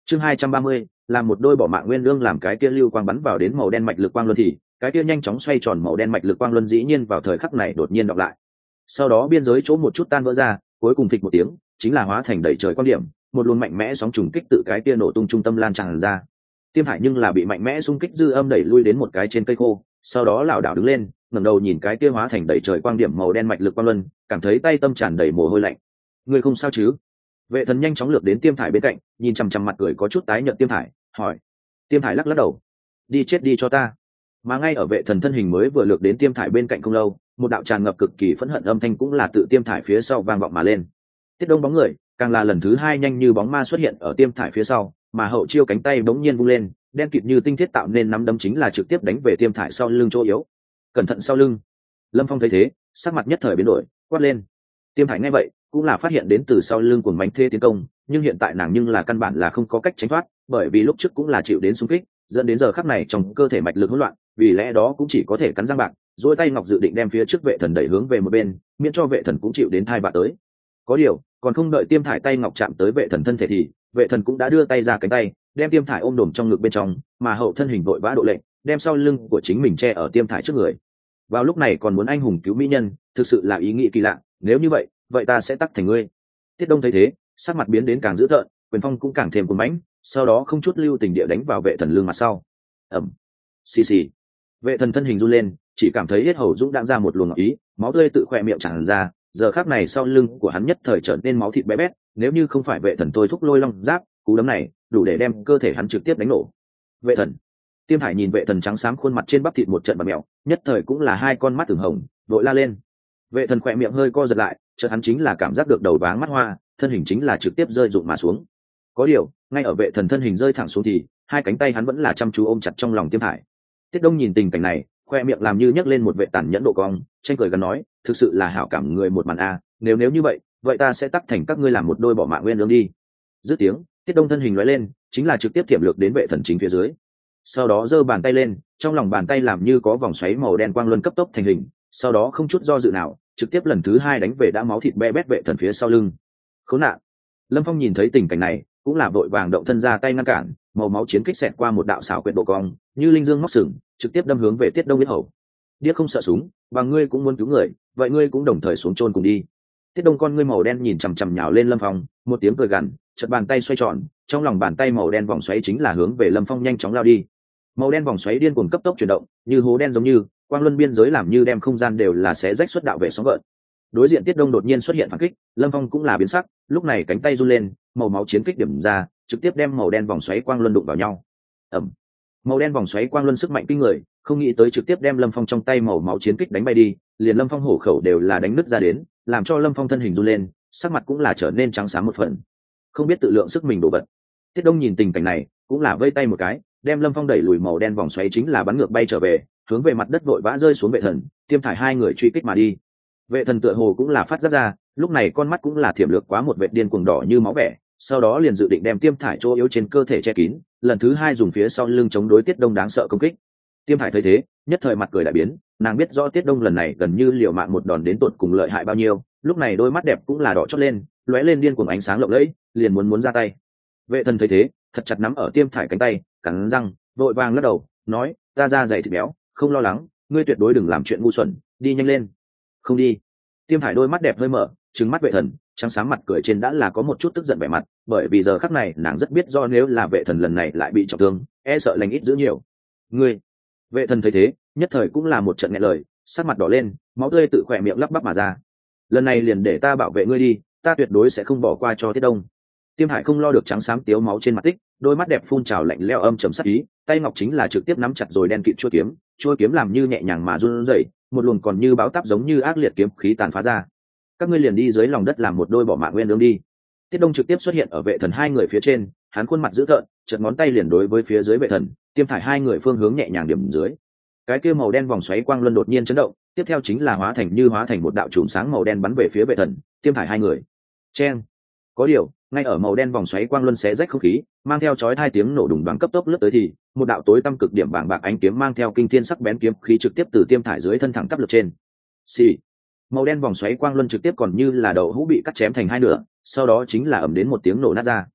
Chương 230, làm một đôi bỏ mạng nguyên lương làm cái kia lưu quang bắn vào đến màu đen mạch lực quang luân thì cái kia nhanh chóng xoay tròn màu đen mạch lực quang luân dĩ nhiên vào thời khắc này đột nhiên đọc lại. Sau đó biên giới chỗ một chút tan vỡ ra, cuối cùng phịch một tiếng, chính là hóa thành đầy trời quan điểm, một luồng mạnh mẽ sóng trùng kích tự cái kia nổ tung trung tâm lan tràn ra. Tiêm Hải nhưng là bị mạnh mẽ xung kích dư âm đẩy lui đến một cái trên cây khô, sau đó lảo đảo đứng lên, ngẩng đầu nhìn cái kia hóa thành đầy trời quang điểm màu đen mạch lực quang luân, cảm thấy tay tâm tràn đầy mồ hôi lạnh. Người không sao chứ? Vệ Thần nhanh chóng lược đến Tiêm Thải bên cạnh, nhìn chằm chằm mặt cười có chút tái nhợt Tiêm Thải, hỏi. Tiêm Thải lắc lắc đầu. Đi chết đi cho ta. Mà ngay ở Vệ Thần thân hình mới vừa lược đến Tiêm Thải bên cạnh không lâu, một đạo tràn ngập cực kỳ phẫn hận âm thanh cũng là tự Tiêm Thải phía sau vang vọng mà lên. Tiết Đông bóng người, càng là lần thứ hai nhanh như bóng ma xuất hiện ở Tiêm Thải phía sau, mà hậu chiêu cánh tay bỗng nhiên vung lên, đen kịt như tinh thiết tạo nên nắm đấm chính là trực tiếp đánh về Tiêm Thải sau lưng chỗ yếu. Cẩn thận sau lưng. Lâm Phong thấy thế, sắc mặt nhất thời biến đổi, quát lên. Tiêm Thải nghe vậy, cũng là phát hiện đến từ sau lưng của mánh thê tiến công, nhưng hiện tại nàng nhưng là căn bản là không có cách tránh thoát, bởi vì lúc trước cũng là chịu đến xung kích, dẫn đến giờ khắc này trong cơ thể mạch lực hỗn loạn, vì lẽ đó cũng chỉ có thể cắn răng bạc, duỗi tay ngọc dự định đem phía trước Vệ Thần đẩy hướng về một bên, miễn cho Vệ Thần cũng chịu đến thai bạ tới. Có điều, còn không đợi Tiêm Thải tay ngọc chạm tới Vệ Thần thân thể thì Vệ Thần cũng đã đưa tay ra cánh tay, đem Tiêm Thải ôm đồm trong ngực bên trong, mà hậu thân hình vội vã độ lệnh, đem sau lưng của chính mình che ở Tiêm Thải trước người. Vào lúc này còn muốn anh hùng cứu mỹ nhân, thực sự là ý nghĩ kỳ lạ, nếu như vậy ta sẽ tắc thành ngươi. Tiết Đông thấy thế, sắc mặt biến đến càng dữ tợn, quyền phong cũng càng thêm cuồng mãnh, sau đó không chút lưu tình địa đánh vào Vệ Thần lưng mặt sau. Ầm. Xì xì. Vệ Thần thân hình run lên, chỉ cảm thấy hết hầu dũng đãng ra một luồng ý, máu tươi tự khỏe miệng tràn ra, giờ khắc này sau lưng của hắn nhất thời trở nên máu thịt bé bét, nếu như không phải Vệ Thần thôi thúc lôi long giáp, cú đấm này đủ để đem cơ thể hắn trực tiếp đánh nổ. Vệ Thần. Tiêm Hải nhìn Vệ Thần trắng xám khuôn mặt trên bắp thịt một trận bặm mèo, nhất thời cũng là hai con mắt ửng hồng, vội la lên. Vệ Thần khỏe miệng hơi co giật lại, chợt hắn chính là cảm giác được đầu váng mắt hoa, thân hình chính là trực tiếp rơi rụng mà xuống. Có điều, ngay ở Vệ Thần thân hình rơi thẳng xuống thì hai cánh tay hắn vẫn là chăm chú ôm chặt trong lòng Tiêm Hải. Tiết Đông nhìn tình cảnh này, khoe miệng làm như nhấc lên một vệ tàn nhẫn độ cong, tranh cười gần nói, thực sự là hảo cảm người một màn a, nếu như vậy ta sẽ tắc thành các ngươi làm một đôi bỏ mạng nguyên lương đi. Dứt tiếng, Tiết Đông thân hình lóe lên, chính là trực tiếp tiềm lược đến Vệ Thần chính phía dưới. Sau đó giơ bàn tay lên, trong lòng bàn tay làm như có vòng xoáy màu đen quang luân cấp tốc thành hình, sau đó không chút do dự nào, trực tiếp lần thứ hai đánh về đã máu thịt be bét Vệ Thần phía sau lưng. Khốn nạn! Lâm Phong nhìn thấy tình cảnh này, cũng là vội vàng động thân ra tay ngăn cản, màu máu chiến kích xẹt qua một đạo xảo quyệt độ cong, như linh dương móc sừng, trực tiếp đâm hướng về Tiết Đông biết hầu. Điếc không sợ súng, và ngươi cũng muốn cứu người, vậy ngươi cũng đồng thời xuống chôn cùng đi. Tiết Đông con ngươi màu đen nhìn chằm chằm nhào lên Lâm Phong, một tiếng cười gằn, chợt bàn tay xoay tròn, trong lòng bàn tay màu đen vòng xoáy chính là hướng về Lâm Phong nhanh chóng lao đi. Màu đen vòng xoáy điên cuồng cấp tốc chuyển động, như hố đen giống như quang luân biên giới làm như đem không gian đều là xé rách xuất đạo về sóng gợn. Đối diện Tiết Đông đột nhiên xuất hiện phản kích, Lâm Phong cũng là biến sắc, lúc này cánh tay run lên, màu máu chiến kích điểm ra, trực tiếp đem màu đen vòng xoáy quang luân đụng vào nhau. Ầm. Màu đen vòng xoáy quang luân sức mạnh kinh người, không nghĩ tới trực tiếp đem Lâm Phong trong tay màu máu chiến kích đánh bay đi, liền Lâm Phong hổ khẩu đều là đánh nứt ra đến, làm cho Lâm Phong thân hình run lên, sắc mặt cũng là trở nên trắng xám một phần. Không biết tự lượng sức mình đổ vật. Tiết Đông nhìn tình cảnh này, cũng là vây tay một cái, đem Lâm Phong đẩy lùi màu đen vòng xoáy chính là bắn ngược bay trở về, hướng về mặt đất vội vã rơi xuống Vệ Thần, Tiêm Thải hai người truy kích mà đi. Vệ Thần tựa hồ cũng là phát giác ra, lúc này con mắt cũng là thiểm lược quá một vệt điên cuồng đỏ như máu vẻ, sau đó liền dự định đem Tiêm Thải chỗ yếu trên cơ thể che kín, lần thứ hai dùng phía sau lưng chống đối Tiết Đông đáng sợ công kích. Tiêm Thải thấy thế, nhất thời mặt cười đại biến, nàng biết rõ Tiết Đông lần này gần như liều mạng một đòn đến tột cùng lợi hại bao nhiêu, lúc này đôi mắt đẹp cũng là đỏ chót lên, lóe lên điên cuồng ánh sáng lộng lẫy, liền muốn ra tay. Vệ Thần thấy thế, thật chặt nắm ở Tiêm Thải cánh tay, cắn răng, vội vàng lắc đầu, nói, ta da dày thịt béo, không lo lắng, ngươi tuyệt đối đừng làm chuyện ngu xuẩn, đi nhanh lên. Không đi. Tiêm Thải đôi mắt đẹp hơi mở, trừng mắt Vệ Thần, trắng sáng mặt cười trên đã là có một chút tức giận vẻ mặt, bởi vì giờ khắc này nàng rất biết do nếu là Vệ Thần lần này lại bị trọng thương, e sợ lành ít dữ nhiều. Ngươi. Vệ Thần thấy thế, nhất thời cũng là một trận nghẹn lời, sắc mặt đỏ lên, máu tươi tự khỏe miệng lắp bắp mà ra. Lần này liền để ta bảo vệ ngươi đi, ta tuyệt đối sẽ không bỏ qua cho Tiết Đông. Tiêm Hải không lo được trắng xám tiếu máu trên mặt tích, đôi mắt đẹp phun trào lạnh lẽo âm trầm sắc ý, tay ngọc chính là trực tiếp nắm chặt rồi đen kịt chuôi kiếm làm như nhẹ nhàng mà run rẩy, một luồng còn như báo táp giống như ác liệt kiếm khí tàn phá ra. Các ngươi liền đi dưới lòng đất làm một đôi bỏ mạng nguyên lương đi. Tiết Đông trực tiếp xuất hiện ở Vệ Thần hai người phía trên, hắn khuôn mặt dữ tợn, chợt ngón tay liền đối với phía dưới Vệ Thần, Tiêm Thải hai người phương hướng nhẹ nhàng điểm dưới. Cái kia màu đen vòng xoáy quang luân đột nhiên chấn động, tiếp theo chính là hóa thành một đạo chùm sáng màu đen bắn về phía Vệ Thần, Tiêm Thải hai người. Chen. Có điều, ngay ở màu đen vòng xoáy quang luân xé rách không khí, mang theo chói hai tiếng nổ đùng đoán cấp tốc lướt tới thì một đạo tối tăm cực điểm bảng bạc ánh kiếm mang theo kinh thiên sắc bén kiếm khí trực tiếp từ Tiêm Thải dưới thân thẳng tắp lượt trên. Xì. Màu đen vòng xoáy quang luân trực tiếp còn như là đầu hũ bị cắt chém thành hai nửa, sau đó chính là ầm đến một tiếng nổ nát ra.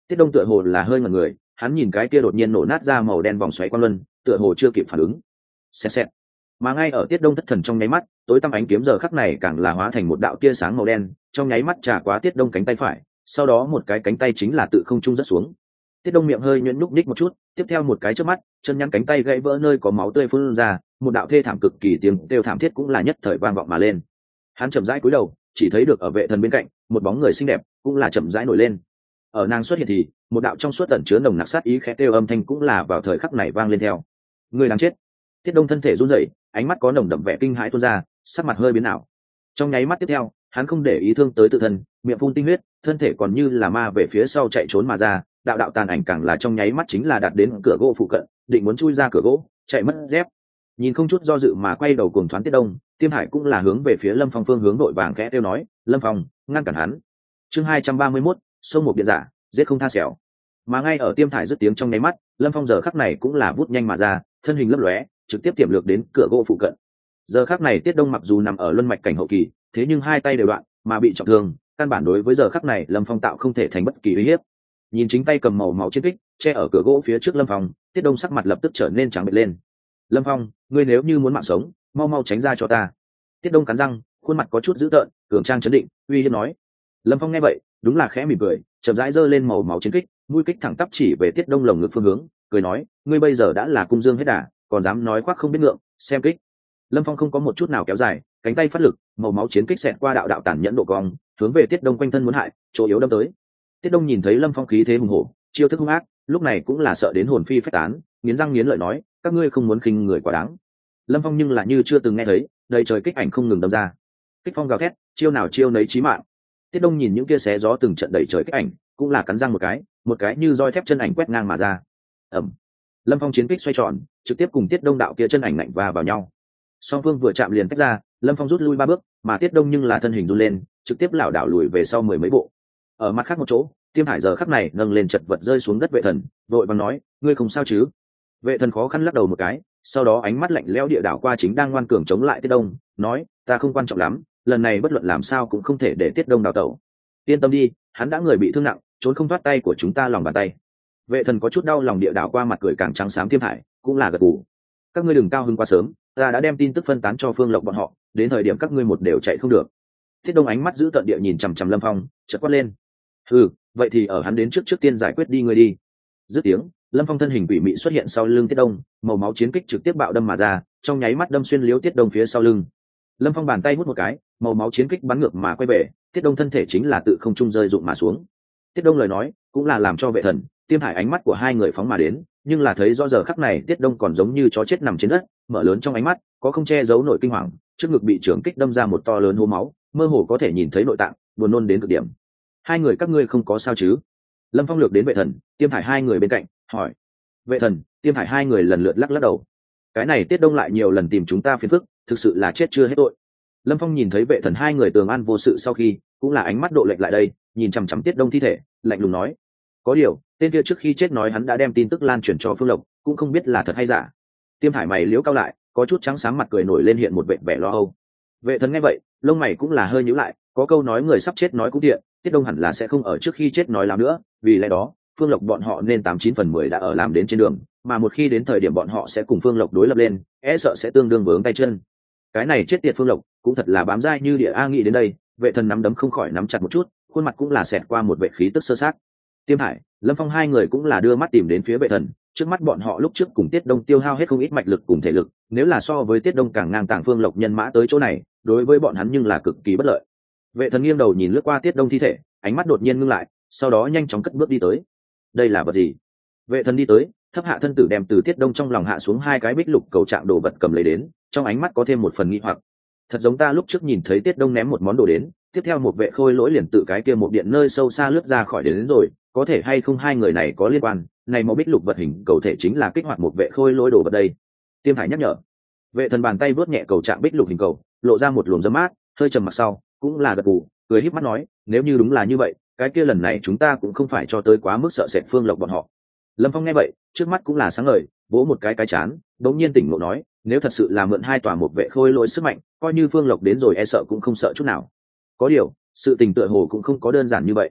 Tiết Đông tựa hồ là hơi ngẩn người, hắn nhìn cái kia đột nhiên nổ nát ra màu đen vòng xoáy quang luân, tựa hồ chưa kịp phản ứng. Xẹt xẹt. Mà ngay ở Tiết Đông thất thần trong nháy mắt, tối tăm ánh kiếm giờ khắc này càng là hóa thành một đạo tia sáng màu đen, trong nháy mắt trả quá Tiết Đông cánh tay phải, sau đó một cái cánh tay chính là tự không trung rớt xuống. Tiết Đông miệng hơi nhuyễn nhúc nhích một chút, tiếp theo một cái chớp mắt, chân nhăn cánh tay gãy vỡ nơi có máu tươi phun ra, một đạo thê thảm cực kỳ tiếng kêu thảm thiết cũng là nhất thời vang vọng mà lên. Hắn chậm rãi cúi đầu, chỉ thấy được ở vệ thần bên cạnh, một bóng người xinh đẹp cũng là chậm rãi nổi lên. Ở nàng xuất hiện thì, một đạo trong suốt ẩn chứa nồng nặc sát ý khẽ kêu âm thanh cũng là vào thời khắc này vang lên theo. Người đáng chết. Tiết Đông thân thể run rẩy, ánh mắt có nồng đậm vẻ kinh hãi tuôn ra, sắc mặt hơi biến ảo. Trong nháy mắt tiếp theo, hắn không để ý thương tới tự thân, miệng phun tinh huyết, thân thể còn như là ma về phía sau chạy trốn mà ra, đạo đạo tàn ảnh càng là trong nháy mắt chính là đạt đến cửa gỗ phụ cận, định muốn chui ra cửa gỗ, chạy mất dép. Nhìn không chút do dự mà quay đầu cuồng thoáng Tiết Đông, Tiêm Hải cũng là hướng về phía Lâm Phong phương hướng đội vàng khẽ kêu nói, "Lâm Phong, ngăn cản hắn." Chương 231, sông một điện giả, giết không tha sẹo. Mà ngay ở Tiêm Hải dứt tiếng trong nháy mắt, Lâm Phong giờ khắc này cũng là vút nhanh mà ra, thân hình lấp lóe, trực tiếp tiềm lược đến cửa gỗ phụ cận. Giờ khắc này Tiết Đông mặc dù nằm ở luân mạch cảnh hậu kỳ, thế nhưng hai tay đều đoạn, mà bị trọng thương, căn bản đối với giờ khắc này Lâm Phong tạo không thể thành bất kỳ uy hiếp. Nhìn chính tay cầm màu máu chiến kích che ở cửa gỗ phía trước Lâm Phong, Tiết Đông sắc mặt lập tức trở nên trắng bệch lên. "Lâm Phong, ngươi nếu như muốn mạng sống, mau mau tránh ra cho ta." Tiết Đông cắn răng, khuôn mặt có chút dữ tợn, cường trang chấn định, uy hiếp nói. Lâm Phong nghe vậy, đúng là khẽ mỉm cười, chậm rãi giơ lên màu máu chiến kích, mũi kích thẳng tắp chỉ về Tiết Đông lồng ngực phương hướng, cười nói, "Ngươi bây giờ đã là cung dương hết đà, còn dám nói khoác không biết ngượng, xem kích." Lâm Phong không có một chút nào kéo dài, cánh tay phát lực, màu máu chiến kích xẹt qua đạo đạo tàn nhẫn độ cong, hướng về Tiết Đông quanh thân muốn hại, chỗ yếu đâm tới. Tiết Đông nhìn thấy Lâm Phong khí thế hùng hổ, chiêu thức hung ác, lúc này cũng là sợ đến hồn phi phách tán, nghiến răng nghiến lợi nói, "Các ngươi không muốn khinh người quá đáng." Lâm Phong nhưng là như chưa từng nghe thấy, đầy trời kích ảnh không ngừng đâm ra. Kích phong gào thét, chiêu nào chiêu nấy chí mạng. Tiết Đông nhìn những kia xé gió từng trận đầy trời kích ảnh, cũng là cắn răng một cái như roi thép chân ảnh quét ngang mà ra. Ầm. Lâm Phong chiến kích xoay tròn, trực tiếp cùng Tiết Đông đạo kia chân ảnh lạnh va vào nhau. Song phương vừa chạm liền tách ra, Lâm Phong rút lui 3 bước, mà Tiết Đông nhưng là thân hình run lên, trực tiếp lảo đảo lùi về sau 10 mấy bộ. Ở mặt khác một chỗ, Tiêm Hải giờ khắc này nâng lên chật vật rơi xuống đất vệ thần, vội vàng nói, "Ngươi không sao chứ?" Vệ thần khó khăn lắc đầu một cái, sau đó ánh mắt lạnh lẽo địa đảo qua chính đang ngoan cường chống lại Tiết Đông, nói, "Ta không quan trọng lắm, lần này bất luận làm sao cũng không thể để Tiết Đông đào tẩu. Yên tâm đi, hắn đã người bị thương nặng, trốn không thoát tay của chúng ta lòng bàn tay." Vệ thần có chút đau lòng địa đảo qua mặt cười càng trắng xám Tiêm Hải, cũng là gật gù. "Các ngươi đừng cao hứng quá sớm, ta đã đem tin tức phân tán cho Phương Lộc bọn họ, đến thời điểm các ngươi một đều chạy không được." Tiết Đông ánh mắt giữ tận địa nhìn chằm chằm Lâm Phong, chợt quát lên, "Hừ, vậy thì ở hắn đến trước tiên giải quyết đi ngươi đi." Dứt tiếng, Lâm Phong thân hình quỷ mị xuất hiện sau lưng Tiết Đông, màu máu chiến kích trực tiếp bạo đâm mà ra, trong nháy mắt đâm xuyên liếu Tiết Đông phía sau lưng. Lâm Phong bàn tay hút một cái, màu máu chiến kích bắn ngược mà quay về, Tiết Đông thân thể chính là tự không trung rơi rụng mà xuống. Tiết Đông lời nói cũng là làm cho vệ thần, Tiêm Hải ánh mắt của hai người phóng mà đến, nhưng là thấy rõ giờ khắc này Tiết Đông còn giống như chó chết nằm trên đất, mở lớn trong ánh mắt có không che giấu nổi kinh hoàng, trước ngực bị trưởng kích đâm ra một to lớn hố máu, mơ hồ có thể nhìn thấy nội tạng, buồn nôn đến cực điểm. "Hai người các ngươi không có sao chứ?" Lâm Phong lược đến vệ thần, Tiêm Hải hai người bên cạnh, hỏi. Vệ thần, Tiêm Hải hai người lần lượt lắc lắc đầu. "Cái này Tiết Đông lại nhiều lần tìm chúng ta phiền phức, thực sự là chết chưa hết tội." Lâm Phong nhìn thấy vệ thần hai người tường an vô sự sau khi, cũng là ánh mắt độ lệch lại đây, nhìn chằm chằm Tiết Đông thi thể, lạnh lùng nói, "Có điều, tên kia trước khi chết nói hắn đã đem tin tức lan truyền cho Phương Lộc, cũng không biết là thật hay giả." Tiêm Hải mày liếu cao lại, có chút trắng sáng mặt cười nổi lên hiện một vẻ vẻ lo âu. Vệ thần nghe vậy, lông mày cũng là hơi nhíu lại, có câu nói người sắp chết nói cũng tiện, Tiết Đông hẳn là sẽ không ở trước khi chết nói láo nữa, vì lẽ đó Phương Lộc bọn họ nên 89/10 đã ở làm đến trên đường, mà một khi đến thời điểm bọn họ sẽ cùng Phương Lộc đối lập lên, e sợ sẽ tương đương vướng tay chân. Cái này chết tiệt Phương Lộc cũng thật là bám dai như địa a. Nghĩ đến đây, vệ thần nắm đấm không khỏi nắm chặt một chút, khuôn mặt cũng là xẹt qua một vệ khí tức sơ sát. Tiêm Hải, Lâm Phong hai người cũng là đưa mắt tìm đến phía vệ thần, trước mắt bọn họ lúc trước cùng Tiết Đông tiêu hao hết không ít mạch lực cùng thể lực, nếu là so với Tiết Đông càng ngang tàng Phương Lộc nhân mã tới chỗ này, đối với bọn hắn nhưng là cực kỳ bất lợi. Vệ thần nghiêng đầu nhìn lướt qua Tiết Đông thi thể, ánh mắt đột nhiên ngưng lại, sau đó nhanh chóng cất bước đi tới. Đây là vật gì? Vệ thần đi tới, thấp hạ thân tử đem từ Tiết Đông trong lòng hạ xuống hai cái bích lục cầu trạng đồ vật cầm lấy đến, trong ánh mắt có thêm một phần nghi hoặc. Thật giống ta lúc trước nhìn thấy Tiết Đông ném một món đồ đến, tiếp theo một vệ khôi lỗi liền tự cái kia một điện nơi sâu xa lướt ra khỏi đến rồi, có thể hay không hai người này có liên quan, này màu bích lục vật hình cầu thể chính là kích hoạt một vệ khôi lỗi đồ vật đây. Tiêm Hải nhắc nhở. Vệ thần bàn tay vuốt nhẹ cầu trạng bích lục hình cầu, lộ ra một luồng dấm mát, hơi trầm mặc sau, cũng là gật gù, cười híp mắt nói, nếu như đúng là như vậy, cái kia lần này chúng ta cũng không phải cho tới quá mức sợ sệt Phương Lộc bọn họ. Lâm Phong nghe vậy, trước mắt cũng là sáng ngời, vỗ một cái chán, đống nhiên tỉnh ngộ nói, nếu thật sự là mượn hai tòa một vệ khôi lỗi sức mạnh, coi như Phương Lộc đến rồi e sợ cũng không sợ chút nào. Có điều, sự tình tựa hồ cũng không có đơn giản như vậy.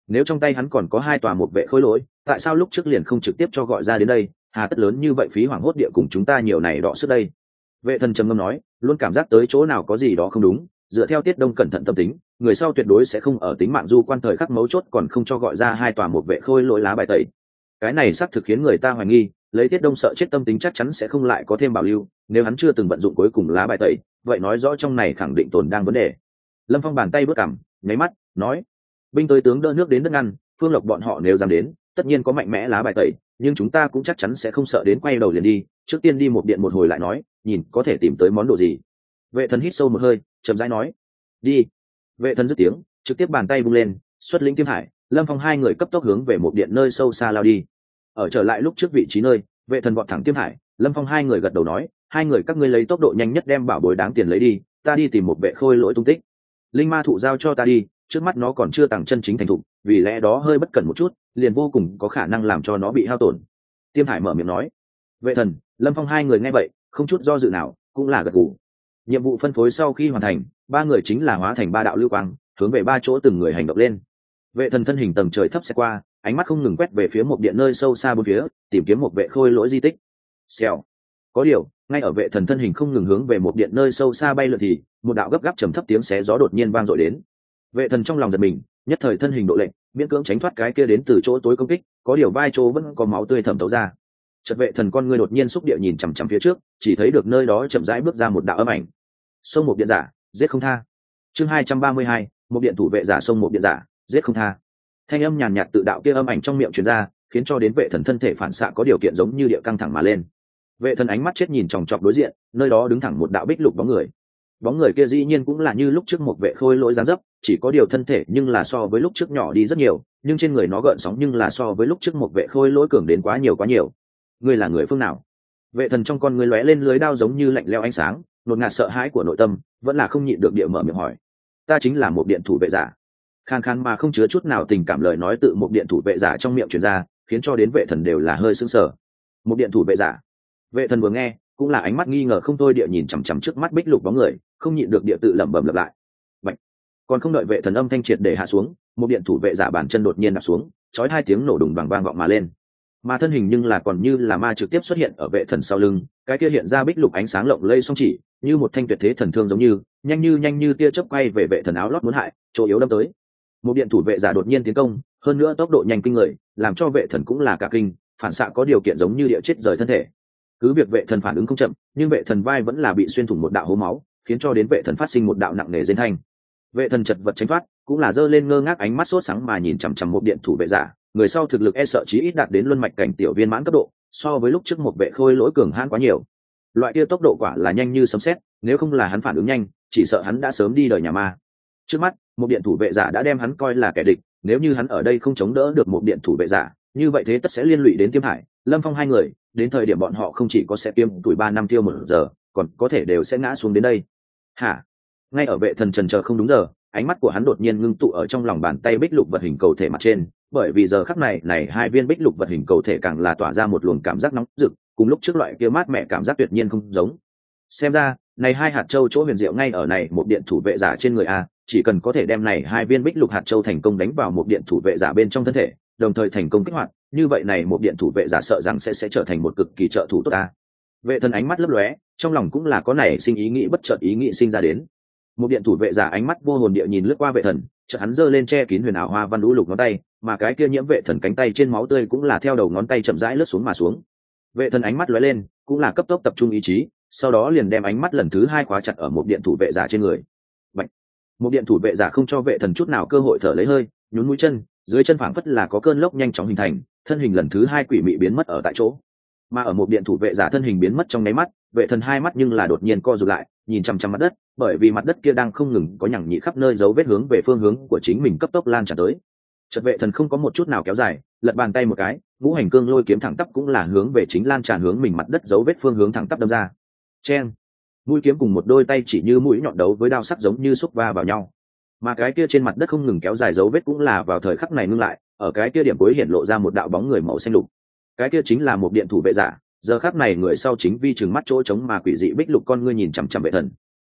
nếu trong tay hắn còn có hai tòa một vệ khôi lỗi, tại sao lúc trước liền không trực tiếp cho gọi ra đến đây, hà tất lớn như vậy phí hoảng hốt địa cùng chúng ta nhiều này đọ sức đây. Vệ thần trầm ngâm nói, luôn cảm giác tới chỗ nào có gì đó không đúng, dựa theo Tiết Đông cẩn thận tâm tính, người sau tuyệt đối sẽ không ở tính mạng du quan thời khắc mấu chốt còn không cho gọi ra hai tòa một vệ khôi lỗi lá bài tẩy. Cái này xác thực khiến người ta hoài nghi, lấy Tiết Đông sợ chết tâm tính chắc chắn sẽ không lại có thêm bảo lưu, nếu hắn chưa từng vận dụng cuối cùng lá bài tẩy, vậy nói rõ trong này khẳng định tồn đang vấn đề. Lâm Phong bàn tay bước cằm, nháy mắt, nói: binh tới tướng đỡ nước đến đất ngăn, Phương Lộc bọn họ nếu dám đến, tất nhiên có mạnh mẽ lá bài tẩy, nhưng chúng ta cũng chắc chắn sẽ không sợ đến quay đầu liền đi, trước tiên đi một điện một hồi lại nói, nhìn có thể tìm tới món đồ gì. Vệ thần hít sâu một hơi, chậm rãi nói: đi. Vệ thần dứt tiếng, trực tiếp bàn tay vung lên, xuất lĩnh Tiêm Hải, Lâm Phong hai người cấp tốc hướng về một điện nơi sâu xa lao đi. Ở trở lại lúc trước vị trí nơi, Vệ thần vọt thẳng Tiêm Hải, Lâm Phong hai người gật đầu nói: hai người các ngươi lấy tốc độ nhanh nhất đem bảo bối đáng tiền lấy đi, ta đi tìm một vệ khôi lỗi tung tích. Linh ma thụ giao cho ta đi, trước mắt nó còn chưa tàng chân chính thành thục, vì lẽ đó hơi bất cẩn một chút, liền vô cùng có khả năng làm cho nó bị hao tổn. Tiêm Hải mở miệng nói. Vệ thần, Lâm Phong hai người nghe vậy, không chút do dự nào, cũng là gật gù. Nhiệm vụ phân phối sau khi hoàn thành, ba người chính là hóa thành ba đạo lưu quang, hướng về ba chỗ từng người hành động lên. Vệ thần thân hình tầng trời thấp sẽ qua, ánh mắt không ngừng quét về phía một điện nơi sâu xa bốn phía, tìm kiếm một vệ khôi lỗi di tích. Xèo. Có điều, ngay ở vệ thần thân hình không ngừng hướng về một điện nơi sâu xa bay lượn thì, một đạo gấp gáp trầm thấp tiếng xé gió đột nhiên vang dội đến. Vệ thần trong lòng giật mình, nhất thời thân hình độ lệnh, miễn cưỡng tránh thoát cái kia đến từ chỗ tối công kích, có điều vai chỗ vẫn có máu tươi thẩm thấu ra. Chợt vệ thần con ngươi đột nhiên xúc địa nhìn chằm chằm phía trước, chỉ thấy được nơi đó chậm rãi bước ra một đạo âm ảnh. Sông một điện giả, giết không tha. Chương 232, một điện thủ vệ giả sông một điện giả, giết không tha. Thanh âm nhàn nhạt tự đạo kia âm ảnh trong miệng truyền ra, khiến cho đến vệ thần thân thể phản xạ có điều kiện giống như địa căng thẳng mà lên. Vệ thần ánh mắt chết nhìn chòng chọc đối diện, nơi đó đứng thẳng một đạo bích lục bóng người. Bóng người kia dĩ nhiên cũng là như lúc trước một vệ khôi lỗi dáng dấp, chỉ có điều thân thể nhưng là so với lúc trước nhỏ đi rất nhiều, nhưng trên người nó gợn sóng nhưng là so với lúc trước một vệ khôi lỗi cường đến quá nhiều quá nhiều. Ngươi là người phương nào? Vệ thần trong con ngươi lóe lên lưới đao giống như lạnh lẽo ánh sáng, nột ngạt sợ hãi của nội tâm, vẫn là không nhịn được địa mở miệng hỏi. Ta chính là một điện thủ vệ giả. Khan khan mà không chứa chút nào tình cảm lời nói tự một điện thủ vệ giả trong miệng truyền ra, khiến cho đến vệ thần đều là hơi sững sờ. Một điện thủ vệ giả. Vệ thần vừa nghe, cũng là ánh mắt nghi ngờ không thôi địa nhìn chằm chằm trước mắt bích lục bóng người, không nhịn được địa tự lẩm bẩm lặp lại. Bạch. Còn không đợi vệ thần âm thanh triệt để hạ xuống, một điện thủ vệ giả bàn chân đột nhiên đạp xuống, chói hai tiếng nổ đùng bằng vang vọng mà lên. Mà thân hình nhưng là còn như là ma trực tiếp xuất hiện ở vệ thần sau lưng, cái kia hiện ra bích lục ánh sáng lộng lây song chỉ, như một thanh tuyệt thế thần thương giống như, nhanh như tia chớp quay về vệ thần áo lót muốn hại, chỗ yếu đâm tới. Một điện thủ vệ giả đột nhiên tiến công, hơn nữa tốc độ nhanh kinh người, làm cho vệ thần cũng là cả kinh, phản xạ có điều kiện giống như địa chết rời thân thể. Cứ việc vệ thần phản ứng không chậm, nhưng vệ thần vai vẫn là bị xuyên thủng một đạo hố máu, khiến cho đến vệ thần phát sinh một đạo nặng nề rên thanh. Vệ thần chật vật tránh thoát, cũng là giơ lên ngơ ngác ánh mắt sốt sáng mà nhìn chằm chằm một điện thủ vệ giả, người sau thực lực e sợ chí ít đạt đến luân mạch cảnh tiểu viên mãn cấp độ, so với lúc trước một vệ khôi lỗi cường hãn quá nhiều. Loại kia tốc độ quả là nhanh như sấm sét, nếu không là hắn phản ứng nhanh, chỉ sợ hắn đã sớm đi đời nhà ma. Trước mắt, một điện thủ vệ giả đã đem hắn coi là kẻ địch, nếu như hắn ở đây không chống đỡ được một điện thủ vệ giả, như vậy thế tất sẽ liên lụy đến Tiêm Hải, Lâm Phong hai người, đến thời điểm bọn họ không chỉ có sẽ tiêm tuổi 3 năm tiêu 1 giờ, còn có thể đều sẽ ngã xuống đến đây. Hả? Ngay ở vệ thần chần chờ không đúng giờ, ánh mắt của hắn đột nhiên ngưng tụ ở trong lòng bàn tay bích lục vật hình cầu thể mặt trên, bởi vì giờ khắc này hai viên bích lục vật hình cầu thể càng là tỏa ra một luồng cảm giác nóng rực, cùng lúc trước loại kia mát mẻ cảm giác tuyệt nhiên không giống. Xem ra, này hai hạt châu chỗ huyền diệu ngay ở này một điện thủ vệ giả trên người a, chỉ cần có thể đem này hai viên bích lục hạt châu thành công đánh vào một điện thủ vệ giả bên trong thân thể, đồng thời thành công kích hoạt, như vậy này một điện thủ vệ giả sợ rằng sẽ trở thành một cực kỳ trợ thủ tốt a. Vệ thần ánh mắt lấp lóe, trong lòng cũng là có nảy sinh ý nghĩ bất chợt ý nghĩ sinh ra đến. Một điện thủ vệ giả ánh mắt vô hồn địa nhìn lướt qua vệ thần, chợt hắn giơ lên che kín huyền ảo hoa văn lũ lục ngón tay, mà cái kia nhiễm vệ thần cánh tay trên máu tươi cũng là theo đầu ngón tay chậm rãi lướt xuống mà xuống. Vệ thần ánh mắt lóe lên, cũng là cấp tốc tập trung ý chí, sau đó liền đem ánh mắt lần thứ hai khóa chặt ở một điện thủ vệ giả trên người. Bạch. Một điện thủ vệ giả không cho vệ thần chút nào cơ hội thở lấy hơi, nhún mũi chân, dưới chân phảng phất là có cơn lốc nhanh chóng hình thành, thân hình lần thứ hai quỷ mị biến mất ở tại chỗ. Mà ở một điện thủ vệ giả thân hình biến mất trong nháy mắt, vệ thần hai mắt nhưng là đột nhiên co rụt lại, nhìn chăm chăm mặt đất, bởi vì mặt đất kia đang không ngừng có nhằng nhị khắp nơi dấu vết hướng về phương hướng của chính mình cấp tốc lan tràn tới. Chợt vệ thần không có một chút nào kéo dài, lật bàn tay một cái, ngũ hành cương lôi kiếm thẳng tắp cũng là hướng về chính lan tràn hướng mình mặt đất dấu vết phương hướng thẳng tắp đâm ra. Chen, mũi kiếm cùng một đôi tay chỉ như mũi nhọn đấu với đao sắc giống như xúc va vào nhau. Mà cái kia trên mặt đất không ngừng kéo dài dấu vết cũng là vào thời khắc này ngưng lại, ở cái kia điểm cuối hiện lộ ra một đạo bóng người màu xanh lục. Cái kia chính là một điện thủ vệ giả, giờ khắc này người sau chính vi chừng mắt chỗ trống mà quỷ dị bích lục con ngươi nhìn chằm chằm vệ thần.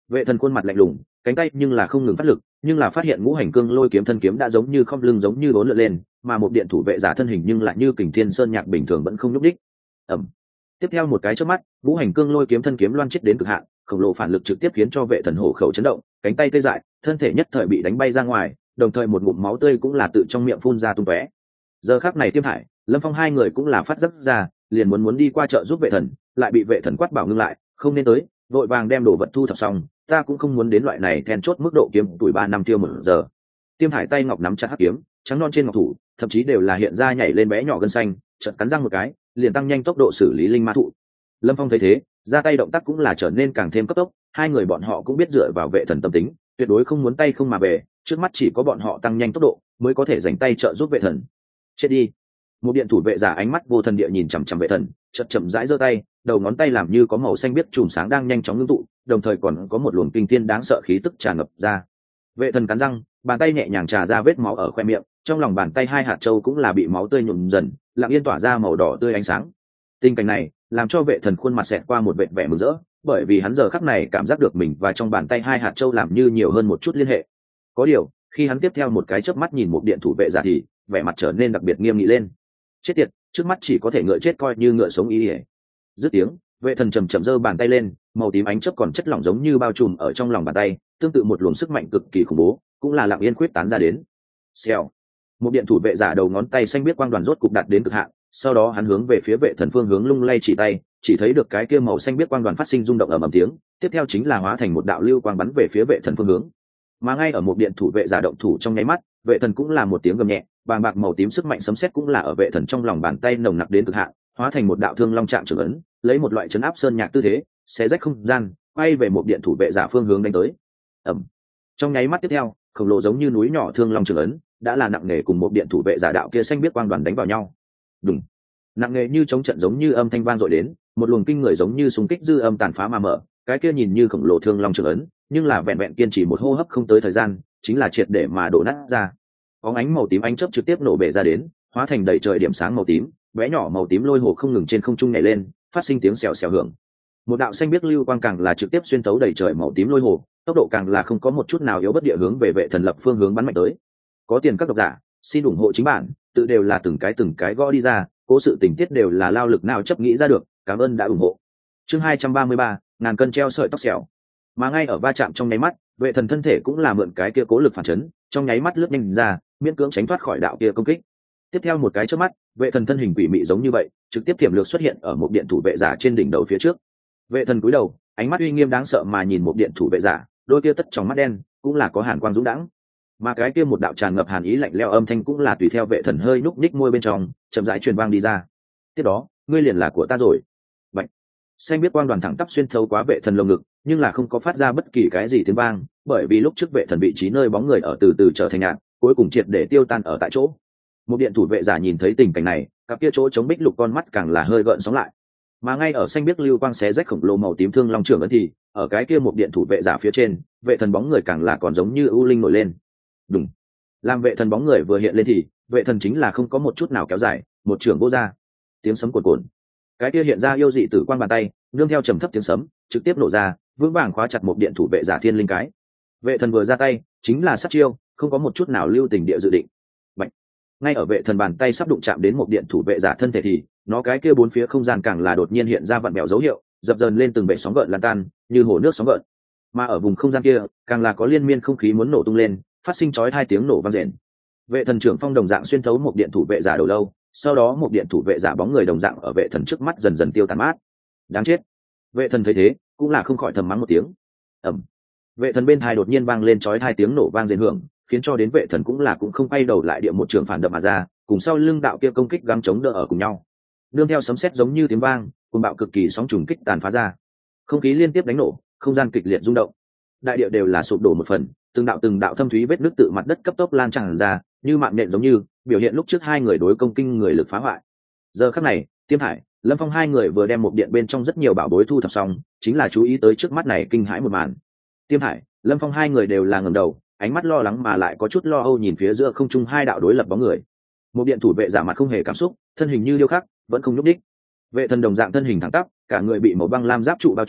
Vệ thần khuôn mặt lạnh lùng, cánh tay nhưng là không ngừng phát lực, nhưng là phát hiện ngũ hành cương lôi kiếm thân kiếm đã giống như không lưng giống như bốn lượn lên, mà một điện thủ vệ giả thân hình nhưng lại như kình thiên sơn nhạc bình thường vẫn không nhúc đích. Ẩm. Tiếp theo một cái chớp mắt, ngũ hành cương lôi kiếm thân kiếm loan chết đến cực hạn, khổng lồ phản lực trực tiếp khiến cho vệ thần hổ khẩu chấn động, cánh tay tê dại, thân thể nhất thời bị đánh bay ra ngoài, đồng thời một ngụm máu tươi cũng là tự trong miệng phun ra tung tóe. Giờ khắc này Tiêm Hải, Lâm Phong hai người cũng là phát giác ra, liền muốn đi qua chợ giúp vệ thần, lại bị vệ thần quát bảo ngưng lại, không nên tới, vội vàng đem đồ vật thu thập xong, ta cũng không muốn đến loại này then chốt mức độ kiếm tuổi 3 năm tiêu một giờ. Tiêm Hải tay ngọc nắm chặt hắc kiếm, trắng non trên ngọc thủ, thậm chí đều là hiện ra nhảy lên bé nhỏ gân xanh, chợt cắn răng một cái, liền tăng nhanh tốc độ xử lý linh ma thụ. Lâm Phong thấy thế, ra tay động tác cũng là trở nên càng thêm cấp tốc, hai người bọn họ cũng biết dựa vào vệ thần tâm tính, tuyệt đối không muốn tay không mà về, trước mắt chỉ có bọn họ tăng nhanh tốc độ mới có thể dành tay trợ giúp vệ thần. Chết đi. Một điện thủ vệ giả ánh mắt vô thần địa nhìn chằm chằm vệ thần, chậm chậm rãi giơ tay, đầu ngón tay làm như có màu xanh biếc chùm sáng đang nhanh chóng ngưng tụ, đồng thời còn có một luồng kinh thiên đáng sợ khí tức tràn ngập ra. Vệ thần cắn răng, bàn tay nhẹ nhàng trà ra vết máu ở khoe miệng, trong lòng bàn tay hai hạt châu cũng là bị máu tươi nhuộm dần, lặng yên tỏa ra màu đỏ tươi ánh sáng. Tình cảnh này làm cho vệ thần khuôn mặt xẹt qua một vệt vẻ mừng rỡ, bởi vì hắn giờ khắc này cảm giác được mình và trong bàn tay hai hạt châu làm như nhiều hơn một chút liên hệ. Có điều, khi hắn tiếp theo một cái chớp mắt nhìn một điện thủ vệ giả thì vẻ mặt trở nên đặc biệt nghiêm nghị lên. Chết tiệt, trước mắt chỉ có thể ngựa chết coi như ngựa sống ý ỉa. Dứt tiếng, vệ thần chầm chậm giơ bàn tay lên, màu tím ánh chớp còn chất lỏng giống như bao trùm ở trong lòng bàn tay, tương tự một luồng sức mạnh cực kỳ khủng bố, cũng là lặng yên khuyết tán ra đến. Xèo. Một điện thủ vệ giả đầu ngón tay xanh biết quang đoàn rốt cục đạt đến cực hạn, sau đó hắn hướng về phía vệ thần phương hướng lung lay chỉ tay, chỉ thấy được cái kia màu xanh biết quang đoàn phát sinh rung động ầm ầm tiếng, tiếp theo chính là hóa thành một đạo lưu quang bắn về phía vệ thần phương hướng. Mà ngay ở một điện thủ vệ giả động thủ trong nháy mắt, vệ thần cũng là một tiếng gầm nhẹ, bàng bạc màu tím sức mạnh sấm sét cũng là ở vệ thần trong lòng bàn tay nồng nặc đến cực hạn, hóa thành một đạo thương long trạng trưởng ấn, lấy một loại chấn áp sơn nhạc tư thế, xé rách không gian, quay về một điện thủ vệ giả phương hướng đánh tới. Ầm. Trong nháy mắt tiếp theo, khổng lồ giống như núi nhỏ thương long trưởng ấn đã là nặng nề cùng một điện thủ vệ giả đạo kia xanh biết quang đoàn đánh vào nhau. Đùng. Nặng nề như chống trận giống như âm thanh vang dội đến, một luồng kinh người giống như súng kích dư âm tàn phá mà mở, cái kia nhìn như khổng lồ thương long trưởng ấn, nhưng là vẹn vẹn kiên trì một hô hấp không tới thời gian, chính là triệt để mà đổ nát ra. Bóng ánh màu tím ánh chớp trực tiếp nổ bể ra đến, hóa thành đầy trời điểm sáng màu tím, bé nhỏ màu tím lôi hồ không ngừng trên không trung nhảy lên, phát sinh tiếng xèo xèo hưởng. Một đạo xanh biếc lưu quang càng là trực tiếp xuyên tấu đầy trời màu tím lôi hồ, tốc độ càng là không có một chút nào yếu bất địa hướng về vệ thần lập phương hướng bắn mạnh tới. Có tiền các độc giả, xin ủng hộ chính bản, tự đều là từng cái gõ đi ra, cố sự tình tiết đều là lao lực nào chấp nghĩ ra được, cảm ơn đã ủng hộ. Chương 233, ngàn cân treo sợi tóc xẻo. Mà ngay ở va chạm trong nháy mắt, vệ thần thân thể cũng là mượn cái kia cố lực phản chấn, trong nháy mắt lướt nhanh ra, miễn cưỡng tránh thoát khỏi đạo kia công kích. Tiếp theo một cái chớp mắt, vệ thần thân hình quỷ mị giống như vậy, trực tiếp tiềm lược xuất hiện ở một điện thủ vệ giả trên đỉnh đầu phía trước. Vệ thần cúi đầu, ánh mắt uy nghiêm đáng sợ mà nhìn một điện thủ vệ giả, đôi kia tất trong mắt đen cũng là có hàn quang dũng đãng, mà cái kia một đạo tràn ngập hàn ý lạnh lẽo âm thanh cũng là tùy theo vệ thần hơi núc ních môi bên trong chậm rãi truyền vang đi ra. Tiếp đó, ngươi liền là của ta rồi. Bạch. Xanh biết quang đoàn thẳng tắp xuyên thấu quá vệ thần lồng ngực, nhưng là không có phát ra bất kỳ cái gì tiếng vang, bởi vì lúc trước vệ thần vị trí nơi bóng người ở từ từ trở thành nhạt, cuối cùng triệt để tiêu tan ở tại chỗ. Một điện thủ vệ giả nhìn thấy tình cảnh này, cặp kia chỗ chống bích lục con mắt càng là hơi gợn sóng lại. Mà ngay ở xanh biết lưu quang xé rách khổng lồ màu tím thương long trưởng ấn thì, ở cái kia một điện thủ vệ giả phía trên, vệ thần bóng người càng là còn giống như ưu linh nổi lên. Đúng. Làm vệ thần bóng người vừa hiện lên thì, vệ thần chính là không có một chút nào kéo dài, một trưởng vô ra. Tiếng sấm cuồn cuộn. Cái kia hiện ra yêu dị tử quang bàn tay, nương theo trầm thấp tiếng sấm, trực tiếp nổ ra, vững vàng khóa chặt một điện thủ vệ giả thiên linh cái. Vệ thần vừa ra tay, chính là sát chiêu, không có một chút nào lưu tình địa dự định. Bạch. Ngay ở vệ thần bàn tay sắp đụng chạm đến một điện thủ vệ giả thân thể thì, nó cái kia bốn phía không gian càng là đột nhiên hiện ra vặn vẹo dấu hiệu, dập dờn lên từng bệ sóng gợn lan tan, như hồ nước sóng gợn. Mà ở vùng không gian kia, càng là có liên miên không khí muốn nổ tung lên, phát sinh chói hai tiếng nổ vang rền. Vệ thần trưởng phong đồng dạng xuyên thấu một điện thủ vệ giả đầu lâu, sau đó một điện thủ vệ giả bóng người đồng dạng ở vệ thần trước mắt dần dần tiêu tán mát. Đáng chết. Vệ thần thấy thế, cũng là không khỏi thầm mắng một tiếng. Ầm. Vệ thần bên tai đột nhiên vang lên chói hai tiếng nổ vang rền hưởng, khiến cho đến vệ thần cũng không quay đầu lại địa một trường phản đập mà ra, cùng sau lưng đạo kia công kích gắng chống đỡ ở cùng nhau. Nương theo sấm sét giống như tiếng vang, cuồng bạo cực kỳ sóng trùng kích tàn phá ra. Không khí liên tiếp đánh nổ, không gian kịch liệt rung động. Đại địa đều là sụp đổ một phần, từng đạo thâm thúy vết nứt tự mặt đất cấp tốc lan tràn ra, như mạng nện giống như, biểu hiện lúc trước hai người đối công kinh người lực phá hoại. Giờ khắc này, Tiêm Hải, Lâm Phong hai người vừa đem một điện bên trong rất nhiều bảo bối thu thập xong, chính là chú ý tới trước mắt này kinh hãi một màn. Tiêm Hải, Lâm Phong hai người đều là ngẩng đầu, ánh mắt lo lắng mà lại có chút lo âu nhìn phía giữa không trung hai đạo đối lập bóng người. Một điện thủ vệ giả mặt không hề cảm xúc, thân hình như điêu khắc, vẫn không nhúc đích. Vệ thần đồng dạng thân hình thẳng tắp, cả người bị màu băng lam giáp trụ bao trùm,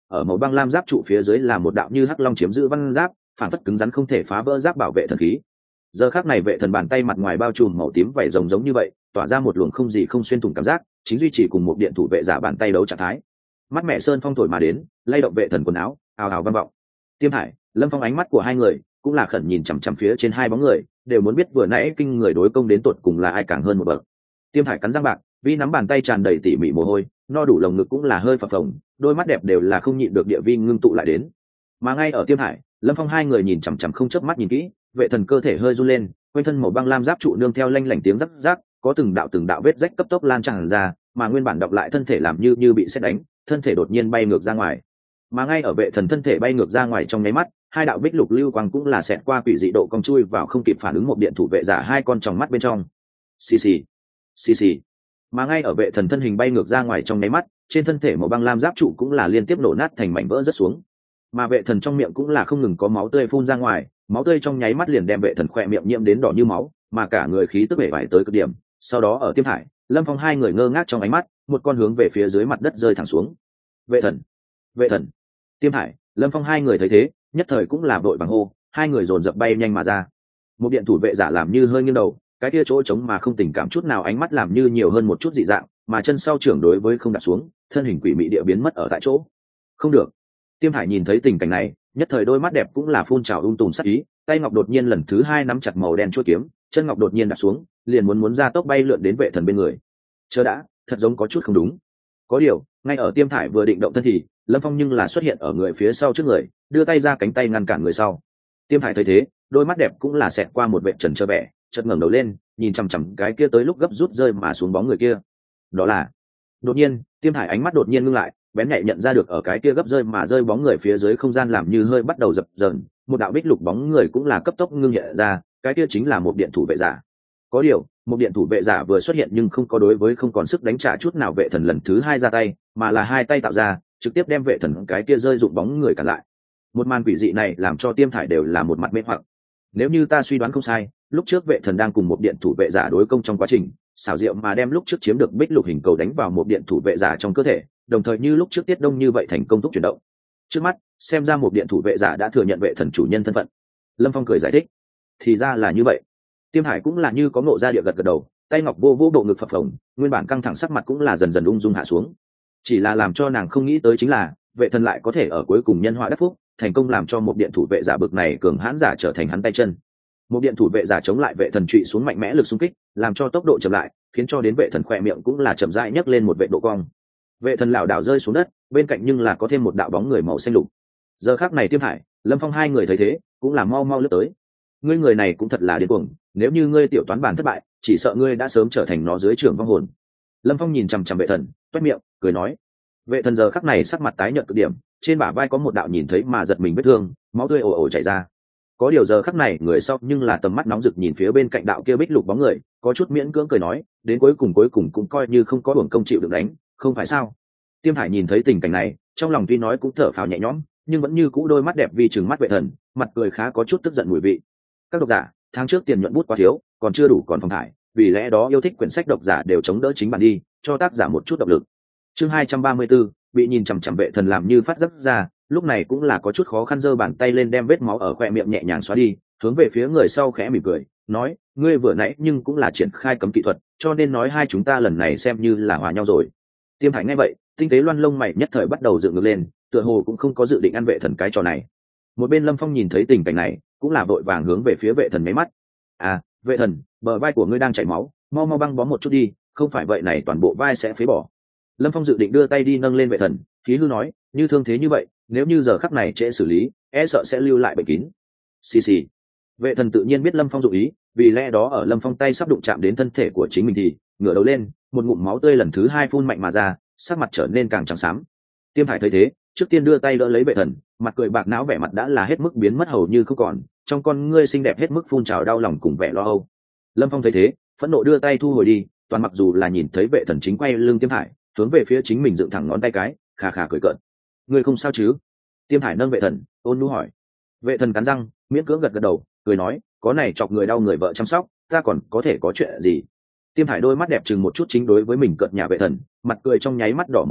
ở màu băng lam giáp trụ phía dưới là một đạo như hắc long chiếm giữ văn giáp, phản phất cứng rắn không thể phá vỡ giáp bảo vệ thần khí. Giờ khắc này vệ thần bàn tay mặt ngoài bao trùm màu tím vảy rồng giống như vậy, tỏa ra một luồng không gì không xuyên thủng cảm giác, chính duy trì cùng một điện thủ vệ giả bàn tay đấu trạng thái. Mắt mẹ sơn phong thổi mà đến, lay động vệ thần quần áo, ào ào vang vọng. Tiêm Hải, Lâm Phong ánh mắt của hai người cũng là khẩn nhìn chằm chằm phía trên hai bóng người, đều muốn biết vừa nãy kinh người đối công đến tột cùng là ai càng hơn một bậc. Tiêm Hải cắn răng bạc, vi nắm bàn tay tràn đầy tỉ mỉ mồ hôi, no đủ lồng ngực cũng là hơi phập phồng, đôi mắt đẹp đều là không nhịn được địa vi ngưng tụ lại đến. Mà ngay ở Tiêm Hải, Lâm Phong hai người nhìn chằm chằm không chớp mắt nhìn kỹ, vệ thần cơ thể hơi run lên, quanh thân màu băng lam giáp trụ nương theo lanh lảnh tiếng rắc rắc, có từng đạo vết rách cấp tốc lan tràn ra, mà nguyên bản đọc lại thân thể làm như bị sét đánh, thân thể đột nhiên bay ngược ra ngoài. Mà ngay ở vệ thần thân thể bay ngược ra ngoài trong nháy mắt, hai đạo bích lục lưu quang cũng là xẹt qua quỷ dị độ cong chui vào không kịp phản ứng một điện thủ vệ giả hai con tròng mắt bên trong. Xì xì, xì xì. Mà ngay ở vệ thần thân hình bay ngược ra ngoài trong nháy mắt, trên thân thể màu băng lam giáp trụ cũng là liên tiếp nổ nát thành mảnh vỡ rớt xuống. Mà vệ thần trong miệng cũng là không ngừng có máu tươi phun ra ngoài, máu tươi trong nháy mắt liền đem vệ thần khỏe miệng nhiễm đến đỏ như máu, mà cả người khí tức bể bại tới cực điểm. Sau đó ở Tiêm Hải, Lâm Phong hai người ngơ ngác trong ánh mắt, một con hướng về phía dưới mặt đất rơi thẳng xuống. Vệ thần, vệ thần. Tiêm Hải, Lâm Phong hai người thấy thế, nhất thời cũng là vội vàng hô, hai người dồn dập bay nhanh mà ra. Một điện thủ vệ giả làm như hơi nghiêng đầu, cái kia chỗ trống mà không tình cảm chút nào, ánh mắt làm như nhiều hơn một chút dị dạng, mà chân sau trưởng đối với không đặt xuống, thân hình quỷ mị địa biến mất ở tại chỗ. Không được. Tiêm Hải nhìn thấy tình cảnh này, nhất thời đôi mắt đẹp cũng là phun trào tùm sắc ý, tay ngọc đột nhiên lần thứ hai nắm chặt màu đen chuôi kiếm, chân ngọc đột nhiên đặt xuống, liền muốn ra tốc bay lượn đến vệ thần bên người. Chờ đã, thật giống có chút không đúng. Có điều, ngay ở Tiêm Hải vừa định động thân thì Lâm Phong nhưng là xuất hiện ở người phía sau trước người, đưa tay ra cánh tay ngăn cản người sau. Tiêm Hải thấy thế, đôi mắt đẹp cũng là xẹt qua một vệt trần trơ vẻ, chợt ngẩng đầu lên, nhìn chằm chằm cái kia tới lúc gấp rút rơi mà xuống bóng người kia. Đó là. Đột nhiên, Tiêm Hải ánh mắt đột nhiên ngưng lại, bén nhạy nhận ra được ở cái kia gấp rơi mà rơi bóng người phía dưới không gian làm như hơi bắt đầu dập dờn, một đạo bích lục bóng người cũng là cấp tốc ngưng hiện ra, cái kia chính là một điện thủ vệ giả. Có điều, một điện thủ vệ giả vừa xuất hiện nhưng không có đối với không còn sức đánh trả chút nào vệ thần lần thứ hai ra tay, mà là hai tay tạo ra, trực tiếp đem vệ thần cái kia rơi dụng bóng người cản lại. Một màn quỷ dị này làm cho Tiêm Thải đều là một mặt mê hoặc. Nếu như ta suy đoán không sai, lúc trước vệ thần đang cùng một điện thủ vệ giả đối công trong quá trình xảo diệu mà đem lúc trước chiếm được bích lục hình cầu đánh vào một điện thủ vệ giả trong cơ thể, đồng thời như lúc trước Tiết Đông như vậy thành công thúc chuyển động. Trước mắt, xem ra một điện thủ vệ giả đã thừa nhận vệ thần chủ nhân thân phận. Lâm Phong cười giải thích, thì ra là như vậy. Tiêm Hải cũng là như có ngộ ra địa gật gật đầu, tay ngọc vô vô bộ ngực phập phồng, nguyên bản căng thẳng sắc mặt cũng là dần dần ung dung hạ xuống. Chỉ là làm cho nàng không nghĩ tới chính là vệ thần lại có thể ở cuối cùng nhân họa đắc phúc, thành công làm cho một điện thủ vệ giả bực này cường hãn giả trở thành hắn tay chân. Một điện thủ vệ giả chống lại vệ thần trụy xuống mạnh mẽ lực xung kích, làm cho tốc độ chậm lại, khiến cho đến vệ thần khỏe miệng cũng là chậm rãi nhấc lên một vệ độ cong. Vệ thần lảo đảo rơi xuống đất, bên cạnh nhưng là có thêm một đạo bóng người màu xanh lục. Giờ khắc này Tiêm Hải, Lâm Phong hai người thấy thế, cũng là mau mau lướt tới. Ngươi người này cũng thật là điên cuồng, nếu như ngươi tiểu toán bản thất bại, chỉ sợ ngươi đã sớm trở thành nó dưới trưởng vong hồn. Lâm Phong nhìn chằm chằm vệ thần, toét miệng, cười nói. Vệ thần giờ khắc này sắc mặt tái nhợt cực điểm, trên bả vai có một đạo nhìn thấy mà giật mình vết thương, máu tươi ồ ồ chảy ra. Có điều giờ khắc này người sau nhưng là tầm mắt nóng rực nhìn phía bên cạnh đạo kia bích lục bóng người, có chút miễn cưỡng cười nói, đến cuối cùng cũng coi như không có uổng công chịu được đánh, không phải sao? Tiêm Hải nhìn thấy tình cảnh này, trong lòng tuy nói cũng thở phào nhẹ nhõm, nhưng vẫn như cũ đôi mắt đẹp vì trừng mắt vệ thần, mặt cười khá có chút tức giận mùi vị. Các độc giả, tháng trước tiền nhuận bút quá thiếu, còn chưa đủ còn phòng thải, vì lẽ đó yêu thích quyển sách độc giả đều chống đỡ chính bản đi, cho tác giả một chút động lực. Chương 234, bị nhìn chằm chằm vệ thần làm như phát giấc ra, lúc này cũng là có chút khó khăn giơ bàn tay lên đem vết máu ở khóe miệng nhẹ nhàng xóa đi, hướng về phía người sau khẽ mỉm cười, nói, ngươi vừa nãy nhưng cũng là triển khai cấm kỹ thuật, cho nên nói hai chúng ta lần này xem như là hòa nhau rồi. Tiêm Hải nghe vậy, tinh tế loan lông mày nhất thời bắt đầu dựng ngược lên, tựa hồ cũng không có dự định ăn vệ thần cái trò này. Một bên Lâm Phong nhìn thấy tình cảnh này, cũng là vội vàng hướng về phía vệ thần mấy mắt. À, vệ thần, bờ vai của ngươi đang chảy máu, mau mau băng bó một chút đi, không phải vậy này toàn bộ vai sẽ phế bỏ. Lâm Phong dự định đưa tay đi nâng lên vệ thần, khí hư nói, như thương thế như vậy, nếu như giờ khắc này trễ xử lý, e sợ sẽ lưu lại bệnh kín. Xì xì. Vệ thần tự nhiên biết Lâm Phong dụng ý, vì lẽ đó ở Lâm Phong tay sắp đụng chạm đến thân thể của chính mình thì ngửa đầu lên, một ngụm máu tươi lần thứ hai phun mạnh mà ra, sắc mặt trở nên càng trắng xám. Tiêm Thải thấy thế, trước tiên đưa tay đỡ lấy vệ thần, mặt cười bạc não vẻ mặt đã là hết mức biến mất hầu như không còn, trong con ngươi xinh đẹp hết mức phun trào đau lòng cùng vẻ lo âu. Lâm Phong thấy thế, phẫn nộ đưa tay thu hồi đi, toàn mặc dù là nhìn thấy vệ thần chính quay lưng Tiêm Thải, hướng về phía chính mình dựng thẳng ngón tay cái, khà khà cười cợt. Ngươi không sao chứ? Tiêm Thải nâng vệ thần, ôn nhu hỏi. Vệ thần cắn răng, miễn cưỡng gật gật đầu, cười nói, có này chọc người đau người vợ chăm sóc, ta còn có thể có chuyện gì? Tiêm Thải đôi mắt đẹp chừng một chút chính đối với mình cợt nhà vệ thần, mặt cười trong nháy mắt đỏ một hồi,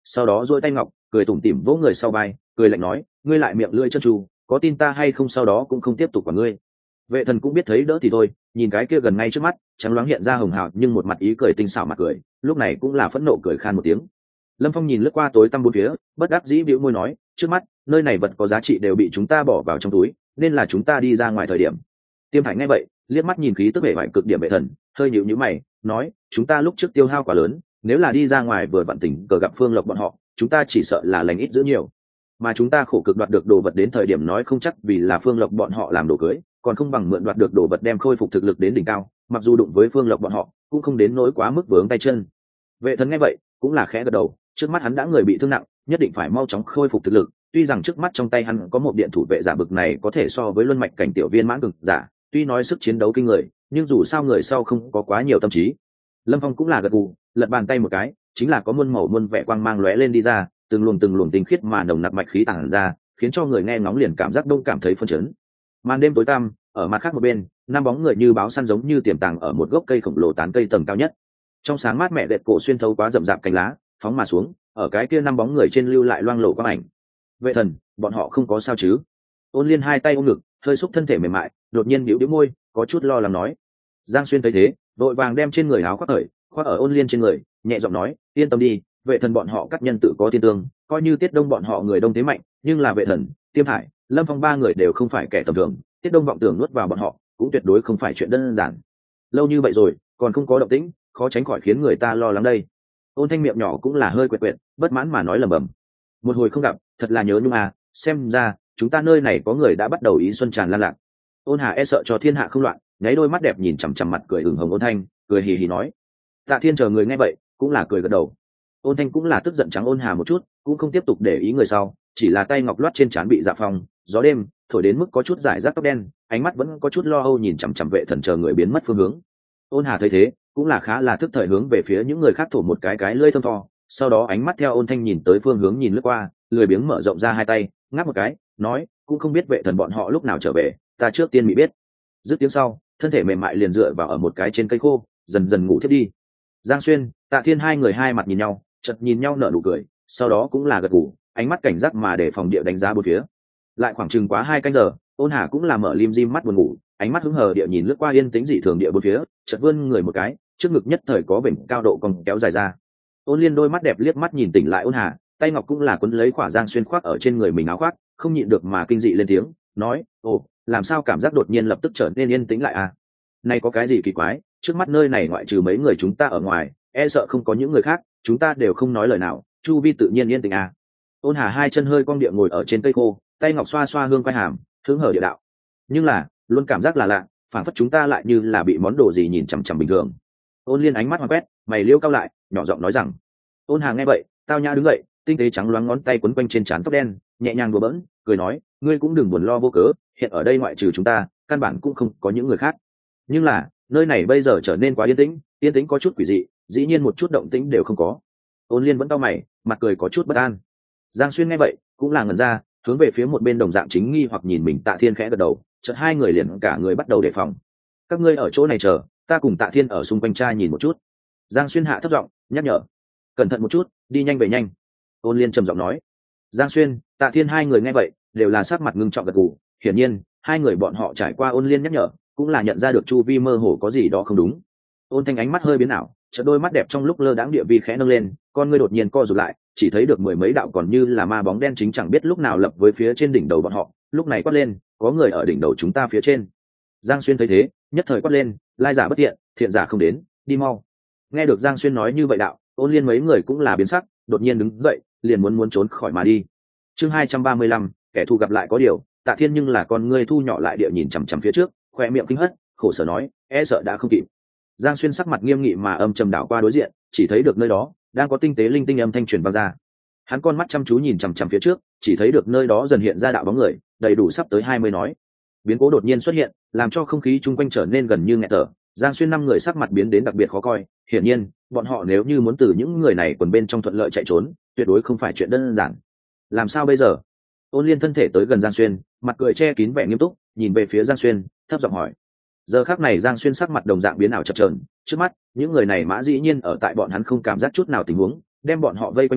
sau đó duỗi tay ngọc cười tủm tỉm vỗ người sau vai, cười lạnh nói, ngươi lại miệng lưỡi chân tru, có tin ta hay không sau đó cũng không tiếp tục quả ngươi. Vệ thần cũng biết thấy đỡ thì thôi, nhìn cái kia gần ngay trước mắt trắng loáng hiện ra hồng hào nhưng một mặt ý cười tinh xảo mặt cười, lúc này cũng là phẫn nộ cười khan một tiếng. Lâm Phong nhìn lướt qua tối tăm bốn phía, bất đắc dĩ bĩu môi nói, trước mắt nơi này vật có giá trị đều bị chúng ta bỏ vào trong túi, nên là chúng ta đi ra ngoài thời điểm. Tiêm Thải nghe vậy liếc mắt nhìn khí tức bể bại cực điểm vệ thần, hơi nhíu nhíu mày nói, chúng ta lúc trước tiêu hao quá lớn, nếu là đi ra ngoài vừa vặn tình cờ gặp Phương Lộc bọn họ, chúng ta chỉ sợ là lành ít giữ nhiều, mà chúng ta khổ cực đoạt được đồ vật đến thời điểm nói không chắc vì là Phương Lộc bọn họ làm đồ cưới, còn không bằng mượn đoạt được đồ vật đem khôi phục thực lực đến đỉnh cao, mặc dù đụng với Phương Lộc bọn họ cũng không đến nỗi quá mức vướng tay chân. Vệ thần nghe vậy cũng là khẽ gật đầu, trước mắt hắn đã người bị thương nặng, nhất định phải mau chóng khôi phục thực lực, tuy rằng trước mắt trong tay hắn có một điện thủ vệ giả bực này có thể so với luân mạch cảnh tiểu viên mãn cực giả, tuy nói sức chiến đấu kinh người, nhưng dù sao người sau không có quá nhiều tâm trí. Lâm Phong cũng là gật gù, lật bàn tay một cái, chính là có muôn màu muôn vẻ quang mang lóe lên đi ra, từng luồng tinh khiết mà nồng nặc mạch khí tản ra, khiến cho người nghe ngóng liền cảm giác đông cảm thấy phân chấn. Màn đêm tối tăm, ở mặt khác một bên, năm bóng người như báo săn giống như tiềm tàng ở một gốc cây khổng lồ tán cây tầng cao nhất. Trong sáng mát mẻ đẹp cổ xuyên thấu quá rậm rạp cành lá, phóng mà xuống, ở cái kia năm bóng người trên lưu lại loang lổ quang ảnh. Vệ thần, bọn họ không có sao chứ? Ôn Liên hai tay ôm ngực, hơi xúc thân thể mềm mại, đột nhiên bĩu bĩu môi, có chút lo lắng nói. Giang Xuyên thấy thế, vội vàng đem trên người áo khoác ở Ôn Liên trên người, nhẹ giọng nói, yên tâm đi, vệ thần bọn họ các nhân tự có thiên tương, coi như Tiết Đông bọn họ người đông thế mạnh, nhưng là vệ thần, Tiêm Thải, Lâm Phong ba người đều không phải kẻ tầm thường, Tiết Đông vọng tưởng nuốt vào bọn họ, cũng tuyệt đối không phải chuyện đơn giản. Lâu như vậy rồi, còn không có động tĩnh, khó tránh khỏi khiến người ta lo lắng đây. Ôn Thanh miệng nhỏ cũng là hơi quẹt quẹt, bất mãn mà nói lẩm bẩm. Một hồi không gặp, thật là nhớ nhung à, xem ra chúng ta nơi này có người đã bắt đầu ý xuân tràn lan lạc. Ôn Hà e sợ cho thiên hạ không loạn, nháy đôi mắt đẹp nhìn chằm chằm mặt cười ửng hồng Ôn Thanh, cười hì hì nói. Tạ Thiên chờ người nghe vậy cũng là cười gật đầu. Ôn Thanh cũng là tức giận trắng Ôn Hà một chút, cũng không tiếp tục để ý người sau, chỉ là tay ngọc loát trên trán bị dạ phong gió đêm thổi đến mức có chút giải rác tóc đen, ánh mắt vẫn có chút lo âu nhìn chằm chằm vệ thần chờ người biến mất phương hướng. Ôn Hà thấy thế cũng là khá là thức thời hướng về phía những người khác thổ một cái lưỡi thơm tho, sau đó ánh mắt theo Ôn Thanh nhìn tới phương hướng nhìn lướt qua, lười biếng mở rộng ra hai tay ngáp một cái, nói, cũng không biết vệ thần bọn họ lúc nào trở về, ta trước tiên bị biết. Dứt tiếng sau, thân thể mềm mại liền dựa vào ở một cái trên cây khô, dần dần ngủ thiếp đi. Giang Xuyên, Tạ Thiên hai người hai mặt nhìn nhau, chợt nhìn nhau nở nụ cười, sau đó cũng là gật gù, ánh mắt cảnh giác mà để phòng địa đánh giá bốn phía. Lại khoảng chừng quá 2 canh giờ, Ôn Hà cũng là mở lim dim mắt buồn ngủ, ánh mắt hứng hờ địa nhìn lướt qua yên tĩnh dị thường địa bốn phía, chợt vươn người một cái, trước ngực nhất thời có vểnh cao độ cong kéo dài ra. Ôn Liên đôi mắt đẹp liếc mắt nhìn tỉnh lại Ôn Hà, tay ngọc cũng là quấn lấy khỏa Giang Xuyên khoác ở trên người mình áo khoác, không nhịn được mà kinh dị lên tiếng, nói, ồ, làm sao cảm giác đột nhiên lập tức trở nên yên tĩnh lại à? Này có cái gì kỳ quái, trước mắt nơi này ngoại trừ mấy người chúng ta ở ngoài, e sợ không có những người khác, chúng ta đều không nói lời nào, chu vi tự nhiên yên tĩnh à? Ôn Hà hai chân hơi cong địa ngồi ở trên cây khô, tay ngọc xoa xoa hương quai hàm, hứng hở địa đạo. Nhưng là, luôn cảm giác là lạ, phản phất chúng ta lại như là bị món đồ gì nhìn chằm chằm bình thường. Ôn Liên ánh mắt hoa quét, mày liêu cao lại, nhỏ giọng nói rằng. Ôn Hà nghe vậy, tao nhã đứng dậy, tinh tế trắng loáng ngón tay quấn quanh trên trán tóc đen, nhẹ nhàng đùa bỡn, cười nói, ngươi cũng đừng buồn lo vô cớ, hiện ở đây ngoại trừ chúng ta, căn bản cũng không có những người khác. Nhưng là, nơi này bây giờ trở nên quá yên tĩnh có chút quỷ dị, dĩ nhiên một chút động tĩnh đều không có. Ôn Liên vẫn cau mày, mặt cười có chút bất an. Giang Xuyên nghe vậy cũng là ngẩn ra, hướng về phía một bên đồng dạng chính nghi hoặc nhìn mình Tạ Thiên khẽ gật đầu, chợt hai người liền cả người bắt đầu đề phòng. Các ngươi ở chỗ này chờ, ta cùng Tạ Thiên ở xung quanh trai nhìn một chút. Giang Xuyên hạ thấp giọng nhắc nhở. Cẩn thận một chút, đi nhanh về nhanh. Ôn Liên trầm giọng nói. Giang Xuyên, Tạ Thiên hai người nghe vậy đều là sắc mặt ngưng trọng gật gù, hiển nhiên hai người bọn họ trải qua Ôn Liên nhắc nhở, cũng là nhận ra được chu vi mơ hồ có gì đó không đúng. Ôn Thanh ánh mắt hơi biến ảo, chợt đôi mắt đẹp trong lúc lơ đãng địa vi khẽ nâng lên, con ngươi đột nhiên co rụt lại, chỉ thấy được mười mấy đạo còn như là ma bóng đen chính chẳng biết lúc nào lập với phía trên đỉnh đầu bọn họ, lúc này quát lên, có người ở đỉnh đầu chúng ta phía trên. Giang Xuyên thấy thế, nhất thời quát lên, lai giả bất thiện, thiện giả không đến, đi mau. Nghe được Giang Xuyên nói như vậy đạo, Ôn Liên mấy người cũng là biến sắc, đột nhiên đứng dậy, liền muốn trốn khỏi mà đi. Chương 235, kẻ thù gặp lại có điều, Tạ Thiên nhưng là con ngươi thu nhỏ lại địa nhìn chằm chằm phía trước, khoe miệng kinh hất, khổ sở nói, e sợ đã không kịp. Giang Xuyên sắc mặt nghiêm nghị mà âm trầm đảo qua đối diện, chỉ thấy được nơi đó đang có tinh tế linh tinh âm thanh truyền vang ra. Hắn con mắt chăm chú nhìn chằm chằm phía trước, chỉ thấy được nơi đó dần hiện ra đạo bóng người, đầy đủ sắp tới 20 nói. Biến cố đột nhiên xuất hiện, làm cho không khí chung quanh trở nên gần như nghẹt thở. Giang Xuyên năm người sắc mặt biến đến đặc biệt khó coi, hiển nhiên, bọn họ nếu như muốn từ những người này quần bên trong thuận lợi chạy trốn, tuyệt đối không phải chuyện đơn giản. Làm sao bây giờ? Ôn Liên thân thể tới gần Giang Xuyên, mặt cười che kín vẻ nghiêm túc, nhìn về phía Giang Xuyên, thấp giọng hỏi. Giờ khắc này Giang Xuyên sắc mặt đồng dạng biến ảo chập chờn, trước mắt những người này mã dĩ nhiên ở tại bọn hắn không cảm giác chút nào tình huống, đem bọn họ vây quanh lên,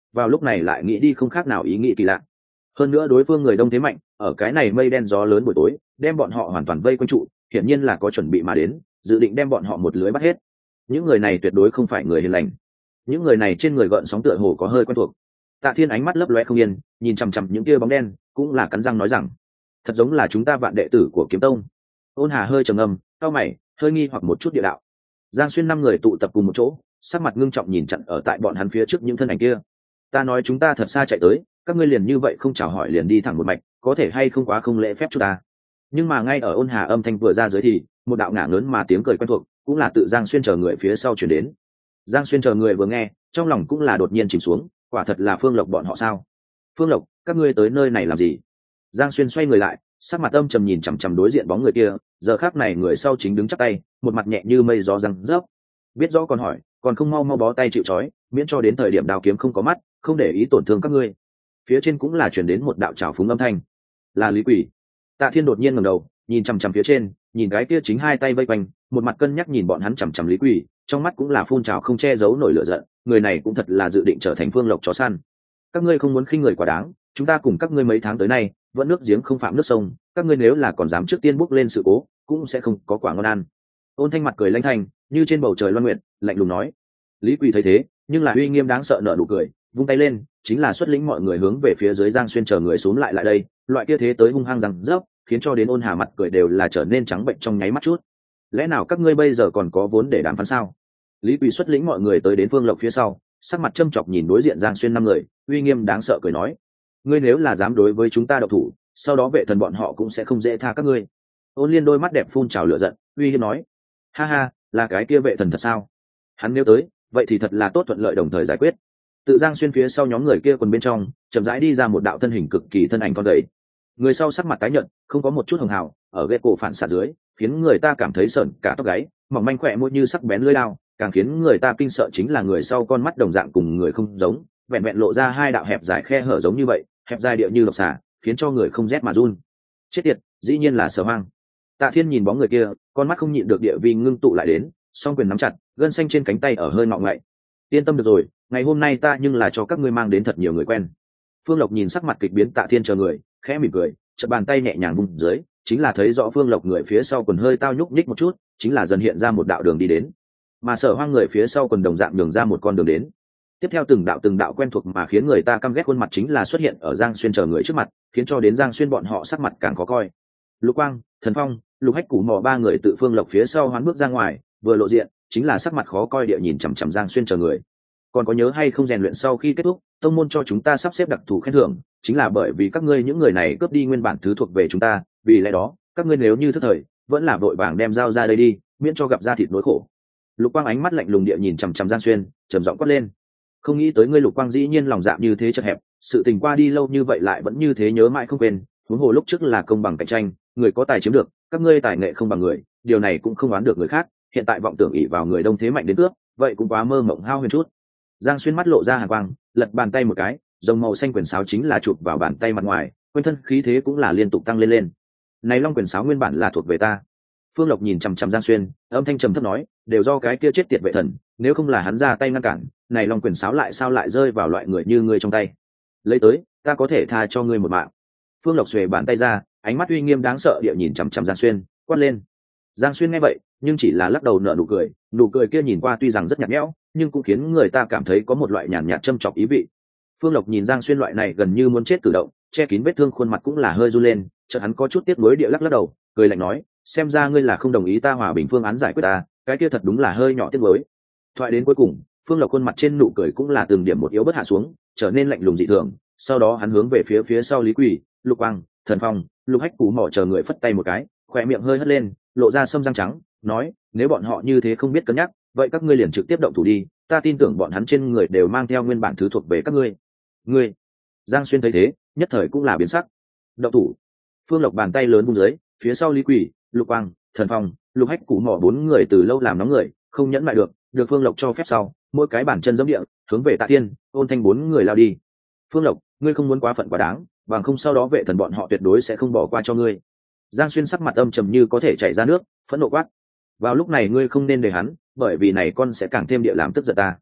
vào lúc này lại nghĩ đi không khác nào ý nghĩ kỳ lạ. Hơn nữa đối phương người đông thế mạnh, ở cái này mây đen gió lớn buổi tối đem bọn họ hoàn toàn vây quanh trụ, hiển nhiên là có chuẩn bị mà đến, dự định đem bọn họ một lưới bắt hết. Những người này tuyệt đối không phải người hiền lành. Những người này trên người gợn sóng tựa hồ có hơi quen thuộc. Tạ Thiên ánh mắt lấp loe không yên, nhìn chằm chằm những kia bóng đen, cũng là cắn răng nói rằng, thật giống là chúng ta vạn đệ tử của Kiếm Tông. Ôn Hà hơi trầm ngâm, cau mày, hơi nghi hoặc một chút địa đạo. Giang Xuyên năm người tụ tập cùng một chỗ, sắc mặt ngưng trọng nhìn chặn ở tại bọn hắn phía trước những thân ảnh kia. Ta nói chúng ta thật xa chạy tới, các ngươi liền như vậy không chào hỏi liền đi thẳng một mạch, có thể hay không quá không lễ phép chúng ta. Nhưng mà ngay ở Ôn Hà âm thanh vừa ra dưới thì một đạo ngả ngớn mà tiếng cười quen thuộc, cũng là tự Giang Xuyên chờ người phía sau truyền đến. Giang Xuyên chờ người vừa nghe, trong lòng cũng là đột nhiên chìm xuống, quả thật là Phương Lộc bọn họ sao? Phương Lộc, các ngươi tới nơi này làm gì? Giang Xuyên xoay người lại, sắc mặt âm trầm nhìn chằm chằm đối diện bóng người kia, giờ khắc này người sau chính đứng chắp tay, một mặt nhẹ như mây gió răng rớp. Biết rõ còn hỏi, còn không mau mau bó tay chịu trói, miễn cho đến thời điểm đao kiếm không có mắt, không để ý tổn thương các ngươi. Phía trên cũng là truyền đến một đạo trào phúng âm thanh. Là Lý Quỷ. Tạ Thiên đột nhiên ngẩng đầu, nhìn chằm chằm phía trên, nhìn cái kia chính hai tay vây quanh, một mặt cân nhắc nhìn bọn hắn chằm chằm Lý Quỷ, trong mắt cũng là phun trào không che giấu nổi lửa giận, người này cũng thật là dự định trở thành Phương Lộc chó săn. Các ngươi không muốn khinh người quá đáng, chúng ta cùng các ngươi mấy tháng tới nay, vẫn nước giếng không phạm nước sông, các ngươi nếu là còn dám trước tiên bước lên sự cố, cũng sẽ không có quả ngon ăn. Ôn Thanh mặt cười lanh thanh, như trên bầu trời loan nguyện, lạnh lùng nói. Lý Quỳ thấy thế, nhưng là uy nghiêm đáng sợ nở nụ cười, vung tay lên, chính là xuất lĩnh mọi người hướng về phía dưới Giang Xuyên chờ người xuống lại đây, loại kia thế tới hung hăng rằng rớp, khiến cho đến Ôn Hà mặt cười đều là trở nên trắng bệnh trong nháy mắt chút. Lẽ nào các ngươi bây giờ còn có vốn để đàm phán sao? Lý Quỳ xuất lĩnh mọi người tới đến Phương Lộc phía sau, sắc mặt châm chọc nhìn đối diện Giang Xuyên năm người, uy nghiêm đáng sợ cười nói: ngươi nếu là dám đối với chúng ta độc thủ, sau đó vệ thần bọn họ cũng sẽ không dễ tha các ngươi. Ôn Liên đôi mắt đẹp phun trào lửa giận, uy hiếp nói: ha ha, là cái kia vệ thần thật sao? Hắn nếu tới, vậy thì thật là tốt, thuận lợi đồng thời giải quyết. Tự Giang Xuyên phía sau nhóm người kia quần bên trong, chậm rãi đi ra một đạo thân hình cực kỳ thân ảnh con gầy. Người sau sắc mặt tái nhợt, không có một chút hường hào, ở ghét cổ phản xạ dưới, khiến người ta cảm thấy sởn cả tóc gáy, mỏng manh khỏe môi như sắc bén lưỡi dao, càng khiến người ta kinh sợ chính là người sau con mắt đồng dạng cùng người không giống, vẹn vẹn lộ ra hai đạo hẹp dài khe hở giống như vậy, hẹp dài địa như lộc xả, khiến cho người không rét mà run. Chết tiệt, dĩ nhiên là Sở Hoang. Tạ Thiên nhìn bóng người kia, con mắt không nhịn được địa vi ngưng tụ lại đến, song quyền nắm chặt, gân xanh trên cánh tay ở hơi ngọ ngậy. Yên tâm được rồi, ngày hôm nay ta nhưng là cho các ngươi mang đến thật nhiều người quen. Phương Lộc nhìn sắc mặt kịch biến Tạ Thiên chờ người, khẽ mỉm cười, chợt bàn tay nhẹ nhàng vung dưới, chính là thấy rõ Phương Lộc người phía sau quần hơi tao nhúc nhích một chút, chính là dần hiện ra một đạo đường đi đến. Mà Sở Hoang người phía sau quần đồng dạng nhường ra một con đường đến. Tiếp theo từng đạo quen thuộc mà khiến người ta căm ghét khuôn mặt chính là xuất hiện ở Giang Xuyên chờ người trước mặt, khiến cho đến Giang Xuyên bọn họ sắc mặt càng khó coi. Lục Quang, Thần Phong, Lục Hách Củ Mò ba người tự Phương Lộc phía sau hoán bước ra ngoài, vừa lộ diện, chính là sắc mặt khó coi địa nhìn chằm chằm Giang Xuyên chờ người. Còn có nhớ hay không, rèn luyện sau khi kết thúc, tông môn cho chúng ta sắp xếp đặc thù khen thưởng, chính là bởi vì các ngươi những người này cướp đi nguyên bản thứ thuộc về chúng ta, vì lẽ đó, các ngươi nếu như thức thời, vẫn là vội vàng đem dao ra đây đi, miễn cho gặp ra thịt nỗi khổ. Lục Quang ánh mắt lạnh lùng địa nhìn chằm chằm Giang Xuyên, trầm giọng quát lên. Không nghĩ tới ngươi Lục Quang dĩ nhiên lòng dạ như thế chật hẹp, sự tình qua đi lâu như vậy lại vẫn như thế nhớ mãi không quên. Huống hồ lúc trước là công bằng cạnh tranh, người có tài chiếm được, các ngươi tài nghệ không bằng người, điều này cũng không oán được người khác. Hiện tại vọng tưởng ỷ vào người đông thế mạnh đến cướp, vậy cũng quá mơ mộng hao huyền chút. Giang Xuyên mắt lộ ra hàn quang, lật bàn tay một cái, rồng màu xanh quyền sáo chính là chụp vào bàn tay mặt ngoài, quanh thân khí thế cũng là liên tục tăng lên lên. Này long quyền sáo nguyên bản là thuộc về ta. Phương Lộc nhìn chằm chằm Giang Xuyên, âm thanh trầm thấp nói, đều do cái kia chết tiệt vệ thần, nếu không là hắn ra tay ngăn cản, này long quyền sáo lại sao lại rơi vào loại người như ngươi trong tay. Lấy tới, ta có thể tha cho ngươi một mạng. Phương Lộc xuề bàn tay ra, ánh mắt uy nghiêm đáng sợ địa nhìn chằm chằm Giang Xuyên, quát lên. Giang Xuyên nghe vậy, nhưng chỉ là lắc đầu nở nụ cười kia nhìn qua tuy rằng rất nhạt nhẽo, nhưng cũng khiến người ta cảm thấy có một loại nhàn nhạt châm chọc ý vị. Phương Lộc nhìn Giang Xuyên loại này gần như muốn chết cử động, che kín vết thương khuôn mặt cũng là hơi run lên, chợt hắn có chút tiếc nuối địa lắc đầu, cười lạnh nói, xem ra ngươi là không đồng ý ta hòa bình phương án giải quyết ta, cái kia thật đúng là hơi nhỏ tiếc nuối. Thoại đến cuối cùng, Phương Lộc khuôn mặt trên nụ cười cũng là từng điểm một yếu bớt hạ xuống, trở nên lạnh lùng dị thường, sau đó hắn hướng về phía sau Lý Quỳ, Lục Quang, Thần Phong, Lục Hách Cú Mỏ chờ người phất tay một cái, khóe miệng hơi hất lên, lộ ra sâm răng trắng, nói, nếu bọn họ như thế không biết cân nhắc, vậy các ngươi liền trực tiếp động thủ đi, ta tin tưởng bọn hắn trên người đều mang theo nguyên bản thứ thuộc về các ngươi. Ngươi. Giang Xuyên thấy thế, nhất thời cũng là biến sắc. Động thủ. Phương Lộc bàn tay lớn vung dưới, phía sau Lý Quỳ, Lục Quang, Thần Phong, Lục Hách Cú Mỏ bốn người từ lâu làm nóng người, không nhẫn lại được Phương Lộc cho phép sau, mỗi cái bàn chân giống địa, hướng về Tạ Thiên, Ôn Thanh bốn người lao đi. Phương Lộc, ngươi không muốn quá phận quá đáng, bằng không sau đó vệ thần bọn họ tuyệt đối sẽ không bỏ qua cho ngươi. Giang Xuyên sắc mặt âm trầm như có thể chảy ra nước, phẫn nộ quát. Vào lúc này ngươi không nên để hắn, bởi vì này con sẽ càng thêm địa làm tức giận ta.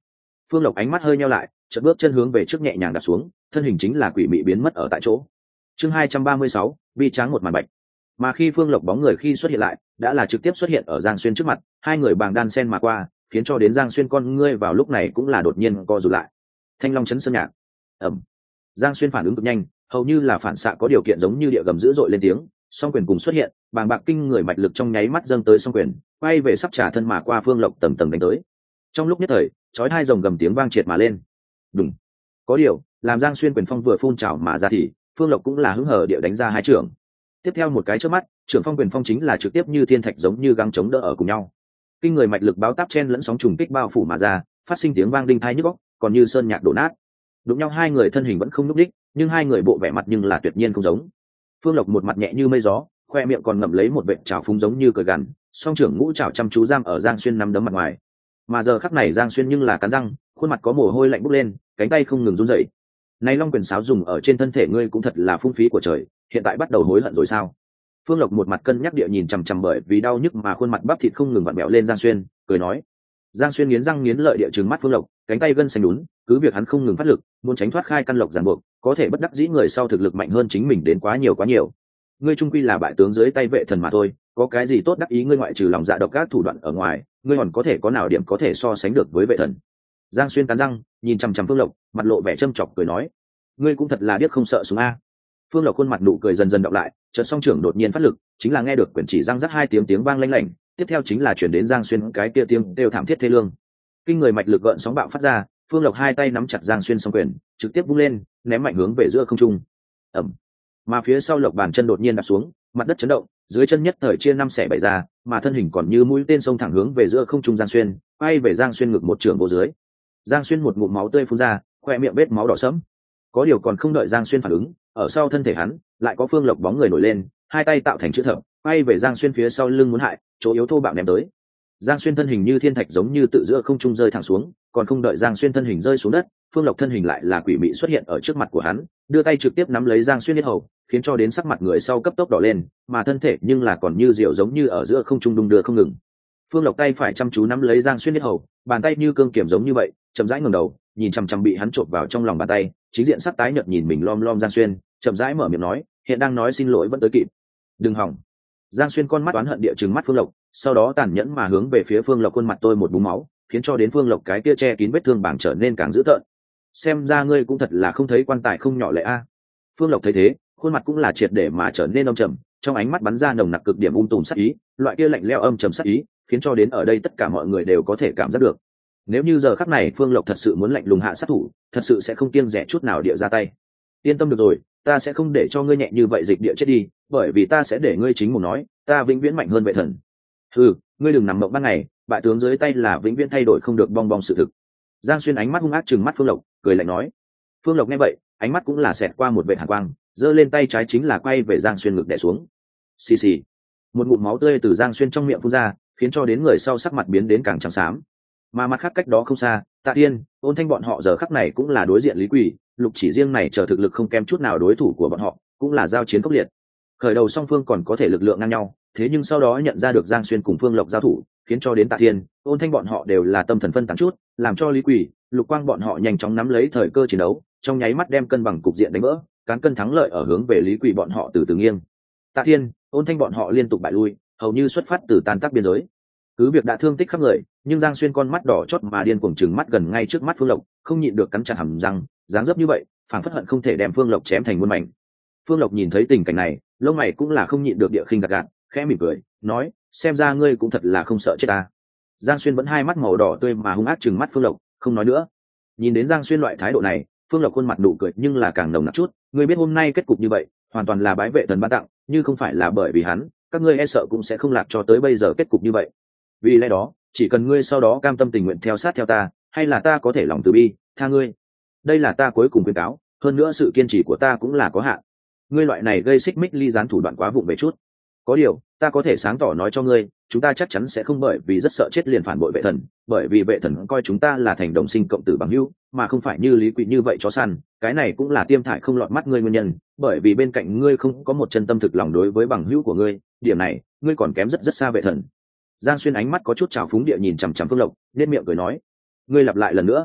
Phương Lộc ánh mắt hơi nheo lại, chợt bước chân hướng về trước nhẹ nhàng đặt xuống, thân hình chính là quỷ mị biến mất ở tại chỗ. Chương 236, bi tráng một màn bạch. Mà khi Phương Lộc bóng người khi xuất hiện lại, đã là trực tiếp xuất hiện ở Giang Xuyên trước mặt, hai người bàng đan sen mà qua, khiến cho đến Giang Xuyên con ngươi vào lúc này cũng là đột nhiên co rụt lại. Thanh Long chấn sơn nhạc. Ầm. Giang Xuyên phản ứng cực nhanh, hầu như là phản xạ có điều kiện giống như địa gầm dữ dội lên tiếng, song quyền cùng xuất hiện, bàng bạc kinh người mạch lực trong nháy mắt dâng tới song quyền, quay về sắp trả thân mà qua Phương Lộc tầng tầng đánh tới. Trong lúc nhất thời, chói hai rồng gầm tiếng vang triệt mà lên. Đùng. Có điều, làm Giang Xuyên quyền phong vừa phun trào mà ra thì, Phương Lộc cũng là hứng hờ địa đánh ra hai trưởng. Tiếp theo một cái chớp mắt, trưởng phong quyền phong chính là trực tiếp như thiên thạch giống như găng chống đỡ ở cùng nhau. Kinh người mạch lực báo táp chen lẫn sóng trùng kích bao phủ mà ra, phát sinh tiếng vang đinh tai nhức óc, còn như sơn nhạc đổ nát. Đụng nhau hai người thân hình vẫn không nhúc nhích, nhưng hai người bộ vẻ mặt nhưng là tuyệt nhiên không giống. Phương Lộc một mặt nhẹ như mây gió, khoe miệng còn ngậm lấy một vệt trào phúng giống như cười gằn, song trưởng ngũ trảo chăm chú giam ở Giang Xuyên nắm đấm mặt ngoài. Mà giờ khắc này Giang Xuyên nhưng là cắn răng, khuôn mặt có mồ hôi lạnh bốc lên, cánh tay không ngừng run rẩy. Này long quyền sáo dùng ở trên thân thể ngươi cũng thật là phung phí của trời, hiện tại bắt đầu hối hận rồi sao? Phương Lộc một mặt cân nhắc địa nhìn chằm chằm bởi vì đau nhức mà khuôn mặt bắp thịt không ngừng vặn vẹo lên Giang Xuyên, cười nói. Giang Xuyên nghiến răng nghiến lợi địa trừng mắt Phương Lộc, cánh tay gân xanh đún, cứ việc hắn không ngừng phát lực, muốn tránh thoát khai căn lộc ràng buộc, có thể bất đắc dĩ người sau thực lực mạnh hơn chính mình đến quá nhiều quá nhiều. Ngươi trung quy là bại tướng dưới tay vệ thần mà thôi, có cái gì tốt đắc ý ngươi ngoại trừ lòng dạ độc ác thủ đoạn ở ngoài, ngươi còn có thể có nào điểm có thể so sánh được với vệ thần? Giang Xuyên cắn răng, nhìn chằm chằm Phương Lộc, mặt lộ vẻ châm chọc cười nói, ngươi cũng thật là điếc không sợ súng a. Phương Lộc khuôn mặt nụ cười dần dần đọc lại, chợt song trưởng đột nhiên phát lực, chính là nghe được quyển chỉ răng rắc hai tiếng vang lanh lảnh, tiếp theo chính là chuyển đến Giang Xuyên cái kia tiếng đều thảm thiết thê lương. Kinh người mạch lực gợn sóng bạo phát ra, Phương Lộc hai tay nắm chặt Giang Xuyên song quyền, trực tiếp vung lên, ném mạnh hướng về giữa không trung. Ầm. Mà phía sau Lộc bàn chân đột nhiên đạp xuống, mặt đất chấn động, dưới chân nhất thời chia năm xẻ bảy ra, mà thân hình còn như mũi tên xông thẳng hướng về giữa không trung Giang Xuyên, quay về Giang Xuyên ngực một trường vô dưới. Giang Xuyên một ngụm máu tươi phun ra, khoe miệng vết máu đỏ sẫm. Có điều còn không đợi Giang Xuyên phản ứng, ở sau thân thể hắn lại có Phương Lộc bóng người nổi lên, hai tay tạo thành chữ thập, quay về Giang Xuyên phía sau lưng muốn hại, chỗ yếu thô bạo ném tới. Giang Xuyên thân hình như thiên thạch giống như tự giữa không trung rơi thẳng xuống, còn không đợi Giang Xuyên thân hình rơi xuống đất, Phương Lộc thân hình lại là quỷ mị xuất hiện ở trước mặt của hắn, đưa tay trực tiếp nắm lấy Giang Xuyên yết hầu, khiến cho đến sắc mặt người sau cấp tốc đỏ lên, mà thân thể nhưng là còn như diều giống như ở giữa không trung đung đưa không ngừng. Phương Lộc tay phải chăm chú nắm lấy Giang Xuyên yết hầu, bàn tay như cương kiểm giống như vậy, chậm rãi ngẩng đầu, nhìn chằm chằm bị hắn trộn vào trong lòng bàn tay, chính diện sắc tái nhợt nhìn mình lom lom Giang Xuyên, chậm rãi mở miệng nói, hiện đang nói xin lỗi vẫn tới kịp. Đừng hỏng. Giang Xuyên con mắt oán hận địa trừng mắt Phương Lộc, sau đó tàn nhẫn mà hướng về phía Phương Lộc khuôn mặt tôi một búng máu, khiến cho đến Phương Lộc cái kia che kín vết thương bảng trở nên càng dữ tợn. Xem ra ngươi cũng thật là không thấy quan tài không nhỏ lệ a. Phương Lộc thấy thế, khuôn mặt cũng là triệt để mà trở nên âm trầm, trong ánh mắt bắn ra nồng nặc cực điểm tùm sát ý, loại kia lạnh lẽo âm trầm sát ý, khiến cho đến ở đây tất cả mọi người đều có thể cảm giác được. Nếu như giờ khắc này Phương Lộc thật sự muốn lạnh lùng hạ sát thủ, thật sự sẽ không kiêng dè chút nào địa ra tay. Yên tâm được rồi, ta sẽ không để cho ngươi nhẹ như vậy dịch địa chết đi, bởi vì ta sẽ để ngươi chính mồm nói, ta vĩnh viễn mạnh hơn vệ thần. Ngươi đừng nằm mộng ban ngày, bại tướng dưới tay là vĩnh viễn thay đổi không được bong bong sự thực. Giang Xuyên ánh mắt hung ác trừng mắt Phương Lộc, cười lạnh nói. Phương Lộc nghe vậy, ánh mắt cũng là xẹt qua một vệt hàn quang, giơ lên tay trái chính là quay về Giang Xuyên ngực đè xuống. Xì xì. Một ngụm máu tươi từ Giang Xuyên trong miệng phun ra, khiến cho đến người sau sắc mặt biến đến càng trắng xám. Mà mặt khác cách đó không xa, Tạ Tiên, Ôn Thanh bọn họ giờ khắc này cũng là đối diện Lý Quỷ, Lục Chỉ riêng này chờ thực lực không kém chút nào đối thủ của bọn họ, cũng là giao chiến khốc liệt. Khởi đầu song phương còn có thể lực lượng ngang nhau, thế nhưng sau đó nhận ra được Giang Xuyên cùng Phương Lộc giao thủ, khiến cho đến Tạ Thiên, Ôn Thanh bọn họ đều là tâm thần phân tán chút, làm cho Lý Quỷ, Lục Quang bọn họ nhanh chóng nắm lấy thời cơ chiến đấu, trong nháy mắt đem cân bằng cục diện đánh vỡ, cán cân thắng lợi ở hướng về Lý Quỷ bọn họ từ từ nghiêng. Tạ Thiên, Ôn Thanh bọn họ liên tục bại lui, hầu như xuất phát từ tan tác biên giới. Cứ việc đã thương tích khắp người, nhưng Giang Xuyên con mắt đỏ chót mà điên cuồng trừng mắt gần ngay trước mắt Phương Lộc, không nhịn được cắn chặt hàm răng, dáng dấp như vậy, phảng phất hận không thể đem Phương Lộc chém thành muôn mảnh. Phương Lộc nhìn thấy tình cảnh này, lông mày cũng là không nhịn được địa khinh gạt gạt, khẽ mỉm cười, nói, xem ra ngươi cũng thật là không sợ chết ta. Giang Xuyên vẫn hai mắt màu đỏ tươi mà hung ác trừng mắt Phương Lộc, không nói nữa. Nhìn đến Giang Xuyên loại thái độ này, Phương Lộc khuôn mặt nụ cười nhưng là càng nồng nặc chút, ngươi biết hôm nay kết cục như vậy, hoàn toàn là bái vệ thần ban tặng, như không phải là bởi vì hắn, các ngươi e sợ cũng sẽ không lạc cho tới bây giờ kết cục như vậy. Vì lẽ đó, chỉ cần ngươi sau đó cam tâm tình nguyện theo sát theo ta, hay là ta có thể lòng từ bi, tha ngươi. Đây là ta cuối cùng khuyên cáo, hơn nữa sự kiên trì của ta cũng là có hạn. Ngươi loại này gây xích mích ly gián thủ đoạn quá vụng về chút. Có điều, ta có thể sáng tỏ nói cho ngươi, chúng ta chắc chắn sẽ không bởi vì rất sợ chết liền phản bội vệ thần, bởi vì vệ thần coi chúng ta là thành đồng sinh cộng tử bằng hữu, mà không phải như Lý Quỷ như vậy chó săn. Cái này cũng là tiêm thải không lọt mắt ngươi nguyên nhân, bởi vì bên cạnh ngươi không có một chân tâm thực lòng đối với bằng hữu của ngươi, điểm này, ngươi còn kém rất rất xa vệ thần. Giang Xuyên ánh mắt có chút trào phúng địa nhìn chằm chằm Phương Lộc, nét miệng cười nói, ngươi lặp lại lần nữa.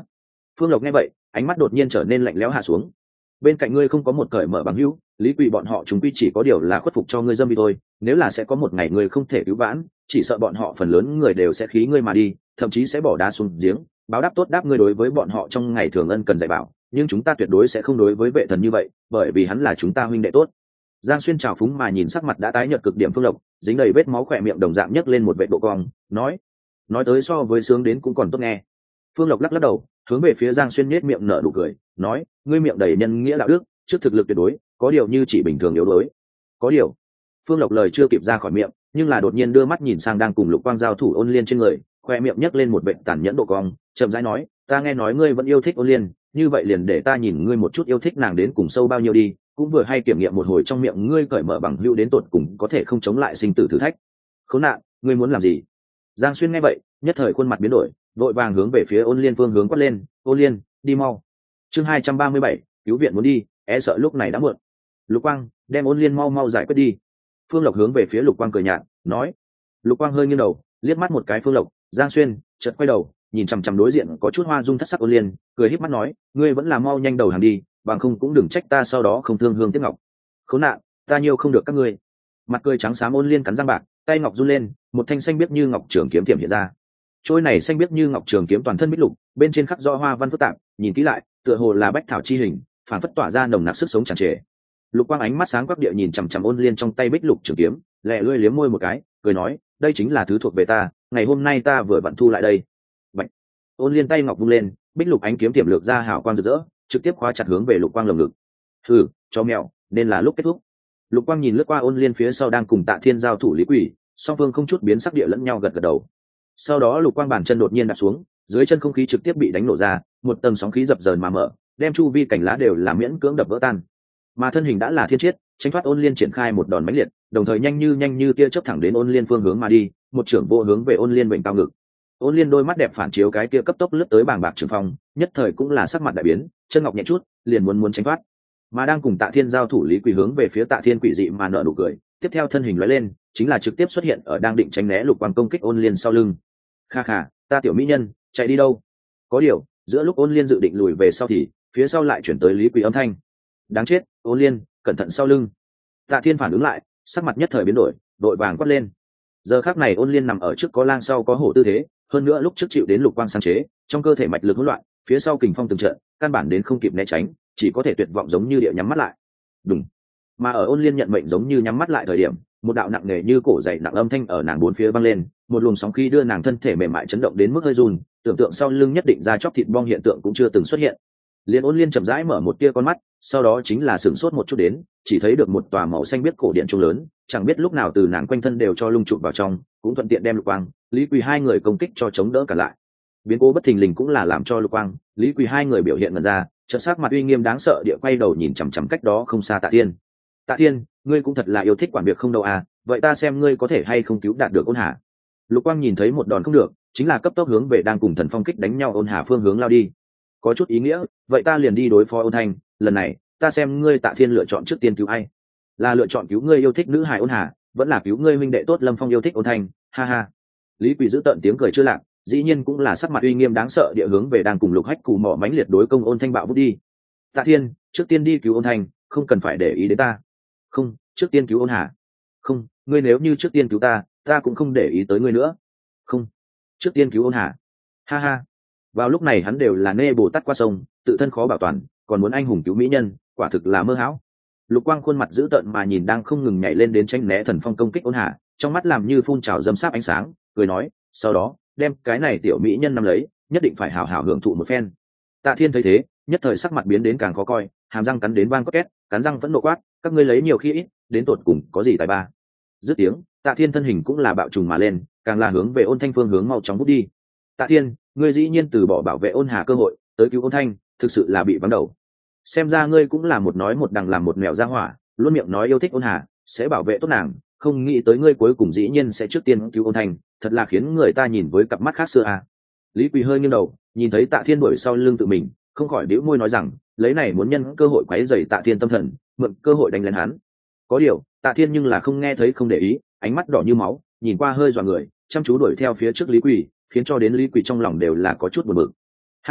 Phương Lộc nghe vậy ánh mắt đột nhiên trở nên lạnh lẽo hạ xuống. Bên cạnh ngươi không có một cởi mở bằng hữu, Lý Quỳ bọn họ chúng quy chỉ có điều là khuất phục cho ngươi dâm đi thôi, nếu là sẽ có một ngày ngươi không thể cứu vãn, chỉ sợ bọn họ phần lớn người đều sẽ khí ngươi mà đi, thậm chí sẽ bỏ đá xuống giếng, báo đáp tốt đáp ngươi đối với bọn họ trong ngày thường ân cần dạy bảo, nhưng chúng ta tuyệt đối sẽ không đối với vệ thần như vậy, bởi vì hắn là chúng ta huynh đệ tốt. Giang Xuyên trào phúng mà nhìn sắc mặt đã tái nhợt cực điểm Phương Lộc, dính đầy vết máu khỏe miệng đồng dạng nhấc lên một vệ độ cong, nói tới so với sướng đến cũng còn tốt nghe. Phương Lộc lắc lắc đầu, hướng về phía Giang Xuyên nhếch miệng nở nụ cười, nói, ngươi miệng đầy nhân nghĩa đạo đức, trước thực lực tuyệt đối, có điều như chỉ bình thường yếu đuối. Có điều. Phương Lộc lời chưa kịp ra khỏi miệng, nhưng là đột nhiên đưa mắt nhìn sang đang cùng Lục Quang giao thủ Ôn Liên trên người, khoe miệng nhấc lên một vệt tàn nhẫn độ cong, chậm rãi nói, ta nghe nói ngươi vẫn yêu thích Ôn Liên, như vậy liền để ta nhìn ngươi một chút yêu thích nàng đến cùng sâu bao nhiêu đi, cũng vừa hay kiểm nghiệm một hồi trong miệng ngươi cởi mở bằng hữu đến tột cùng có thể không chống lại sinh tử thử thách. Khốn nạn, ngươi muốn làm gì? Giang Xuyên nghe vậy, nhất thời khuôn mặt biến đổi, vội vàng hướng về phía Ôn Liên phương hướng quát lên, Ôn Liên, đi mau. Chương 237, cứu viện muốn đi, e sợ lúc này đã muộn. Lục Quang, đem Ôn Liên mau mau giải quyết đi. Phương Lộc hướng về phía Lục Quang cười nhạt, nói. Lục Quang hơi nghiêng đầu, liếc mắt một cái Phương Lộc, Giang Xuyên, chợt quay đầu, nhìn chằm chằm đối diện có chút hoa dung thất sắc Ôn Liên, cười híp mắt nói, ngươi vẫn là mau nhanh đầu hàng đi, bằng không cũng đừng trách ta sau đó không thương hương tiếc ngọc. Khốn nạn, ta nhiều không được các ngươi. Mặt cười trắng xám Ôn Liên cắn răng bạc, tay ngọc run lên, một thanh xanh biếc như ngọc trường kiếm tiềm hiện ra. Trôi này xanh biếc như ngọc trường kiếm toàn thân bích lục, bên trên khắc rõ hoa văn phức tạp, nhìn kỹ lại, tựa hồ là bách thảo chi hình, phản phất tỏa ra nồng nặc sức sống tràn trề. Lục Quang ánh mắt sáng quắc địa nhìn chằm chằm Ôn Liên trong tay bích lục trường kiếm, lẹ lưỡi liếm môi một cái, cười nói, đây chính là thứ thuộc về ta, ngày hôm nay ta vừa vặn thu lại đây. Bạch. Ôn Liên tay ngọc vung lên, bích lục ánh kiếm tiềm lược ra hào quang rực rỡ, trực tiếp khóa chặt hướng về Lục Quang lồng ngực. Hừ, cho mèo, nên là lúc kết thúc. Lục Quang nhìn lướt qua Ôn Liên phía sau đang cùng Tạ Thiên giao thủ Lý Quỷ, song phương không chút biến sắc địa lẫn nhau gật gật đầu. Sau đó Lục Quang bàn chân đột nhiên đạp xuống, dưới chân không khí trực tiếp bị đánh nổ ra, một tầng sóng khí dập dờn mà mở, đem chu vi cảnh lá đều làm miễn cưỡng đập vỡ tan. Mà thân hình đã là thiên chiết, tránh thoát Ôn Liên triển khai một đòn mãnh liệt, đồng thời nhanh như tia chớp thẳng đến Ôn Liên phương hướng mà đi, một trưởng vô hướng về Ôn Liên bệnh cao ngực. Ôn Liên đôi mắt đẹp phản chiếu cái kia cấp tốc lướt tới bàng bạc trường phong, nhất thời cũng là sắc mặt đại biến, chân ngọc nhẹ chút, liền muốn tránh thoát. Mà đang cùng Tạ Thiên giao thủ Lý Quỷ hướng về phía Tạ Thiên quỷ dị mà nở nụ cười, tiếp theo thân hình lóe lên, chính là trực tiếp xuất hiện ở đang định tránh né Lục Quang công kích Ôn Liên sau lưng. Kha khà, ta tiểu mỹ nhân, chạy đi đâu? Có điều, giữa lúc Ôn Liên dự định lùi về sau thì phía sau lại chuyển tới Lý Quỷ âm thanh. Đáng chết, Ôn Liên, cẩn thận sau lưng. Tạ Thiên phản ứng lại, sắc mặt nhất thời biến đổi, đội vàng quát lên. Giờ khắc này Ôn Liên nằm ở trước có lang sau có hổ tư thế, hơn nữa lúc trước chịu đến Lục Quang sáng chế, trong cơ thể mạch lực hỗn loạn, phía sau kình phong từng trận, căn bản đến không kịp né tránh, chỉ có thể tuyệt vọng giống như địa nhắm mắt lại. Đùng. Mà ở Ôn Liên nhận mệnh giống như nhắm mắt lại thời điểm, một đạo nặng nề như cổ dày nặng âm thanh ở nàng bốn phía vang lên, một luồng sóng khí đưa nàng thân thể mềm mại chấn động đến mức hơi run, tưởng tượng sau lưng nhất định ra chóc thịt bong hiện tượng cũng chưa từng xuất hiện. Liên Ôn Liên chậm rãi mở một tia con mắt, sau đó chính là sửng sốt một chút đến, chỉ thấy được một tòa màu xanh biếc cổ điện trung lớn, chẳng biết lúc nào từ nàng quanh thân đều cho lung chụp vào trong, cũng thuận tiện đem Lục Quang, Lý Quỳ hai người công kích cho chống đỡ cả lại. Biến cố bất thình lình cũng là làm cho Lục Quang, Lý Quỳ hai người biểu hiện ngần ra, chợt sắc mặt uy nghiêm đáng sợ địa quay đầu nhìn chằm chằm cách đó không xa Tạ Thiên. Tạ Thiên, ngươi cũng thật là yêu thích quản việc không đâu à, vậy ta xem ngươi có thể hay không cứu đạt được Ôn Hà. Lục Quang nhìn thấy một đòn không được, chính là cấp tốc hướng về đang cùng Thần Phong kích đánh nhau Ôn Hà phương hướng lao đi. Có chút ý nghĩa, vậy ta liền đi đối phó Ôn Thanh, lần này, ta xem ngươi Tạ Thiên lựa chọn trước tiên cứu ai. Là lựa chọn cứu ngươi yêu thích nữ hài Ôn Hà, vẫn là cứu ngươi minh đệ tốt Lâm Phong yêu thích Ôn Thanh, ha ha. Lý Quỳ giữ tận tiếng cười chưa lạc, dĩ nhiên cũng là sắc mặt uy nghiêm đáng sợ địa hướng về đang cùng Lục Hách cù mỏ mãnh liệt đối công Ôn Thanh bạo vút đi. Tạ Thiên, trước tiên đi cứu Ôn Thanh, không cần phải để ý đến ta. Không, trước tiên cứu Ôn Hà. Không, ngươi nếu như trước tiên cứu ta, ta cũng không để ý tới ngươi nữa. Không, trước tiên cứu Ôn Hà. Ha ha. Vào lúc này hắn đều là nê Bồ Tát qua sông, tự thân khó bảo toàn, còn muốn anh hùng cứu mỹ nhân, quả thực là mơ hão. Lục Quang khuôn mặt dữ tợn mà nhìn đang không ngừng nhảy lên đến tránh né Thần Phong công kích Ôn Hà, trong mắt làm như phun trào dâm sáp ánh sáng, cười nói, sau đó đem cái này tiểu mỹ nhân nắm lấy, nhất định phải hào hào hưởng thụ một phen. Tạ Thiên thấy thế, nhất thời sắc mặt biến đến càng khó coi, hàm răng cắn đến vang cốt két, cắn răng vẫn nộ quát, các ngươi lấy nhiều khi ít, đến tột cùng có gì tài ba. Dứt tiếng, Tạ Thiên thân hình cũng là bạo trùng mà lên, càng là hướng về Ôn Thanh phương hướng mau chóng vút đi. Tạ Thiên, ngươi dĩ nhiên từ bỏ bảo vệ Ôn Hà cơ hội, tới cứu Ôn Thanh, thực sự là bị vắng đầu. Xem ra ngươi cũng là một nói một đằng làm một mèo ra hỏa, luôn miệng nói yêu thích Ôn Hà, sẽ bảo vệ tốt nàng, không nghĩ tới ngươi cuối cùng dĩ nhiên sẽ trước tiên cứu Ôn Thanh, thật là khiến người ta nhìn với cặp mắt khác xưa à. Lý Quỳ hơi nghiêng đầu, nhìn thấy Tạ Thiên đuổi sau lưng tự mình, không khỏi bĩu môi nói rằng, lấy này muốn nhân cơ hội quấy rầy Tạ Thiên tâm thần, mượn cơ hội đánh lên hắn. Có điều, Tạ Thiên nhưng là không nghe thấy không để ý, ánh mắt đỏ như máu, nhìn qua hơi dọa người, chăm chú đuổi theo phía trước Lý Quỳ, khiến cho đến Lý Quỳ trong lòng đều là có chút buồn bực. Ha ha,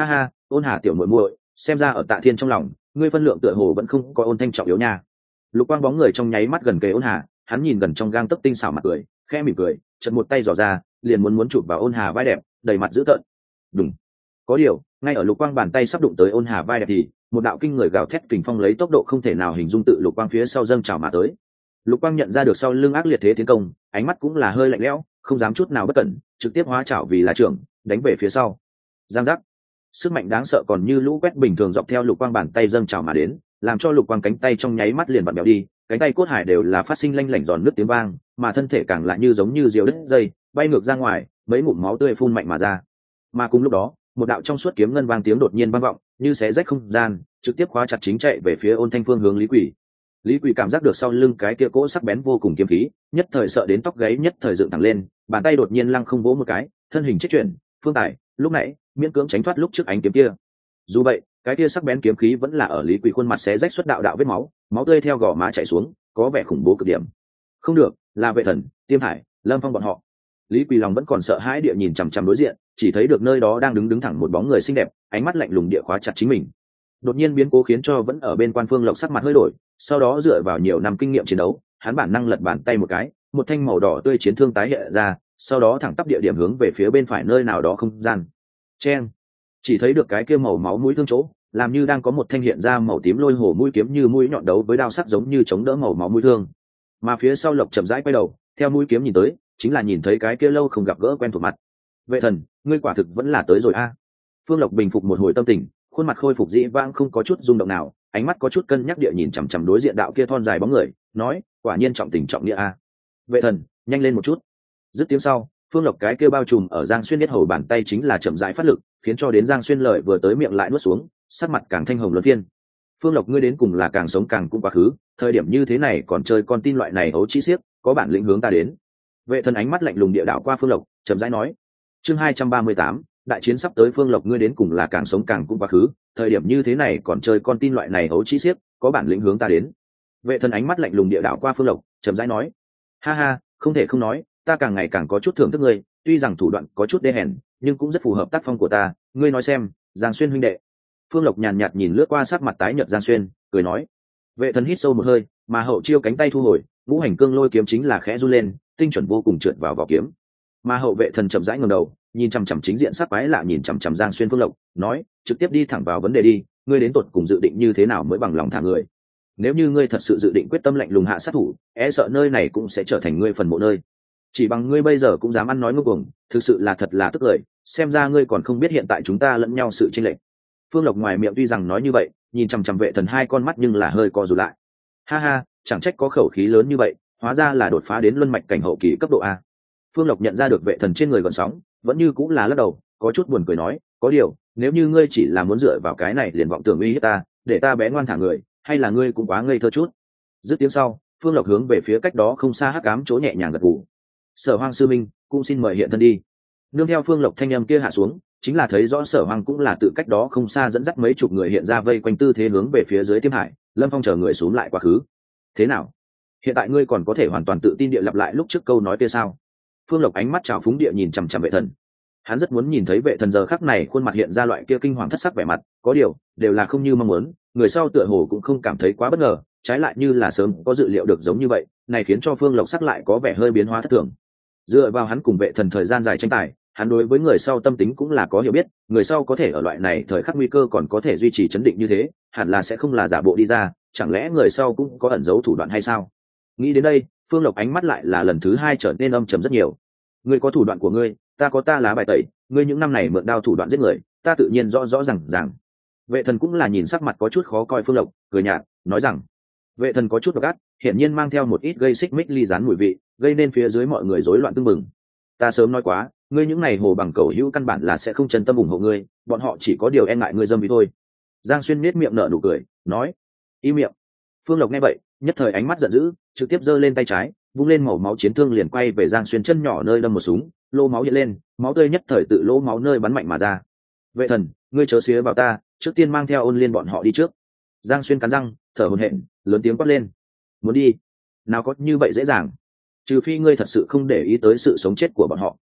ôn hà tiểu muội muội, xem ra ở Tạ Thiên trong lòng ngươi phân lượng tựa hồ vẫn không có ôn thanh trọng yếu nha. Lục quang bóng người trong nháy mắt gần kề ôn hà, hắn nhìn gần trong gang tấc tinh xảo mặt cười, khẽ mỉm cười, chợt một tay giỏ ra, liền muốn chụp vào ôn hà vai đẹp, đầy mặt dữ tợn. Đúng. Có điều, ngay ở lục quang bàn tay sắp đụng tới ôn hà vai đẹp thì một đạo kinh người gào thét kình phong lấy tốc độ không thể nào hình dung tự lục quang phía sau dâng trào mà tới. Lục quang nhận ra được sau lưng ác liệt thế tiến công, ánh mắt cũng là hơi lạnh lẽo, không dám chút nào bất cẩn, trực tiếp hóa chảo vì là trưởng, đánh về phía sau. Giang giác. Sức mạnh đáng sợ còn như lũ quét bình thường dọc theo lục quang bàn tay dâng trào mà đến, làm cho lục quang cánh tay trong nháy mắt liền vặn bèo đi, cánh tay cốt hải đều là phát sinh lanh lảnh giòn nước tiếng vang, mà thân thể càng lại như giống như diều đứt dây, bay ngược ra ngoài, mấy ngụm máu tươi phun mạnh mà ra. Mà cùng lúc đó, một đạo trong suốt kiếm ngân vang tiếng đột nhiên vang vọng, như xé rách không gian, trực tiếp khóa chặt chính chạy về phía ôn thanh phương hướng Lý Quỷ. Lý Quỷ cảm giác được sau lưng cái kia cỗ sắc bén vô cùng kiếm khí, nhất thời sợ đến tóc gáy nhất thời dựng thẳng lên, bàn tay đột nhiên lăng không vỗ một cái, thân hình chết chuyển, phương tài, lúc nãy miễn cưỡng tránh thoát lúc trước ánh kiếm kia. Dù vậy, cái kia sắc bén kiếm khí vẫn là ở Lý Quỷ khuôn mặt xé rách xuất đạo đạo vết máu, máu tươi theo gò má chảy xuống, có vẻ khủng bố cực điểm. Không được, là Vệ Thần, Tiêm Hải, Lâm Phong bọn họ. Lý Quỳ lòng vẫn còn sợ hãi địa nhìn chằm chằm đối diện, chỉ thấy được nơi đó đang đứng thẳng một bóng người xinh đẹp, ánh mắt lạnh lùng địa khóa chặt chính mình. Đột nhiên biến cố khiến cho vẫn ở bên quan Phương Lộc sắc mặt hơi đổi, sau đó dựa vào nhiều năm kinh nghiệm chiến đấu, hắn bản năng lật bàn tay một cái, một thanh màu đỏ tươi chiến thương tái hiện ra, sau đó thẳng tắp địa điểm hướng về phía bên phải nơi nào đó không gian. Chen, chỉ thấy được cái kia màu máu mũi thương chỗ, làm như đang có một thanh hiện ra màu tím lôi hổ mũi kiếm như mũi nhọn đấu với đao sắc giống như chống đỡ màu máu mũi thương. Mà phía sau Lộc chậm rãi quay đầu, theo mũi kiếm nhìn tới, chính là nhìn thấy cái kia lâu không gặp gỡ quen thuộc mặt. Vệ Thần, ngươi quả thực vẫn là tới rồi a. Phương Lộc bình phục một hồi tâm tình, khuôn mặt khôi phục dĩ vãng không có chút rung động nào, ánh mắt có chút cân nhắc địa nhìn chằm chằm đối diện đạo kia thon dài bóng người, nói, quả nhiên trọng tình trọng nghĩa a. Vệ Thần, nhanh lên một chút. Dứt tiếng sau, Phương Lộc cái kia bao trùm ở Giang Xuyên biết hầu bàn tay chính là chậm rãi phát lực, khiến cho đến Giang Xuyên lời vừa tới miệng lại nuốt xuống, sắc mặt càng thanh hồng luân phiên. Phương Lộc, ngươi đến cùng là càng sống càng cũng quá khứ, thời điểm như thế này còn chơi con tin loại này ấu trí xiếc, có bản lĩnh hướng ta đến. Vệ Thần ánh mắt lạnh lùng địa đạo qua Phương Lộc, chậm rãi nói. Chương 238, đại chiến sắp tới. Phương Lộc, ngươi đến cùng là càng sống càng cũng quá khứ, thời điểm như thế này còn chơi con tin loại này ấu trí xiếc, có bản lĩnh hướng ta đến. Vệ Thần ánh mắt lạnh lùng địa đạo qua Phương Lộc, chậm rãi nói. Ha ha, không thể không nói, ta càng ngày càng có chút thưởng thức ngươi, tuy rằng thủ đoạn có chút đê hèn, nhưng cũng rất phù hợp tác phong của ta. Ngươi nói xem, Giang Xuyên huynh đệ. Phương Lộc nhàn nhạt nhìn lướt qua sắc mặt tái nhợt Giang Xuyên, cười nói. Vệ Thần hít sâu một hơi, mà hậu chiêu cánh tay thu hồi, ngũ hành cương lôi kiếm chính là khẽ run lên, tinh chuẩn vô cùng trượt vào vỏ kiếm. Mà hậu Vệ Thần chậm rãi ngẩng đầu, nhìn chằm chằm chính diện sắc quái lạ nhìn chằm chằm Giang Xuyên. Phương Lộc nói, trực tiếp đi thẳng vào vấn đề đi, ngươi đến tột cùng dự định như thế nào mới bằng lòng thả người? Nếu như ngươi thật sự dự định quyết tâm lạnh lùng hạ sát thủ, e sợ nơi này cũng sẽ trở thành ngươi phần mộ nơi. Chỉ bằng ngươi bây giờ cũng dám ăn nói ngông cuồng, thực sự là thật là tức cười, xem ra ngươi còn không biết hiện tại chúng ta lẫn nhau sự chênh lệch. Phương Lộc ngoài miệng tuy rằng nói như vậy, nhìn chằm chằm Vệ Thần hai con mắt nhưng là hơi co rụt lại. Ha ha, chẳng trách có khẩu khí lớn như vậy, hóa ra là đột phá đến luân mạch cảnh hậu kỳ cấp độ A. Phương Lộc nhận ra được Vệ Thần trên người gợn sóng, vẫn như cũng là lắc đầu, có chút buồn cười nói, có điều, nếu như ngươi chỉ là muốn dựa vào cái này liền vọng tưởng uy hiếp ta, để ta bé ngoan thả người, hay là ngươi cũng quá ngây thơ chút. Dứt tiếng sau, Phương Lộc hướng về phía cách đó không xa hắc ám chỗ nhẹ nhàng gật gù. Sở Hoang sư minh, cũng xin mời hiện thân đi. Nương theo Phương Lộc thanh âm kia hạ xuống, chính là thấy rõ Sở Hoang cũng là tự cách đó không xa dẫn dắt mấy chục người hiện ra vây quanh tư thế hướng về phía dưới Tiêm Hải. Lâm Phong chờ người xuống lại quá khứ. Thế nào? Hiện tại ngươi còn có thể hoàn toàn tự tin địa lặp lại lúc trước câu nói kia sao? Phương Lộc ánh mắt trào phúng địa nhìn chằm chằm Vệ Thần. Hắn rất muốn nhìn thấy Vệ Thần giờ khắc này khuôn mặt hiện ra loại kia kinh hoàng thất sắc vẻ mặt, có điều đều là không như mong muốn, người sau tựa hồ cũng không cảm thấy quá bất ngờ, trái lại như là sớm có dự liệu được giống như vậy, này khiến cho Phương Lộc sắc lại có vẻ hơi biến hóa thất thường. Dựa vào hắn cùng Vệ Thần thời gian dài tranh tài, hắn đối với người sau tâm tính cũng là có hiểu biết, người sau có thể ở loại này thời khắc nguy cơ còn có thể duy trì chấn định như thế, hẳn là sẽ không là giả bộ đi ra, chẳng lẽ người sau cũng có ẩn giấu thủ đoạn hay sao? Nghĩ đến đây, Phương Lộc ánh mắt lại là lần thứ hai trở nên âm trầm rất nhiều. Ngươi có thủ đoạn của ngươi, ta có ta lá bài tẩy, ngươi những năm này mượn đao thủ đoạn giết người, ta tự nhiên rõ rõ ràng. Vệ Thần cũng là nhìn sắc mặt có chút khó coi Phương Lộc, cười nhạt, nói rằng, Vệ Thần có chút độc ác, hiển nhiên mang theo một ít gây xích mích ly gián mùi vị, gây nên phía dưới mọi người rối loạn tưng bừng. Ta sớm nói quá, ngươi những này hồ bằng cẩu hữu căn bản là sẽ không chân tâm ủng hộ ngươi, bọn họ chỉ có điều e ngại ngươi dâm vì thôi. Giang Xuyên nhếch miệng nở nụ cười, nói, im miệng. Phương Lộc nghe vậy, nhất thời ánh mắt giận dữ, trực tiếp giơ lên tay trái, vung lên màu máu chiến thương liền quay về Giang Xuyên chân nhỏ nơi đâm một súng, lô máu hiện lên, máu tươi nhất thời tự lỗ máu nơi bắn mạnh mà ra. Vệ Thần, ngươi chớ xía vào ta, trước tiên mang theo Ôn Liên bọn họ đi trước. Giang Xuyên cắn răng, thở hổn hển, lớn tiếng quát lên. Muốn đi? Nào có như vậy dễ dàng. Trừ phi ngươi thật sự không để ý tới sự sống chết của bọn họ.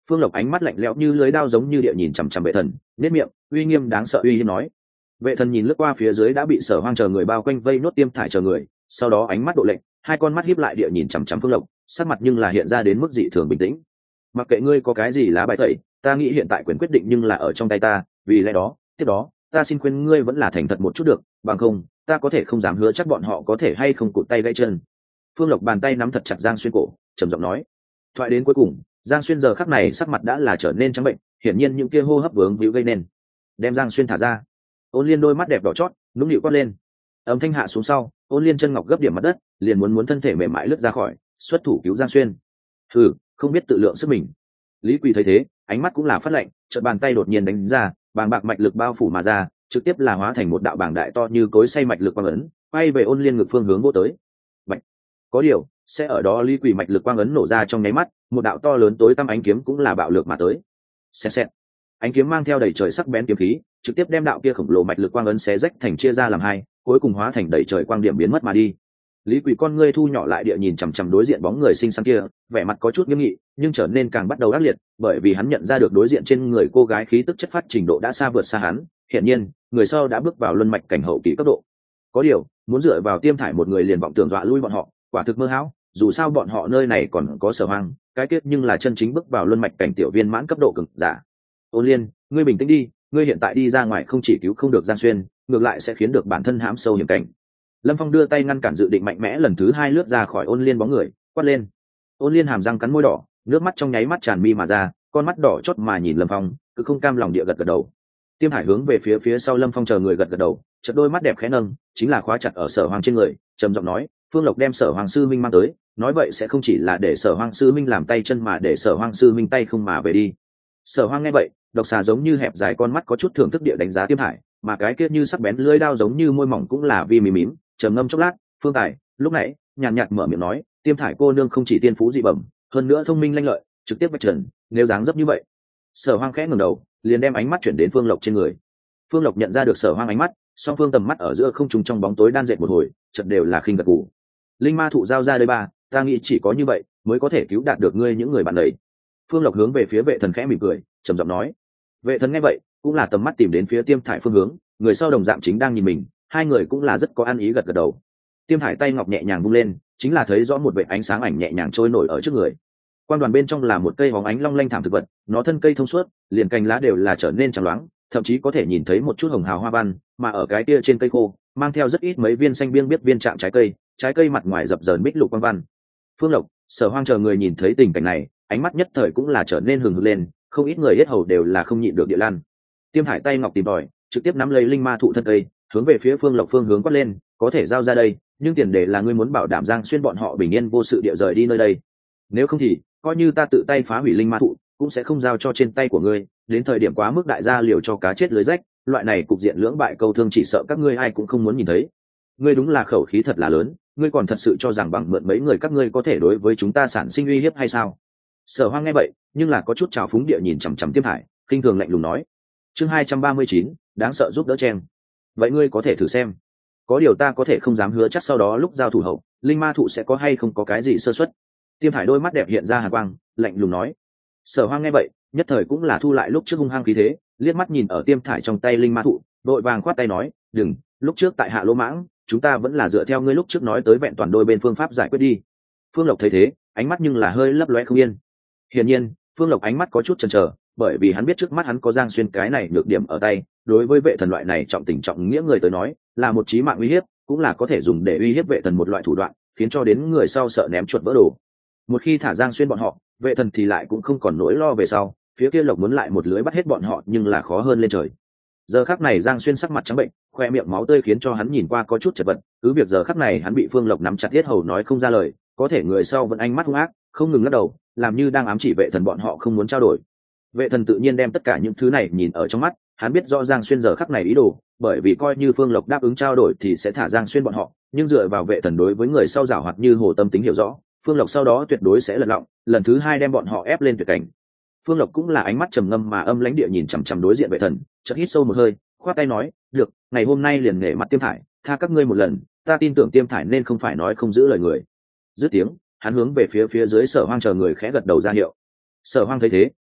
Phương Lộc ánh mắt lạnh lẽo như lưới đao giống như địa nhìn chằm chằm vệ thần, nét miệng uy nghiêm đáng sợ uy hiếp nói. Vệ thần nhìn lướt qua phía dưới đã bị Sở Hoang chờ người bao quanh vây nốt Tiêm Thải chờ người, sau đó ánh mắt độ lệnh, hai con mắt híp lại địa nhìn chằm chằm Phương Lộc, sắc mặt nhưng là hiện ra đến mức dị thường bình tĩnh. Mặc kệ ngươi có cái gì lá bài tẩy, ta nghĩ hiện tại quyền quyết định nhưng là ở trong tay ta, vì lẽ đó tiếp đó ta xin khuyên ngươi vẫn là thành thật một chút được, bằng không ta có thể không dám hứa chắc bọn họ có thể hay không cụt tay gãy chân. Phương Lộc bàn tay nắm thật chặt Giang Xuyên cổ, trầm giọng nói. Thoại đến cuối cùng, Giang Xuyên giờ khắc này sắc mặt đã là trở nên trắng bệnh, hiển nhiên những kia hô hấp vướng víu gây nên. Đem Giang Xuyên thả ra. Ôn Liên đôi mắt đẹp đỏ chót, nũng nịu quát lên. Âm thanh hạ xuống sau, Ôn Liên chân ngọc gấp điểm mặt đất, liền muốn thân thể mềm mại lướt ra khỏi, xuất thủ cứu Giang Xuyên. Hừ, không biết tự lượng sức mình. Lý Quỳ thấy thế, ánh mắt cũng là phát lạnh, chợt bàn tay đột nhiên đánh ra, bàng bạc mạch lực bao phủ mà ra, trực tiếp là hóa thành một đạo bảng đại to như cối xay mạch lực quang ấn, quay về Ôn Liên ngực phương hướng vô tới. Bạch. Có điều, sẽ ở đó Lý Quỳ mạch lực quang ấn nổ ra trong nháy mắt, một đạo to lớn tối tăm ánh kiếm cũng là bạo lược mà tới. Xẹt xẹt. Ánh kiếm mang theo đầy trời sắc bén kiếm khí, trực tiếp đem đạo kia khổng lồ mạch lực quang ấn xé rách thành chia ra làm hai, cuối cùng hóa thành đầy trời quang điểm biến mất mà đi. Lý Quỳ con ngươi thu nhỏ lại địa nhìn chằm chằm đối diện bóng người xinh xắn kia, vẻ mặt có chút nghiêm nghị, nhưng trở nên càng bắt đầu ác liệt, bởi vì hắn nhận ra được đối diện trên người cô gái khí tức chất phát trình độ đã xa vượt xa hắn, hiển nhiên, người sau đã bước vào luân mạch cảnh hậu kỳ cấp độ. Có điều, muốn dựa vào Tiêm Thải một người liền vọng tưởng dọa lui bọn họ, quả thực mơ hão, dù sao bọn họ nơi này còn có Sở Hoang, cái kết nhưng là chân chính bước vào luân mạch cảnh tiểu viên mãn cấp độ cực giả. Ôn Liên, ngươi bình tĩnh đi, ngươi hiện tại đi ra ngoài không chỉ cứu không được Giang Xuyên, ngược lại sẽ khiến được bản thân hãm sâu hiểm cảnh. Lâm Phong đưa tay ngăn cản dự định mạnh mẽ lần thứ hai lướt ra khỏi Ôn Liên bóng người, quát lên. Ôn Liên hàm răng cắn môi đỏ, nước mắt trong nháy mắt tràn mi mà ra, con mắt đỏ chót mà nhìn Lâm Phong, cứ không cam lòng địa gật gật đầu. Tiêm Hải hướng về phía sau Lâm Phong chờ người gật gật đầu, chợt đôi mắt đẹp khẽ nâng, chính là khóa chặt ở Sở Hoang trên người, trầm giọng nói, Phương Lộc đem Sở Hoàng sư minh mang tới, nói vậy sẽ không chỉ là để Sở Hoàng sư minh làm tay chân mà để Sở Hoàng sư minh tay không mà về đi. Sở Hoang nghe vậy, độc xà giống như hẹp dài con mắt có chút thưởng thức địa đánh giá Tiêm Hải, mà cái kia như sắc bén lưỡi đao giống như môi mỏng cũng là vi mím mím, trầm ngâm chốc lát, Phương Tài lúc nãy nhàn nhạt mở miệng nói, Tiêm Thải cô nương không chỉ tiên phú dị bẩm, hơn nữa thông minh lanh lợi, trực tiếp vạch trần, nếu dáng dấp như vậy. Sở Hoang khẽ ngẩng đầu, liền đem ánh mắt chuyển đến Phương Lộc trên người. Phương Lộc nhận ra được Sở Hoang ánh mắt, song phương tầm mắt ở giữa không trung trong bóng tối đan dệt một hồi, chợt đều là khinh gật gù. Linh ma thụ giao ra đây ba, ta nghĩ chỉ có như vậy mới có thể cứu đạt được ngươi những người bạn đấy. Phương Lộc hướng về phía Vệ Thần khẽ mỉm cười, trầm giọng nói. Vệ Thần nghe vậy, cũng là tầm mắt tìm đến phía Tiêm Thải phương hướng, người sau đồng dạng chính đang nhìn mình, hai người cũng là rất có ăn ý gật gật đầu. Tiêm Thải tay ngọc nhẹ nhàng vung lên, chính là thấy rõ một vệt ánh sáng ảnh nhẹ nhàng trôi nổi ở trước người. Quan đoàn bên trong là một cây bóng ánh long lanh thảm thực vật, nó thân cây thông suốt, liền cành lá đều là trở nên trắng loáng, thậm chí có thể nhìn thấy một chút hồng hào hoa văn, mà ở cái kia trên cây khô, mang theo rất ít mấy viên xanh biếng biết viên trạng trái cây mặt ngoài dập dờn bích lục quang văn. Phương Lộc, Sở Hoang chờ người nhìn thấy tình cảnh này, ánh mắt nhất thời cũng là trở nên hừng hực lên, không ít người hết hầu đều là không nhịn được địa lan. Tiêm Thải tay ngọc tìm tòi, trực tiếp nắm lấy linh ma thụ thân cây, hướng về phía Phương Lộc phương hướng quát lên, có thể giao ra đây, nhưng tiền đề là ngươi muốn bảo đảm Giang Xuyên bọn họ bình yên vô sự địa rời đi nơi đây. Nếu không thì, coi như ta tự tay phá hủy linh ma thụ, cũng sẽ không giao cho trên tay của ngươi, đến thời điểm quá mức đại gia liều cho cá chết lưới rách, loại này cục diện lưỡng bại câu thương chỉ sợ các ngươi ai cũng không muốn nhìn thấy. Ngươi đúng là khẩu khí thật là lớn, ngươi còn thật sự cho rằng bằng mượn mấy người các ngươi có thể đối với chúng ta sản sinh uy hiếp hay sao? Sở Hoang nghe vậy, nhưng là có chút trào phúng địa nhìn chằm chằm Tiêm Hải, kinh thường lạnh lùng nói. Chương 239, đáng sợ giúp đỡ chen. Vậy ngươi có thể thử xem. Có điều ta có thể không dám hứa chắc sau đó lúc giao thủ hậu, linh ma thụ sẽ có hay không có cái gì sơ suất. Tiêm Hải đôi mắt đẹp hiện ra hàn quang, lạnh lùng nói. Sở Hoang nghe vậy, nhất thời cũng là thu lại lúc trước hung hăng khí thế, liếc mắt nhìn ở Tiêm Thải trong tay linh ma thụ, vội vàng khoát tay nói, đừng, lúc trước tại hạ lỗ mãng, chúng ta vẫn là dựa theo ngươi lúc trước nói tới vẹn toàn đôi bên phương pháp giải quyết đi. Phương Lộc thấy thế, ánh mắt nhưng là hơi lấp lóe không yên. Hiển nhiên, Phương Lộc ánh mắt có chút chần chờ, bởi vì hắn biết trước mắt hắn có Giang Xuyên cái này nhược điểm ở tay, đối với Vệ Thần loại này trọng tình trọng nghĩa người tới nói, là một chí mạng uy hiếp, cũng là có thể dùng để uy hiếp Vệ Thần một loại thủ đoạn, khiến cho đến người sau sợ ném chuột vỡ đồ. Một khi thả Giang Xuyên bọn họ, Vệ Thần thì lại cũng không còn nỗi lo về sau, phía kia Lộc muốn lại một lưới bắt hết bọn họ nhưng là khó hơn lên trời. Giờ khắc này Giang Xuyên sắc mặt trắng bệnh, khoe miệng máu tươi khiến cho hắn nhìn qua có chút chật vật, cứ việc giờ khắc này hắn bị Phương Lộc nắm chặt thiết hầu nói không ra lời, có thể người sau vẫn ánh mắt hung ác, không ngừng lắc đầu, làm như đang ám chỉ Vệ Thần bọn họ không muốn trao đổi. Vệ Thần tự nhiên đem tất cả những thứ này nhìn ở trong mắt, hắn biết rõ Giang Xuyên giờ khắc này ý đồ, bởi vì coi như Phương Lộc đáp ứng trao đổi thì sẽ thả Giang Xuyên bọn họ, nhưng dựa vào Vệ Thần đối với người sau giảo hoạt như hồ tâm tính hiểu rõ, Phương Lộc sau đó tuyệt đối sẽ lật lọng, lần thứ hai đem bọn họ ép lên tuyệt cảnh. Phương Lộc cũng là ánh mắt trầm ngâm mà âm lãnh địa nhìn chằm chằm đối diện Vệ Thần, chợt hít sâu một hơi, khoát tay nói, được, ngày hôm nay liền nể mặt Tiêm Thải, tha các ngươi một lần, ta tin tưởng Tiêm Thải nên không phải nói không giữ lời người. Dứt tiếng, hắn hướng về phía dưới Sở Hoang chờ người khẽ gật đầu ra hiệu. Sở Hoang thấy thế,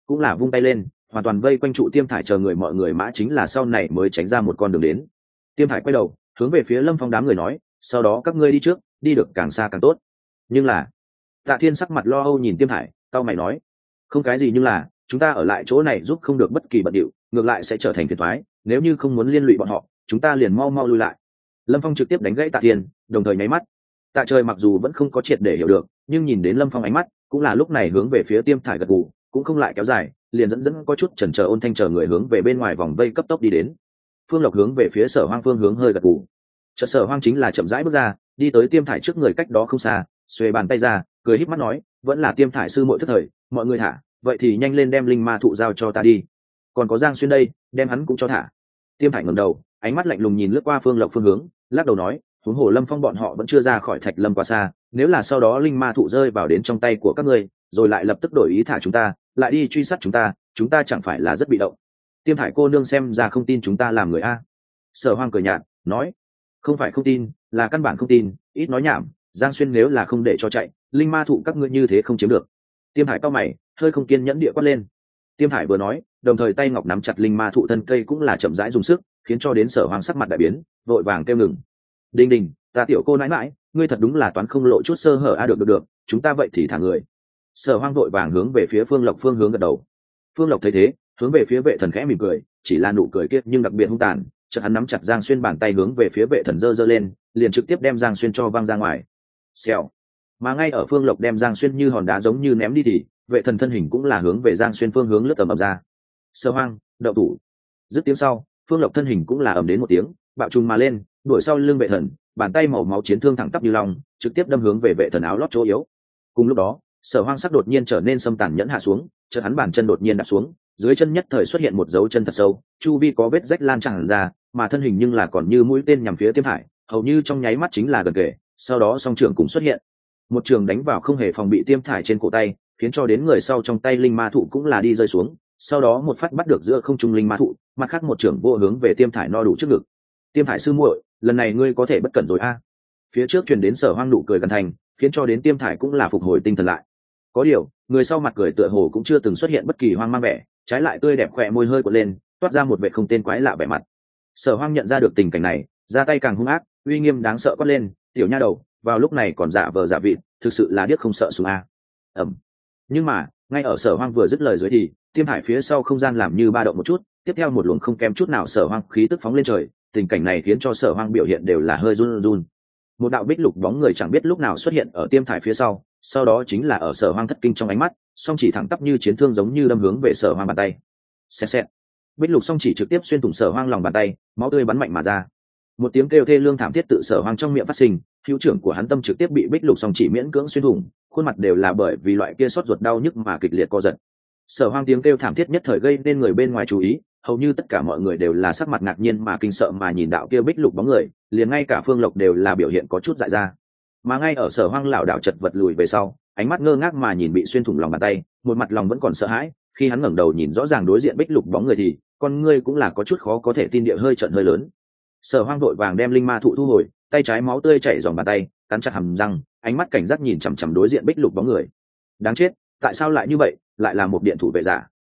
cũng là vung tay lên, hoàn toàn vây quanh trụ Tiêm Thải chờ người, mọi người mã chính là sau này mới tránh ra một con đường đến. Tiêm Thải quay đầu hướng về phía Lâm Phong đám người nói, sau đó các ngươi đi trước, đi được càng xa càng tốt. Nhưng là Tạ Thiên sắc mặt lo âu nhìn Tiêm Thải, cau mày nói, không cái gì nhưng là, chúng ta ở lại chỗ này giúp không được bất kỳ bận điệu, ngược lại sẽ trở thành phiền toái, nếu như không muốn liên lụy bọn họ, chúng ta liền mau mau lui lại. Lâm Phong trực tiếp đánh gãy Tạ Thiên, đồng thời nháy mắt. Tạ Trời mặc dù vẫn không có triệt để hiểu được, nhưng nhìn đến Lâm Phong ánh mắt, cũng là lúc này hướng về phía Tiêm Thải gật gù, cũng không lại kéo dài, liền dẫn có chút chần chờ Ôn Thanh chờ người hướng về bên ngoài vòng vây cấp tốc đi đến. Phương Lộc hướng về phía Sở Hoang phương hướng hơi gật gù. Chợt Sở Hoang chính là chậm rãi bước ra, đi tới Tiêm Thải trước người cách đó không xa, xuề bàn tay ra, cười híp mắt nói, vẫn là Tiêm Thải sư muội thất thời, mọi người thả, vậy thì nhanh lên đem linh ma thụ giao cho ta đi. Còn có Giang Xuyên đây, đem hắn cũng cho thả. Tiêm Thải ngẩng đầu, ánh mắt lạnh lùng nhìn lướt qua Phương Lộc phương hướng, lắc đầu nói, huống hồ Lâm Phong bọn họ vẫn chưa ra khỏi Thạch Lâm quá xa, nếu là sau đó linh ma thụ rơi vào đến trong tay của các ngươi, rồi lại lập tức đổi ý thả chúng ta, lại đi truy sát chúng ta chẳng phải là rất bị động. Tiêm Thải cô nương xem ra không tin chúng ta làm người a. Sở Hoang cười nhạt nói, không phải không tin, là căn bản không tin, ít nói nhảm, Giang Xuyên nếu là không để cho chạy, linh ma thụ các ngươi như thế không chiếm được. Tiêm Thải cao mày, hơi không kiên nhẫn địa quát lên. Tiêm Thải vừa nói, đồng thời tay ngọc nắm chặt linh ma thụ thân cây cũng là chậm rãi dùng sức, khiến cho đến Sở Hoang sắc mặt đại biến, vội vàng kêu ngừng. Đình đình, ta tiểu cô nãi nãi, ngươi thật đúng là toán không lộ chút sơ hở a. Được, chúng ta vậy thì thả người. Sở Hoang vội vàng hướng về phía Phương Lộc phương hướng gật đầu. Phương Lộc thấy thế, hướng về phía Vệ Thần khẽ mỉm cười, chỉ là nụ cười kia nhưng đặc biệt hung tàn, chợt hắn nắm chặt Giang Xuyên bàn tay hướng về phía Vệ Thần giơ lên, liền trực tiếp đem Giang Xuyên cho văng ra ngoài. Xèo. Mà ngay ở Phương Lộc đem Giang Xuyên như hòn đá giống như ném đi thì Vệ Thần thân hình cũng là hướng về Giang Xuyên phương hướng lướt tầm ập ra. Sở Hoang, đậu thủ. Dứt tiếng sau, Phương Lộc thân hình cũng là ầm đến một tiếng, bạo trùng mà lên, đuổi sau lưng Vệ Thần, bàn tay màu máu chiến thương thẳng tắp như long, trực tiếp đâm hướng về Vệ Thần áo lót chỗ yếu. Cùng lúc đó, Sở Hoang sắc đột nhiên trở nên xâm tàn nhẫn hạ xuống, chợt hắn bàn chân đột nhiên đạp xuống, dưới chân nhất thời xuất hiện một dấu chân thật sâu, chu vi có vết rách lan tràn ra, mà thân hình nhưng là còn như mũi tên nhắm phía Tiêm Thải, hầu như trong nháy mắt chính là gần kề, sau đó song trường cũng xuất hiện. Một trường đánh vào không hề phòng bị Tiêm Thải trên cổ tay, khiến cho đến người sau trong tay linh ma thụ cũng là đi rơi xuống, sau đó một phát bắt được giữa không trung linh ma thụ, mặt khác một trường vô hướng về Tiêm Thải no đủ trước ngực. Tiêm Thải sư muội, lần này ngươi có thể bất cẩn rồi a. Phía trước truyền đến Sở Hoang nụ cười gần thành, khiến cho đến Tiêm Thải cũng là phục hồi tinh thần lại. Có điều, người sau mặt cười tựa hồ cũng chưa từng xuất hiện bất kỳ hoang mang vẻ, trái lại tươi đẹp khỏe môi hơi cuộn lên, toát ra một vẻ không tên quái lạ vẻ mặt. Sở Hoang nhận ra được tình cảnh này, ra tay càng hung ác, uy nghiêm đáng sợ quát lên, tiểu nha đầu, vào lúc này còn giả vờ giả vịt, thực sự là điếc không sợ súng a. Ầm. Nhưng mà, ngay ở Sở Hoang vừa dứt lời dưới thì Tiêm Thải phía sau không gian làm như ba động một chút, tiếp theo một luồng không kém chút nào Sở Hoang khí tức phóng lên trời, tình cảnh này khiến cho Sở Hoang biểu hiện đều là hơi run run. Một đạo bích lục bóng người chẳng biết lúc nào xuất hiện ở Tiêm Thải phía sau đó chính là ở Sở Hoang thất kinh trong ánh mắt, song chỉ thẳng tắp như chiến thương giống như đâm hướng về Sở Hoang bàn tay. Xẹt xẹt. Bích lục song chỉ trực tiếp xuyên thủng Sở Hoang lòng bàn tay, máu tươi bắn mạnh mà ra. Một tiếng kêu thê lương thảm thiết tự Sở Hoang trong miệng phát sinh, hữu trưởng của hắn tâm trực tiếp bị bích lục song chỉ miễn cưỡng xuyên thủng, khuôn mặt đều là bởi vì loại kia sốt ruột đau nhức mà kịch liệt co giật. Sở Hoang tiếng kêu thảm thiết nhất thời gây nên người bên ngoài chú ý, hầu như tất cả mọi người đều là sắc mặt ngạc nhiên mà kinh sợ mà nhìn đạo kia bích lục bóng người, liền ngay cả Phương Lộc đều là biểu hiện có chút dại ra. Mà ngay ở Sở Hoang lảo đảo chật vật lùi về sau, ánh mắt ngơ ngác mà nhìn bị xuyên thủng lòng bàn tay, một mặt lòng vẫn còn sợ hãi, khi hắn ngẩng đầu nhìn rõ ràng đối diện bích lục bóng người thì con ngươi cũng là có chút khó có thể tin địa hơi trợn hơi lớn. Sở Hoang vội vàng đem linh ma thụ thu hồi, tay trái máu tươi chảy dòng bàn tay, cắn chặt hàm răng, ánh mắt cảnh giác nhìn chằm chằm đối diện bích lục bóng người. Đáng chết, tại sao lại như vậy, lại là một điện thủ vệ giả.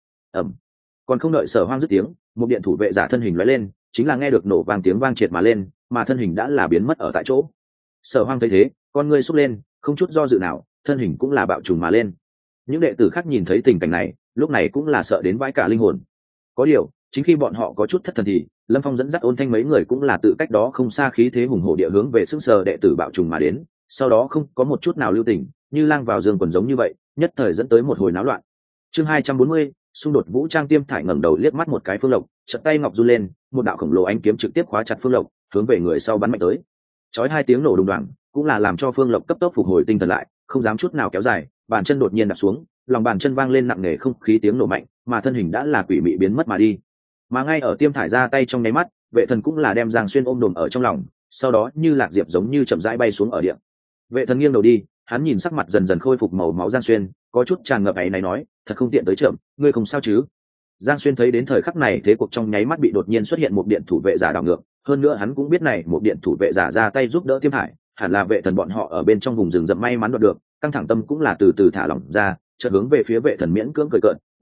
Còn không đợi Sở Hoang dứt tiếng, một điện thủ vệ giả thân hình lóe lên, chính là nghe được nổ vang tiếng vang triệt mà lên, mà thân hình đã là biến mất ở tại chỗ. Sở Hoang thấy thế, con ngươi xúc lên, không chút do dự nào, thân hình cũng là bạo trùng mà lên. Những đệ tử khác nhìn thấy tình cảnh này, lúc này cũng là sợ đến vãi cả linh hồn. Có điều, chính khi bọn họ có chút thất thần thì Lâm Phong dẫn dắt Ôn Thanh mấy người cũng là tự cách đó không xa khí thế hùng hổ địa hướng về sững sờ đệ tử bạo trùng mà đến, sau đó không có một chút nào lưu tình, như lang vào giường quần giống như vậy, nhất thời dẫn tới một hồi náo loạn. Chương 240, xung đột vũ trang. Tiêm Thải ngẩng đầu liếc mắt một cái Phương Lộc, chợt tay ngọc run lên, một đạo khổng lồ ánh kiếm trực tiếp khóa chặt Phương Lộc, hướng về người sau bắn mạnh tới. Chói hai tiếng nổ đùng đoàng, cũng là làm cho Phương Lộc cấp tốc phục hồi tinh thần lại, không dám chút nào kéo dài, bàn chân đột nhiên đạp xuống, lòng bàn chân vang lên nặng nề không khí tiếng nổ mạnh, mà thân hình đã là quỷ mị biến mất mà đi. Mà ngay ở Tiêm Thải ra tay trong nháy mắt, Vệ Thần cũng là đem Giang Xuyên ôm đồm ở trong lòng, sau đó như lạc diệp giống như chậm rãi bay xuống ở địa. Vệ Thần nghiêng đầu đi, hắn nhìn sắc mặt dần dần khôi phục màu máu Giang Xuyên, có chút tràn ngập áy náy nói, thật không tiện tới chậm, ngươi không sao chứ? Giang Xuyên thấy đến thời khắc này thế cuộc trong nháy mắt bị đột nhiên xuất hiện một điện thủ vệ giả đảo ngược, hơn nữa hắn cũng biết này một điện thủ vệ giả ra tay giúp đỡ Tiêm Thải, hẳn là Vệ Thần bọn họ ở bên trong vùng rừng rậm may mắn đoạt được, căng thẳng tâm cũng là từ từ thả lỏng ra, chợt hướng về phía Vệ Thần miễn cưỡng cười cợt, nói,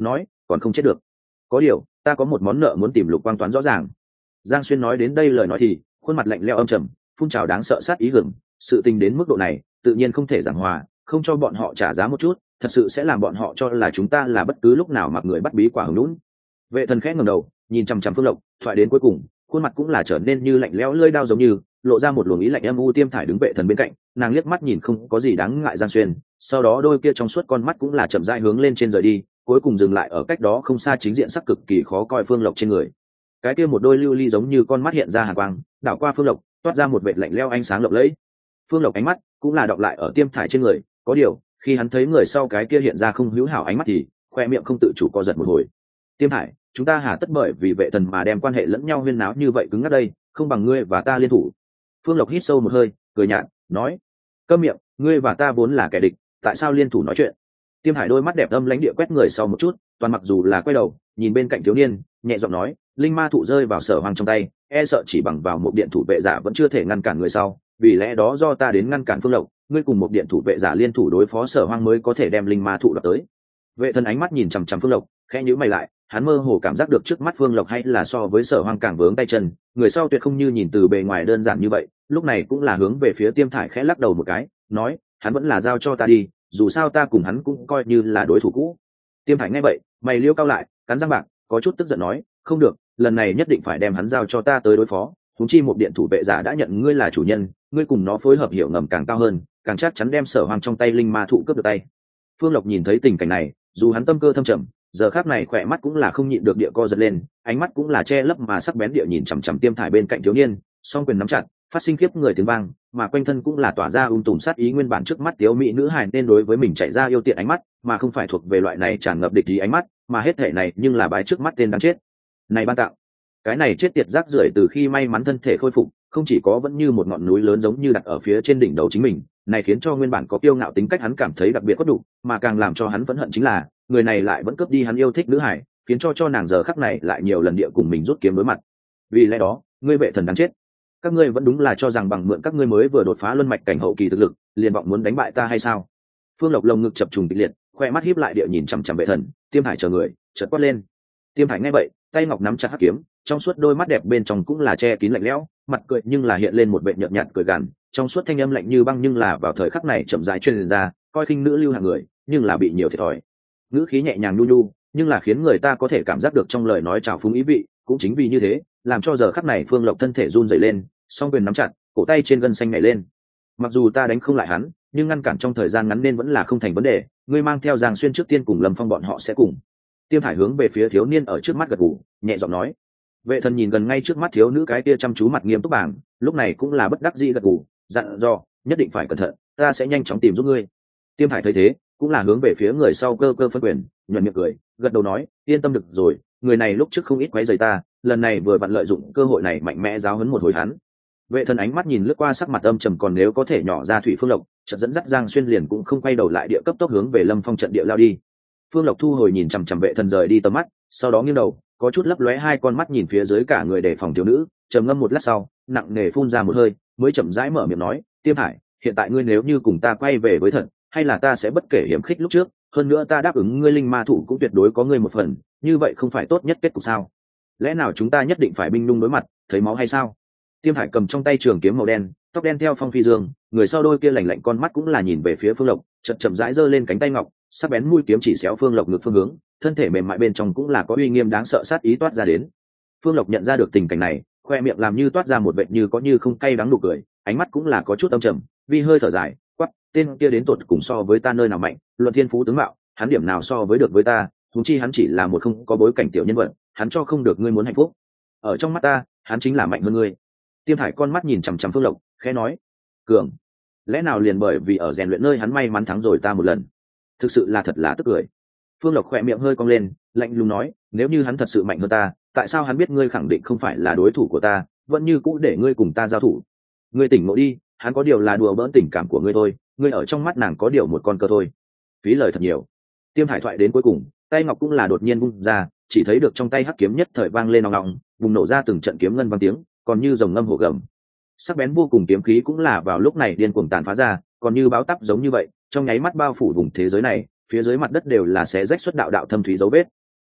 còn không chết được. Có điều ta có một món nợ muốn tìm Lục Quang toán rõ ràng. Giang Xuyên nói đến đây lời nói thì khuôn mặt lạnh lẽo âm trầm, phun trào đáng sợ sát ý gừng. Sự tình đến mức độ này tự nhiên không thể giảng hòa, không cho bọn họ trả giá một chút thật sự sẽ làm bọn họ cho là chúng ta là bất cứ lúc nào mặc người bắt bí quả hứng lún. Vệ thần khẽ ngẩng đầu nhìn chằm chằm Phương Lộc, thoại đến cuối cùng khuôn mặt cũng là trở nên như lạnh lẽo lưỡi dao giống như lộ ra một luồng ý lạnh âm u. Tiêm Thải đứng vệ thần bên cạnh, nàng liếc mắt nhìn không có gì đáng ngại Giang Xuyên, sau đó đôi kia trong suốt con mắt cũng là chậm rãi hướng lên trên rời đi, cuối cùng dừng lại ở cách đó không xa chính diện sắc cực kỳ khó coi Phương Lộc trên người. Cái kia một đôi lưu ly giống như con mắt hiện ra hàn quang, đảo qua Phương Lộc, toát ra một vệt lạnh lẽo ánh sáng lộng lẫy. Phương Lộc ánh mắt cũng là đọng lại ở Tiêm Thải trên người, có điều khi hắn thấy người sau cái kia hiện ra không hữu hảo ánh mắt thì khoe miệng không tự chủ co giật một hồi. Tiêm Thải, chúng ta hà tất bởi vì vệ thần mà đem quan hệ lẫn nhau huyên náo như vậy cứng ngắc đây, không bằng ngươi và ta liên thủ. Phương Lộc hít sâu một hơi, cười nhạt nói, câm miệng, ngươi và ta vốn là kẻ địch, tại sao liên thủ nói chuyện? Tiêm Hải đôi mắt đẹp âm lãnh địa quét người sau một chút, toàn mặc dù là quay đầu nhìn bên cạnh thiếu niên, nhẹ giọng nói, linh ma thụ rơi vào Sở Hoàng trong tay, e sợ chỉ bằng vào một điện thủ vệ giả vẫn chưa thể ngăn cản người sau, vì lẽ đó do ta đến ngăn cản Phương Lộc, ngươi cùng một điện thủ vệ giả liên thủ đối phó Sở Hoàng mới có thể đem linh ma thụ đoạt tới. Vệ thần ánh mắt nhìn chằm chằm Phương Lộc, khẽ nhíu mày lại, hắn mơ hồ cảm giác được trước mắt Phương Lộc hay là so với Sở Hoàng càng vướng tay chân, người sau tuyệt không như nhìn từ bề ngoài đơn giản như vậy. Lúc này cũng là hướng về phía Tiêm Thải khẽ lắc đầu một cái, nói, hắn vẫn là giao cho ta đi, dù sao ta cùng hắn cũng coi như là đối thủ cũ. Tiêm Thải nghe vậy, mày liêu cao lại, cắn răng bạc, có chút tức giận nói, không được, lần này nhất định phải đem hắn giao cho ta tới đối phó. Huống chi một điện thủ vệ giả đã nhận ngươi là chủ nhân, ngươi cùng nó phối hợp hiểu ngầm càng cao hơn, càng chắc chắn đem Sở Hoàng trong tay linh ma thụ cướp được tay. Phương Lộc nhìn thấy tình cảnh này, dù hắn tâm cơ thâm trầm, giờ khắc này khỏe mắt cũng là không nhịn được địa co giật lên, ánh mắt cũng là che lấp mà sắc bén địa nhìn chằm chằm Tiêm Thải bên cạnh thiếu niên, song quyền nắm chặt, phát sinh khiếp người tiếng vang, mà quanh thân cũng là tỏa ra tùm sát ý. Nguyên bản trước mắt tiếu mỹ nữ hài nên đối với mình chạy ra yêu tiện ánh mắt, mà không phải thuộc về loại này tràn ngập địch ý ánh mắt, mà hết thể này nhưng là bái trước mắt tên đáng chết này ban tạo. Cái này chết tiệt rác rưởi từ khi may mắn thân thể khôi phục, không chỉ có vẫn như một ngọn núi lớn giống như đặt ở phía trên đỉnh đầu chính mình, này khiến cho nguyên bản có kiêu ngạo tính cách hắn cảm thấy đặc biệt bất đủ, mà càng làm cho hắn phẫn hận chính là người này lại vẫn cướp đi hắn yêu thích nữ hải, khiến cho nàng giờ khắc này lại nhiều lần địa cùng mình rút kiếm đối mặt. Vì lẽ đó, ngươi vệ thần đáng chết, các ngươi vẫn đúng là cho rằng bằng mượn các ngươi mới vừa đột phá luân mạch cảnh hậu kỳ thực lực, liền vọng muốn đánh bại ta hay sao? Phương Lộc lồng ngực chập trùng kịch liệt, khoe mắt híp lại địa nhìn chằm chằm vệ thần. Tiêm Thải chờ người chợt quát lên. Tiêm Thải nghe vậy, tay ngọc nắm chặt hắc kiếm, trong suốt đôi mắt đẹp bên trong cũng là che kín lạnh lẽo, mặt cười nhưng là hiện lên một vẻ nhợt nhạt cười gằn, trong suốt thanh âm lạnh như băng nhưng là vào thời khắc này chậm rãi truyền ra, coi khinh nữ lưu hạng người, nhưng là bị nhiều thiệt thòi. Ngữ khí nhẹ nhàng nhu nhu, nhưng là khiến người ta có thể cảm giác được trong lời nói trào phúng ý vị, cũng chính vì như thế, làm cho giờ khắc này Phương Lộc thân thể run rẩy lên, song quyền nắm chặt, cổ tay trên gân xanh nhảy lên. Mặc dù ta đánh không lại hắn, nhưng ngăn cản trong thời gian ngắn nên vẫn là không thành vấn đề, ngươi mang theo Giang Xuyên trước tiên cùng Lâm Phong bọn họ sẽ cùng. Tiêm Thải hướng về phía thiếu niên ở trước mắt gật gù, nhẹ giọng nói. Vệ thần nhìn gần ngay trước mắt thiếu nữ cái kia chăm chú mặt nghiêm túc bảng, lúc này cũng là bất đắc dĩ gật gù, dặn dò, nhất định phải cẩn thận, ta sẽ nhanh chóng tìm giúp ngươi. Tiêm Thải thấy thế, cũng là hướng về phía người sau cơ cơ phân quyền, nhuận miệng cười, gật đầu nói, yên tâm được rồi, người này lúc trước không ít quấy rầy ta, lần này vừa vặn lợi dụng cơ hội này mạnh mẽ giáo huấn một hồi hắn. Vệ thần ánh mắt nhìn lướt qua sắc mặt âm trầm còn nếu có thể nhỏ ra thủy Phương Lộc, chợt dẫn dắt Giang Xuyên liền cũng không quay đầu lại địa cấp tốc hướng về Lâm Phong trận địa lao đi. Phương Lộc thu hồi nhìn chằm chằm vệ thần rời đi tầm mắt, sau đó nghiêng đầu, có chút lấp lóe hai con mắt nhìn phía dưới cả người đề phòng thiếu nữ, trầm ngâm một lát sau, nặng nề phun ra một hơi, mới chậm rãi mở miệng nói, Tiêm Hải, hiện tại ngươi nếu như cùng ta quay về với thần, hay là ta sẽ bất kể hiểm khích lúc trước, hơn nữa ta đáp ứng ngươi linh ma thủ cũng tuyệt đối có ngươi một phần, như vậy không phải tốt nhất kết cục sao? Lẽ nào chúng ta nhất định phải binh nung đối mặt, thấy máu hay sao? Tiêm Hải cầm trong tay trường kiếm màu đen, tóc đen theo phong phi dương, người sau đôi kia lạnh lạnh con mắt cũng là nhìn về phía Phương Lộc, chậm rãi giơ lên cánh tay ngọc, sắc bén mũi kiếm chỉ xéo Phương Lộc ngược phương hướng, thân thể mềm mại bên trong cũng là có uy nghiêm đáng sợ sát ý toát ra đến. Phương Lộc nhận ra được tình cảnh này, khoe miệng làm như toát ra một vệt như có như không cay đắng nụ cười, ánh mắt cũng là có chút âm trầm, vi hơi thở dài, quắc, tên kia đến tột cùng so với ta nơi nào mạnh, luận thiên phú tướng mạo, hắn điểm nào so với được với ta, huống chi hắn chỉ là một không có bối cảnh tiểu nhân vật, hắn cho không được ngươi muốn hạnh phúc. Ở trong mắt ta, hắn chính là mạnh hơn ngươi. Tiêm Thải con mắt nhìn chằm chằm Phương Lộc, khẽ nói, cường, lẽ nào liền bởi vì ở rèn luyện nơi hắn may mắn thắng rồi ta một lần? Thực sự là thật là tức cười. Phương Lộc khỏe miệng hơi cong lên, lạnh lùng nói, nếu như hắn thật sự mạnh hơn ta, tại sao hắn biết ngươi khẳng định không phải là đối thủ của ta, vẫn như cũ để ngươi cùng ta giao thủ? Ngươi tỉnh ngộ đi, hắn có điều là đùa bỡn tình cảm của ngươi thôi, ngươi ở trong mắt nàng có điều một con cờ thôi. Phí lời thật nhiều. Tiêm Thải thoại đến cuối cùng, tay ngọc cũng là đột nhiên vung ra, chỉ thấy được trong tay hắc kiếm nhất thời vang lên ong ong, bùng nổ ra từng trận kiếm ngân vang tiếng, còn như rồng ngâm hổ gầm. Sắc bén vô cùng kiếm khí cũng là vào lúc này điên cuồng tàn phá ra, còn như báo táp giống như vậy, trong nháy mắt bao phủ vùng thế giới này, phía dưới mặt đất đều là xé rách xuất đạo đạo thâm thúy dấu vết.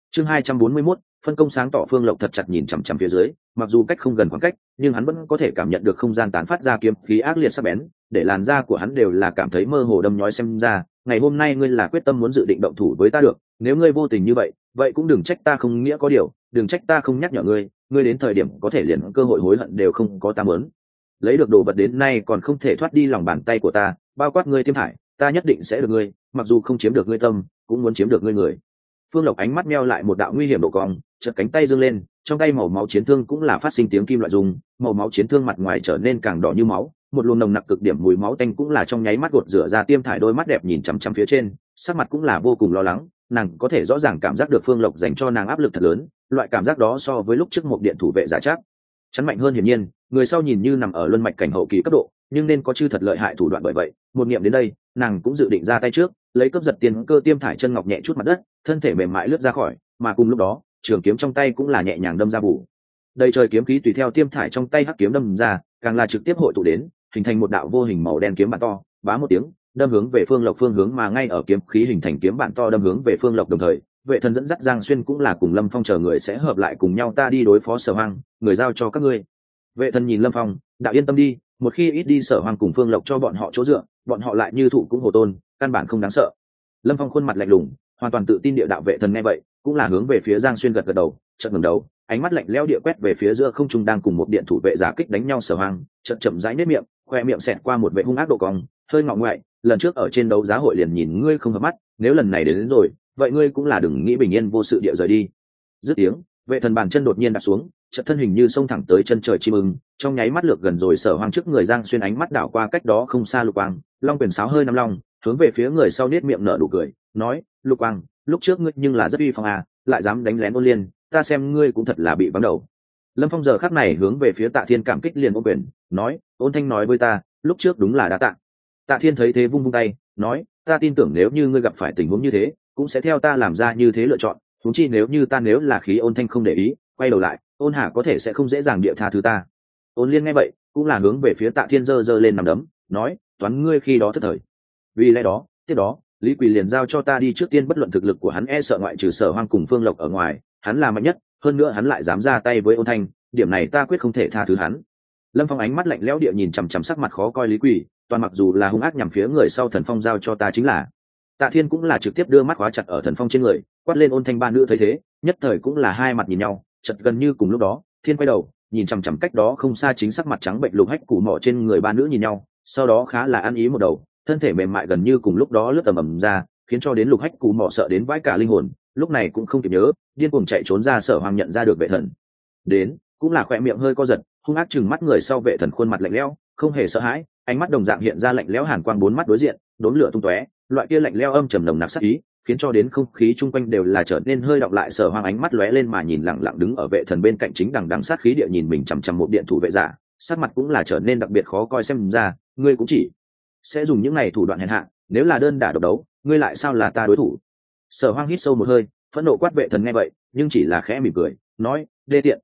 Chương 241, phân công sáng tỏ. Phương Lộc thật chặt nhìn chằm chằm phía dưới, mặc dù cách không gần khoảng cách, nhưng hắn vẫn có thể cảm nhận được không gian tán phát ra kiếm khí ác liệt sắc bén, để làn da của hắn đều là cảm thấy mơ hồ đâm nhói. Xem ra, ngày hôm nay ngươi là quyết tâm muốn dự định động thủ với ta được, nếu ngươi vô tình như vậy, vậy cũng đừng trách ta không nghĩa có điều, đừng trách ta không nhắc nhở ngươi, ngươi đến thời điểm có thể liền cơ hội hối hận đều không có. Ta muốn lấy được đồ vật đến nay còn không thể thoát đi lòng bàn tay của ta, bao quát ngươi Tiêm Thải, ta nhất định sẽ được ngươi, mặc dù không chiếm được ngươi tâm, cũng muốn chiếm được ngươi người. Phương Lộc ánh mắt meo lại một đạo nguy hiểm độ cong, chợt cánh tay giương lên, trong tay màu máu chiến thương cũng là phát sinh tiếng kim loại rung, màu máu chiến thương mặt ngoài trở nên càng đỏ như máu, một luồng nồng nặc cực điểm mùi máu tanh cũng là trong nháy mắt gột rửa ra. Tiêm Thải đôi mắt đẹp nhìn chằm chằm phía trên, sắc mặt cũng là vô cùng lo lắng, nàng có thể rõ ràng cảm giác được Phương Lộc dành cho nàng áp lực thật lớn, loại cảm giác đó so với lúc trước một điện thủ vệ giả chắc chắn mạnh hơn. Hiển nhiên, người sau nhìn như nằm ở luân mạch cảnh hậu kỳ cấp độ, nhưng nên có chư thật lợi hại thủ đoạn, bởi vậy, một niệm đến đây, nàng cũng dự định ra tay trước, lấy cướp giật tiền cơ. Tiêm Thải chân ngọc nhẹ chút mặt đất, thân thể mềm mại lướt ra khỏi, mà cùng lúc đó, trường kiếm trong tay cũng là nhẹ nhàng đâm ra bù. Đầy trời kiếm khí tùy theo Tiêm Thải trong tay hắc kiếm đâm ra, càng là trực tiếp hội tụ đến, hình thành một đạo vô hình màu đen kiếm bản to, bá một tiếng, đâm hướng về Phương Lộc phương hướng. Mà ngay ở kiếm khí hình thành kiếm bản to đâm hướng về Phương Lộc đồng thời, Vệ Thần dẫn dắt Giang Xuyên cũng là cùng Lâm Phong chờ người sẽ hợp lại cùng nhau, ta đi đối phó Sở Hoang, người giao cho các ngươi. Vệ Thần nhìn Lâm Phong, đạo yên tâm đi, một khi ít đi Sở Hoang cùng Phương Lộc cho bọn họ chỗ dựa, bọn họ lại như thụ cũng hồ tôn, căn bản không đáng sợ. Lâm Phong khuôn mặt lạnh lùng, hoàn toàn tự tin địa đạo. Vệ Thần nghe vậy, cũng là hướng về phía Giang Xuyên gật gật đầu, chợt ngẩng đầu, ánh mắt lạnh lẽo địa quét về phía giữa không trung đang cùng một điện thủ vệ giả kích đánh nhau Sở Hoang, chợt chậm rãi nhếch miệng, khoe miệng xẹt qua một vẻ hung ác độ cong, hơi ngọ ngoại, lần trước ở trên đấu giá hội liền nhìn ngươi không hợp mắt, nếu lần này đến rồi, vậy ngươi cũng là đừng nghĩ bình yên vô sự địa rời đi. Dứt tiếng, Vệ Thần bàn chân đột nhiên đạp xuống, chợt thân hình như xông thẳng tới chân trời chim ưng, trong nháy mắt lược gần rồi Sở Hoang trước người. Giang Xuyên ánh mắt đảo qua cách đó không xa Lục Quang, long quyền sáo hơi năm long, hướng về phía người sau nết miệng nở nụ cười, nói: Lục Quang, lúc trước ngươi nhưng là rất uy phong à, lại dám đánh lén Ôn Liên, ta xem ngươi cũng thật là bị vắng đầu. Lâm Phong giờ khắc này hướng về phía Tạ Thiên cảm kích liền ôm quyền, nói: Ôn Thanh nói với ta, lúc trước đúng là đã tạ. Tạ Thiên thấy thế vung vung tay, nói: ta tin tưởng nếu như ngươi gặp phải tình huống như thế, cũng sẽ theo ta làm ra như thế lựa chọn, huống chi nếu như ta nếu là khí Ôn Thanh không để ý, quay đầu lại, Ôn Hà có thể sẽ không dễ dàng địa tha thứ ta. Ôn Liên nghe vậy, cũng là hướng về phía Tạ Thiên giơ giơ lên nằm đấm, nói: toán ngươi khi đó thất thời. Vì lẽ đó, tiếp đó, Lý Quỳ liền giao cho ta đi trước tiên, bất luận thực lực của hắn e sợ ngoại trừ Sở Hoang cùng Phương Lộc ở ngoài, hắn là mạnh nhất, hơn nữa hắn lại dám ra tay với Ôn Thanh, điểm này ta quyết không thể tha thứ hắn. Lâm Phong ánh mắt lạnh lẽo địa nhìn chằm chằm sắc mặt khó coi Lý Quỳ, toàn mặc dù là hung ác nhằm phía người sau. Thần Phong giao cho ta chính là. Tạ Thiên cũng là trực tiếp đưa mắt khóa chặt ở Thần Phong trên người, quát lên. Ôn Thanh ba nữ thấy thế, nhất thời cũng là hai mặt nhìn nhau, chợt gần như cùng lúc đó, Thiên quay đầu, nhìn chằm chằm cách đó không xa chính sắc mặt trắng bệnh Lục Hách Cù Mỏ trên người ba nữ nhìn nhau, sau đó khá là ăn ý một đầu, thân thể mềm mại gần như cùng lúc đó lướt tầm ầm ra, khiến cho đến Lục Hách Cù Mỏ sợ đến vãi cả linh hồn, lúc này cũng không kịp nhớ, điên cuồng chạy trốn ra. Sở Hoang nhận ra được Vệ Thần đến, cũng là khỏe miệng hơi co giật, hung ác chừng mắt người sau. Vệ Thần khuôn mặt lạnh lẽo, không hề sợ hãi, ánh mắt đồng dạng hiện ra lạnh lẽo hàn quang, bốn mắt đối diện, đốm lửa tung tóe, loại kia lạnh lẽo âm trầm nồng nặc sát ý, khiến cho đến không khí chung quanh đều là trở nên hơi đọng lại. Sở Hoang ánh mắt lóe lên mà nhìn lặng lặng đứng ở Vệ Thần bên cạnh, chính đằng đằng sát khí địa nhìn mình chằm chằm một điện thủ vệ giả, sắc mặt cũng là trở nên đặc biệt khó coi. Xem ra ngươi cũng chỉ sẽ dùng những này thủ đoạn hèn hạ, nếu là đơn đả độc đấu, ngươi lại sao là ta đối thủ. Sở Hoang hít sâu một hơi, phẫn nộ quát. Vệ Thần nghe vậy, nhưng chỉ là khẽ mỉm cười, nói: đê tiện,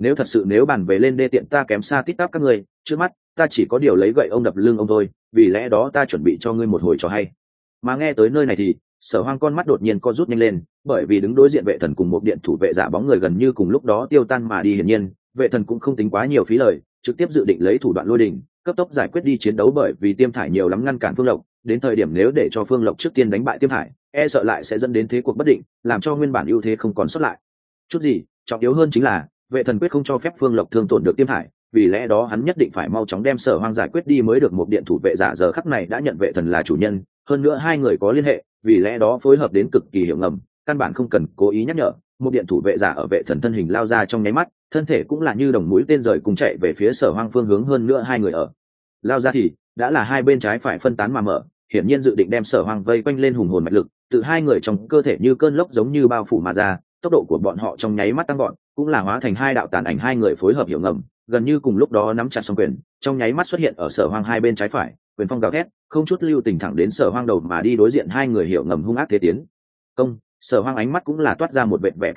nếu bàn về lên đê tiện, ta kém xa tít tắp các ngươi, trước mắt ta chỉ có điều lấy gậy ông đập lưng ông thôi, vì lẽ đó ta chuẩn bị cho ngươi một hồi trò hay. Mà nghe tới nơi này thì Sở Hoang con mắt đột nhiên co rút nhanh lên, bởi vì đứng đối diện Vệ Thần cùng một điện thủ vệ giả bóng người gần như cùng lúc đó tiêu tan mà đi. Hiển nhiên, Vệ Thần cũng không tính quá nhiều phí lời, trực tiếp dự định lấy thủ đoạn lôi đình, cấp tốc giải quyết đi chiến đấu, bởi vì Tiêm Thải nhiều lắm ngăn cản Phương Lộc, đến thời điểm nếu để cho Phương Lộc trước tiên đánh bại Tiêm Thải, e sợ lại sẽ dẫn đến thế cuộc bất định, làm cho nguyên bản ưu thế không còn sót lại chút gì. Trọng yếu hơn chính là Vệ Thần quyết không cho phép Phương Lộc thương tổn được Tiêm Thải, vì lẽ đó hắn nhất định phải mau chóng đem Sở Hoang giải quyết đi mới được. Một điện thủ vệ giả giờ khắc này đã nhận Vệ Thần là chủ nhân, hơn nữa hai người có liên hệ, vì lẽ đó phối hợp đến cực kỳ hiểu ngầm, căn bản không cần cố ý nhắc nhở. Một điện thủ vệ giả ở Vệ Thần thân hình lao ra trong nháy mắt, thân thể cũng là như đồng mũi tên rời cùng chạy về phía Sở Hoang phương hướng. hơn nữa hai người ở lao ra thì đã là hai bên trái phải phân tán mà mở, hiển nhiên dự định đem Sở Hoang vây quanh lên hùng hồn mạch lực từ hai người trong cơ thể như cơn lốc giống như bao phủ mà ra. Tốc độ của bọn họ trong nháy mắt tăng gọn, cũng là hóa thành hai đạo tàn ảnh, hai người phối hợp hiểu ngầm, gần như cùng lúc đó nắm chặt song quyền, trong nháy mắt xuất hiện ở Sở Hoang hai bên trái phải, quyền phong gào thét, không chút lưu tình thẳng đến Sở Hoang đầu mà đi. Đối diện hai người hiểu ngầm hung ác thế tiến công, Sở Hoang ánh mắt cũng là toát ra một vẻ kinh hoàng,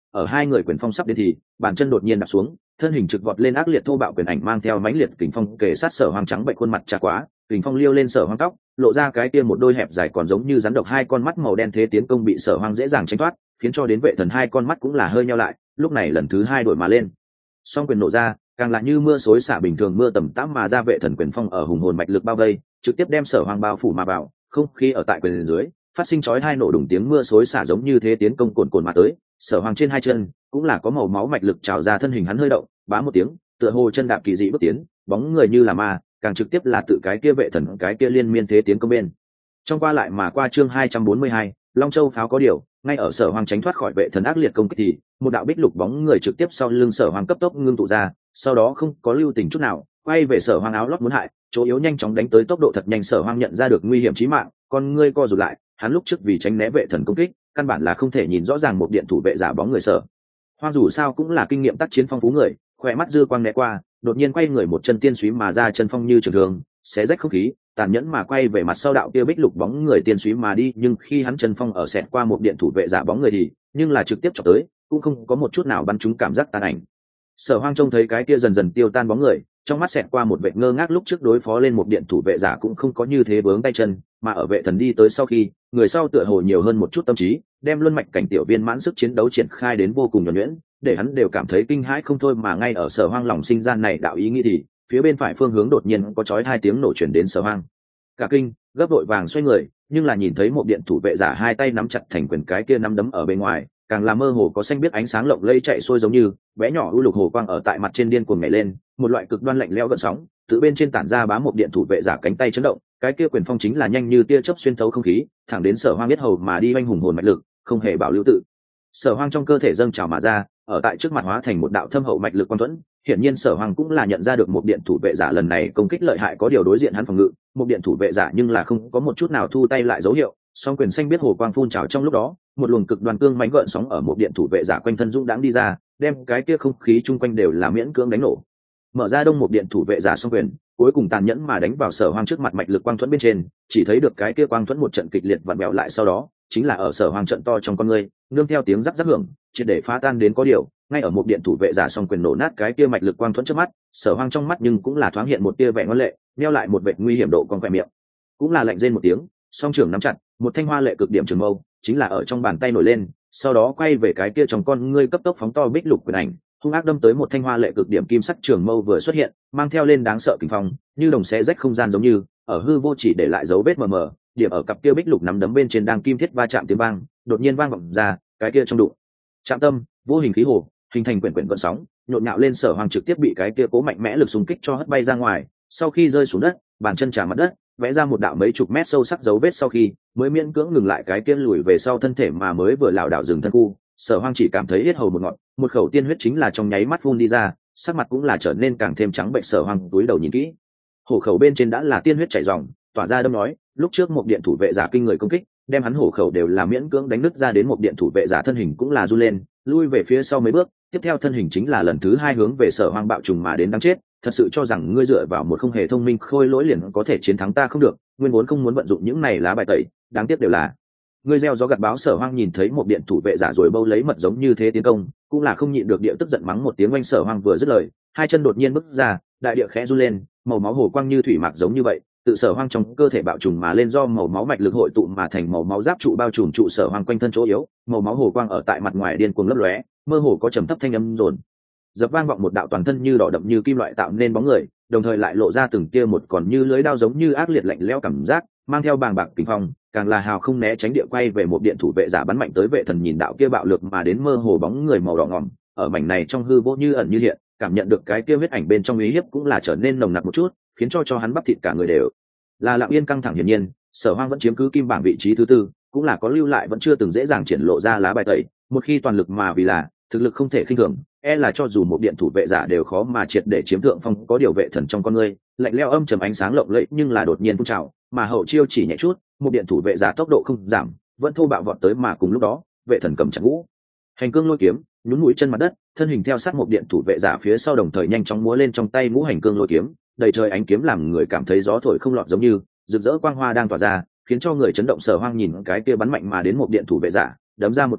ở hai người quyền phong sắp đến thì bàn chân đột nhiên đặt xuống, thân hình trực vọt lên ác liệt thô bạo quyền ảnh mang theo mãnh liệt kình phong kề sát Sở Hoang trắng bệnh khuôn mặt trà quá, kình phong liêu lên Sở Hoang tóc, lộ ra cái kia một đôi hẹp dài còn giống như rắn độc hai con mắt màu đen thế tiến công bị Sở Hoang dễ dàng tránh thoát, khiến cho đến vệ thần hai con mắt cũng là hơi nheo lại, lúc này lần thứ hai đổi mà lên. Song quyền nổ ra, càng là như mưa xối xả bình thường mưa tầm tã mà ra, vệ thần quyền phong ở hùng hồn mạch lực bao vây, trực tiếp đem Sở Hoang bao phủ mà vào, không khí ở tại quyền dưới phát sinh chói hai nổ đùng tiếng mưa xối xả giống như thế tiến công cuồn cuộn mà tới. Sở Hoang trên hai chân cũng là có màu máu mạch lực trào ra, thân hình hắn hơi động, bá một tiếng, tựa hồ chân đạp kỳ dị bước tiến, bóng người như là ma, càng trực tiếp là tự cái kia vệ thần cái kia liên miên thế tiến công bên trong qua lại mà qua. Chương 242, Long Châu pháo có điều, ngay ở Sở Hoang tránh thoát khỏi vệ thần ác liệt công kích thì một đạo bích lục bóng người trực tiếp sau lưng Sở Hoang cấp tốc ngưng tụ ra, sau đó không có lưu tình chút nào quay về Sở Hoang áo lót muốn hại chỗ yếu nhanh chóng đánh tới, tốc độ thật nhanh. Sở Hoang nhận ra được nguy hiểm chí mạng, con ngươi co rụt lại, hắn lúc trước vì tránh né vệ thần công kích căn bản là không thể nhìn rõ ràng một điện thủ vệ giả bóng người. Sở Hoang dù sao cũng là kinh nghiệm tác chiến phong phú người, khỏe mắt dư quang né qua, đột nhiên quay người một chân tiên súy mà ra, chân phong như trường thường xé rách không khí, tàn nhẫn mà quay về mặt sau đạo kia bích lục bóng người tiên súy mà đi. Nhưng khi hắn chân phong ở xẹt qua một điện thủ vệ giả bóng người thì nhưng là trực tiếp chọc tới, cũng không có một chút nào bắn trúng cảm giác tàn ảnh. Sở Hoang trông thấy cái kia dần dần tiêu tan bóng người, trong mắt xẹt qua một vệt ngơ ngác, lúc trước đối phó lên một điện thủ vệ giả cũng không có như thế vướng tay chân, mà ở vệ thần đi tới sau khi, người sau tựa hồ nhiều hơn một chút tâm trí, đem luân mạch cảnh tiểu viên mãn sức chiến đấu triển khai đến vô cùng nhuần nhuyễn, để hắn đều cảm thấy kinh hãi không thôi. Mà ngay ở Sở Hoang lòng sinh gian này đạo ý nghĩ thì phía bên phải phương hướng đột nhiên có chói hai tiếng nổ truyền đến. Sở Hoang cả kinh, gấp vội vàng xoay người, nhưng là nhìn thấy một điện thủ vệ giả hai tay nắm chặt thành quyền, cái kia nắm đấm ở bên ngoài càng là mơ hồ có xanh biết ánh sáng lộng lây chạy xuôi, giống như bé nhỏ u lục hồ quang ở tại mặt trên điên cuồng nhảy lên, một loại cực đoan lạnh lẽo gợn sóng từ bên trên tản ra, bám một điện thủ vệ giả cánh tay chấn động, cái kia quyền phong chính là nhanh như tia chớp xuyên thấu không khí, thẳng đến Sở Hoang biết hầu mà đi, oanh hùng hồn mạch lực không hề bảo lưu tự Sở Hoang trong cơ thể dâng trào mà ra, ở tại trước mặt hóa thành một đạo thâm hậu mạch lực quang thuẫn. Hiển nhiên Sở Hoang cũng là nhận ra được một điện thủ vệ giả lần này công kích lợi hại, có điều đối diện hắn phòng ngự một điện thủ vệ giả nhưng là không có một chút nào thu tay lại dấu hiệu. Song quyền xanh biết hồ quang phun trào, trong lúc đó một luồng cực đoan cương mãnh gợn sóng ở một điện thủ vệ giả quanh thân dũng đãng đi ra, đem cái kia không khí chung quanh đều là miễn cưỡng đánh nổ. Mở ra đông một điện thủ vệ giả song quyền cuối cùng tàn nhẫn mà đánh vào Sở Hoang trước mặt mạch lực quang thuẫn bên trên, chỉ thấy được cái kia quang thuẫn một trận kịch liệt vặn vẹo lại, sau đó chính là ở Sở Hoang trận to trong con ngươi nương theo tiếng rắc rắc hưởng triệt để phá tan đến. Có điều ngay ở một điện thủ vệ giả song quyền nổ nát cái kia mạch lực quang thuẫn trước mắt, Sở Hoang trong mắt nhưng cũng là thoáng hiện một tia vẻ ngoan lệ, neo lại một vẻ nguy hiểm độ con khỏe miệng cũng là lạnh rên một tiếng, song trưởng nắm chặt một thanh hoa lệ cực điểm trường mâu chính là ở trong bàn tay nổi lên, sau đó quay về cái kia trong con ngươi cấp tốc phóng to bích lục quyền ảnh, hung ác đâm tới. một thanh hoa lệ cực điểm kim sắc trường mâu vừa xuất hiện, mang theo lên đáng sợ kình phong, như đồng xé rách không gian, giống như ở hư vô chỉ để lại dấu vết mờ mờ, điểm ở cặp kia bích lục nắm đấm bên trên đang kim thiết va chạm tiếng vang đột nhiên vang vọng ra, cái kia trong đụng chạm tâm vô hình khí hồ hình thành quyển quyển gợn sóng nhộn nhạo lên. Sở Hoang trực tiếp bị cái kia cố mạnh mẽ lực xung kích cho hất bay ra ngoài, sau khi rơi xuống đất bàn chân trà mặt đất, vẽ ra một đạo mấy chục mét sâu sắc dấu vết, sau khi mới miễn cưỡng ngừng lại cái kia lùi về sau thân thể, mà mới vừa lảo đảo dừng thân khu. Sở Hoang chỉ cảm thấy yết hầu một ngọn, một khẩu tiên huyết chính là trong nháy mắt phun đi ra, sắc mặt cũng là trở nên càng thêm trắng bệnh. Sở Hoang túi đầu nhìn kỹ, hổ khẩu bên trên đã là tiên huyết chảy ròng tỏa ra đâm nói, lúc trước một điện thủ vệ giả kinh người công kích đem hắn hổ khẩu đều là miễn cưỡng đánh nứt ra, đến một điện thủ vệ giả thân hình cũng là run lên lui về phía sau mấy bước, tiếp theo thân hình chính là lần thứ hai hướng về Sở Hoang bạo trùng mà đến. Đáng chết, thật sự cho rằng ngươi dựa vào một không hề thông minh khôi lỗi liền có thể chiến thắng ta không được, nguyên vốn không muốn vận dụng những này lá bài tẩy, đáng tiếc đều là ngươi gieo gió gặt bão. Sở Hoang nhìn thấy một điện thủ vệ giả rồi bâu lấy mật giống như thế tiến công, cũng là không nhịn được địa tức giận mắng một tiếng. Oanh, Sở Hoang vừa dứt lời, hai chân đột nhiên bước ra, đại địa khẽ run lên, màu máu hồ quang như thủy mạc giống như vậy tự Sở Hoang trong cơ thể bạo trùng mà lên, do màu máu mạch lực hội tụ mà thành màu máu giáp trụ bao trùm trụ Sở Hoang quanh thân chỗ yếu, màu máu hồ quang ở tại mặt ngoài điên cuồng lấp lóe, mơ hồ có trầm thấp thanh âm rồn dập vang vọng, một đạo toàn thân như đỏ đậm như kim loại tạo nên bóng người, đồng thời lại lộ ra từng tia một còn như lưới đao giống như ác liệt lạnh lẽo cảm giác, mang theo bàng bạc kình phong, càng là hào không né tránh địa quay về một điện thủ vệ giả bắn mạnh tới. Vệ thần nhìn đạo kia bạo lực mà đến mơ hồ bóng người màu đỏ ngòm ở mảnh này trong hư vô như ẩn như hiện, cảm nhận được cái kia huyết ảnh bên trong uy hiếp cũng là trở nên nồng nặc một chút, khiến cho hắn bắp thịt cả người đều là lặng yên căng thẳng. Hiển nhiên Sở Hoang vẫn chiếm cứ kim bảng vị trí thứ tư, cũng là có lưu lại vẫn chưa từng dễ dàng triển lộ ra lá bài tẩy, một khi toàn lực mà vì là thực lực không thể khinh thường, e là cho dù một điện thủ vệ giả đều khó mà triệt để chiếm thượng phong. Có điều vệ thần trong con ngươi lạnh lẽo âm trầm ánh sáng lộng lẫy nhưng là đột nhiên phun trào, mà hậu chiêu chỉ nhẹ chút, một điện thủ vệ giả tốc độ không giảm vẫn thô bạo vọt tới, mà cùng lúc đó vệ thần cầm chặt ngũ hành cương lôi kiếm nhún mũi chân mặt đất, thân hình theo sát một điện thủ vệ giả phía sau, đồng thời nhanh chóng múa lên trong tay ngũ hành cương lôi kiếm, đầy trời ánh kiếm làm người cảm thấy gió thổi không lọt, giống như rực rỡ quang hoa đang tỏa ra, khiến cho người chấn động. Sở Hoang nhìn cái kia bắn mạnh mà đến một điện thủ vệ giả, đấm ra một quyền,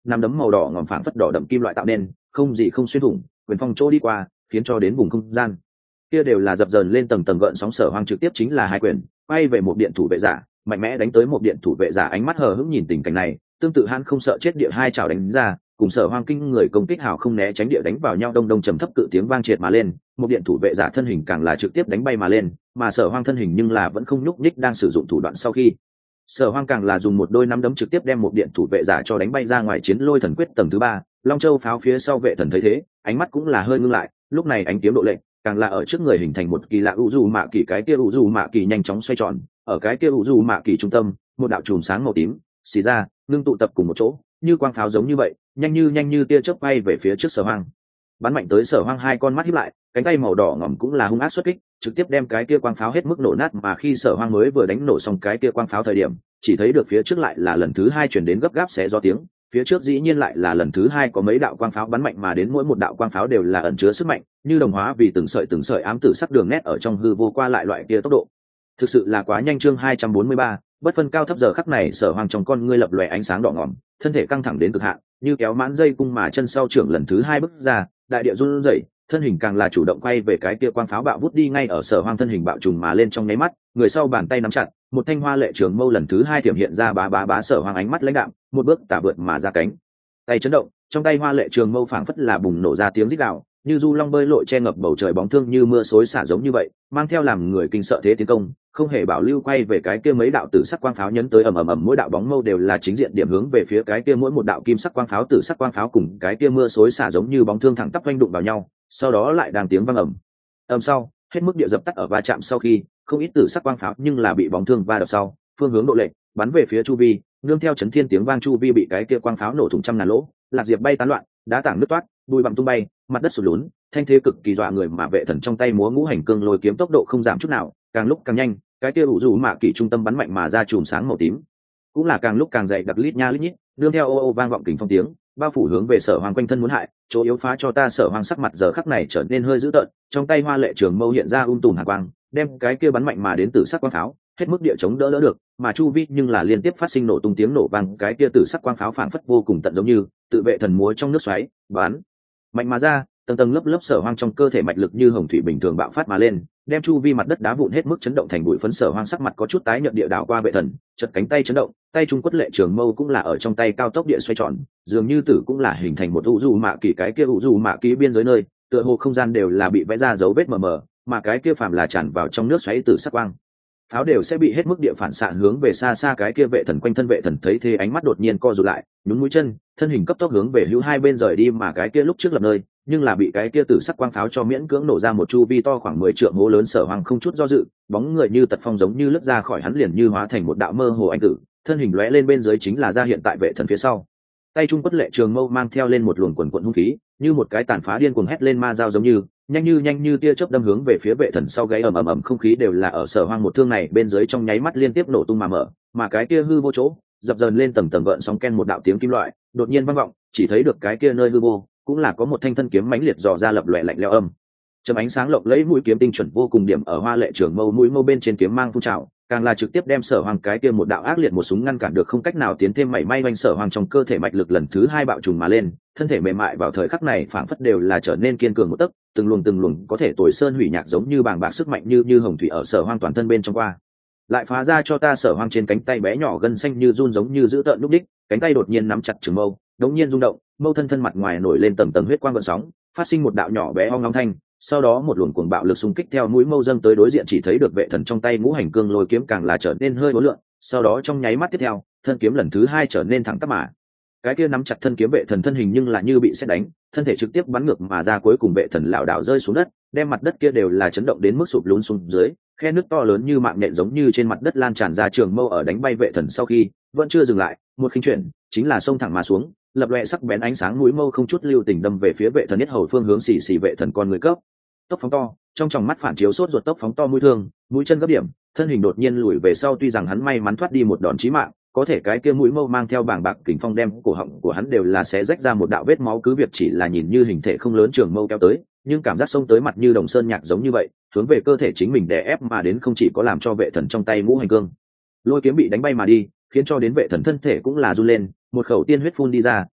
nắm đấm màu đỏ ngòm phảng phất đỏ đậm kim loại tạo nên, không gì không xuyên thủng, quyền phong chỗ đi qua, khiến cho đến vùng không gian kia đều là dập dờn lên tầng tầng gợn sóng. Sở Hoang trực tiếp chính là hai quyền quay về một điện thủ vệ giả, mạnh mẽ đánh tới một điện thủ vệ giả, ánh mắt hờ hững nhìn tình cảnh này, tương tự hắn không sợ chết địa hai chảo đánh ra, cùng Sở Hoang kinh người công kích hào không né tránh địa đánh vào nhau, đông đông trầm thấp cự tiếng vang triệt mà lên, một điện thủ vệ giả thân hình càng là trực tiếp đánh bay mà lên, mà Sở Hoang thân hình nhưng là vẫn không nhúc nhích đang sử dụng thủ đoạn. Sau khi Sở Hoang càng là dùng một đôi nắm đấm trực tiếp đem một điện thủ vệ giả cho đánh bay ra ngoài. Chiến lôi thần quyết tầng thứ 3, Long Châu pháo phía sau vệ thần thấy thế, ánh mắt cũng là hơi ngưng lại, lúc này ánh kiếm độ lệnh càng là ở trước người hình thành một kỳ lạ u du mạ kỳ, cái kia u du mạ kỳ nhanh chóng xoay tròn, ở cái kia u du mạ kỳ trung tâm, một đạo chùm sáng màu tím xì ra, ngưng tụ tập cùng một chỗ, như quang pháo giống như vậy, nhanh như tia chớp bay về phía trước Sở Hoang, bắn mạnh tới. Sở Hoang hai con mắt híp lại, cánh tay màu đỏ ngỏm cũng là hung ác xuất kích, trực tiếp đem cái kia quang pháo hết mức nổ nát. Mà khi Sở Hoang mới vừa đánh nổ xong cái kia quang pháo thời điểm, chỉ thấy được phía trước lại là lần thứ hai truyền đến gấp gáp xé gió tiếng, phía trước dĩ nhiên lại là lần thứ hai có mấy đạo quang pháo bắn mạnh mà đến, mỗi một đạo quang pháo đều là ẩn chứa sức mạnh, như đồng hóa vì từng sợi ám tử sắc đường nét ở trong hư vô qua lại loại kia tốc độ thực sự là quá nhanh. Chương 243, bất phân cao thấp. Giờ khắc này Sở Hoang trong con ngươi lập lòe ánh sáng đỏ ngòm, thân thể căng thẳng đến cực hạn, như kéo mãn dây cung, mà chân sau trưởng lần thứ hai bước ra, đại địa run rẩy, thân hình càng là chủ động quay về cái kia quang pháo bạo vút đi. Ngay ở Sở Hoang thân hình bạo trùng mà lên trong nháy mắt, người sau bàn tay nắm chặt một thanh hoa lệ trường mâu lần thứ hai thiểm hiện ra, bá bá bá. Sở Hoang ánh mắt lãnh đạm, một bước tả vượt mà ra, cánh tay chấn động, trong tay hoa lệ trường mâu phảng phất là bùng nổ ra tiếng rít gào, như du long bơi lội che ngập bầu trời, bóng thương như mưa xối xả giống như vậy, mang theo làm người kinh sợ thế tiến công, không hề bảo lưu quay về cái kia mấy đạo tử sắc quang pháo nhấn tới, ầm ầm ầm. Mỗi đạo bóng mâu đều là chính diện điểm hướng về phía cái kia mỗi một đạo kim sắc quang pháo, tử sắc quang pháo cùng cái kia mưa xối xả giống như bóng thương thẳng tắp oanh đụng vào nhau, sau đó lại đang tiếng vang ầm sau hết mức địa dập tắt. Ở va chạm sau khi, không ít tử sắc quang pháo nhưng là bị bóng thương va đập sau phương hướng độ lệch bắn về phía chu vi, nương theo chấn thiên tiếng vang, chu vi bị cái kia quang pháo nổ thủng trăm ngàn lỗ, lạc diệp bay tán loạn, đá tảng nứt toát, bụi bặm tung bay, mặt đất sụt lún, thanh thế cực kỳ dọa người. Mà vệ thần trong tay múa ngũ hành cương lôi kiếm tốc độ không giảm chút nào, càng lúc càng nhanh, cái kia ủ rủ mạ kỳ trung tâm bắn mạnh mà ra chùm sáng màu tím cũng là càng lúc càng dày đặc, lít nha lít nhít, nương theo ô ô vang vọng kình phong tiếng, bao phủ hướng về Sở Hoang quanh thân muốn hại, chỗ yếu phá cho ta. Sở Hoang sắc mặt giờ khắc này trở nên hơi dữ tợn, trong tay hoa lệ trường mâu hiện ra tùm hạ quang, đem cái kia bắn mạnh mà đến tử sắc quang pháo hết mức địa chống đỡ được, mà chu vi nhưng là liên tiếp phát sinh nổ tung tiếng nổ vang, cái kia tử sắc quang pháo phảng phất vô cùng tận, giống như tự vệ thần múa trong nước xoáy, bắn mạnh mà ra, tầng tầng lớp lớp. Sở Hoang trong cơ thể mạch lực như hồng thủy bình thường bạo phát mà lên, đem chu vi mặt đất đá vụn hết mức chấn động thành bụi phấn. Sở Hoang sắc mặt có chút tái nhợt địa đảo qua vệ thần, chật cánh tay chấn động, tay trung quất lệ trường mâu cũng là ở trong tay cao tốc địa xoay tròn, dường như tử cũng là hình thành một u du mạ kỳ, cái kia u du mạ kỳ biên giới nơi tựa hồ không gian đều là bị vẽ ra dấu vết mờ mờ, mà cái kia phàm là tràn vào trong nước xoáy tử sắc quang pháo đều sẽ bị hết mức địa phản xạ hướng về xa xa cái kia vệ thần quanh thân. Vệ thần thấy thế ánh mắt đột nhiên co rụt lại, nhún mũi chân, thân hình cấp tốc hướng về hữu hai bên rời đi, mà cái kia lúc trước lập nơi nhưng là bị cái kia tử sắc quang pháo cho miễn cưỡng nổ ra một chu vi to khoảng 10 trượng hố lớn. Sở Hoang không chút do dự, bóng người như tật phong giống như lướt ra khỏi hắn, liền như hóa thành một đạo mơ hồ anh tử, thân hình lóe lên bên dưới chính là ra hiện tại vệ thần phía sau. Tay trung quất lệ trường mâu mang theo lên một luồng quần quần hung khí, như một cái tàn phá điên cuồng hét lên ma dao giống như nhanh như tia chớp đâm hướng về phía vệ thần sau gáy, ầm ầm, không khí đều là ở Sở Hoang một thương này bên dưới trong nháy mắt liên tiếp nổ tung mà mở, mà cái kia hư vô chỗ dập dờn lên tầng tầng gợn sóng ken, một đạo tiếng kim loại đột nhiên vang vọng, chỉ thấy được cái kia nơi hư vô cũng là có một thanh thân kiếm mãnh liệt dò ra lập lòe lạnh lẽo âm chấm ánh sáng lộng lẫy, mũi kiếm tinh chuẩn vô cùng điểm ở hoa lệ trường mâu, mũi mâu bên trên kiếm mang phun trào, càng là trực tiếp đem Sở Hoang cái kia một đạo ác liệt một súng ngăn cản được, không cách nào tiến thêm mảy may. Oanh, Sở Hoang trong cơ thể mạch lực lần thứ hai bạo trùng mà lên, thân thể mềm mại vào thời khắc này phảng phất đều là trở nên kiên cường một tấc, từng luồng có thể tồi sơn hủy nhạc giống như bàng bạc sức mạnh như hồng thủy ở Sở Hoang toàn thân bên trong qua lại phá ra cho ta. Sở Hoang trên cánh tay bé nhỏ gân xanh như run giống như giữ tợn lúc đích, cánh tay đột nhiên nắm chặt trường mâu, đột nhiên rung động, mâu thân mặt ngoài nổi lên tầng tầng huyết quang gợn sóng, phát sinh một đạo nhỏ bé ong long thanh, sau đó một luồng cuồng bạo lực xung kích theo mũi mâu dâng tới đối diện, chỉ thấy được vệ thần trong tay ngũ hành cương lôi kiếm càng là trở nên hơi uốn lượn, sau đó trong nháy mắt tiếp theo, thân kiếm lần thứ hai trở nên thẳng tắp mà cái kia nắm chặt thân kiếm vệ thần thân hình nhưng là như bị sét đánh, thân thể trực tiếp bắn ngược mà ra, cuối cùng vệ thần lảo đảo rơi xuống đất, đem mặt đất kia đều là chấn động đến mức sụp lún xuống dưới, khe nước to lớn như mạng nện giống như trên mặt đất lan tràn ra. Trường mâu ở đánh bay vệ thần sau khi vẫn chưa dừng lại, một khinh chuyển chính là xông thẳng mà xuống, lập loè sắc bén ánh sáng mũi mâu không chút lưu tình đâm về phía vệ thần nhất hầu phương hướng, xì vệ thần con người cấp tốc phóng to, trong tròng mắt phản chiếu sốt ruột tốc phóng to mũi thương, mũi chân gấp điểm, thân hình đột nhiên lùi về sau. Tuy rằng hắn may mắn thoát đi một đòn chí mạng, có thể cái kia mũi mâu mang theo bảng bạc kình phong đem cổ họng của hắn đều là xé rách ra một đạo vết máu, cứ việc chỉ là nhìn như hình thể không lớn trường mâu kéo tới, nhưng cảm giác xông tới mặt như đồng sơn nhạc giống như vậy, hướng về cơ thể chính mình đè ép mà đến, không chỉ có làm cho vệ thần trong tay ngũ hành cương lôi kiếm bị đánh bay mà đi, khiến cho đến vệ thần thân thể cũng là run lên, một khẩu tiên huyết phun đi ra,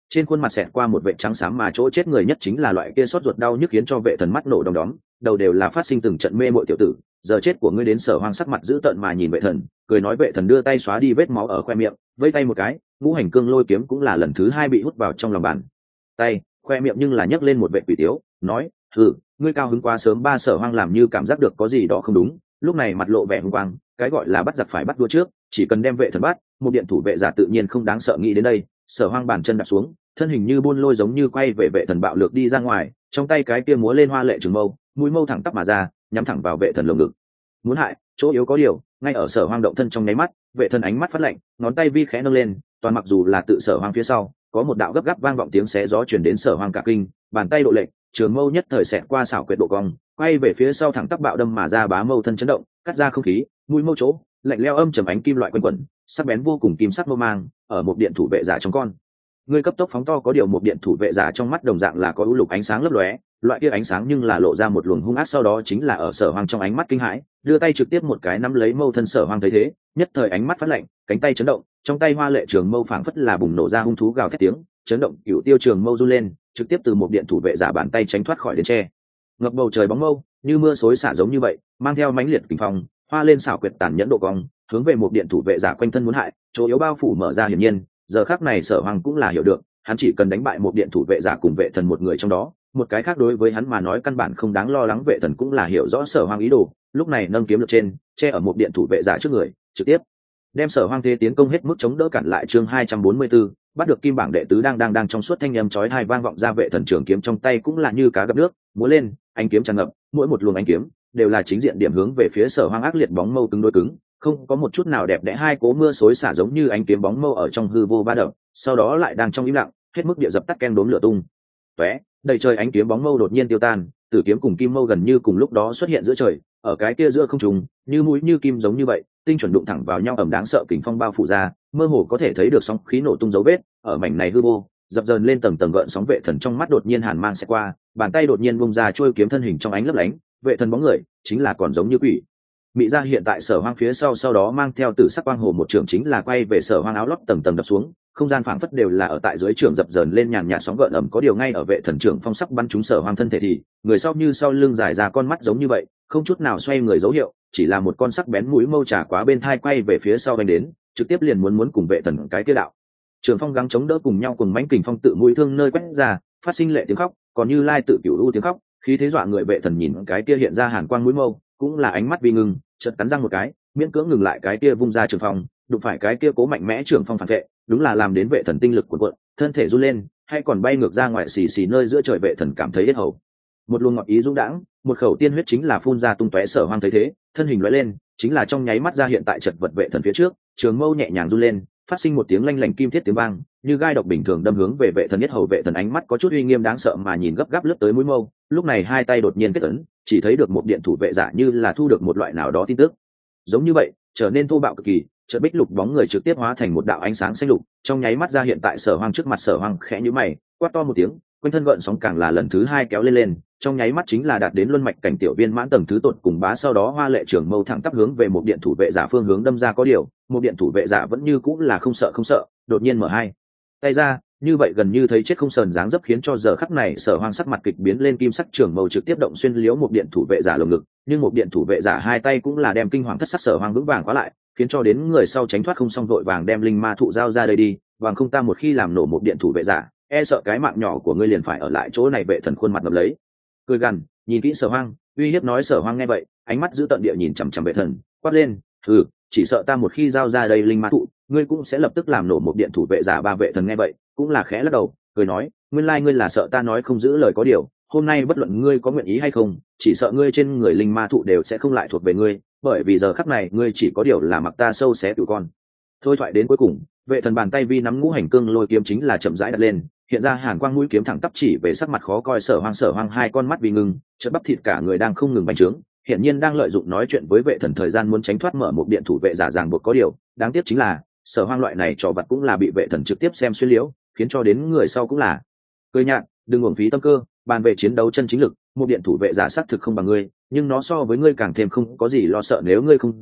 trên khuôn mặt xẹt qua một vệ trắng xám mà chỗ chết người nhất chính là loại kia sốt ruột đau nhức khiến cho vệ thần mắt nổ đom đóm, đầu đều là phát sinh từng trận mê mội tiểu tử, giờ chết của ngươi. Đến Sở Hoang sắc mặt dữ tợn mà nhìn vệ thần, cười nói. Vệ thần đưa tay xóa đi vết máu ở khoe miệng, vẫy tay một cái, ngũ hành cương lôi kiếm cũng là lần thứ hai bị hút vào trong lòng bàn tay, khoe miệng nhưng là nhấc lên một vệ quỷ tiếu, nói: ngươi cao hứng quá sớm. Ba Sở Hoang làm như cảm giác được có gì đó không đúng, lúc này mặt lộ vẻ hung quang, cái gọi là bắt giặc phải bắt vua trước, chỉ cần đem vệ thần bắt, một điện thủ vệ giả tự nhiên không đáng sợ. Nghĩ đến đây, Sở Hoang bàn chân đạp xuống, thân hình như buôn lôi giống như quay về vệ thần bạo lược đi ra ngoài, trong tay cái kia múa lên hoa lệ trường mâu, mũi mâu thẳng tắp mà ra, nhắm thẳng vào vệ thần lồng ngực. Muốn hại, chỗ yếu có điều, ngay ở Sở Hoang động thân trong nháy mắt, vệ thần ánh mắt phát lạnh, ngón tay vi khẽ nâng lên, toàn mặc dù là tự Sở Hoang phía sau, có một đạo gấp gáp vang vọng tiếng xé gió truyền đến Sở Hoang cả kinh, bàn tay độ lệch, trường mâu nhất thời xẹt qua xảo quyệt độ cong, quay về phía sau thẳng tắp bạo đâm mà ra, bá mâu thân chấn động, cắt ra không khí, mũi mâu chỗ, lạnh lẽo âm trầm ánh kim loại quanh quẩn, sắc bén vô cùng kim sắc mâu mang, ở một điện thủ vệ giả trong con người cấp tốc phóng to, có điều một điện thủ vệ giả trong mắt đồng dạng là có u lục ánh sáng lấp lóe, loại kia ánh sáng nhưng là lộ ra một luồng hung ác. Sau đó chính là ở Sở Hoang trong ánh mắt kinh hãi, đưa tay trực tiếp một cái nắm lấy mâu thân. Sở Hoang thấy thế, nhất thời ánh mắt phát lạnh, cánh tay chấn động, trong tay hoa lệ trường mâu phảng phất là bùng nổ ra hung thú gào thét tiếng, chấn động cửu tiêu trường mâu run lên, trực tiếp từ một điện thủ vệ giả bàn tay tránh thoát khỏi đến tre ngập bầu trời bóng mâu, như mưa xối xả giống như vậy, mang theo mãnh liệt kình phong, hoa lên xảo quyệt tàn nhẫn độ cong, hướng về một điện thủ vệ giả quanh thân muốn hại, chỗ yếu bao phủ mở ra. Hiển nhiên, giờ khắc này Sở Hoang cũng là hiểu được, hắn chỉ cần đánh bại một điện thủ vệ giả cùng vệ thần một người trong đó, một cái khác đối với hắn mà nói căn bản không đáng lo lắng. Vệ thần cũng là hiểu rõ Sở Hoang ý đồ, lúc này nâng kiếm lực trên, che ở một điện thủ vệ giả trước người, trực tiếp đem Sở Hoang thế tiến công hết mức chống đỡ cản lại. Chương 244, bắt được kim bảng đệ tứ. Đang trong suốt thanh âm chói tai vang vọng ra, vệ thần trường kiếm trong tay cũng là như cá gặp nước, múa lên, ánh kiếm tràn ngập, mỗi một luồng ánh kiếm đều là chính diện điểm hướng về phía Sở Hoang. Ác liệt bóng mâu cứng đối cứng, không có một chút nào đẹp đẽ, hai cố mưa xối xả giống như ánh kiếm bóng mâu ở trong hư vô ba đập, sau đó lại đang trong im lặng, hết mức địa dập tắt, ken đốm lửa tung tóe, đầy trời ánh kiếm bóng mâu đột nhiên tiêu tan, tử kiếm cùng kim mâu gần như cùng lúc đó xuất hiện giữa trời, ở cái kia giữa không trung, như mũi như kim giống như vậy, tinh chuẩn đụng thẳng vào nhau, ầm đáng sợ kình phong bao phủ ra, mơ hồ có thể thấy được sóng khí nổ tung dấu vết ở mảnh này hư vô, dập dờn lên tầng tầng gợn sóng. Vệ thần trong mắt đột nhiên hàn mang sẽ qua, bàn tay đột nhiên bung ra trôi kiếm, thân hình trong ánh lấp lánh, vệ thần bóng người chính là còn giống như quỷ mị ra hiện tại Sở Hoang phía sau, sau đó mang theo tử sắc quang hồ một trường chính là quay về Sở Hoang, áo lót tầng tầng đập xuống, không gian phảng phất đều là ở tại dưới trường dập dờn lên nhàn nhạt sóng gợn ẩm. Có điều ngay ở vệ thần trưởng phong sắc bắn trúng Sở Hoang thân thể thì người sau như sau lưng dài ra con mắt giống như vậy, không chút nào xoay người dấu hiệu, chỉ là một con sắc bén mũi mâu trà quá bên thai quay về phía sau đánh đến, trực tiếp liền muốn cùng vệ thần cái kia đạo trường phong gắng chống đỡ cùng nhau, cùng mãnh kình phong tự mũi thương nơi quét ra, phát sinh lệ tiếng khóc, còn như lai tự cửu u tiếng khóc, khí thế dọa người. Vệ thần nhìn cái kia hiện ra hàn quang mũi mâu, cũng là ánh mắt vi ngưng, chợt cắn răng một cái, miễn cưỡng ngừng lại cái kia vung ra trường phong, đụng phải cái kia cố mạnh mẽ trường phong phản vệ, đúng là làm đến vệ thần tinh lực cuộn cuộn, thân thể run lên, hay còn bay ngược ra ngoài xì xì nơi giữa trời. Vệ thần cảm thấy yết hầu một luồng ngọt ý dũng đãng, một khẩu tiên huyết chính là phun ra tung tóe. Sở Hoang thấy thế, thân hình lóe lên, chính là trong nháy mắt ra hiện tại chật vật vệ thần phía trước, trường mâu nhẹ nhàng run lên, phát sinh một tiếng lanh lảnh kim thiết tiếng vang, như gai độc bình thường đâm hướng về vệ thần yết hầu. Vệ thần ánh mắt có chút uy nghiêm đáng sợ mà nhìn gấp gáp lướt tới mũi mâu, lúc này hai tay đột nhiên kết ấn, chỉ thấy được một điện thủ vệ giả như là thu được một loại nào đó tin tức giống như vậy, trở nên thô bạo cực kỳ, chợt bích lục bóng người trực tiếp hóa thành một đạo ánh sáng xanh lục, trong nháy mắt ra hiện tại Sở Hoang trước mặt. Sở Hoang khẽ nhíu mày, quát to một tiếng, quanh thân gợn sóng càng là lần thứ hai kéo lên, trong nháy mắt chính là đạt đến luân mạch cảnh tiểu viên mãn tầng thứ tột cùng. Bá sau đó hoa lệ trường mâu thẳng tắp hướng về một điện thủ vệ giả phương hướng đâm ra. Có điều, một điện thủ vệ giả vẫn như cũng là không sợ, đột nhiên mở hai tay ra, như vậy gần như thấy chết không sờn dáng dấp, khiến cho giờ khắc này Sở Hoang sắc mặt kịch biến lên, kim sắc trường mâu trực tiếp động xuyên liếu một điện thủ vệ giả lồng ngực, nhưng một điện thủ vệ giả hai tay cũng là đem kinh hoàng thất sắc Sở Hoang vững vàng khóa lại, khiến cho đến người sau tránh thoát không xong, vội vàng đem linh ma thụ giao ra đây đi, bằng không ta một khi làm nổ một điện thủ vệ giả, e sợ cái mạng nhỏ của ngươi liền phải ở lại chỗ này. Vệ thần khuôn mặt ngập lấy cười gằn, nhìn kỹ Sở Hoang, uy hiếp nói. Sở Hoang nghe vậy, ánh mắt giữ tận địa nhìn chằm chằm vệ thần, quát lên, chỉ sợ ta một khi giao ra đây linh ma thụ, ngươi cũng sẽ lập tức làm nổ một điện thủ vệ giả. Ba vệ thần nghe vậy cũng là khẽ lắc đầu, cười nói, nguyên lai ngươi là sợ ta nói không giữ lời. Có điều hôm nay bất luận ngươi có nguyện ý hay không, chỉ sợ ngươi trên người linh ma thụ đều sẽ không lại thuộc về ngươi, bởi vì giờ khắc này ngươi chỉ có điều là mặc ta sâu xé tụi con. Thôi thoại đến cuối cùng, vệ thần bàn tay vi nắm ngũ hành cương lôi kiếm chính là chậm rãi đặt lên, hiện ra hàn quang mũi kiếm thẳng tắp chỉ về sắc mặt khó coi Sở Hoang. Sở Hoang hai con mắt vì ngưng, chợt bắp thịt cả người đang không ngừng bành trướng, hiện nhiên đang lợi dụng nói chuyện với vệ thần thời gian muốn tránh thoát mở một điện thủ vệ giả ràng buộc. Có điều đáng tiếc chính là Sở Hoang loại này trò vặt cũng là bị vệ thần trực tiếp xem xuyên liễu, khiến cho đến người sau cũng là cười nhạt, đừng uổng phí tâm cơ, bàn về chiến đấu chân chính lực, một điện thủ vệ giả xác thực không bằng ngươi, nhưng nó so với ngươi càng thêm không có gì lo sợ, nếu ngươi không giao,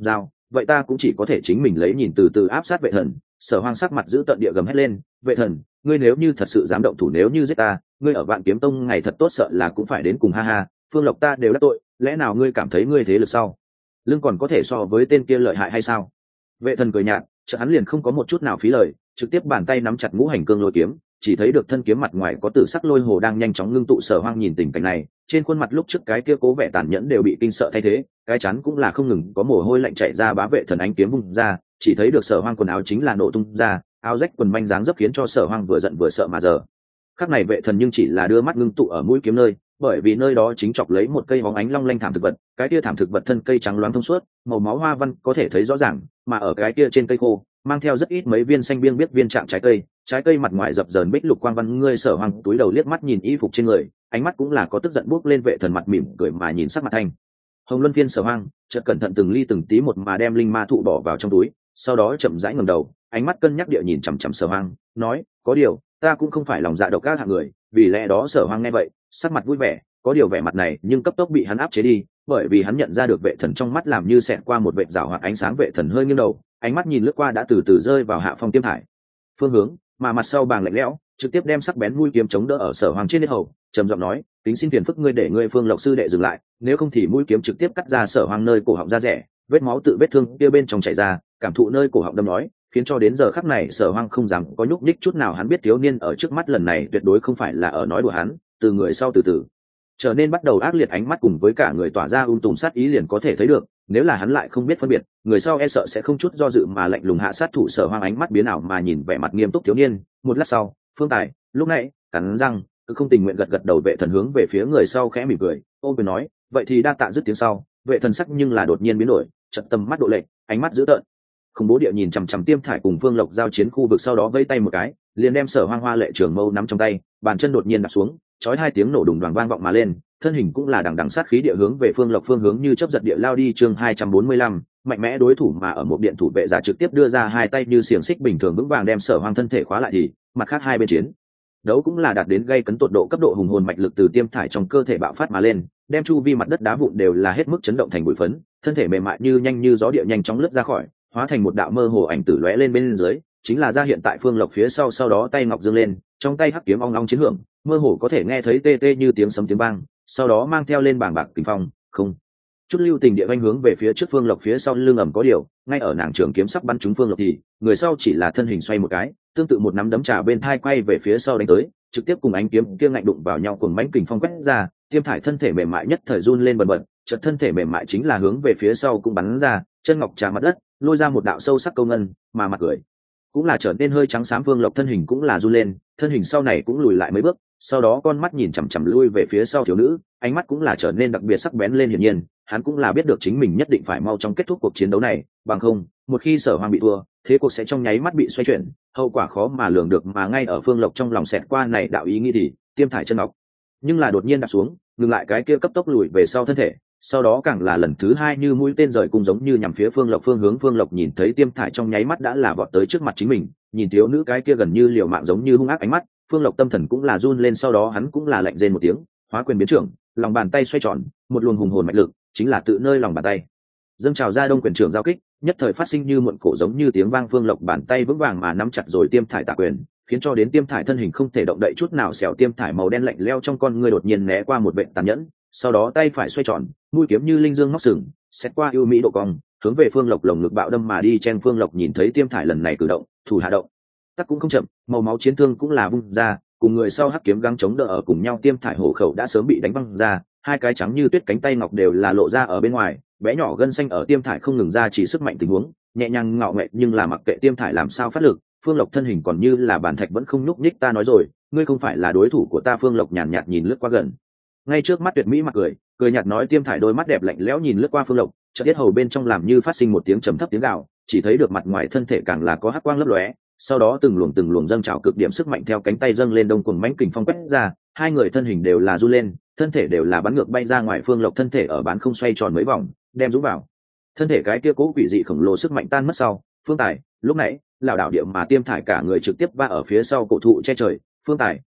vậy ta cũng chỉ có thể chính mình lấy nhìn từ từ áp sát Vệ Thần. Sở Hoang sắc mặt giữ tận địa gầm hét lên, Vệ Thần, ngươi nếu như thật sự dám động thủ, nếu như giết ta, ngươi ở Vạn Kiếm Tông ngày thật tốt sợ là cũng phải đến cùng, ha ha. Phương Lộc ta đều đắc tội, lẽ nào ngươi cảm thấy ngươi thế lực sau lưng còn có thể so với tên kia lợi hại hay sao? Vệ Thần cười nhạt, chợt hắn liền không có một chút nào phí lời, trực tiếp bàn tay nắm chặt ngũ hành cương lôi kiếm, chỉ thấy được thân kiếm mặt ngoài có tử sắc lôi hồ đang nhanh chóng ngưng tụ. Sở Hoang nhìn tình cảnh này, trên khuôn mặt lúc trước cái kia cố vẻ tàn nhẫn đều bị kinh sợ thay thế, cái chắn cũng là không ngừng có mồ hôi lạnh chảy ra. Bá Vệ Thần ánh kiếm vung ra, chỉ thấy được Sở Hoang quần áo chính là nổ tung ra, áo rách quần manh dáng dấp khiến cho Sở Hoang vừa giận vừa sợ. Mà giờ khắc này Vệ Thần nhưng chỉ là đưa mắt ngưng tụ ở mũi kiếm nơi, bởi vì nơi đó chính chọc lấy một cây bóng ánh long lanh thảm thực vật, cái kia thảm thực vật thân cây trắng loáng thông suốt, màu máu hoa văn có thể thấy rõ ràng, mà ở cái kia trên cây khô mang theo rất ít mấy viên xanh biêng biết viên trạng trái cây mặt ngoài dập dờn bích lục quang văn. Ngươi Sở Hoang túi đầu liếc mắt nhìn y phục trên người, ánh mắt cũng là có tức giận buốc lên. Vệ Thần mặt mỉm cười mà nhìn sắc mặt thanh hồng luân phiên Sở Hoang, chợt cẩn thận từng ly từng tí một mà đem linh ma thụ bỏ vào trong túi, sau đó chậm rãi ngẩng đầu, ánh mắt cân nhắc địa nhìn chằm chằm Sở Hoang, nói, có điều ta cũng không phải lòng dạ độc ác hạng người. Vì lẽ đó Sở Hoang nghe vậy, sắc mặt vui vẻ, có điều vẻ mặt này nhưng cấp tốc bị hắn áp chế đi, bởi vì hắn nhận ra được Vệ Thần trong mắt làm như xẹt qua một vệt rào hoạt ánh sáng. Vệ Thần hơi nghiêng đầu, ánh mắt nhìn lướt qua đã từ từ rơi vào Hạ Phong Tiêm Thải phương hướng, mà mặt sau bàng lạnh lẽo, trực tiếp đem sắc bén mũi kiếm chống đỡ ở Sở Hoang trên hết hầu, trầm giọng nói, tính xin phiền phức ngươi để ngươi Phương Lộc sư đệ dừng lại, nếu không thì mũi kiếm trực tiếp cắt ra Sở Hoang nơi cổ họng ra rẻ, vết máu tự vết thương kia bên trong chảy ra, cảm thụ nơi cổ họng đâm nói, khiến cho đến giờ khắc này Sở Hoang không dám có nhúc nhích chút nào. Hắn biết thiếu niên ở trước mắt lần này tuyệt đối không phải là ở nói đùa hắn, từ người sau từ từ trở nên bắt đầu ác liệt, ánh mắt cùng với cả người tỏa ra tùm sát ý liền có thể thấy được, nếu là hắn lại không biết phân biệt, người sau e sợ sẽ không chút do dự mà lạnh lùng hạ sát thủ. Sở Hoang ánh mắt biến ảo mà nhìn vẻ mặt nghiêm túc thiếu niên, một lát sau, Phương Tài lúc nãy cắn răng cứ không tình nguyện gật gật đầu. Vệ Thần hướng về phía người sau khẽ mỉm cười, ôm quyền nói, vậy thì đa tạ. Dứt tiếng sau, Vệ Thần sắc nhưng là đột nhiên biến đổi, chợt tầm mắt độ lệch, ánh mắt dữ tợn khủng bố địa nhìn chằm chằm Tiêm Thải cùng Phương Lộc giao chiến khu vực, sau đó vẫy tay một cái, liền đem Sở Hoang hoa lệ trường mâu nắm trong tay, bàn chân đột nhiên đặt xuống, chói hai tiếng nổ đùng đoàng vang vọng mà lên, thân hình cũng là đằng đằng sát khí địa hướng về Phương Lộc phương hướng như chớp giật địa lao đi. Chương 245, mạnh mẽ đối thủ. Mà ở một điện thủ vệ giả trực tiếp đưa ra hai tay như xiềng xích bình thường vững vàng đem Sở Hoang thân thể khóa lại thì mặt khác hai bên chiến đấu cũng là đạt đến gây cấn tột độ, cấp độ hùng hồn mạch lực từ Tiêm Thải trong cơ thể bạo phát mà lên, đem chu vi mặt đất đá vụn đều là hết mức chấn động thành bụi phấn, thân thể mềm mại như nhanh như gió địa nhanh chóng lướt ra khỏi, hóa thành một đạo mơ hồ ảnh tử lóe lên bên dưới, chính là ra hiện tại Phương Lộc phía sau. Sau đó tay ngọc dương lên, trong tay hắc kiếm ong ong chiến hưởng, mơ hồ có thể nghe thấy tê tê như tiếng sấm tiếng vang, sau đó mang theo lên bảng bạc kình phong, không chút lưu tình địa vanh hướng về phía trước Phương Lộc phía sau lưng. Ầm, có điều ngay ở nàng trường kiếm sắp bắn trúng Phương Lộc thì người sau chỉ là thân hình xoay một cái, tương tự một nắm đấm trà bên thai quay về phía sau đánh tới, trực tiếp cùng ánh kiếm kia ngạnh đụng vào nhau, cùng mãnh kình phong quét ra. Tiêm Thải thân thể mềm mại nhất thời run lên bần bật, chợt thân thể mềm mại chính là hướng về phía sau cũng bắn ra, chân ngọc trà mặt đất, lôi ra một đạo sâu sắc câu ngân, mà mặt cười cũng là trở nên hơi trắng xám. Phương Lộc thân hình cũng là run lên, thân hình sau này cũng lùi lại mấy bước, sau đó con mắt nhìn chằm chằm lui về phía sau thiếu nữ, ánh mắt cũng là trở nên đặc biệt sắc bén lên. Hiển nhiên hắn cũng là biết được chính mình nhất định phải mau chóng kết thúc cuộc chiến đấu này, bằng không một khi Sở Hoang bị thua, thế cuộc sẽ trong nháy mắt bị xoay chuyển, hậu quả khó mà lường được. Mà ngay ở Phương Lộc trong lòng xẹt qua này đạo ý nghĩ thì Tiêm Thải chân ngọc nhưng là đột nhiên đạp xuống, ngừng lại cái kia cấp tốc lùi về sau thân thể, sau đó càng là lần thứ hai như mũi tên rời cung giống như nhằm phía Phương Lộc phương hướng. Phương Lộc nhìn thấy Tiêm Thải trong nháy mắt đã là vọt tới trước mặt chính mình, nhìn thiếu nữ cái kia gần như liều mạng giống như hung ác ánh mắt, Phương Lộc tâm thần cũng là run lên, sau đó hắn cũng là lạnh rên một tiếng, hóa quyền biến trưởng, lòng bàn tay xoay tròn, một luồng hùng hồn mạch lực chính là tự nơi lòng bàn tay dâng trào ra, đông quyền trưởng giao kích nhất thời phát sinh như muộn cổ giống như tiếng vang. Phương Lộc bàn tay vững vàng mà nắm chặt rồi Tiêm Thải tạ quyền, khiến cho đến Tiêm Thải thân hình không thể động đậy chút nào. Xẻo Tiêm Thải màu đen lạnh leo trong con ngươi đột nhiên né qua một vệt tàn nhẫn, sau đó tay phải xoay tròn, mũi kiếm như linh dương móc sừng, xét qua ưu mỹ độ cong, hướng về Phương Lộc lồng ngực bạo đâm mà đi. Chen Phương Lộc nhìn thấy Tiêm Thải lần này cử động, thủ hạ động tắc cũng không chậm, màu máu chiến thương cũng là vung ra, cùng người sau hắc kiếm gắng chống đỡ ở cùng nhau. Tiêm Thải hổ khẩu đã sớm bị đánh văng ra, hai cái trắng như tuyết cánh tay ngọc đều là lộ ra ở bên ngoài, bé nhỏ gân xanh ở Tiêm Thải không ngừng ra chỉ sức mạnh tình huống, nhẹ nhàng ngạo nghệ nhưng là mặc kệ Tiêm Thải làm sao phát lực, Phương Lộc thân hình còn như là bàn thạch vẫn không nhúc nhích. Ta nói rồi, ngươi không phải là đối thủ của ta. Phương Lộc nhàn nhạt nhìn lướt qua gần ngay trước mắt tuyệt mỹ mặt cười nhạt nói. Tiêm Thải đôi mắt đẹp lạnh lẽo nhìn lướt qua Phương Lộc, chợt tiết hầu bên trong làm như phát sinh một tiếng trầm thấp tiếng gào, chỉ thấy được mặt ngoài thân thể càng là có hắc quang lấp lóe, sau đó từng luồng dâng trào cực điểm sức mạnh theo cánh tay dâng lên, đông cuồng mãnh kình phong quét ra, hai người thân hình đều là du lên, thân thể đều là bắn ngược bay ra ngoài. Phương Lộc thân thể ở bán không xoay tròn mấy vòng, đem rũ vào thân thể cái kia cố quỷ dị khổng lồ sức mạnh tan mất sau, Phương Tài lúc nãy lảo đảo địa mà Tiêm Thải cả người trực tiếp va ở phía sau cổ thụ che trời. Phương Tài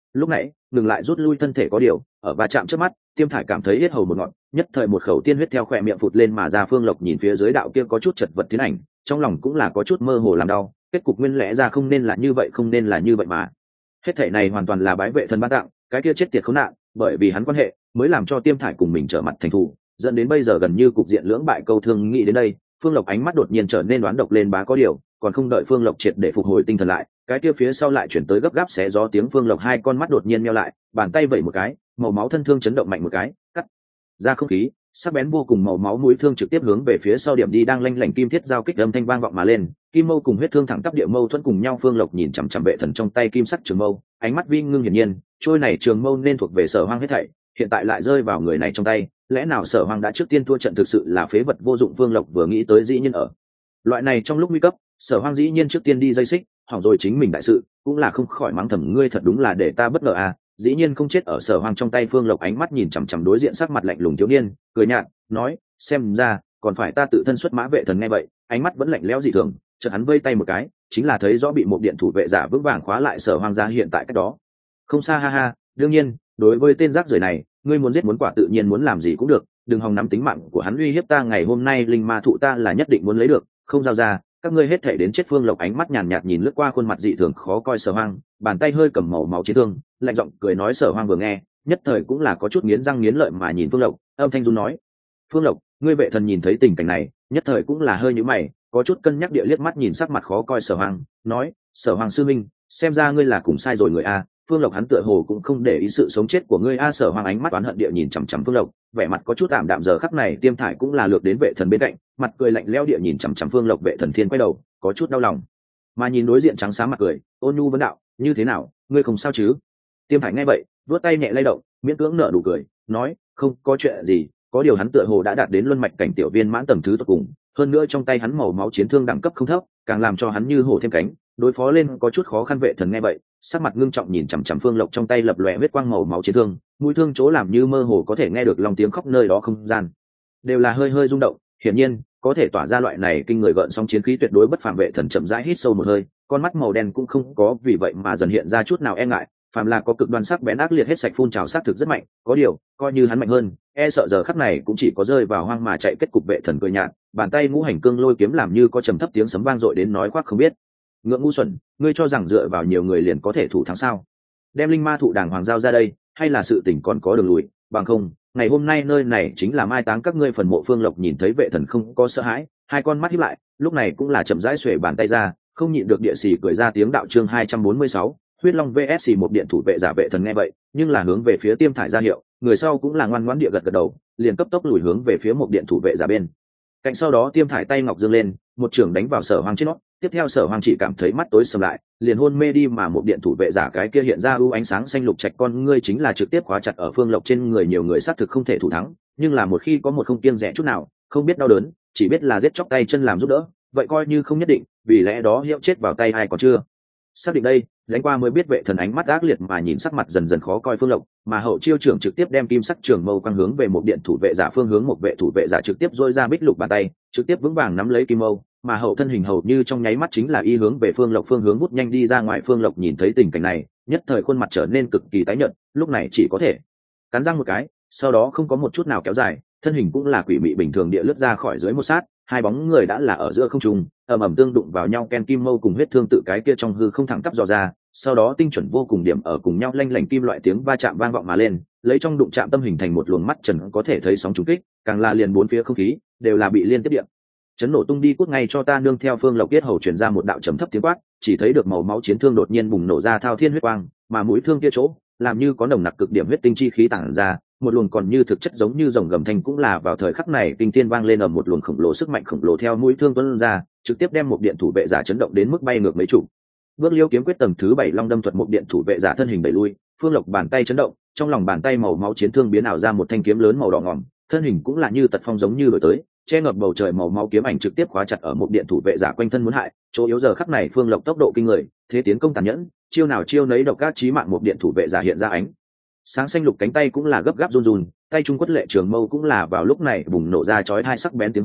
lúc nãy ngừng lại rút lui thân thể có điều ở va chạm trước mắt Tiêm Thải cảm thấy yết hầu một ngọn, nhất thời một khẩu tiên huyết theo khỏe miệng phụt lên mà ra. Phương Lộc nhìn phía dưới đạo kia có chút chật vật tiến ảnh, trong lòng cũng là có chút mơ hồ làm đau. Kết cục nguyên lẽ ra không nên là như vậy, không nên là như vậy mà. Hết thảy này hoàn toàn là bái vệ thần ban tặng, cái kia chết tiệt khốn nạn, bởi vì hắn quan hệ mới làm cho Tiêm Thải cùng mình trở mặt thành thù, dẫn đến bây giờ gần như cục diện lưỡng bại câu thương. Nghĩ đến đây, Phương Lộc ánh mắt đột nhiên trở nên đoán độc lên. Bá có điều, còn không đợi Phương Lộc triệt để phục hồi tinh thần lại, cái kia phía sau lại chuyển tới gấp gáp xé gió tiếng. Phương Lộc hai con mắt đột nhiên meo lại, bàn tay vẩy một cái, màu máu thân thương chấn động mạnh một cái, cắt ra không khí, sắc bén vô cùng màu máu mũi thương trực tiếp hướng về phía sau điểm đi. Đang lanh lảnh kim thiết giao kích âm thanh vang vọng mà lên, kim mâu cùng huyết thương thẳng tắp địa mâu thuẫn cùng nhau. Phương Lộc nhìn chằm chằm vệ thần trong tay kim sắc trường mâu, ánh mắt vi ngưng hiển nhiên, trôi này trường mâu nên thuộc về Sở Hoang hết thảy, hiện tại lại rơi vào người này trong tay, lẽ nào Sở Hoang đã trước tiên thua trận, thực sự là phế vật vô dụng. Phương Lộc vừa nghĩ tới dĩ nhiên ở loại này trong lúc nguy cấp, Sở Hoang dĩ nhiên trước tiên đi dây xích, hỏng rồi chính mình đại sự, cũng là không khỏi mắng thầm, ngươi thật đúng là để ta bất ngờ à, dĩ nhiên không chết ở Sở Hoang trong tay. Phương Lộc ánh mắt nhìn chằm chằm đối diện sắc mặt lạnh lùng thiếu niên, cười nhạt nói, xem ra còn phải ta tự thân xuất mã. Vệ thần nghe vậy, ánh mắt vẫn lạnh lẽo dị thường, chợt hắn vây tay một cái, chính là thấy rõ bị một điện thủ vệ giả vững vàng khóa lại Sở Hoang ra hiện tại cách đó không xa. Ha ha, đương nhiên, đối với tên rác rưởi này, ngươi muốn giết muốn quả tự nhiên muốn làm gì cũng được, đừng hòng nắm tính mạng của hắn uy hiếp ta. Ngày hôm nay linh ma thụ ta là nhất định muốn lấy được, không giao ra các ngươi hết thể đến chết. Phương Lộc ánh mắt nhàn nhạt nhìn lướt qua khuôn mặt dị thường khó coi Sở Hoang, bàn tay hơi cầm màu máu chiến thương, lạnh giọng cười nói. Sở Hoang vừa nghe, nhất thời cũng là có chút nghiến răng nghiến lợi mà nhìn Phương Lộc, âm thanh run nói, Phương Lộc, ngươi. Vệ thần nhìn thấy tình cảnh này, nhất thời cũng là hơi nhíu mày, có chút cân nhắc địa liếc mắt nhìn sắc mặt khó coi Sở Hoang, nói, Sở Hoang sư minh, xem ra ngươi là cùng sai rồi người a. Phương Lộc hắn tựa hồ cũng không để ý sự sống chết của ngươi a. Sở Hoang ánh mắt oán hận địa nhìn chằm chằm Phương Lộc, vẻ mặt có chút ảm đạm. Giờ khắc này Tiêm Thải cũng là lược đến vệ thần bên cạnh, mặt cười lạnh lẽo địa nhìn chằm chằm Phương Lộc. Vệ thần thiên quay đầu, có chút đau lòng mà nhìn đối diện trắng sáng mặt cười, ôn nhu vấn đạo, như thế nào, ngươi không sao chứ? Tiêm Thải nghe vậy, vuốt tay nhẹ lay động, miễn cưỡng nở nụ cười, nói, không có chuyện gì, có điều hắn tựa hồ đã đạt đến luân mạch cảnh tiểu viên mãn tầng thứ tột cùng, hơn nữa trong tay hắn màu máu chiến thương đẳng cấp không thấp, càng làm cho hắn như hổ thêm cánh, đối phó lên có chút khó khăn. Vệ thần nghe vậy, sắc mặt ngưng trọng nhìn chằm chằm Phương Lộc trong tay lập lòe huyết quang màu máu chiến thương, mũi thương chỗ làm như mơ hồ có thể nghe được lòng tiếng khóc, nơi đó không gian đều là hơi hơi rung động, hiển nhiên có thể tỏa ra loại này kinh người gợn sóng chiến khí tuyệt đối bất phàm. Vệ thần chậm rãi hít sâu một hơi, con mắt màu đen cũng không có vì vậy mà dần hiện ra chút nào e ngại, phàm là có cực đoan sắc bén ác liệt hết sạch phun trào sát thực rất mạnh, có điều coi như hắn mạnh hơn, e sợ giờ khắc này cũng chỉ có rơi vào hoang mà chạy. Kết cục. Vệ thần cười nhạt, bàn tay ngũ hành cương lôi kiếm làm như có trầm thấp tiếng sấm vang dội đến, nói khoác không biết ngượng ngu xuẩn, ngươi cho rằng dựa vào nhiều người liền có thể thủ thắng sao? Đem linh ma thụ đàng hoàng giao ra đây, hay là sự tình còn có đường lùi, bằng không ngày hôm nay nơi này chính là mai táng các ngươi phần mộ. Phương Lộc nhìn thấy vệ thần không có sợ hãi, hai con mắt híp lại, lúc này cũng là chậm rãi xuề bàn tay ra, không nhịn được địa xì cười ra tiếng. Đạo chương 246, huyết long vs một điện thủ vệ giả. Vệ thần nghe vậy, nhưng là hướng về phía Tiêm Thải ra hiệu, người sau cũng là ngoan ngoãn địa gật gật đầu, liền cấp tốc lùi hướng về phía một điện thủ vệ giả bên cạnh. Sau đó Tiêm Thải tay ngọc dương lên, một trường đánh vào Sở Hoang trên nót, tiếp theo Sở Hoang chỉ cảm thấy mắt tối sầm lại, liền hôn mê đi. Mà một điện thủ vệ giả cái kia hiện ra ưu ánh sáng xanh lục trạch con ngươi chính là trực tiếp khóa chặt ở Phương Lộc trên người. Nhiều người xác thực không thể thủ thắng, nhưng là một khi có một không kiêng dè chút nào, không biết đau đớn, chỉ biết là giết chóc tay chân làm giúp đỡ, vậy coi như không nhất định, vì lẽ đó hiệu chết vào tay ai còn chưa xác định đây. Đánh qua mới biết. Vệ thần ánh mắt ác liệt mà nhìn sắc mặt dần dần khó coi Phương Lộc, mà hậu chiêu trưởng trực tiếp đem kim sắc trường mâu quang hướng về một điện thủ vệ giả phương hướng. Một vệ thủ vệ giả trực tiếp dôi ra bích lục bàn tay, trực tiếp vững vàng nắm lấy kim mâu, mà hậu thân hình hầu như trong nháy mắt chính là y hướng về Phương Lộc phương hướng vút nhanh đi ra ngoài. Phương Lộc nhìn thấy tình cảnh này, nhất thời khuôn mặt trở nên cực kỳ tái nhợt, lúc này chỉ có thể cắn răng một cái, sau đó không có một chút nào kéo dài, thân hình cũng là quỷ mị bình thường địa lướt ra khỏi dưới một sát, hai bóng người đã là ở giữa không trung, ầm ầm tương đụng vào nhau. Ken kim mâu cùng huyết thương tự cái kia trong hư không thẳng tắp dò ra, sau đó tinh chuẩn vô cùng điểm ở cùng nhau, lanh lảnh kim loại tiếng va chạm vang vọng mà lên, lấy trong đụng chạm tâm hình thành một luồng mắt trần có thể thấy sóng trùng kích, càng là liền bốn phía không khí đều là bị liên tiếp điện chấn nổ tung đi. Cút ngay cho ta. Nương theo Phương Lộc yết hầu truyền ra một đạo trầm thấp tiếng quát, chỉ thấy được màu máu chiến thương đột nhiên bùng nổ ra thao thiên huyết quang, mà mũi thương kia chỗ làm như có nồng nặc cực điểm huyết tinh chi khí tản ra, một luồng còn như thực chất giống như rồng gầm thanh cũng là vào thời khắc này kinh thiên vang lên, ở một luồng khổng lồ sức mạnh khổng lồ theo mũi thương tuôn ra, trực tiếp đem một điện thủ vệ giả chấn động đến mức bay ngược mấy chục bước. Liêu kiếm quyết tầng thứ 7 long đâm thuật. Một điện thủ vệ giả thân hình đẩy lui, Phương Lộc bàn tay chấn động, trong lòng bàn tay màu máu chiến thương biến ảo ra một thanh kiếm lớn màu đỏ ngòm, thân hình cũng là như tật phong giống như đổi tới, che ngập bầu trời. Màu máu kiếm ảnh trực tiếp khóa chặt ở một điện thủ vệ giả quanh thân muốn hại, chỗ yếu giờ khắc này Phương Lộc tốc độ kinh người, thế tiến công tàn nhẫn, chiêu nào chiêu nấy độc ác chí mạng. Một điện thủ vệ giả hiện ra ánh sáng xanh lục cánh tay cũng là gấp gáp run run, tay trung quất lệ trường mâu cũng là vào lúc này bùng nổ ra chói tai sắc bén tiếng hú,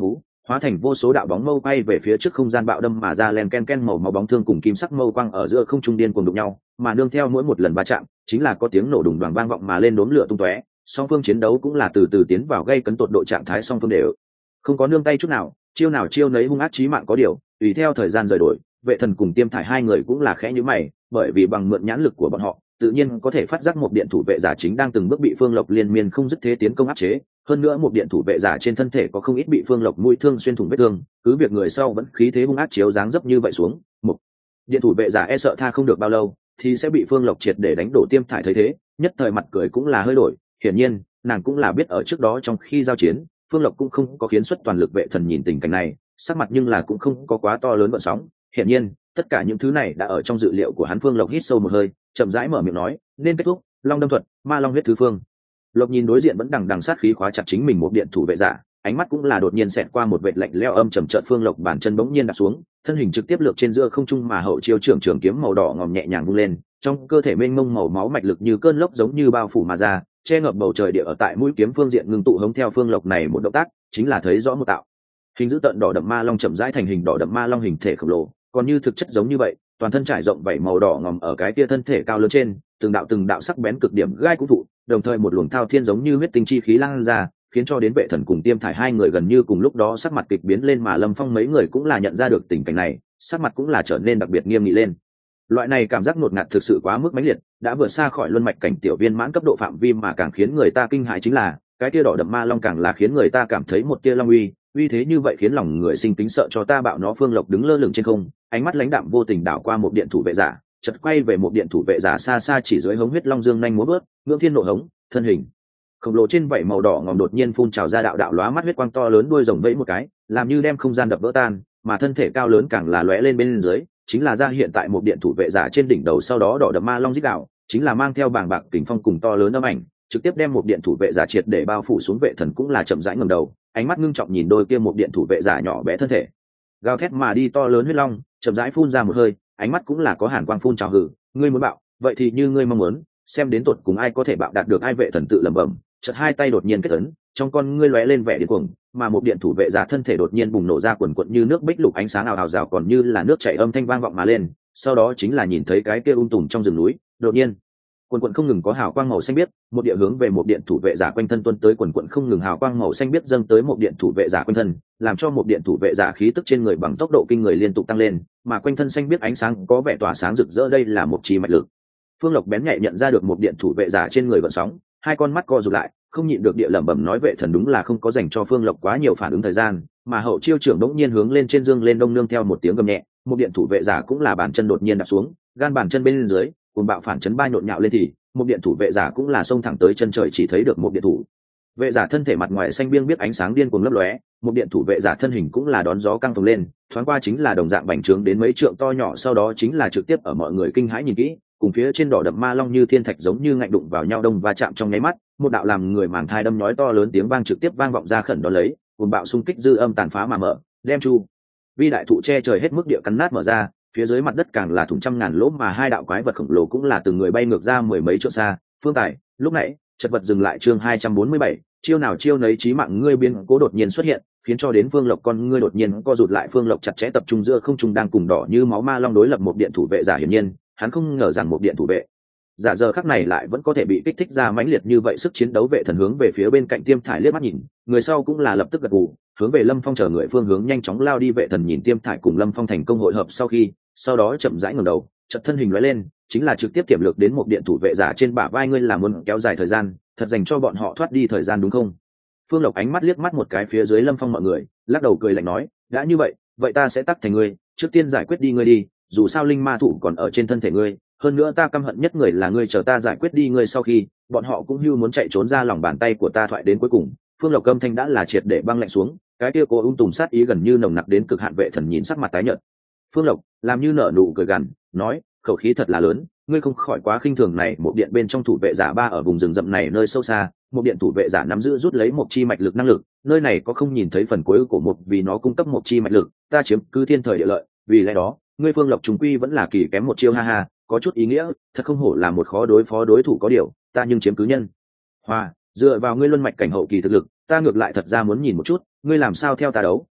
hóa thành vô số đạo bóng mâu bay về phía trước, không gian bạo đâm mà ra, len ken ken màu máu bóng thương cùng kim sắc mâu quang ở giữa không trung điên cuồng đụng nhau, mà nương theo mỗi một lần va chạm chính là có tiếng nổ đùng đoàng vang vọng mà lên, đốm lửa tung tóe. Song phương chiến đấu cũng là từ từ tiến vào gây cấn tột độ trạng thái, song phương đều không có nương tay chút nào chiêu nấy hung ác chí mạng. Có điều tùy theo thời gian rời đổi, Vệ Thần cùng Tiêm Thải hai người cũng là khẽ nhíu mày, bởi vì bằng mượn nhãn lực của bọn họ tự nhiên có thể phát giác một điện thủ vệ giả chính đang từng bước bị Phương Lộc liên miên không dứt thế tiến công áp chế. Hơn nữa một điện thủ vệ giả trên thân thể có không ít bị Phương Lộc mũi thương xuyên thủng vết thương, cứ việc người sau vẫn khí thế hung ác chiếu dáng dấp như vậy xuống, một điện thủ vệ giả e sợ tha không được bao lâu thì sẽ bị Phương Lộc triệt để đánh đổ. Tiêm Thải thấy thế nhất thời mặt cười cũng là hơi đổi, hiển nhiên nàng cũng là biết ở trước đó trong khi giao chiến Phương Lộc cũng không có khiến xuất toàn lực. Vệ Thần nhìn tình cảnh này sắc mặt nhưng là cũng không có quá to lớn gợn sóng, hiển nhiên tất cả những thứ này đã ở trong dự liệu của hắn. Phương Lộc hít sâu một hơi, chậm rãi mở miệng nói, nên kết thúc. Long đâm thuật, ma long huyết thứ. Phương Lộc nhìn đối diện vẫn đằng sát khí khóa chặt chính mình một điện thủ vệ giả, ánh mắt cũng là đột nhiên xẹt qua một vệt lạnh lẽo âm trầm. Trợn Phương Lộc bàn chân bỗng nhiên đặt xuống, thân hình trực tiếp lược trên giữa không trung, mà hậu chiêu trường kiếm màu đỏ ngòm nhẹ nhàng vung lên, trong cơ thể mênh mông màu máu mạch lực như cơn lốc giống như bao phủ mà ra, che ngập bầu trời địa. Ở tại mũi kiếm phương diện ngưng tụ, hống theo Phương Lộc này một động tác chính là thấy rõ một tạo hình dữ tợn đỏ đậm ma long chậm rãi thành hình. Đỏ đậm ma long hình thể khổng lồ, còn như thực chất giống như vậy, toàn thân trải rộng vảy màu đỏ ngòm ở cái kia thân thể cao lớn trên, từng đạo sắc bén cực điểm gai cũng thụ, đồng thời một luồng thao thiên giống như huyết tinh chi khí lan ra, khiến cho đến Vệ Thần cùng Tiêm Thải hai người gần như cùng lúc đó sắc mặt kịch biến lên. Mà Lâm Phong mấy người cũng là nhận ra được tình cảnh này, sắc mặt cũng là trở nên đặc biệt nghiêm nghị lên. Loại này cảm giác ngột ngạt thực sự quá mức mãnh liệt, đã vượt xa khỏi luân mạch cảnh tiểu viên mãn cấp độ phạm vi, mà càng khiến người ta kinh hãi chính là cái tia đỏ đậm ma long càng là khiến người ta cảm thấy một tia long uy thế như vậy khiến lòng người sinh tính sợ cho ta bạo nó. Phương Lộc đứng lơ lửng trên không, ánh mắt lãnh đạm vô tình đảo qua một điện thủ vệ giả, chợt quay về một điện thủ vệ giả xa xa chỉ dưới hống huyết long dương nhanh múa bước, ngưỡng thiên nộ hống, thân hình khổng lồ trên vảy màu đỏ ngòm đột nhiên phun trào ra đạo đạo lóa mắt huyết quang to lớn, đuôi rồng vẫy một cái làm như đem không gian đập vỡ tan, mà thân thể cao lớn càng là lóe lên bên dưới chính là ra hiện tại một điện thủ vệ giả trên đỉnh đầu. Sau đó đỏ đậm ma long rít đạo chính là mang theo bàng bạc kình phong cùng to lớn âm ảnh, trực tiếp đem một điện thủ vệ giả triệt để bao phủ xuống. Vệ Thần cũng là chậm rãi ngẩng đầu, ánh mắt ngưng trọng nhìn đôi kia một điện thủ vệ giả nhỏ bé thân thể gào thét mà đi to lớn huyết long, chậm rãi phun ra một hơi, ánh mắt cũng là có hàn quang phun trào. Hử, ngươi muốn bạo, vậy thì như ngươi mong muốn, xem đến tột cùng ai có thể bạo đạt được ai. Vệ Thần tự lẩm bẩm, chợt hai tay đột nhiên kết ấn, trong con ngươi lóe lên vẻ điên cuồng, mà một điện thủ vệ giả thân thể đột nhiên bùng nổ ra quần quận như nước bích lục ánh sáng ào ào rào, còn như là nước chảy âm thanh vang vọng mà lên. Sau đó chính là nhìn thấy cái kia tùm trong rừng núi, đột nhiên quần quận không ngừng có hào quang màu xanh biếc, một địa hướng về một điện thủ vệ giả quanh thân tuôn tới, quần quận không ngừng hào quang màu xanh biếc dâng tới một điện thủ vệ giả quanh thân, làm cho một điện thủ vệ giả khí tức trên người bằng tốc độ kinh người liên tục tăng lên, mà quanh thân xanh biếc ánh sáng có vẻ tỏa sáng rực rỡ. Đây là một chi mạch lực. Phương Lộc bén nhạy nhận ra được một điện thủ vệ giả trên người gợn sóng, hai con mắt co rụt lại, không nhịn được địa lẩm bẩm nói. Vệ Thần đúng là không có dành cho Phương Lộc quá nhiều phản ứng thời gian, mà hậu chiêu trưởng đống nhiên hướng lên trên dương lên đông, nương theo một tiếng gầm nhẹ, một điện thủ vệ giả cũng là bàn chân đột nhiên đạp xuống, gan bàn chân bên dưới cùng bạo phản chấn ba nhộn nhạo lên, thì một điện thủ vệ giả cũng là xông thẳng tới chân trời. Chỉ thấy được một điện thủ vệ giả thân thể mặt ngoài xanh biếc biết ánh sáng điên cuồng lấp lóe, một điện thủ vệ giả thân hình cũng là đón gió căng phồng lên, thoáng qua chính là đồng dạng bành trướng đến mấy trượng to nhỏ, sau đó chính là trực tiếp ở mọi người kinh hãi nhìn kỹ cùng phía trên đỏ đậm ma long như thiên thạch giống như ngạnh đụng vào nhau, đông va chạm trong nháy mắt, một đạo làm người màng thai đâm nhói to lớn tiếng vang trực tiếp vang vọng ra, khẩn đó lấy cùng bạo xung kích dư âm tàn phá mà mở, đem chu vi đại thụ che trời hết mức địa cắn nát mở ra, phía dưới mặt đất càng là thủng trăm ngàn lỗ, mà hai đạo quái vật khổng lồ cũng là từng người bay ngược ra mười mấy trượng xa. Phương Tài lúc nãy chật vật dừng lại. Chương 247, chiêu nào chiêu nấy chí mạng. Ngươi biến cố đột nhiên xuất hiện, khiến cho đến Phương Lộc con ngươi đột nhiên co rụt lại. Phương Lộc chặt chẽ tập trung giữa không trung đang cùng đỏ như máu ma long đối lập một điện thủ vệ giả, hiển nhiên hắn không ngờ rằng một điện thủ vệ giả giờ khắc này lại vẫn có thể bị kích thích ra mãnh liệt như vậy sức chiến đấu. Vệ Thần hướng về phía bên cạnh Tiêm Thải liếc mắt nhìn, người sau cũng là lập tức gật gù, hướng về Lâm Phong chờ người phương hướng nhanh chóng lao đi. Vệ Thần nhìn Tiêm Thải cùng Lâm Phong thành công hội hợp sau đó chậm rãi ngẩng đầu, chợt thân hình lóe lên chính là trực tiếp tiềm lược đến một điện thủ vệ giả trên bả vai. Ngươi là muốn kéo dài thời gian, thật dành cho bọn họ thoát đi thời gian đúng không? Phương Lộc ánh mắt liếc mắt một cái phía dưới Lâm Phong mọi người, lắc đầu cười lạnh nói, đã như vậy ta sẽ tắt thành ngươi, trước tiên giải quyết đi ngươi đi, dù sao linh ma thủ còn ở trên thân thể ngươi, hơn nữa ta căm hận nhất người là ngươi, chờ ta giải quyết đi ngươi sau khi bọn họ cũng hưu muốn chạy trốn ra lòng bàn tay của ta. Thoại đến cuối cùng, Phương Lộc âm thanh đã là triệt để băng lạnh xuống, cái kia cô tùng sát ý gần như nồng nặc đến cực hạn. Vệ Thần nhìn sắc mặt tái nhợt Phương Lộc, làm như nở nụ cười gằn, nói, khẩu khí thật là lớn, ngươi không khỏi quá khinh thường này. Một điện bên trong thủ vệ giả ba ở vùng rừng rậm này nơi sâu xa, một điện thủ vệ giả nắm giữ rút lấy một chi mạch lực năng lực, nơi này có không nhìn thấy phần cuối của một, vì nó cung cấp một chi mạch lực, ta chiếm cứ thiên thời địa lợi, vì lẽ đó ngươi Phương Lộc trùng quy vẫn là kỳ kém một chiêu, ha ha, có chút ý nghĩa, thật không hổ là một khó đối phó đối thủ. Có điều ta nhưng chiếm cứ nhân hòa, dựa vào ngươi luân mạch cảnh hậu kỳ thực lực, ta ngược lại thật ra muốn nhìn một chút ngươi làm sao theo ta đấu.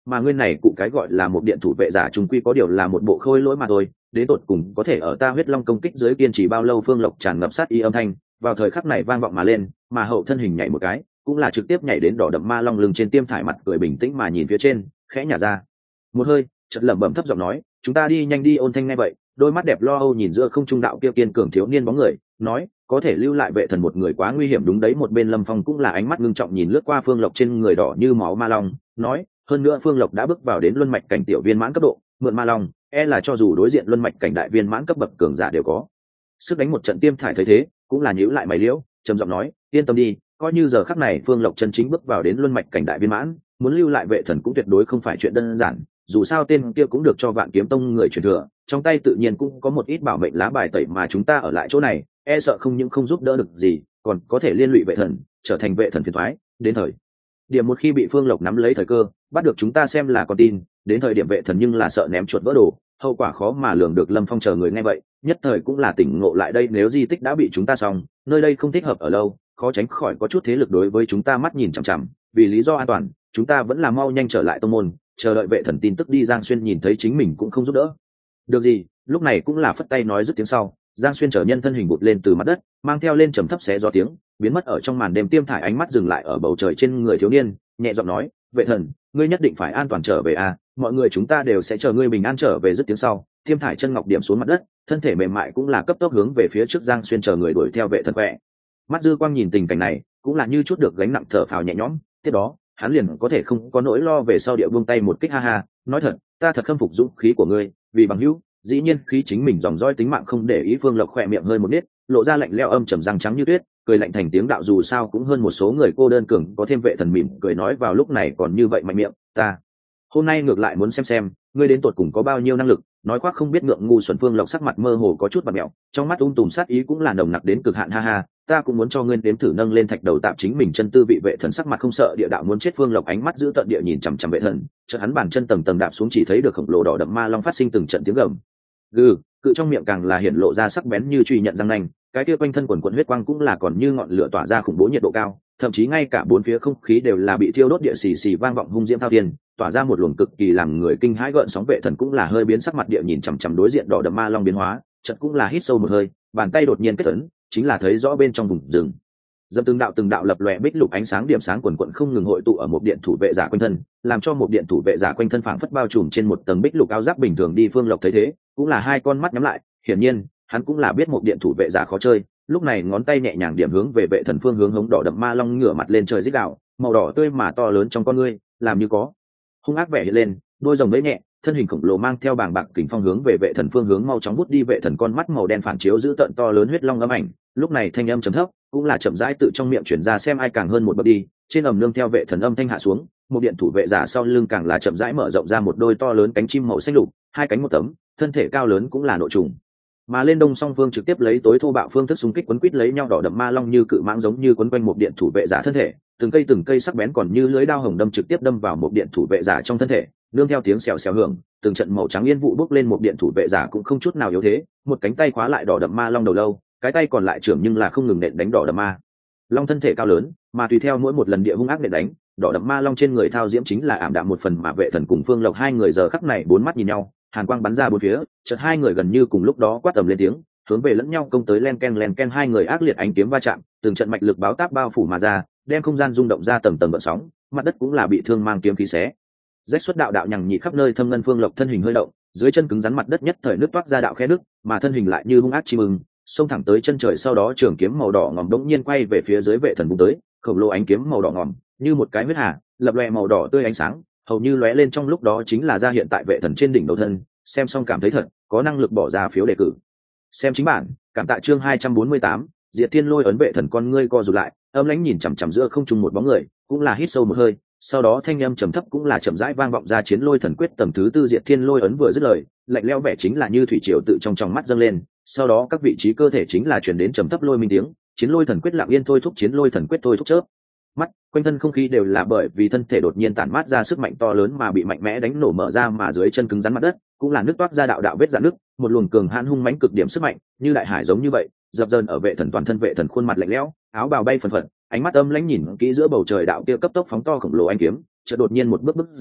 mà nguyên này cụ cái gọi là một điện thủ vệ giả trung quy có điều là một bộ khôi lỗi mà thôi, đến tột cùng có thể ở ta huyết long công kích dưới kiên trì bao lâu. Phương Lộc tràn ngập sát ý âm thanh vào thời khắc này vang vọng mà lên, mà hậu thân hình nhảy một cái cũng là trực tiếp nhảy đến đỏ đậm ma long lưng trên, tiêm thải mặt cười bình tĩnh mà nhìn phía trên, khẽ nhả ra một hơi, chợt lẩm bẩm thấp giọng nói, chúng ta đi nhanh đi. Ôn thanh nghe vậy, đôi mắt đẹp lo âu nhìn giữa không trung đạo kia kiên cường thiếu niên bóng người, nói, có thể lưu lại vệ thần một người quá nguy hiểm. Đúng đấy, một bên Lâm Phong cũng là ánh mắt ngưng trọng nhìn lướt qua Phương Lộc trên người đỏ như máu ma long, nói, hơn nữa Phương Lộc đã bước vào đến luân mạch cảnh tiểu viên mãn cấp độ, mượn ma long e là cho dù đối diện luân mạch cảnh đại viên mãn cấp bậc cường giả đều có sức đánh một trận. Tiêm thải thấy thế cũng là nhíu lại mày liễu, trầm giọng nói, yên tâm đi, coi như giờ khắc này Phương Lộc chân chính bước vào đến luân mạch cảnh đại viên mãn, muốn lưu lại vệ thần cũng tuyệt đối không phải chuyện đơn giản. Dù sao tên kia cũng được cho Vạn Kiếm Tông người truyền thừa, trong tay tự nhiên cũng có một ít bảo mệnh lá bài tẩy, mà chúng ta ở lại chỗ này e sợ không những không giúp đỡ được gì, còn có thể liên lụy vệ thần, trở thành vệ thần phiền toái. Đến thời điểm một khi bị Phương Lộc nắm lấy thời cơ bắt được chúng ta xem là con tin, đến thời điểm vệ thần nhưng là sợ ném chuột vỡ đồ, hậu quả khó mà lường được. Lâm Phong chờ người nghe vậy nhất thời cũng là tỉnh ngộ lại, đây nếu di tích đã bị chúng ta xong, nơi đây không thích hợp ở lâu, khó tránh khỏi có chút thế lực đối với chúng ta mắt nhìn chằm chằm, vì lý do an toàn chúng ta vẫn là mau nhanh trở lại tông môn, chờ đợi vệ thần tin tức đi. Giang Xuyên nhìn thấy chính mình cũng không giúp đỡ được gì, lúc này cũng là phất tay nói dứt tiếng sau, Giang Xuyên trở nhân thân hình bụt lên từ mặt đất, mang theo lên trầm thấp xé gió tiếng biến mất ở trong màn đêm. Tiêm thải ánh mắt dừng lại ở bầu trời trên người thiếu niên, nhẹ giọng nói, vệ thần, ngươi nhất định phải an toàn trở về à, mọi người chúng ta đều sẽ chờ ngươi bình an trở về. dứt tiếng sau, Tiêm thải chân ngọc điểm xuống mặt đất, thân thể mềm mại cũng là cấp tốc hướng về phía trước. Giang Xuyên chờ người đuổi theo vệ thần khỏe mắt dư quang nhìn tình cảnh này cũng là như chút được gánh nặng, thở phào nhẹ nhõm. Tiếp đó hắn liền có thể không có nỗi lo về sau, địa buông tay một kích, ha ha, nói thật, ta thật khâm phục dũng khí của ngươi, vì bằng hữu dĩ nhiên khí chính mình dòng roi tính mạng không để ý. Phương Lộc khỏe miệng hơi một nít, lộ ra lạnh lẽo âm trầm răng trắng như tuyết, cười lạnh thành tiếng, đạo dù sao cũng hơn một số người cô đơn cường có thêm. Vệ thần mỉm cười nói, vào lúc này còn như vậy mạnh miệng, ta hôm nay ngược lại muốn xem ngươi đến tột cùng có bao nhiêu năng lực nói khoác không biết ngượng ngu xuẩn. Phương Lộc sắc mặt mơ hồ có chút bạt mẹo, trong mắt tùm sát ý cũng là nồng nặc đến cực hạn, ha ha, ta cũng muốn cho ngươi đếm thử nâng lên thạch đầu tạm chính mình chân tư vị. Vệ thần sắc mặt không sợ địa đạo muốn chết. Phương Lộc ánh mắt giữ tận địa nhìn chằm chằm vệ thần, chợt hắn bàn chân tầng tầng đạp xuống, chỉ thấy được khổng lồ đỏ đậm ma long phát sinh từng trận tiếng gầm gừ, cự trong miệng càng là hiện lộ ra sắc bén như truy nhận răng nanh, cái kia quanh thân quần quần huyết quang cũng là còn như ngọn lửa tỏa ra khủng bố nhiệt độ cao, thậm chí ngay cả bốn phía không khí đều là bị thiêu đốt, địa xì xì vang vọng hung diễm thao thiên, tỏa ra một luồng cực kỳ làm người kinh hãi gợn sóng. Vệ thần cũng là hơi biến sắc mặt địa nhìn chằm chằm đối diện đỏ đậm ma long biến hóa, chợt cũng là hít sâu một hơi, bàn tay đột nhiên kết ấn, chính là thấy rõ bên trong vùng rừng dâm từng đạo lập lòe bích lục ánh sáng, điểm sáng quần quận không ngừng hội tụ ở một điện thủ vệ giả quanh thân, làm cho một điện thủ vệ giả quanh thân phảng phất bao trùm trên một tầng bích lục áo giáp bình thường. đi Phương Lộc thấy thế cũng là hai con mắt nhắm lại, hiển nhiên hắn cũng là biết một điện thủ vệ giả khó chơi, lúc này ngón tay nhẹ nhàng điểm hướng về vệ thần phương hướng hống đỏ đậm ma long ngửa mặt lên trời rít gào, màu đỏ tươi mà to lớn trong con ngươi làm như có hung ác vẻ hiện lên, đôi rồng vẫy nhẹ, thân hình khổng lồ mang theo bàng bạc kình phong hướng về vệ thần phương hướng mau chóng bút đi. Vệ thần con mắt màu đen phản chiếu giữ tận to lớn huyết long âm ảnh, lúc này thanh âm trầm thấp cũng là chậm rãi tự trong miệng chuyển ra, xem ai càng hơn một bậc đi. trên ầm nương theo vệ thần âm thanh hạ xuống, một điện thủ vệ giả sau lưng càng là chậm rãi mở rộng ra một đôi to lớn cánh chim màu xanh lục, hai cánh một tấm, thân thể cao lớn cũng là nội trùng mà lên đông. song phương trực tiếp lấy tối thô bạo phương thức xung kích quấn quýt lấy nhau, đỏ đậm ma long như cự mãng giống như quấn quanh một điện thủ vệ giả thân thể, từng cây sắc bén còn như lưới đao hồng đâm trực tiếp đâm vào một điện thủ vệ giả trong thân thể, nương theo tiếng xèo xèo hưởng, từng trận màu trắng yên vụ bốc lên. một điện thủ vệ giả cũng không chút nào yếu thế, một cánh tay khóa lại đỏ đậm ma long đầu lâu, cái tay còn lại trưởng nhưng là không ngừng nện đánh đỏ đậm ma long thân thể cao lớn, mà tùy theo mỗi một lần địa hung ác nện đánh, đỏ đậm ma long trên người thao diễm chính là ảm đạm một phần. mà vệ thần cùng Phương Lộc hai người giờ khắc này bốn mắt nhìn nhau, hàn quang bắn ra bốn phía, chợt hai người gần như cùng lúc đó quát tầm lên tiếng, hướng về lẫn nhau công tới, len ken hai người ác liệt ánh kiếm va chạm, từng trận mạch lực báo táp bao phủ mà ra, đem không gian rung động ra tầng tầng gợn sóng, mặt đất cũng là bị thương mang kiếm khí xé rách xuất đạo đạo nhằng nhị khắp nơi. thâm ngân Phương Lộc thân hình hơi động, dưới chân cứng rắn mặt đất nhất thời nứt toát ra đạo khe nứt, mà thân hình lại như hung ác chim ưng xông thẳng tới chân trời. sau đó trường kiếm màu đỏ ngòm đống nhiên quay về phía dưới vệ thần vung tới, khổng lồ ánh kiếm màu đỏ ngòm như một cái huyết hà lập lòe màu đỏ tươi ánh sáng, hầu như lóe lên trong lúc đó chính là ra hiện tại vệ thần trên đỉnh đầu thân. xem xong cảm thấy thật có năng lực bỏ ra phiếu đề cử xem chính bản. cảm tạ chương 248, Diệt Thiên Lôi ấn. vệ thần con ngươi co rụt lại, âm lãnh nhìn chằm chằm giữa không trung một bóng người, cũng là hít sâu một hơi, sau đó thanh âm trầm thấp cũng là chậm rãi vang vọng ra, Chiến Lôi Thần Quyết tầng thứ tư. Diệt Thiên Lôi ấn vừa dứt lời, lạnh lẽo vẻ chính là như thủy triều tự trong mắt dâng lên, sau đó các vị trí cơ thể chính là truyền đến trầm thấp lôi minh tiếng. Chiến Lôi Thần Quyết lặng yên thôi thúc, Chiến Lôi Thần Quyết thôi thúc chớp mắt, quanh thân không khí đều là bởi vì thân thể đột nhiên tản mát ra sức mạnh to lớn mà bị mạnh mẽ đánh nổ mở ra, mà dưới chân cứng rắn mặt đất cũng là nứt toát ra đạo đạo vết rạn nứt, một luồng cường hãn hung mãnh cực điểm sức mạnh như đại hải giống như vậy dập dờn ở vệ thần toàn thân. vệ thần khuôn mặt lạnh lẽo, áo bào bay phần phật, ánh mắt âm lãnh nhìn kỹ giữa bầu trời đạo kia cấp tốc phóng to khổng lồ anh kiếm, chợt đột nhiên một bước ra,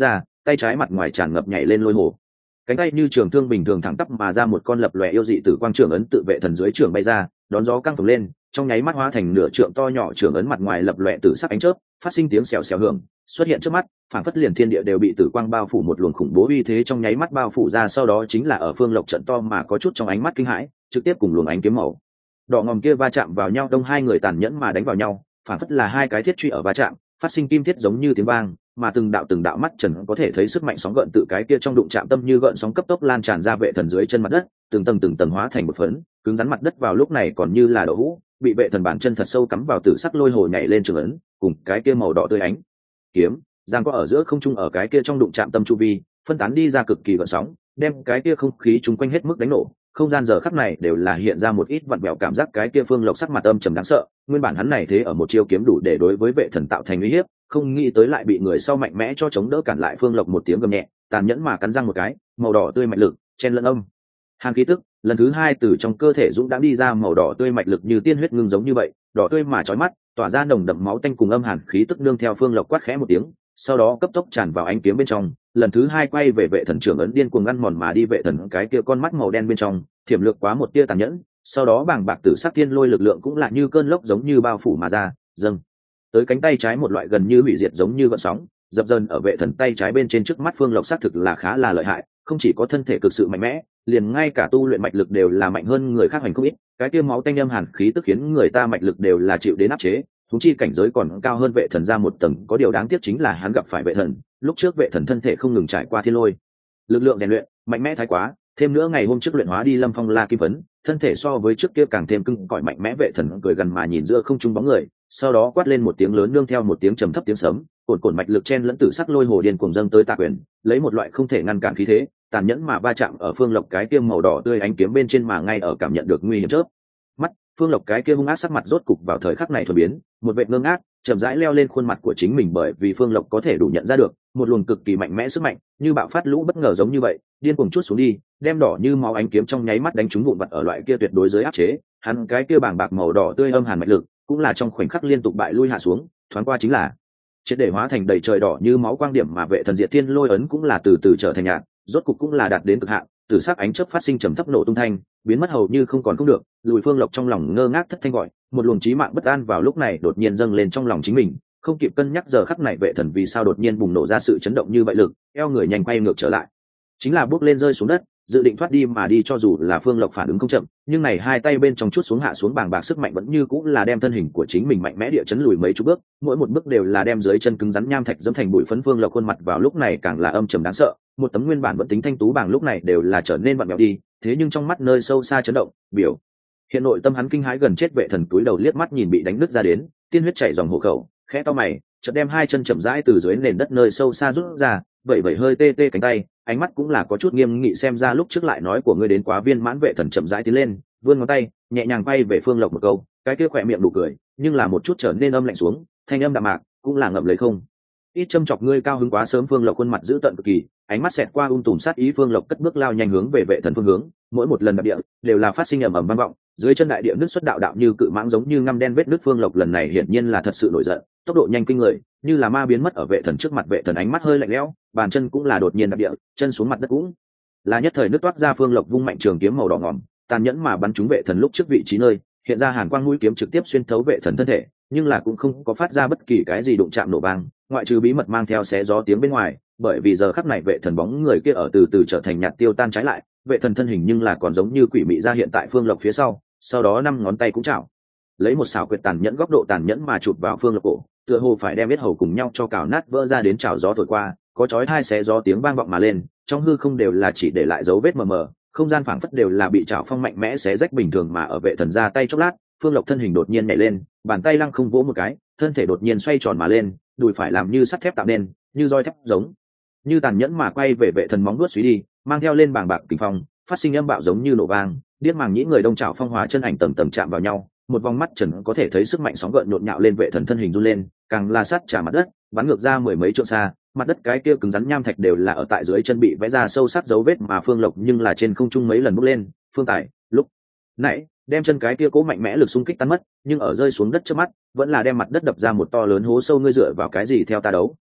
tay trái mặt ngoài tràn ngập nhảy lên lôi hồ, cánh tay như trường thương bình thường thẳng tắp mà ra một con lập lòe yêu dị tử quang trưởng ấn tự vệ thần dưới trường bay ra, đón gió căng phồng lên, trong nháy mắt hóa thành nửa trượng to nhỏ trưởng ấn mặt ngoài lập lòe tử sắc ánh chớp, phát sinh tiếng xèo xèo hưởng, xuất hiện trước mắt, phảng phất liền thiên địa đều bị tử quang bao phủ, một luồng khủng bố uy thế trong nháy mắt bao phủ ra, sau đó chính là ở Phương Lộc trận to mà có chút trong ánh mắt kinh hãi, trực tiếp cùng luồng ánh kiếm màu đỏ ngòm kia va chạm vào nhau, đông hai người tàn nhẫn mà đánh vào nhau, phảng phất là hai cái thiết truy ở va chạm, phát sinh kim thiết giống như tiếng vang, mà từng đạo mắt trần có thể thấy sức mạnh sóng gợn tự cái kia trong đụng chạm tâm như gợn sóng cấp tốc lan tràn ra vệ thần dưới chân mặt đất, từng tầng hóa thành một phấn cứng rắn mặt đất vào lúc này còn như là đậu hũ, bị vệ thần bản chân thật sâu cắm vào tử sắc lôi hồ nhảy lên trường ấn, cùng cái kia màu đỏ tươi ánh kiếm giang có ở giữa không trung ở cái kia trong đụng chạm tâm chu vi phân tán đi ra cực kỳ gợn sóng, đem cái kia không khí chung quanh hết mức đánh nổ. Không gian giờ khắc này đều là hiện ra một ít vặn vẹo, cảm giác cái kia Phương Lộc sắc mặt âm trầm đáng sợ, nguyên bản hắn này thế ở một chiêu kiếm đủ để đối với vệ thần tạo thành uy hiếp, không nghĩ tới lại bị người sau mạnh mẽ cho chống đỡ cản lại. Phương Lộc một tiếng gầm nhẹ, tàn nhẫn mà cắn răng một cái, màu đỏ tươi mạch lực chen lẫn âm hàn khí tức lần thứ hai từ trong cơ thể dũng đã đi ra, màu đỏ tươi mạch lực như tiên huyết ngưng giống như vậy, đỏ tươi mà chói mắt, tỏa ra nồng đậm máu tanh cùng âm hàn khí tức, nương theo Phương Lộc quát khẽ một tiếng, sau đó cấp tốc tràn vào ánh kiếm bên trong, lần thứ hai quay về vệ thần trưởng ấn điên cuồng ăn mòn mà đi. Vệ thần cái kia con mắt màu đen bên trong thiểm lược quá một tia tàn nhẫn, sau đó bàng bạc tử sắc thiên lôi lực lượng cũng là như cơn lốc giống như bao phủ mà ra, dâng tới cánh tay trái một loại gần như hủy diệt giống như gợn sóng dập dần ở vệ thần tay trái bên trên. Trước mắt Phương Lộc xác thực là khá là lợi hại, không chỉ có thân thể cực sự mạnh mẽ, liền ngay cả tu luyện mạch lực đều là mạnh hơn người khác hành không ít, cái kia máu tanh âm hàn khí tức khiến người ta mạch lực đều là chịu đến áp chế, thúng chi cảnh giới còn cao hơn vệ thần ra một tầng. Có điều đáng tiếc chính là hắn gặp phải vệ thần, lúc trước vệ thần thân thể không ngừng trải qua thiên lôi lực lượng rèn luyện mạnh mẽ thái quá, thêm nữa ngày hôm trước luyện hóa đi Lâm Phong La Kim Phấn, thân thể so với trước kia càng thêm cứng cỏi mạnh mẽ. Vệ thần cười gần mà nhìn giữa không trung bóng người, sau đó quát lên một tiếng lớn, nương theo một tiếng trầm thấp tiếng sấm, cồn mạch lực chen lẫn tử sắc lôi hồ điên cuồng dâng tới Tạ Quyền, lấy một loại không thể ngăn cản khí thế tàn nhẫn mà va chạm ở Phương Lộc cái kia màu đỏ tươi ánh kiếm bên trên, mà ngay ở cảm nhận được nguy hiểm chớp mắt, Phương Lộc cái kia hung ác sắc mặt rốt cục vào thời khắc này thuần biến, một vệt ngơ ngác chậm rãi leo lên khuôn mặt của chính mình, bởi vì Phương Lộc có thể đủ nhận ra được một luồng cực kỳ mạnh mẽ sức mạnh như bạo phát lũ bất ngờ giống như vậy, điên cuồng chút xuống đi, đem đỏ như máu ánh kiếm trong nháy mắt đánh trúng vụn vặt ở loại kia tuyệt đối dưới áp chế. Hắn cái kia bàng bạc màu đỏ tươi âm hàn mạch lực cũng là trong khoảnh khắc liên tục bại lui hạ xuống, thoáng qua chính là triệt để hóa thành đầy trời đỏ như máu quang điểm, mà vệ thần diệt thiên lôi ấn cũng là từ từ trở thành nhạt, rốt cục cũng là đạt đến cực hạn, từ sắc ánh chớp phát sinh trầm thấp nổ tung thanh biến mất hầu như không còn không được. Lùi Phương Lộc trong lòng ngơ ngác thất thanh gọi, một luồng chí mạng bất an vào lúc này đột nhiên dâng lên trong lòng chính mình, không kịp cân nhắc giờ khắc này vệ thần vì sao đột nhiên bùng nổ ra sự chấn động như vậy, lực eo người nhanh quay ngược trở lại, chính là bước lên rơi xuống đất dự định thoát đi mà đi. Cho dù là Phương Lộc phản ứng không chậm, nhưng này hai tay bên trong chút xuống hạ xuống bàng bạc sức mạnh vẫn như cũng là đem thân hình của chính mình mạnh mẽ địa chấn lùi mấy chục bước, mỗi một bước đều là đem dưới chân cứng rắn nham thạch dẫm thành bụi phấn. Phương Lộc khuôn mặt vào lúc này càng là âm trầm đáng sợ, một tấm nguyên bản vẫn tính thanh tú bảng lúc này đều là trở nên vặn vẹo đi, thế nhưng trong mắt nơi sâu xa chấn động biểu hiện nội tâm hắn kinh hãi gần chết. Vệ thần túi đầu liếc mắt nhìn bị đánh nứt ra đến tiên huyết chảy dòng hộ khẩu, khẽ to mày chợt đem hai chân chậm rãi từ dưới nền đất nơi sâu xa rút ra, vậy hơi tê tê cánh tay, ánh mắt cũng là có chút nghiêm nghị, xem ra lúc trước lại nói của ngươi đến quá viên mãn. Vệ thần chậm rãi tiến lên vươn ngón tay nhẹ nhàng quay về Phương Lộc một câu, cái kia khỏe miệng đủ cười nhưng là một chút trở nên âm lạnh xuống, thanh âm đạm mạc cũng là ngậm lấy không ít châm chọc ngươi cao hứng quá sớm. Phương Lộc khuôn mặt dữ tợn cực kỳ, ánh mắt xẹt qua tùm sát ý. Phương Lộc cất bước lao nhanh hướng về vệ thần phương hướng, mỗi một lần đạp địa đều là phát sinh ầm ầm vang vọng, dưới chân đại địa nước xuất đạo đạo như cự mãng giống như ngăm đen vết nước. Phương Lộc lần này hiển nhiên là thật sự nổi giận, tốc độ nhanh kinh người như là ma biến mất ở vệ thần trước mặt. Vệ thần ánh mắt hơi lạnh lẽo, bàn chân cũng là đột nhiên đạp địa, chân xuống mặt đất cũng là nhất thời nước toát ra. Phương Lộc vung mạnh trường kiếm màu đỏ ngòm tàn nhẫn mà bắn trúng vệ thần lúc trước vị trí nơi hiện ra hàn quang, mũi kiếm trực tiếp xuyên thấu vệ thần thân thể, nhưng là cũng không có phát ra bất kỳ cái gì đụng chạm nổ vang, ngoại trừ bí mật mang theo xé gió tiếng bên ngoài. Bởi vì giờ khắc này vệ thần bóng người kia ở từ từ trở thành nhạt tiêu tan, trái lại vệ thần thân hình nhưng là còn giống như quỷ mị ra hiện tại Phương Lộc phía sau, sau đó năm ngón tay cũng chảo lấy một xảo quyệt tàn nhẫn góc độ tàn nhẫn mà chụp vào Phương Lộc cổ, tựa hồ phải đem biết hầu cùng nhau cho cào nát vỡ ra đến. Chảo gió thổi qua, có chói tai xé gió tiếng vang vọng mà lên, trong hư không đều là chỉ để lại dấu vết mờ mờ, không gian phảng phất đều là bị chảo phong mạnh mẽ xé rách bình thường. Mà ở vệ thần ra tay chốc lát, Phương Lộc thân hình đột nhiên nhảy lên, bàn tay lăng không vỗ một cái, thân thể đột nhiên xoay tròn mà lên, đùi phải làm như sắt thép tạo nên, như roi thép giống như tàn nhẫn mà quay về vệ thần móng vuốt suy đi, mang theo lên bàng bạc kình phong, phát sinh âm bạo giống như nổ vang, điếc màng nhĩ người đông chảo phong hóa chân ảnh tầng tầng chạm vào nhau, một vòng mắt trần có thể thấy sức mạnh sóng gợn nhộn nhạo lên. Vệ thần thân hình run lên, càng la sát trả mặt đất, bắn ngược ra mười mấy trượng xa, mặt đất cái kia cứng rắn nham thạch đều là ở tại dưới chân bị vẽ ra sâu sắc dấu vết, mà Phương Lộc nhưng là trên không trung mấy lần bước lên. Phương Tài lúc nãy đem chân cái kia cố mạnh mẽ lực xung kích tan mất, nhưng ở rơi xuống đất trước mắt vẫn là đem mặt đất đập ra một to lớn hố sâu. Ngươi dựa vào cái gì theo ta đấu?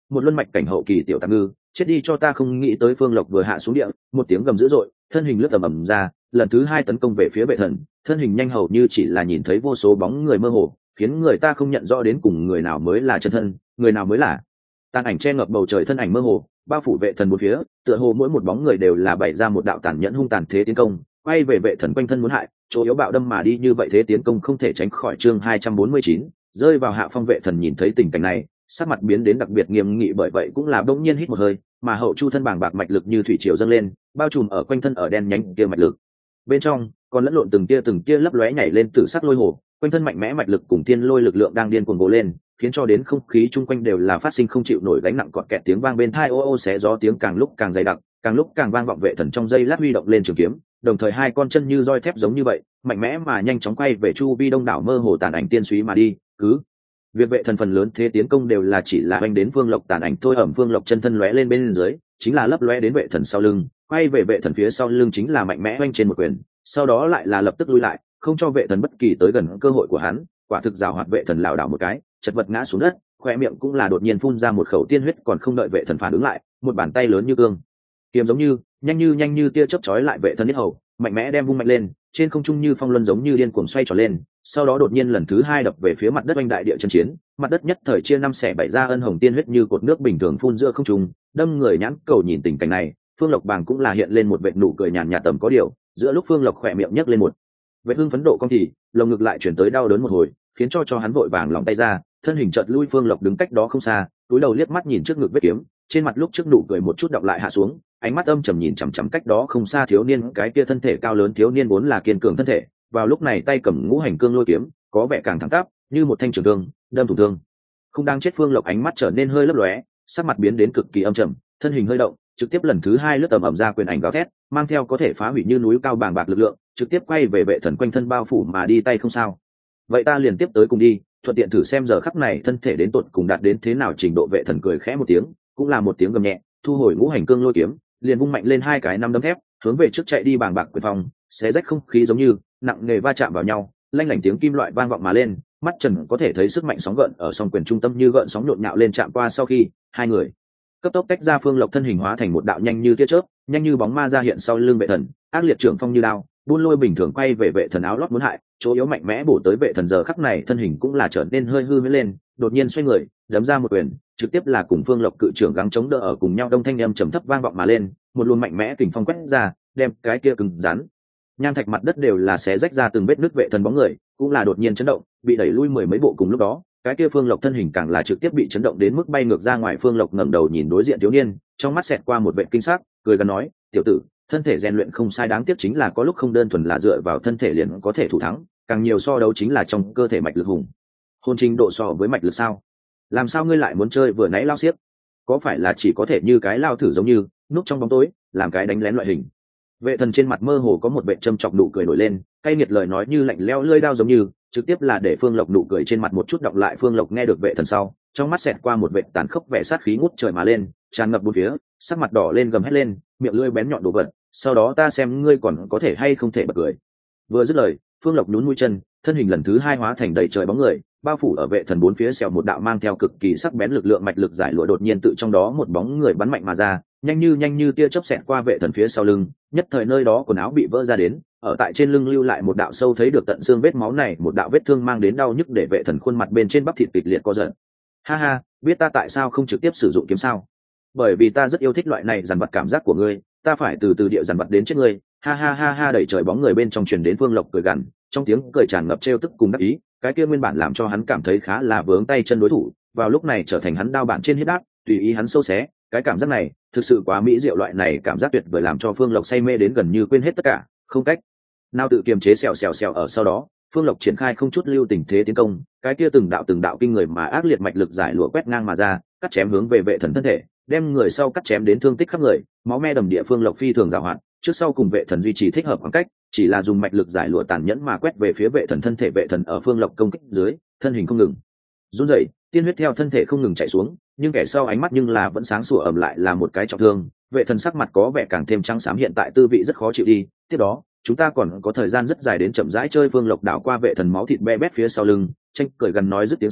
một luân mạch cảnh hậu kỳ tiểu tạm ngư, chết đi cho ta. Không nghĩ tới Phương Lộc vừa hạ xuống địa, một tiếng gầm dữ dội, thân hình lướt ầm ra, lần thứ hai tấn công về phía vệ thần. Thân hình nhanh hầu như chỉ là nhìn thấy vô số bóng người mơ hồ, khiến người ta không nhận rõ đến cùng người nào mới là chân thân, người nào mới là tàn ảnh. Che ngập bầu trời thân ảnh mơ hồ bao phủ vệ thần một phía, tựa hồ mỗi một bóng người đều là bày ra một đạo tàn nhẫn hung tàn thế tiến công, quay về vệ thần quanh thân muốn hại, chỗ yếu bạo đâm mà đi. Như vậy thế tiến công không thể tránh khỏi. Chương 249, rơi vào hạ phong. Vệ thần nhìn thấy tình cảnh này, sắc mặt biến đến đặc biệt nghiêm nghị, bởi vậy cũng là đông nhiên hít một hơi, mà hậu chu thân bàng bạc mạch lực như thủy triều dâng lên, bao trùm ở quanh thân. Ở đen nhánh kia mạch lực bên trong còn lẫn lộn từng tia lấp lóe nhảy lên từ sắc lôi hồ, quanh thân mạnh mẽ mạch lực cùng tiên lôi lực lượng đang điên cuồng bổ lên, khiến cho đến không khí chung quanh đều là phát sinh không chịu nổi gánh nặng cọt kẹt tiếng vang bên tai. Ô ô xé gió tiếng càng lúc càng dày đặc, càng lúc càng vang vọng. Vệ thần trong giây lát huy động lên trường kiếm, đồng thời hai con chân như roi thép giống như vậy mạnh mẽ mà nhanh chóng quay về chu vi đông đảo mơ hồ tàn ảnh tiên súy mà đi. Cứ việc vệ thần phần lớn thế tiến công đều là chỉ là oanh đến Phương Lộc tàn ảnh thôi. Ẩm Phương Lộc chân thân lóe lên bên dưới, chính là lấp lóe đến vệ thần sau lưng, quay về vệ thần phía sau lưng chính là mạnh mẽ oanh trên một quyền, sau đó lại là lập tức lui lại, không cho vệ thần bất kỳ tới gần cơ hội của hắn. Quả thực rào hoạt. Vệ thần lảo đảo một cái, chật vật ngã xuống đất, khoe miệng cũng là đột nhiên phun ra một khẩu tiên huyết. Còn không đợi vệ thần phản ứng lại, một bàn tay lớn như cương kiếm giống như nhanh như tia chớp chói lại vệ thần yết hầu, mạnh mẽ đem vung mạnh lên, trên không trung như phong luân giống như điên cuồng xoay tròn lên, sau đó đột nhiên lần thứ hai đập về phía mặt đất. Oanh đại địa chân chiến, mặt đất nhất thời chia năm xẻ bảy ra, ân hồng tiên huyết như cột nước bình thường phun giữa không trung, đâm người nhãn cầu. Nhìn tình cảnh này, Phương Lộc bàng cũng là hiện lên một vệt nụ cười nhàn nhạt tầm có điều. Giữa lúc Phương Lộc khỏe miệng nhấc lên một vệt hưng phấn độ cong thì lồng ngực lại chuyển tới đau đớn một hồi, khiến cho hắn vội vàng lòng tay ra, thân hình chợt lui. Phương Lộc đứng cách đó không xa, cúi đầu liếc mắt nhìn trước ngực vết kiếm, trên mặt lúc trước nụ cười một chút đọng lại hạ xuống, ánh mắt âm trầm nhìn chằm chằm cách đó không xa thiếu niên. Cái kia thân thể cao lớn thiếu niên vốn là kiên cường thân thể, vào lúc này tay cầm ngũ hành cương lôi kiếm, có vẻ càng thẳng tắp như một thanh trường thương đâm thủng thương. Không đang chết. Phương Lộc ánh mắt trở nên hơi lấp lóe, sắc mặt biến đến cực kỳ âm trầm, thân hình hơi động, trực tiếp lần thứ hai lướt ầm ra, quyền ảnh gào thét, mang theo có thể phá hủy như núi cao bàng bạc lực lượng, trực tiếp quay về vệ thần quanh thân bao phủ mà đi. Tay không sao, vậy ta liền tiếp tới cùng đi, thuận tiện thử xem giờ khắc này thân thể đến tột cùng đạt đến thế nào trình độ. Vệ thần cười khẽ một tiếng, cũng là một tiếng gầm nhẹ, thu hồi ngũ hành cương lôi kiếm, liền vung mạnh lên hai cái năm đấm thép, hướng về trước chạy đi. Bàng bạc quyền phong xé rách không khí giống như nặng nề va chạm vào nhau, lanh lảnh tiếng kim loại vang vọng mà lên, mắt trần có thể thấy sức mạnh sóng gợn ở song quyền trung tâm như gợn sóng nhộn nhạo lên. Chạm qua sau khi hai người cấp tốc tách ra, Phương Lộc thân hình hóa thành một đạo nhanh như tia chớp, nhanh như bóng ma ra hiện sau lưng vệ thần, ác liệt trưởng phong như đao buôn lôi bình thường quay về vệ thần áo lót muốn hại, chỗ yếu mạnh mẽ bổ tới vệ thần. Giờ khắc này thân hình cũng là trở nên hơi hư mới lên, đột nhiên xoay người đấm ra một quyền, trực tiếp là cùng Phương Lộc cự trưởng gắng chống đỡ ở cùng nhau. Đông thanh âm trầm thấp vang vọng mà lên, một luồng mạnh mẽ kình phong quét ra, đem cái kia cứng rắn nham thạch mặt đất đều là xé rách ra từng vết nứt. Vệ thần bóng người cũng là đột nhiên chấn động, bị đẩy lui mười mấy bộ. Cùng lúc đó cái kia Phương Lộc thân hình càng là trực tiếp bị chấn động đến mức bay ngược ra ngoài. Phương Lộc ngẩng đầu nhìn đối diện thiếu niên, trong mắt xẹt qua một vệ kinh sắc, cười gần nói: tiểu tử, thân thể rèn luyện không sai, đáng tiếc chính là có lúc không đơn thuần là dựa vào thân thể liền có thể thủ thắng, càng nhiều so đấu chính là trong cơ thể mạch lực hùng hôn trình độ so với mạch lực sao. Làm sao ngươi lại muốn chơi vừa nãy lao xiếc? Có phải là chỉ có thể như cái lao thử giống như núp trong bóng tối làm cái đánh lén loại hình? Vệ thần trên mặt mơ hồ có một vệ châm chọc nụ cười nổi lên, cay nghiệt lời nói như lạnh lẽo lưỡi dao giống như trực tiếp là để Phương Lộc nụ cười trên mặt một chút đọng lại. Phương Lộc nghe được vệ thần sau, trong mắt xẹt qua một vệ tàn khốc vẻ sát khí ngút trời mà lên, tràn ngập bốn phía, sắc mặt đỏ lên gầm hét lên, miệng lưỡi bén nhọn đồ vật, sau đó ta xem ngươi còn có thể hay không thể bật cười. Vừa dứt lời, Phương Lộc nhún mũi chân, thân hình lần thứ hai hóa thành đầy trời bóng người, bao phủ ở vệ thần bốn phía. Xèo một đạo mang theo cực kỳ sắc bén lực lượng mạch lực giải lụa đột nhiên tự trong đó một bóng người bắn mạnh mà ra, nhanh như tia chớp xẹt qua vệ thần phía sau lưng, nhất thời nơi đó quần áo bị vỡ ra đến, ở tại trên lưng lưu lại một đạo sâu thấy được tận xương vết máu. Này một đạo vết thương mang đến đau nhức để vệ thần khuôn mặt bên trên bắp thịt kịch liệt co giật. Ha ha, biết ta tại sao không trực tiếp sử dụng kiếm sao? Bởi vì ta rất yêu thích loại này dằn vặt cảm giác của ngươi, ta phải từ từ địa dằn vặt đến chết ngươi. Ha ha ha ha. Đẩy trời bóng người bên trong truyền đến Phương Lộc cười gằn, trong tiếng cười tràn ngập trêu tức cùng đắc ý, cái kia nguyên bản làm cho hắn cảm thấy khá là vướng tay chân đối thủ, vào lúc này trở thành hắn đao bản trên huyết áp, tùy ý hắn sâu xé. Cái cảm giác này thực sự quá mỹ diệu, loại này cảm giác tuyệt vời làm cho Phương Lộc say mê đến gần như quên hết tất cả, không cách nào tự kiềm chế. Xèo ở sau đó Phương Lộc triển khai không chút lưu tình thế tiến công, cái kia từng đạo kinh người mà ác liệt mạch lực giải lụa quét ngang mà ra, cắt chém hướng về vệ thần thân thể, đem người sau cắt chém đến thương tích khắp người, máu me đầm địa. Phương Lộc phi thường giàu hạn, trước sau cùng vệ thần duy trì thích hợp khoảng cách, chỉ là dùng mạch lực giải lụa tàn nhẫn mà quét về phía vệ thần thân thể. Vệ thần ở Phương Lộc công kích dưới, thân hình không ngừng run rẩy, tiên huyết theo thân thể không ngừng chảy xuống, nhưng kẻ sau ánh mắt nhưng là vẫn sáng sủa, ẩm lại là một cái trọng thương. Vệ thần sắc mặt có vẻ càng thêm trắng xám, hiện tại tư vị rất khó chịu đi. Tiếp đó chúng ta còn có thời gian rất dài đến chậm rãi chơi. Phương Lộc đảo qua vệ thần máu thịt be bét phía sau lưng, tranh cười gần nói dứt tiếng sau,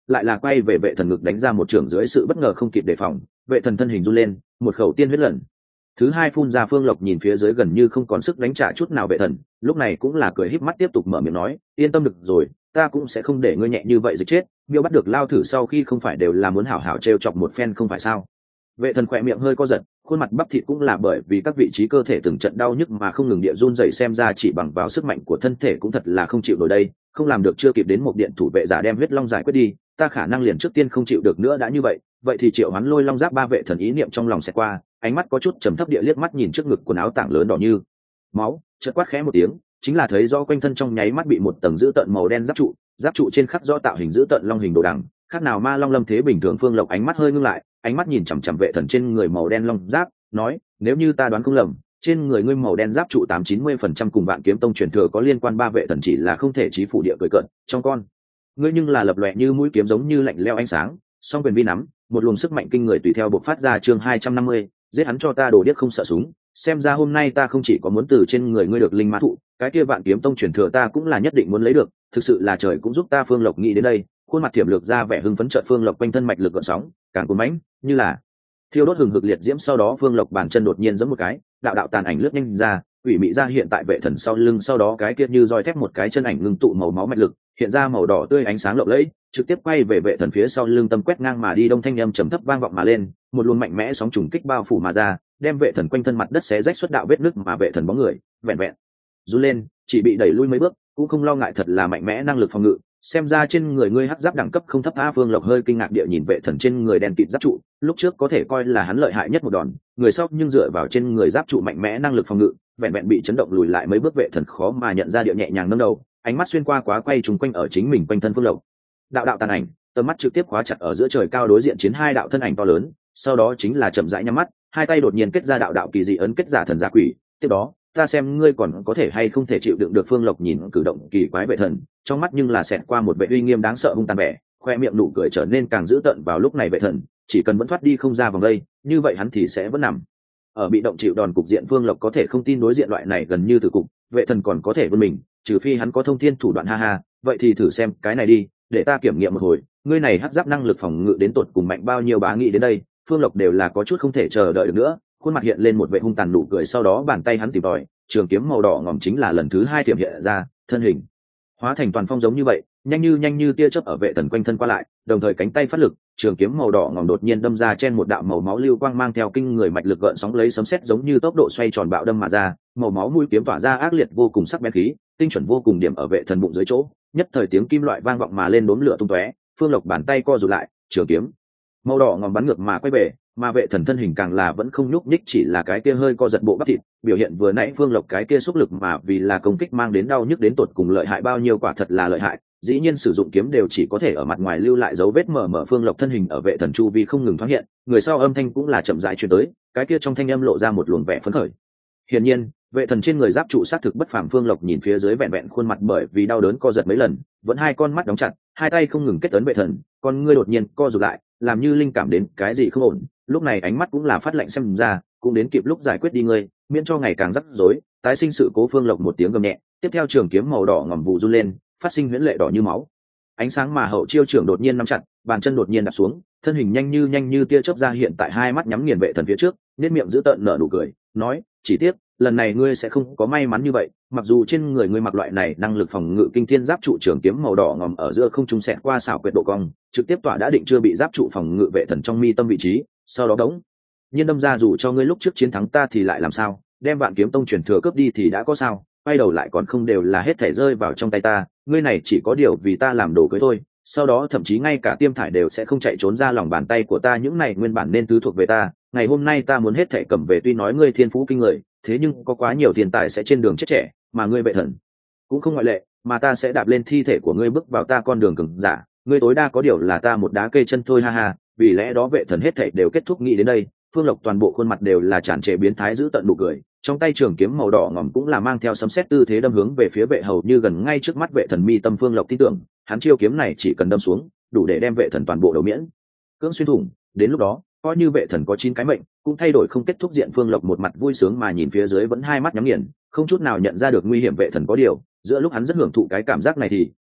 lại là quay về vệ thần ngực đánh ra một trường dưới sự bất ngờ không kịp đề phòng, vệ thần thân hình run lên, một khẩu tiên huyết lần thứ hai phun ra. Phương Lộc nhìn phía dưới gần như không còn sức đánh trả chút nào vệ thần, lúc này cũng là cười híp mắt tiếp tục mở miệng nói, yên tâm được rồi, ta cũng sẽ không để ngươi nhẹ như vậy giết chết. Miêu bắt được lao thử sau khi không phải đều là muốn hảo hảo trêu chọc một phen không phải sao? Vệ thần khỏe miệng hơi co giật, khuôn mặt bắp thịt cũng là bởi vì các vị trí cơ thể từng trận đau nhức mà không ngừng địa run rẩy, xem ra chỉ bằng vào sức mạnh của thân thể cũng thật là không chịu nổi đây, không làm được chưa kịp đến một điện thủ vệ giả đem huyết long giải quyết đi, ta khả năng liền trước tiên không chịu được nữa đã như vậy thì triệu hoán lôi long giáp ba. Vệ thần ý niệm trong lòng sẽ qua, ánh mắt có chút trầm thấp địa liếc mắt nhìn trước ngực quần áo tảng lớn đỏ như máu, chợt quát khẽ một tiếng, chính là thấy do quanh thân trong nháy mắt bị một tầng dữ tợn màu đen giáp trụ trên khắc rõ tạo hình dữ tợn long hình đồ đằng, khác nào ma long lâm thế bình thường. Phương Lộc ánh mắt hơi ngưng lại, ánh mắt nhìn chằm chằm vệ thần trên người màu đen long giáp, nói, nếu như ta đoán không lầm, trên người ngươi màu đen giáp trụ 80-90% cùng Vạn Kiếm Tông truyền thừa có liên quan. Ba. Vệ thần chỉ là không thể chí phủ địa cười cợt, trong con ngươi nhưng là lập lòe như mũi kiếm giống như lạnh lẽo ánh sáng, song quyền vi nắm, một luồng sức mạnh kinh người tùy theo bộc phát ra. Chương 250, giết hắn cho ta, đồ điếc không sợ súng. Xem ra hôm nay ta không chỉ có muốn từ trên người ngươi được linh mã thụ, cái kia Vạn Kiếm Tông truyền thừa ta cũng là nhất định muốn lấy được, thực sự là trời cũng giúp ta. Phương Lộc nghĩ đến đây, khuôn mặt thiểm lược ra vẻ hưng phấn. Chợt Phương Lộc quanh thân mạch lực gợn sóng, càng cuốn mãnh, như là thiêu đốt hừng hực liệt diễm. Sau đó Phương Lộc bàn chân đột nhiên giẫm một cái, đạo tàn ảnh lướt nhanh ra, ủy mị ra hiện tại vệ thần sau lưng. Sau đó cái kia như roi thép một cái chân ảnh ngưng tụ màu máu mạch lực, hiện ra màu đỏ tươi ánh sáng lộng lẫy, trực tiếp quay về vệ thần phía sau lưng, tâm quét ngang mà đi. Đông thanh âm trầm thấp vang vọng mà lên, một luồng mạnh mẽ sóng trùng kích bao phủ mà ra, đem vệ thần quanh thân mặt đất xé rách xuất đạo vết nứt, mà vệ thần bóng người vẹn vẹn run lên, chỉ bị đẩy lui mấy bước, cũng không lo ngại. Thật là mạnh mẽ năng lực phòng ngự, xem ra trên người ngươi hắc giáp đẳng cấp không thấp a. Phương Lộc hơi kinh ngạc địa nhìn vệ thần trên người đen kịt giáp trụ, lúc trước có thể coi là hắn lợi hại nhất một đòn, người sau nhưng dựa vào trên người giáp trụ mạnh mẽ năng lực phòng ngự, vẹn vẹn bị chấn động lùi lại mấy bước. Vệ thần khó mà nhận ra địa nhẹ nhàng nâng đầu, ánh mắt xuyên qua quá quay trùng quanh ở chính mình quanh thân Phương Lộc, đạo tàn ảnh, tầm mắt trực tiếp khóa chặt ở giữa trời cao đối diện chiến hai đạo thân ảnh to lớn, sau đó chính là chậm rãi nhắm mắt, hai tay đột nhiên kết ra đạo kỳ dị ấn kết giả thần giả quỷ. Tiếp đó ta xem ngươi còn có thể hay không thể chịu đựng được. Phương Lộc nhìn cử động kỳ quái vệ thần, trong mắt nhưng là xẹt qua một vẻ uy nghiêm đáng sợ hung tàn vẻ, khoe miệng nụ cười trở nên càng dữ tợn. Vào lúc này vệ thần chỉ cần vẫn thoát đi không ra vòng đây, như vậy hắn thì sẽ vẫn nằm ở bị động chịu đòn cục diện. Phương Lộc có thể không tin đối diện loại này gần như tử cục, vệ thần còn có thể vươn mình, trừ phi hắn có thông thiên thủ đoạn. Ha ha, vậy thì thử xem cái này đi, để ta kiểm nghiệm một hồi, ngươi này hắc giáp năng lực phòng ngự đến tột cùng mạnh bao nhiêu. Bá nghĩ đến đây, Phương Lộc đều là có chút không thể chờ đợi được nữa, khuôn mặt hiện lên một vẻ hung tàn nụ cười. Sau đó bàn tay hắn tìm tòi, trường kiếm màu đỏ ngòm chính là lần thứ hai thiểm hiện ra, thân hình hóa thành toàn phong giống như vậy, nhanh như tia chớp ở vệ thần quanh thân qua lại, đồng thời cánh tay phát lực, trường kiếm màu đỏ ngòm đột nhiên đâm ra trên một đạo màu máu lưu quang, mang theo kinh người mạch lực gợn sóng lấy sấm sét giống như tốc độ xoay tròn bạo đâm mà ra, màu máu mũi kiếm tỏa ra ác liệt vô cùng sắc bén khí, tinh chuẩn vô cùng điểm ở vệ thần bụng dưới chỗ, nhất thời tiếng kim loại vang vọng mà lên, đốm lửa tung tóe. Phương Lộc bàn tay co rụt lại, trường kiếm màu đỏ ngòm bắn ngược mà quay về, mà vệ thần thân hình càng là vẫn không nhúc nhích, chỉ là cái kia hơi co giật bộ bắp thịt, biểu hiện vừa nãy Phương Lộc cái kia xúc lực mà vì là công kích mang đến đau nhức đến tột cùng lợi hại bao nhiêu. Quả thật là lợi hại, dĩ nhiên sử dụng kiếm đều chỉ có thể ở mặt ngoài lưu lại dấu vết mờ mờ. Phương Lộc thân hình ở vệ thần chu vi không ngừng thoáng hiện, người sau âm thanh cũng là chậm rãi truyền tới, cái kia trong thanh âm lộ ra một luồng vẻ phấn khởi. Hiển nhiên vệ thần trên người giáp trụ xác thực bất phàm. Phương Lộc nhìn phía dưới vẹn vẹn khuôn mặt bởi vì đau đớn co giật mấy lần, vẫn hai con mắt đóng chặt, hai tay không ngừng kết ấn vệ thần, con ngươi đột nhiên co rụt lại, làm như linh cảm đến cái gì không ổn, lúc này ánh mắt cũng là phát lạnh xem ra, cũng đến kịp lúc giải quyết đi ngươi, miễn cho ngày càng rắc rối tái sinh sự cố. Phương Lộc một tiếng gầm nhẹ, tiếp theo trường kiếm màu đỏ ngòm vụ run lên, phát sinh huyễn lệ đỏ như máu ánh sáng, mà hậu chiêu trưởng đột nhiên nắm chặt, bàn chân đột nhiên đặt xuống, thân hình nhanh như tia chớp ra hiện tại, hai mắt nhắm nghiền vệ thần phía trước, nét miệng giữ tợn nở nụ cười, nói, chỉ tiếc lần này ngươi sẽ không có may mắn như vậy, mặc dù trên người ngươi mặc loại này năng lực phòng ngự kinh thiên giáp trụ, trường kiếm màu đỏ ngòm ở giữa không trung xẹt qua xảo quyệt độ cong, trực tiếp tỏa đã định chưa bị giáp trụ phòng ngự vệ thần trong mi tâm vị trí, sau đó đống nhiên đâm ra. Dù cho ngươi lúc trước chiến thắng ta thì lại làm sao, đem Vạn Kiếm Tông truyền thừa cướp đi thì đã có sao, quay đầu lại còn không đều là hết thể rơi vào trong tay ta, ngươi này chỉ có điều vì ta làm đồ cưới thôi, sau đó thậm chí ngay cả Tiêm Thải đều sẽ không chạy trốn ra lòng bàn tay của ta, những này nguyên bản nên thứ thuộc về ta, ngày hôm nay ta muốn hết thể cầm về. Tuy nói ngươi thiên phú kinh người, thế nhưng có quá nhiều tiền tài sẽ trên đường chết trẻ, mà ngươi vệ thần cũng không ngoại lệ, mà ta sẽ đạp lên thi thể của ngươi bước vào ta con đường cường giả, ngươi tối đa có điều là ta một đá cây chân thôi, ha ha. Vì lẽ đó vệ thần hết thể đều kết thúc. Nghĩ đến đây, Phương Lộc toàn bộ khuôn mặt đều là tràn trề biến thái giữ tận nụ cười, trong tay trường kiếm màu đỏ ngòm cũng là mang theo sấm sét tư thế đâm hướng về phía vệ hầu như gần ngay trước mắt vệ thần mi tâm. Phương Lộc tin tưởng hắn chiêu kiếm này chỉ cần đâm xuống, đủ để đem vệ thần toàn bộ đầu miễn cưỡng xuyên thủng, đến lúc đó coi như vệ thần có 9 cái mệnh cũng thay đổi không kết thúc diện. Phương Lộc một mặt vui sướng mà nhìn phía dưới vẫn hai mắt nhắm nghiền, không chút nào nhận ra được nguy hiểm vệ thần, có điều giữa lúc hắn rất hưởng thụ cái cảm giác này thì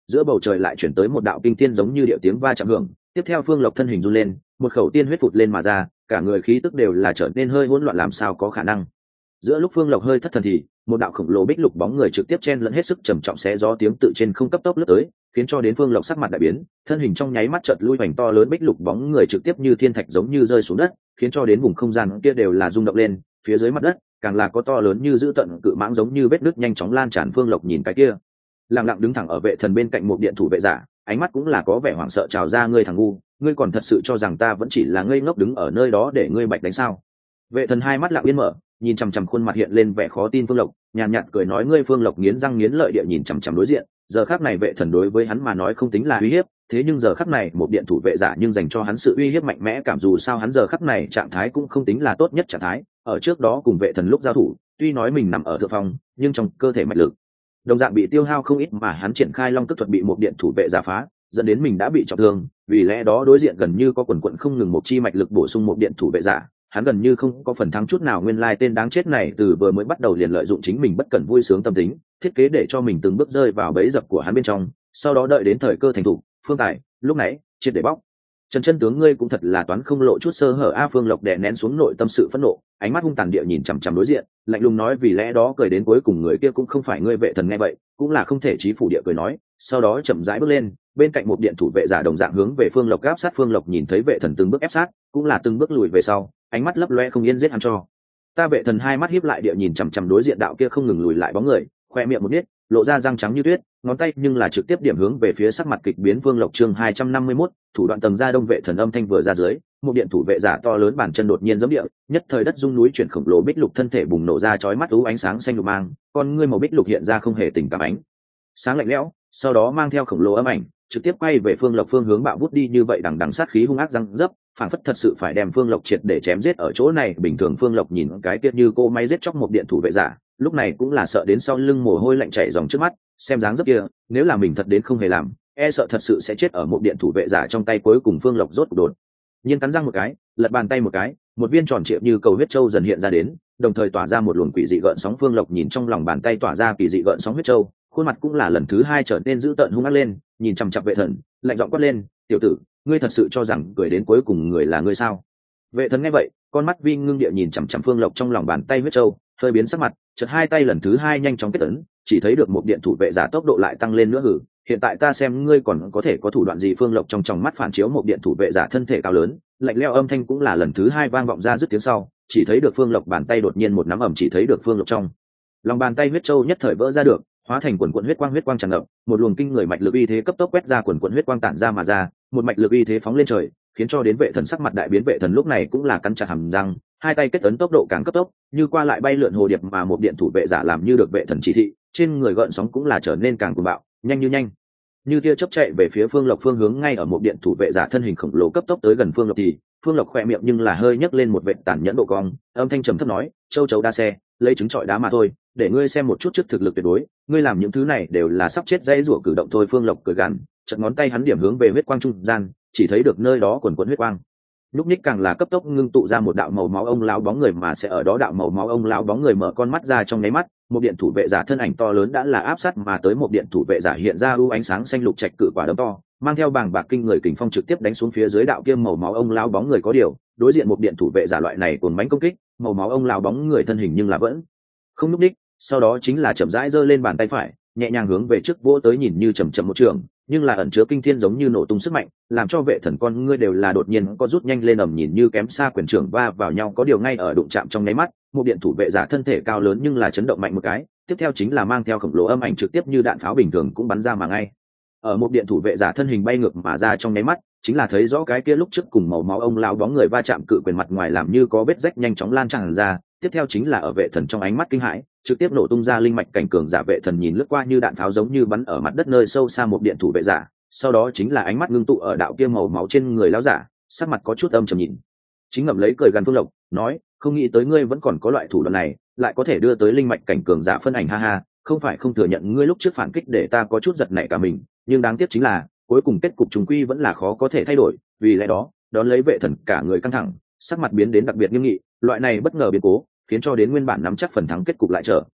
giữa bầu trời lại chuyển tới một đạo kinh thiên giống như điệu tiếng va chạm hưởng, tiếp theo Phương Lộc thân hình run lên, một khẩu tiên huyết phụt lên mà ra, cả người khí tức đều là trở nên hơi hỗn loạn, làm sao có khả năng. Giữa lúc Phương Lộc hơi thất thần thì một đạo khổng lồ bích lục bóng người trực tiếp chen lẫn hết sức trầm trọng xé gió tiếng tự trên không cấp tốc lướt tới, khiến cho đến Phương Lộc sắc mặt đại biến, thân hình trong nháy mắt chợt lui hoành, to lớn bích lục bóng người trực tiếp như thiên thạch giống như rơi xuống đất, khiến cho đến vùng không gian kia đều là rung động lên, phía dưới mặt đất càng là có to lớn như giữ tận cự mãng giống như vết nứt nhanh chóng lan tràn. Phương Lộc nhìn cái kia lặng lặng đứng thẳng ở vệ thần bên cạnh một điện thủ vệ giả, ánh mắt cũng là có vẻ hoảng sợ trào ra, ngươi thằng ngu, ngươi còn thật sự cho rằng ta vẫn chỉ là ngây ngốc đứng ở nơi đó để ngươi bạch đánh sao? Vệ thần hai mắt lặng yên mở, nhìn chằm chằm khuôn mặt hiện lên vẻ khó tin Phương Lộc, nhàn nhạt cười nói, ngươi. Phương Lộc nghiến răng nghiến lợi địa nhìn chằm chằm đối diện, giờ khắc này vệ thần đối với hắn mà nói không tính là uy hiếp, thế nhưng giờ khắc này một điện thủ vệ giả nhưng dành cho hắn sự uy hiếp mạnh mẽ cảm, dù sao hắn giờ khắc này trạng thái cũng không tính là tốt nhất trạng thái, ở trước đó cùng vệ thần lúc giao thủ, tuy nói mình nằm ở thượng phong, nhưng trong cơ thể mạch lực đồng dạng bị tiêu hao không ít, mà hắn triển khai long tức thuật bị một điện thủ vệ giả phá, dẫn đến mình đã bị trọng thương, vì lẽ đó đối diện gần như có quần quận không ngừng một chi mạch lực bổ sung một điện thủ vệ giả, hắn gần như không có phần thắng chút nào. Nguyên lai tên đáng chết này từ vừa mới bắt đầu liền lợi dụng chính mình bất cẩn vui sướng tâm tính, thiết kế để cho mình từng bước rơi vào bẫy dập của hắn bên trong, sau đó đợi đến thời cơ thành thủ, phương tài lúc nãy triệt để bóc trần chân tướng, ngươi cũng thật là toán không lộ chút sơ hở a. Phương Lộc đè nén xuống nội tâm sự phẫn nộ, ánh mắt hung tàn địa nhìn chằm chằm đối diện, lạnh lùng nói, vì lẽ đó cười đến cuối cùng người kia cũng không phải ngươi. Vệ thần nghe vậy cũng là không thể chí phủ địa cười nói, sau đó chậm rãi bước lên, bên cạnh một điện thủ vệ giả đồng dạng hướng về Phương Lộc áp sát. Phương Lộc nhìn thấy vệ thần từng bước ép sát, cũng là từng bước lùi về sau, ánh mắt lấp loe không yên, giết hắn cho ta. Vệ thần hai mắt híp lại địa nhìn chằm chằm đối diện đạo kia không ngừng lùi lại bóng người, khoe miệng một nít, lộ ra răng trắng như tuyết, ngón tay nhưng là trực tiếp điểm hướng về phía sắc mặt kịch biến Phương Lộc. Chương 251, thủ đoạn tầng ra đông. Vệ thần âm thanh vừa ra dưới, một điện thủ vệ giả to lớn bàn chân đột nhiên giẫm địa, nhất thời đất rung núi chuyển, khổng lồ bích lục thân thể bùng nổ ra chói mắt ú ánh sáng xanh lục mang, con ngươi màu bích lục hiện ra không hề tình cảm ánh sáng lạnh lẽo, sau đó mang theo khổng lồ âm ảnh trực tiếp quay về Phương Lộc phương hướng bạo vút đi, như vậy đằng đằng sát khí hung ác răng dấp, phản phất thật sự phải đem Phương Lộc triệt để chém giết ở chỗ này. Bình thường Phương Lộc nhìn cái tiết như cô máy giết chóc một điện thủ vệ giả, lúc này cũng là sợ đến sau lưng mồ hôi lạnh chảy dòng trước mắt, xem dáng dấp kia nếu là mình thật đến không hề làm, e sợ thật sự sẽ chết ở một điện thủ vệ giả trong tay. Cuối cùng Phương Lộc rốt cuộc đột nhiên cắn răng một cái, lật bàn tay một cái, một viên tròn trịa như cầu huyết châu dần hiện ra đến, đồng thời tỏa ra một luồng quỷ dị gợn sóng. Phương Lộc nhìn trong lòng bàn tay tỏa ra kỳ dị gợn sóng huyết châu, khuôn mặt cũng là lần thứ hai trở nên dữ tợn hung ác lên, nhìn chằm chằm vệ thần, lạnh giọng quát lên, tiểu tử, ngươi thật sự cho rằng cười đến cuối cùng người là ngươi sao? Vệ thần nghe vậy, con mắt vi ngưng địa nhìn chằm chằm Phương Lộc trong lòng bàn tay huyết châu, hơi biến sắc mặt, chợt hai tay lần thứ hai nhanh chóng kết ấn, chỉ thấy được một điện thủ vệ giả tốc độ lại tăng lên nữa. Hử, hiện tại ta xem ngươi còn có thể có thủ đoạn gì? Phương Lộc trong tròng mắt phản chiếu một điện thủ vệ giả thân thể cao lớn, lạnh lẽo âm thanh cũng là lần thứ hai vang vọng ra. Dứt tiếng sau, chỉ thấy được Phương Lộc bàn tay đột nhiên một nắm ẩm, chỉ thấy được Phương Lộc trong lòng bàn tay huyết châu nhất thời vỡ ra được, hóa thành quần quần huyết quang tràn ngập, một luồng kinh người mạch lực uy thế cấp tốc quét ra, quần quần huyết quang tản ra mà ra, một mạch lực uy thế phóng lên trời, khiến cho đến vệ thần sắc mặt đại biến. Vệ thần lúc này cũng là cắn chặt hàm răng, hai tay kết ấn tốc độ càng cấp tốc, như qua lại bay lượn hồ điệp, mà một điện thủ vệ giả làm như được vệ thần chỉ thị, trên người gợn sóng cũng là trở nên càng cuồng bạo, nhanh như tia chớp chạy về phía Phương Lộc phương hướng. Ngay ở một điện thủ vệ giả thân hình khổng lồ cấp tốc tới gần Phương Lộc thì Phương Lộc khỏe miệng nhưng là hơi nhấc lên một vệt tàn nhẫn độ cong, âm thanh trầm thấp nói, châu chấu đa xe, lấy trứng trọi đá mà thôi, để ngươi xem một chút trước thực lực tuyệt đối, ngươi làm những thứ này đều là sắp chết dãy rủa cử động thôi. Phương Lộc cười gằn, chợt ngón tay hắn điểm hướng về huyết quang trung gian, chỉ thấy được nơi đó quần quần huyết quang lúc ních càng là cấp tốc ngưng tụ ra một đạo màu máu ông lão bóng người, mà sẽ ở đó đạo màu máu ông lão bóng người mở con mắt ra trong nháy mắt, một điện thủ vệ giả thân ảnh to lớn đã là áp sát mà tới. Một điện thủ vệ giả hiện ra u ánh sáng xanh lục trạch cự quả đấm to, mang theo bàng bạc kinh người kình phong trực tiếp đánh xuống phía dưới đạo kia màu máu ông lão bóng người. Có điều đối diện một điện thủ vệ giả loại này cuồng mãnh công kích, màu máu ông lão bóng người thân hình nhưng là vẫn không núp đích, sau đó chính là chậm rãi giơ lên bàn tay phải, nhẹ nhàng hướng về trước vỗ tới, nhìn như chầm chậm một trường, nhưng là ẩn chứa kinh thiên giống như nổ tung sức mạnh, làm cho vệ thần con ngươi đều là đột nhiên có rút nhanh lên, ầm, nhìn như kém xa quyền trưởng va vào nhau. Có điều ngay ở đụng chạm trong nháy mắt, một điện thủ vệ giả thân thể cao lớn nhưng là chấn động mạnh một cái, tiếp theo chính là mang theo khổng lồ âm ảnh trực tiếp như đạn pháo bình thường cũng bắn ra mà ngay ở một điện thủ vệ giả thân hình bay ngược mà ra trong nháy mắt, chính là thấy rõ cái kia lúc trước cùng màu máu ông lão bóng người va chạm cự quyền mặt ngoài làm như có vết rách nhanh chóng lan tràn ra, tiếp theo chính là ở vệ thần trong ánh mắt kinh hãi trực tiếp nổ tung ra linh mạch cảnh cường giả. Vệ thần nhìn lướt qua như đạn pháo giống như bắn ở mặt đất nơi sâu xa một điện thủ vệ giả, sau đó chính là ánh mắt ngưng tụ ở đạo kia màu máu trên người lão giả, sắc mặt có chút âm trầm nhìn chính ngậm lấy cười gần Phương Lộc, nói, không nghĩ tới ngươi vẫn còn có loại thủ đoạn này, lại có thể đưa tới linh mạch cảnh cường giả phân ảnh, ha ha, không phải không thừa nhận ngươi lúc trước phản kích để ta có chút giật nảy cả mình, nhưng đáng tiếc chính là cuối cùng kết cục trùng quy vẫn là khó có thể thay đổi, vì lẽ đó đón lấy vệ thần cả người căng thẳng, sắc mặt biến đến đặc biệt nghiêm nghị, loại này bất ngờ biến cố khiến cho đến nguyên bản nắm chắc phần thắng kết cục lại trở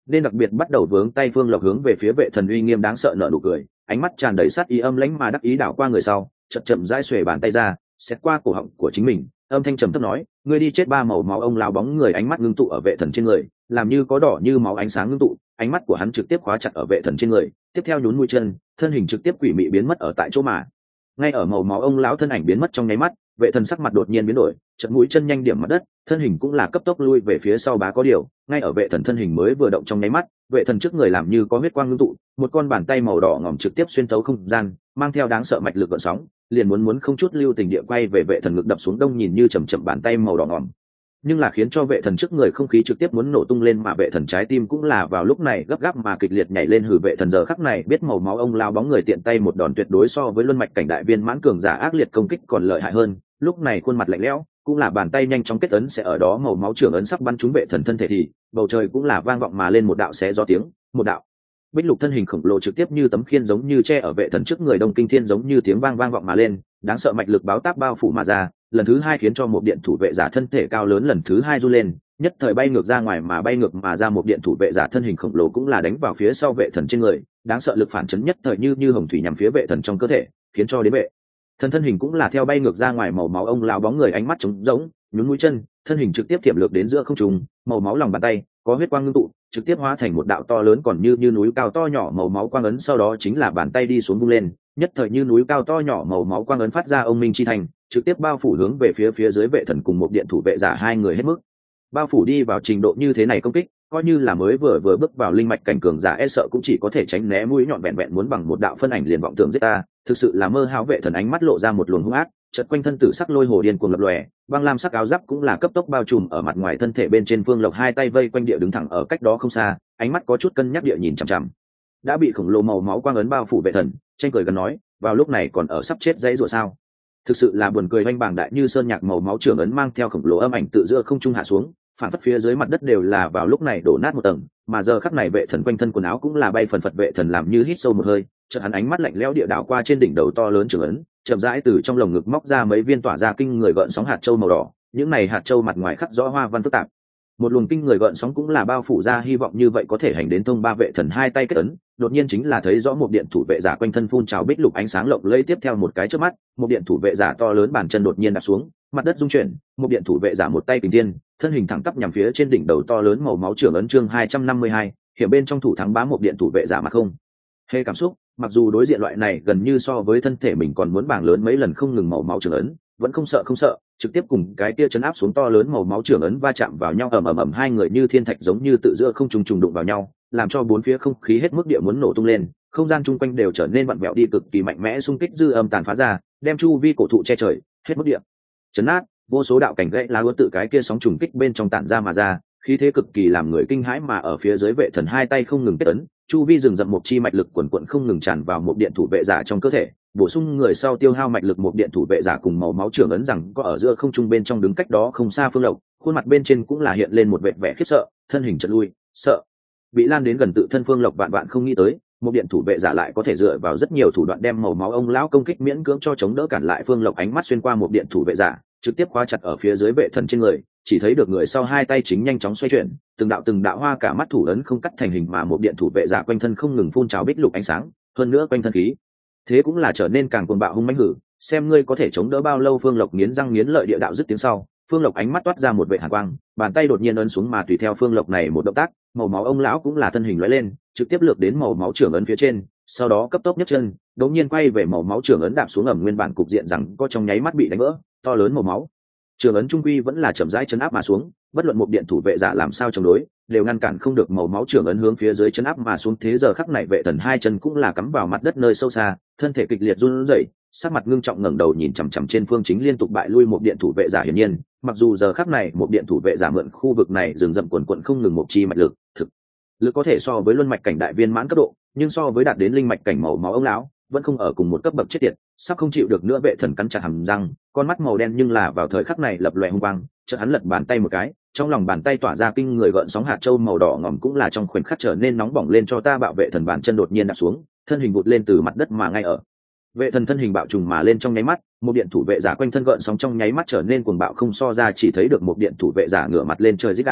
nên đặc biệt bắt đầu vướng tay Phương Lộc hướng về phía vệ thần uy nghiêm đáng sợ nở nụ cười, ánh mắt tràn đầy sát ý âm lãnh mà đắc ý đảo qua người sau, chậm chậm rãi xuề bàn tay ra, xét qua cổ họng của chính mình, âm thanh trầm thấp nói, ngươi đi chết ba. Màu máu ông lão bóng người ánh mắt ngưng tụ ở vệ thần trên người, làm như có đỏ như máu ánh sáng ngưng tụ, ánh mắt của hắn trực tiếp khóa chặt ở vệ thần trên người, tiếp theo nhún mũi chân, thân hình trực tiếp quỷ mị biến mất ở tại chỗ mà. Ngay ở màu máu ông lão thân ảnh biến mất trong nháy mắt, vệ thần sắc mặt đột nhiên biến đổi, chật mũi chân nhanh điểm mặt đất, thân hình cũng là cấp tốc lui về phía sau bá có điều, ngay ở vệ thần thân hình mới vừa động trong nháy mắt, vệ thần trước người làm như có huyết quang ngưng tụ, một con bàn tay màu đỏ ngòm trực tiếp xuyên thấu không gian, mang theo đáng sợ mạch lực gợn sóng, liền muốn không chút lưu tình địa quay về vệ thần ngực đập xuống đông, nhìn như chậm chậm bàn tay màu đỏ ngòm, nhưng là khiến cho vệ thần trước người không khí trực tiếp muốn nổ tung lên, mà vệ thần trái tim cũng là vào lúc này gấp gáp mà kịch liệt nhảy lên. Hử, vệ thần giờ khắc này biết màu máu ông lao bóng người tiện tay một đòn tuyệt đối so với luân mạch cảnh đại viên mãn cường giả ác liệt công kích còn lợi hại hơn, lúc này khuôn mặt lạnh lẽo, cũng là bàn tay nhanh chóng kết ấn sẽ ở đó màu máu trưởng ấn sắp bắn trúng vệ thần thân thể thì bầu trời cũng là vang vọng mà lên một đạo xé gió tiếng, một đạo bích lục thân hình khổng lồ trực tiếp như tấm khiên giống như che ở vệ thần trước người, đông kinh thiên giống như tiếng vang vọng mà lên, đáng sợ mạch lực báo táp bao phủ mà ra, lần thứ hai khiến cho một điện thủ vệ giả thân thể cao lớn lần thứ hai du lên, nhất thời bay ngược ra ngoài, mà bay ngược mà ra một điện thủ vệ giả thân hình khổng lồ cũng là đánh vào phía sau vệ thần trên người, đáng sợ lực phản chấn nhất thời như hồng thủy nhằm phía vệ thần trong cơ thể, khiến cho đến vệ thần thân hình cũng là theo bay ngược ra ngoài. Màu máu ông lão bóng người ánh mắt trống rỗng, nhún mũi chân, thân hình trực tiếp tiệm lược đến giữa không trung, màu máu lòng bàn tay có huyết quang ngưng tụ, trực tiếp hóa thành một đạo to lớn còn như núi cao to nhỏ màu máu quang ấn, sau đó chính là bàn tay đi xuống vung lên, nhất thời như núi cao to nhỏ màu máu quang ấn phát ra ông minh chi thành, trực tiếp bao phủ hướng về phía dưới vệ thần cùng một điện thủ vệ giả hai người hết mức. Bao phủ đi vào trình độ như thế này công kích, coi như là mới vừa bước vào linh mạch cảnh cường giả e sợ cũng chỉ có thể tránh né mũi nhọn, vẹn muốn bằng một đạo phân ảnh liền vọng tưởng giết ta, thực sự là mơ hão. Vệ thần ánh mắt lộ ra một luồng hung ác, chợt quanh thân tử sắc lôi hồ điên cuồng lập lòe, băng lam sắc áo giáp cũng là cấp tốc bao trùm ở mặt ngoài thân thể bên trên. Phương Lộc hai tay vây quanh địa đứng thẳng ở cách đó không xa, ánh mắt có chút cân nhắc địa nhìn chằm chằm đã bị khổng lồ màu máu quang ấn bao phủ vệ thần, tranh cười gần nói, vào lúc này còn ở sắp chết dãy rủa sao? Thực sự là buồn cười. oanh bảng đại như sơn nhạc màu máu trưởng ấn mang theo khổng lồ âm ảnh tự giữa không trung hạ xuống, phản phất phía dưới mặt đất đều là vào lúc này đổ nát một tầng, mà giờ khắc này vệ thần quanh thân quần áo cũng là bay phần phật. Vệ thần làm như hít sâu một hơi, chợt hắn ánh mắt lạnh lẽo địa đảo qua trên đỉnh đầu to lớn trưởng ấn, chậm rãi từ trong lồng ngực móc ra mấy viên tỏa ra kinh người gợn sóng hạt châu màu đỏ, những này hạt châu mặt ngoài khắc rõ hoa văn phức tạp, một luồng kinh người gợn sóng cũng là bao phủ ra, hy vọng như vậy có thể hành đến thông ba. Vệ thần hai tay kết ấn, đột nhiên chính là thấy rõ một điện thủ vệ giả quanh thân phun trào bích lục ánh sáng lộng lẫy, tiếp theo một cái chớp mắt, một điện thủ vệ giả to lớn bàn chân đột nhiên đạp xuống, mặt đất rung chuyển, một điện thủ vệ giả một tay kình thiên, thân hình thẳng tắp nhằm phía trên đỉnh đầu to lớn màu máu trưởng ấn. Chương 252, hiểm bên trong thủ thắng bá. Một điện thủ vệ giả mà không hề cảm xúc, mặc dù đối diện loại này gần như so với thân thể mình còn muốn bảng lớn mấy lần không ngừng màu máu trưởng ấn, vẫn không sợ, trực tiếp cùng cái kia chấn áp xuống to lớn màu máu trưởng ấn va chạm vào nhau, ầm, hai người như thiên thạch giống như tự giữa không trùng đụng vào nhau, làm cho bốn phía không khí hết mức địa muốn nổ tung lên, không gian chung quanh đều trở nên vặn vẹo đi, cực kỳ mạnh mẽ xung kích dư âm tàn phá ra, đem chu vi cổ thụ che trời, hết mức địa chấn át, vô số đạo cảnh gãy lá úa tự cái kia sóng trùng kích bên trong tản ra mà ra, khí thế cực kỳ làm người kinh hãi. Mà ở phía dưới vệ thần hai tay không ngừng kết ấn, chu vi rừng rậm một chi mạch lực quần quận không ngừng tràn vào một điện thủ vệ giả trong cơ thể, bổ sung người sau tiêu hao mạch lực. một điện thủ vệ giả cùng màu máu trưởng ấn rằng có ở giữa không trung bên trong đứng cách đó không xa Phương Lộc, khuôn mặt bên trên cũng là hiện lên một vệt vẻ khiếp sợ, thân hình chợt lui, sợ bị lan đến gần tự thân. Phương Lộc vạn không nghĩ tới, một điện thủ vệ giả lại có thể dựa vào rất nhiều thủ đoạn đem màu máu ông lão công kích miễn cưỡng cho chống đỡ cản lại. Phương Lộc ánh mắt xuyên qua một điện thủ vệ giả, trực tiếp khóa chặt ở phía dưới vệ thần trên người, chỉ thấy được người sau hai tay chính nhanh chóng xoay chuyển, từng đạo hoa cả mắt thủ ấn không cắt thành hình, mà một điện thủ vệ giả quanh thân không ngừng phun trào bích lục ánh sáng, hơn nữa quanh thân khí thế cũng là trở nên càng cuồng bạo hung mãnh. Hử, xem ngươi có thể chống đỡ bao lâu. Phương Lộc nghiến răng nghiến lợi địa đạo dứt tiếng sau, Phương Lộc ánh mắt toát ra một vệ hàn quang, bàn tay đột nhiên ấn xuống, mà tùy theo Phương Lộc này một động tác, màu máu ông lão cũng là thân hình lóe lên, trực tiếp lược đến màu máu trưởng ấn phía trên, sau đó cấp tốc nhấc chân, đột nhiên quay về màu máu trưởng ấn đạp xuống, ẩm nguyên bản cục diện rằng có trong nháy mắt bị đánh vỡ, to lớn màu máu trưởng ấn trung quy vẫn là chậm rãi chấn áp mà xuống, bất luận một điện thủ vệ giả làm sao chống đối, đều ngăn cản không được màu máu trưởng ấn hướng phía dưới chấn áp mà xuống. Thế giờ khắc này vệ thần hai chân cũng là cắm vào mặt đất nơi sâu xa, thân thể kịch liệt run rẩy, sắc mặt ngưng trọng ngẩng đầu nhìn chằm chằm trên phương chính liên tục bại lui một điện thủ vệ giả. Hiển nhiên, mặc dù giờ khắc này một điện thủ vệ giả mượn khu vực này rừng rậm quần quận không ngừng một chi mạch lực, thực lực có thể so với luân mạch cảnh đại viên mãn cấp độ, nhưng so với đạt đến linh mạch cảnh màu máu ông lão vẫn không ở cùng một cấp bậc chết tiệt, sắp không chịu được nữa. Vệ thần cắn chặt hàm răng, con mắt màu đen nhưng là vào thời khắc này lập lòe hung quang, chợt hắn lật bàn tay một cái, trong lòng bàn tay tỏa ra kinh người gợn sóng hạt châu màu đỏ ngòm cũng là trong khoảnh khắc trở nên nóng bỏng lên. Cho ta bạo. Vệ thần bàn chân đột nhiên đạp xuống, thân hình vụt lên từ mặt đất, mà ngay ở vệ thần thân hình bạo trùng mà lên trong nháy mắt, một điện thủ vệ giả quanh thân gợn sóng trong nháy mắt trở nên cuồng bạo không so ra, chỉ thấy được một điện thủ vệ giả ngửa mặt lên trời rít gào,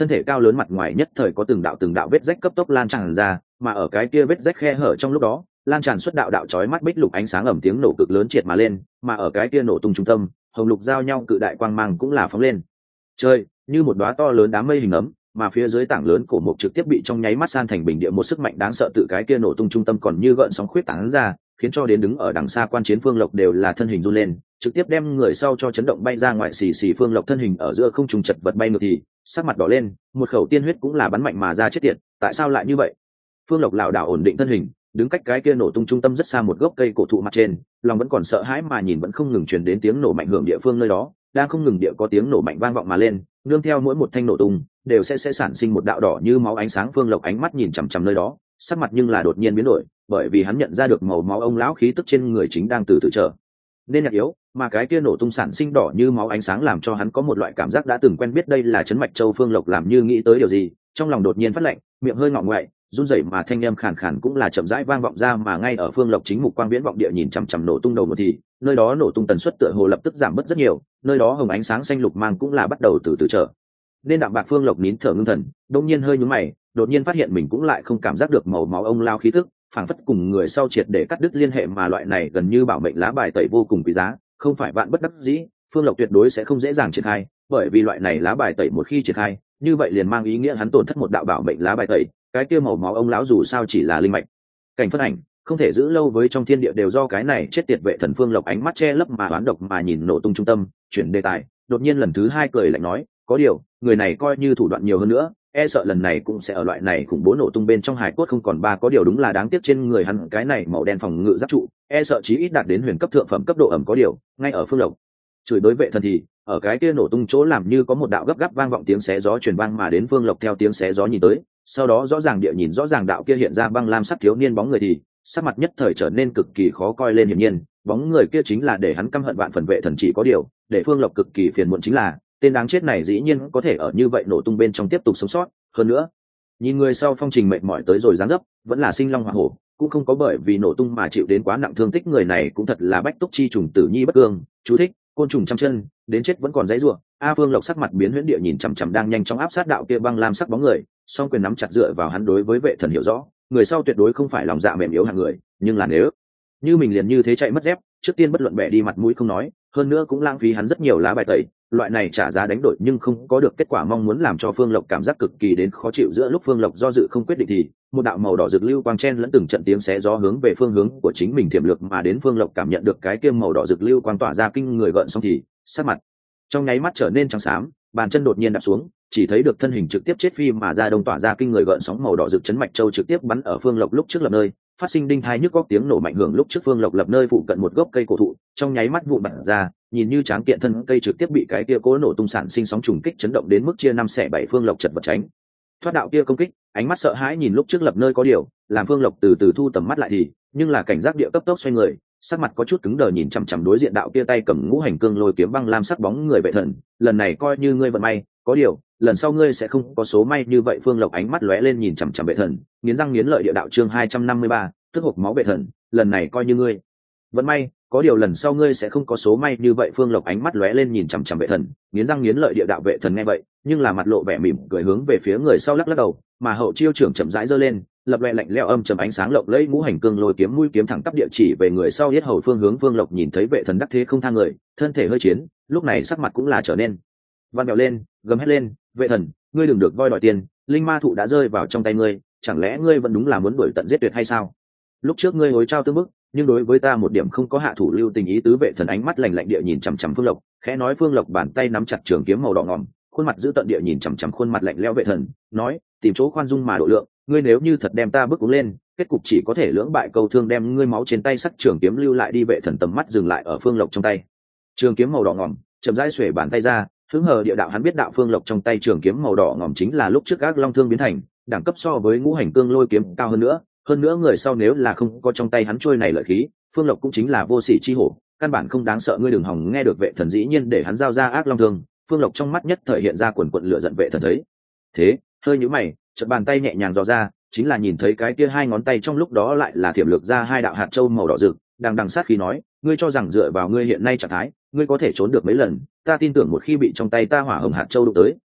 thân thể cao lớn mặt ngoài nhất thời có từng đạo vết rách cấp tốc lan tràn ra, mà ở cái kia vết rách khe hở trong lúc đó lan tràn xuất đạo đạo chói mắt bích lục ánh sáng ầm tiếng nổ cực lớn triệt mà lên, mà ở cái kia nổ tung trung tâm hồng lục giao nhau cự đại quang mang cũng là phóng lên trời như một đóa to lớn đám mây hình ấm, mà phía dưới tảng lớn cổ mục trực tiếp bị trong nháy mắt san thành bình địa, một sức mạnh đáng sợ tự cái kia nổ tung trung tâm còn như gợn sóng khuyết tán ra, khiến cho đến đứng ở đằng xa quan chiến Phương Lộc đều là thân hình run lên, trực tiếp đem người sau cho chấn động bay ra ngoài. Xì Phương Lộc thân hình ở giữa không trung chật vật bay ngược thì sắc mặt đỏ lên, một khẩu tiên huyết cũng là bắn mạnh mà ra chết tiệt, tại sao lại như vậy? Phương Lộc lảo đảo ổn định thân hình, đứng cách cái kia nổ tung trung tâm rất xa một gốc cây cổ thụ mặt trên, lòng vẫn còn sợ hãi mà nhìn vẫn không ngừng truyền đến tiếng nổ mạnh hưởng địa phương nơi đó, đang không ngừng địa có tiếng nổ mạnh vang vọng mà lên, nương theo mỗi một thanh nổ tung đều sẽ sản sinh một đạo đỏ như máu ánh sáng. Phương Lộc ánh mắt nhìn chằm chằm nơi đó, sắc mặt nhưng là đột nhiên biến đổi, bởi vì hắn nhận ra được màu máu ông lão khí tức trên người chính đang từ từ trở nên nhạt yếu, mà cái kia nổ tung sản sinh đỏ như máu ánh sáng làm cho hắn có một loại cảm giác đã từng quen biết, đây là Trấn Mạch Châu. Phương Lộc làm như nghĩ tới điều gì, trong lòng đột nhiên phát lạnh, miệng hơi ngọ ngoại run rẩy, mà thanh âm khàn khàn cũng là chậm rãi vang vọng ra, mà ngay ở Phương Lộc chính mục quang viễn vọng địa nhìn chằm chằm nổ tung đầu một thì nơi đó nổ tung tần suất tựa hồ lập tức giảm bớt rất nhiều, nơi đó hồng ánh sáng xanh lục mang cũng là bắt đầu từ từ trở nên đạm bạc. Phương Lộc nín thở ngưng thần, đột nhiên hơi nhướng mày, đột nhiên phát hiện mình cũng lại không cảm giác được màu máu ông lao khí tức, phảng phất cùng người sau triệt để cắt đứt liên hệ, mà loại này gần như bảo mệnh lá bài tẩy vô cùng quý giá, không phải vạn bất đắc dĩ Phương Lộc tuyệt đối sẽ không dễ dàng triển khai, bởi vì loại này lá bài tẩy một khi triển khai như vậy liền mang ý nghĩa hắn tổn thất một đạo bảo mệnh lá bài tẩy. Cái kia màu máu ông lão dù sao chỉ là linh mạch cảnh phân ảnh, không thể giữ lâu với trong thiên địa, đều do cái này chết tiệt vệ thần. Phương Lộc ánh mắt che lấp mà đoán độc mà nhìn nổ tung trung tâm, chuyển đề tài, đột nhiên lần thứ hai cười lạnh nói, có điều người này coi như thủ đoạn nhiều hơn nữa, e sợ lần này cũng sẽ ở loại này khủng bố nổ tung bên trong hài cốt không còn ba. Có điều đúng là đáng tiếc trên người hắn cái này màu đen phòng ngự giáp trụ e sợ chí ít đạt đến huyền cấp thượng phẩm cấp độ ẩm. Có điều ngay ở Phương Lộc chửi đối vệ thần thì ở cái kia nổ tung chỗ làm như có một đạo gấp gáp vang vọng tiếng xé gió truyền vang mà đến. Phương Lộc theo tiếng xé gió nhìn tới, sau đó rõ ràng địa nhìn rõ ràng đạo kia hiện ra băng lam sắc thiếu niên bóng người thì sắc mặt nhất thời trở nên cực kỳ khó coi lên. Hiển nhiên bóng người kia chính là để hắn căm hận vạn phần vệ thần. Chỉ có điều để Phương Lộc cực kỳ phiền muộn chính là tên đáng chết này dĩ nhiên có thể ở như vậy nổ tung bên trong tiếp tục sống sót, hơn nữa nhìn người sau phong trình mệt mỏi tới rồi dáng dấp vẫn là sinh long hỏa hổ, cũng không có bởi vì nổ tung mà chịu đến quá nặng thương tích. Người này cũng thật là bách túc chi trùng tử nhi bất cương, chú thích côn trùng trăm chân đến chết vẫn còn dãy rủa. Phương Lộc sắc mặt biến huyễn địa nhìn chằm chằm đang nhanh chóng áp sát đạo kia băng lam sắc bóng người, song quyền nắm chặt dựa vào hắn. Đối với vệ thần hiểu rõ người sau tuyệt đối không phải lòng dạ mềm yếu hạng người, nhưng là nếu như mình liền như thế chạy mất dép, trước tiên bất luận bẻ đi mặt mũi không nói, hơn nữa cũng lãng phí hắn rất nhiều lá bài tẩy, loại này trả giá đánh đổi nhưng không có được kết quả mong muốn, làm cho Phương Lộc cảm giác cực kỳ đến khó chịu. Giữa lúc Phương Lộc do dự không quyết định thì một đạo màu đỏ rực lưu quang chen lẫn từng trận tiếng xé gió hướng về phương hướng của chính mình tiềm lực mà đến. Phương Lộc cảm nhận được cái kia màu đỏ rực lưu quang tỏa ra kinh người gợn xong thì sắc mặt trong nháy mắt trở nên trắng xám, bàn chân đột nhiên đạp xuống, chỉ thấy được thân hình trực tiếp chết phi mà ra đông, tỏa ra kinh người gợn sóng màu đỏ rực. Chấn Mạch Châu trực tiếp bắn ở Phương Lộc lúc trước lập nơi, phát sinh đinh thai nhức góc tiếng nổ mạnh hưởng lúc trước Phương Lộc lập nơi phụ cận một gốc cây cổ thụ trong nháy mắt vụn bật ra, nhìn như tráng kiện thân cây trực tiếp bị cái kia cố nổ tung sản sinh sóng trùng kích chấn động đến mức chia năm xẻ bảy. Phương Lộc chật vật tránh thoát đạo kia công kích, ánh mắt sợ hãi nhìn lúc trước lập nơi có điều làm Phương Lộc từ từ thu tầm mắt lại thì nhưng là cảnh giác địa cấp tốc xoay người, sắc mặt có chút cứng đờ nhìn chằm chằm đối diện đạo kia tay cầm ngũ hành cương lôi kiếm băng lam sắc bóng người vệ thần. Lần này coi như ngươi vận may, có điều lần sau ngươi sẽ không có số may như vậy. Phương Lộc ánh mắt lóe lên nhìn chằm chằm vệ thần, nghiến răng nghiến lợi địa đạo. Chương 253, tức hộc máu vệ thần, lần này coi như ngươi vận may, có điều lần sau ngươi sẽ không có số may như vậy. Phương Lộc ánh mắt lóe lên nhìn chằm chằm vệ thần, nghiến răng nghiến lợi địa đạo. Vệ thần nghe vậy nhưng là mặt lộ vẻ mỉm cười hướng về phía người sau lắc lắc đầu, mà hậu chiêu trưởng chậm rãi giơ lên, lập loè lạnh lẽo âm trầm ánh sáng lộng lẫy ngũ hành cương lôi kiếm mũi kiếm thẳng tắp địa chỉ về người sau yết hầu phương hướng. Phương Lộc nhìn thấy vệ thần đắc thế không thang người, thân thể hơi chiến, lúc này sắc mặt cũng là trở nên vặn vẹo lên, gầm hét lên, vệ thần, ngươi đừng được voi đòi tiền, linh ma thụ đã rơi vào trong tay ngươi, chẳng lẽ ngươi vẫn đúng là muốn đuổi tận giết tuyệt hay sao? Lúc trước ngươi hối trao tương bức, nhưng đối với ta một điểm không có hạ thủ lưu tình ý tứ. Vệ thần ánh mắt lạnh lạnh địa nhìn chằm chằm Phương Lộc, khẽ nói. Phương Lộc bàn tay nắm chặt trường kiếm màu đỏ ngòm, khuôn mặt giữ tận địa nhìn chằm chằm khuôn mặt lạnh lẽo vệ thần, nói, tìm chỗ khoan dung mà độ lượng, ngươi nếu như thật đem ta bức uống lên, kết cục chỉ có thể lưỡng bại câu thương, đem ngươi máu trên tay sắc trường kiếm lưu lại đi. Vệ thần tầm mắt dừng lại ở Phương Lộc trong tay trường kiếm màu đỏ ngòm, chậm rãi xuề bàn tay ra, hứng hờ địa đạo. Hắn biết đạo Phương Lộc trong tay trường kiếm màu đỏ ngòm chính là lúc trước Ác Long Thương biến thành, đẳng cấp so với ngũ hành cương lôi kiếm cao hơn nữa người sau nếu là không có trong tay hắn trôi này lợi khí, Phương Lộc cũng chính là vô sỉ chi hổ, căn bản không đáng sợ. Ngươi đừng hòng nghe được vệ thần dĩ nhiên để hắn giao ra Ác Long Thương. Phương Lộc trong mắt nhất thời hiện ra quần quận lửa giận. Vệ thần thấy thế hơi nhíu mày, chợt bàn tay nhẹ nhàng dò ra, chính là nhìn thấy cái kia hai ngón tay trong lúc đó lại là thiểm lược ra hai đạo hạt châu màu đỏ rực, đang đằng sát khí nói, ngươi cho rằng dựa vào ngươi hiện nay trạng thái, ngươi có thể trốn được mấy lần? Ta tin tưởng một khi bị trong tay ta hỏa hồng hạt châu đụng tới,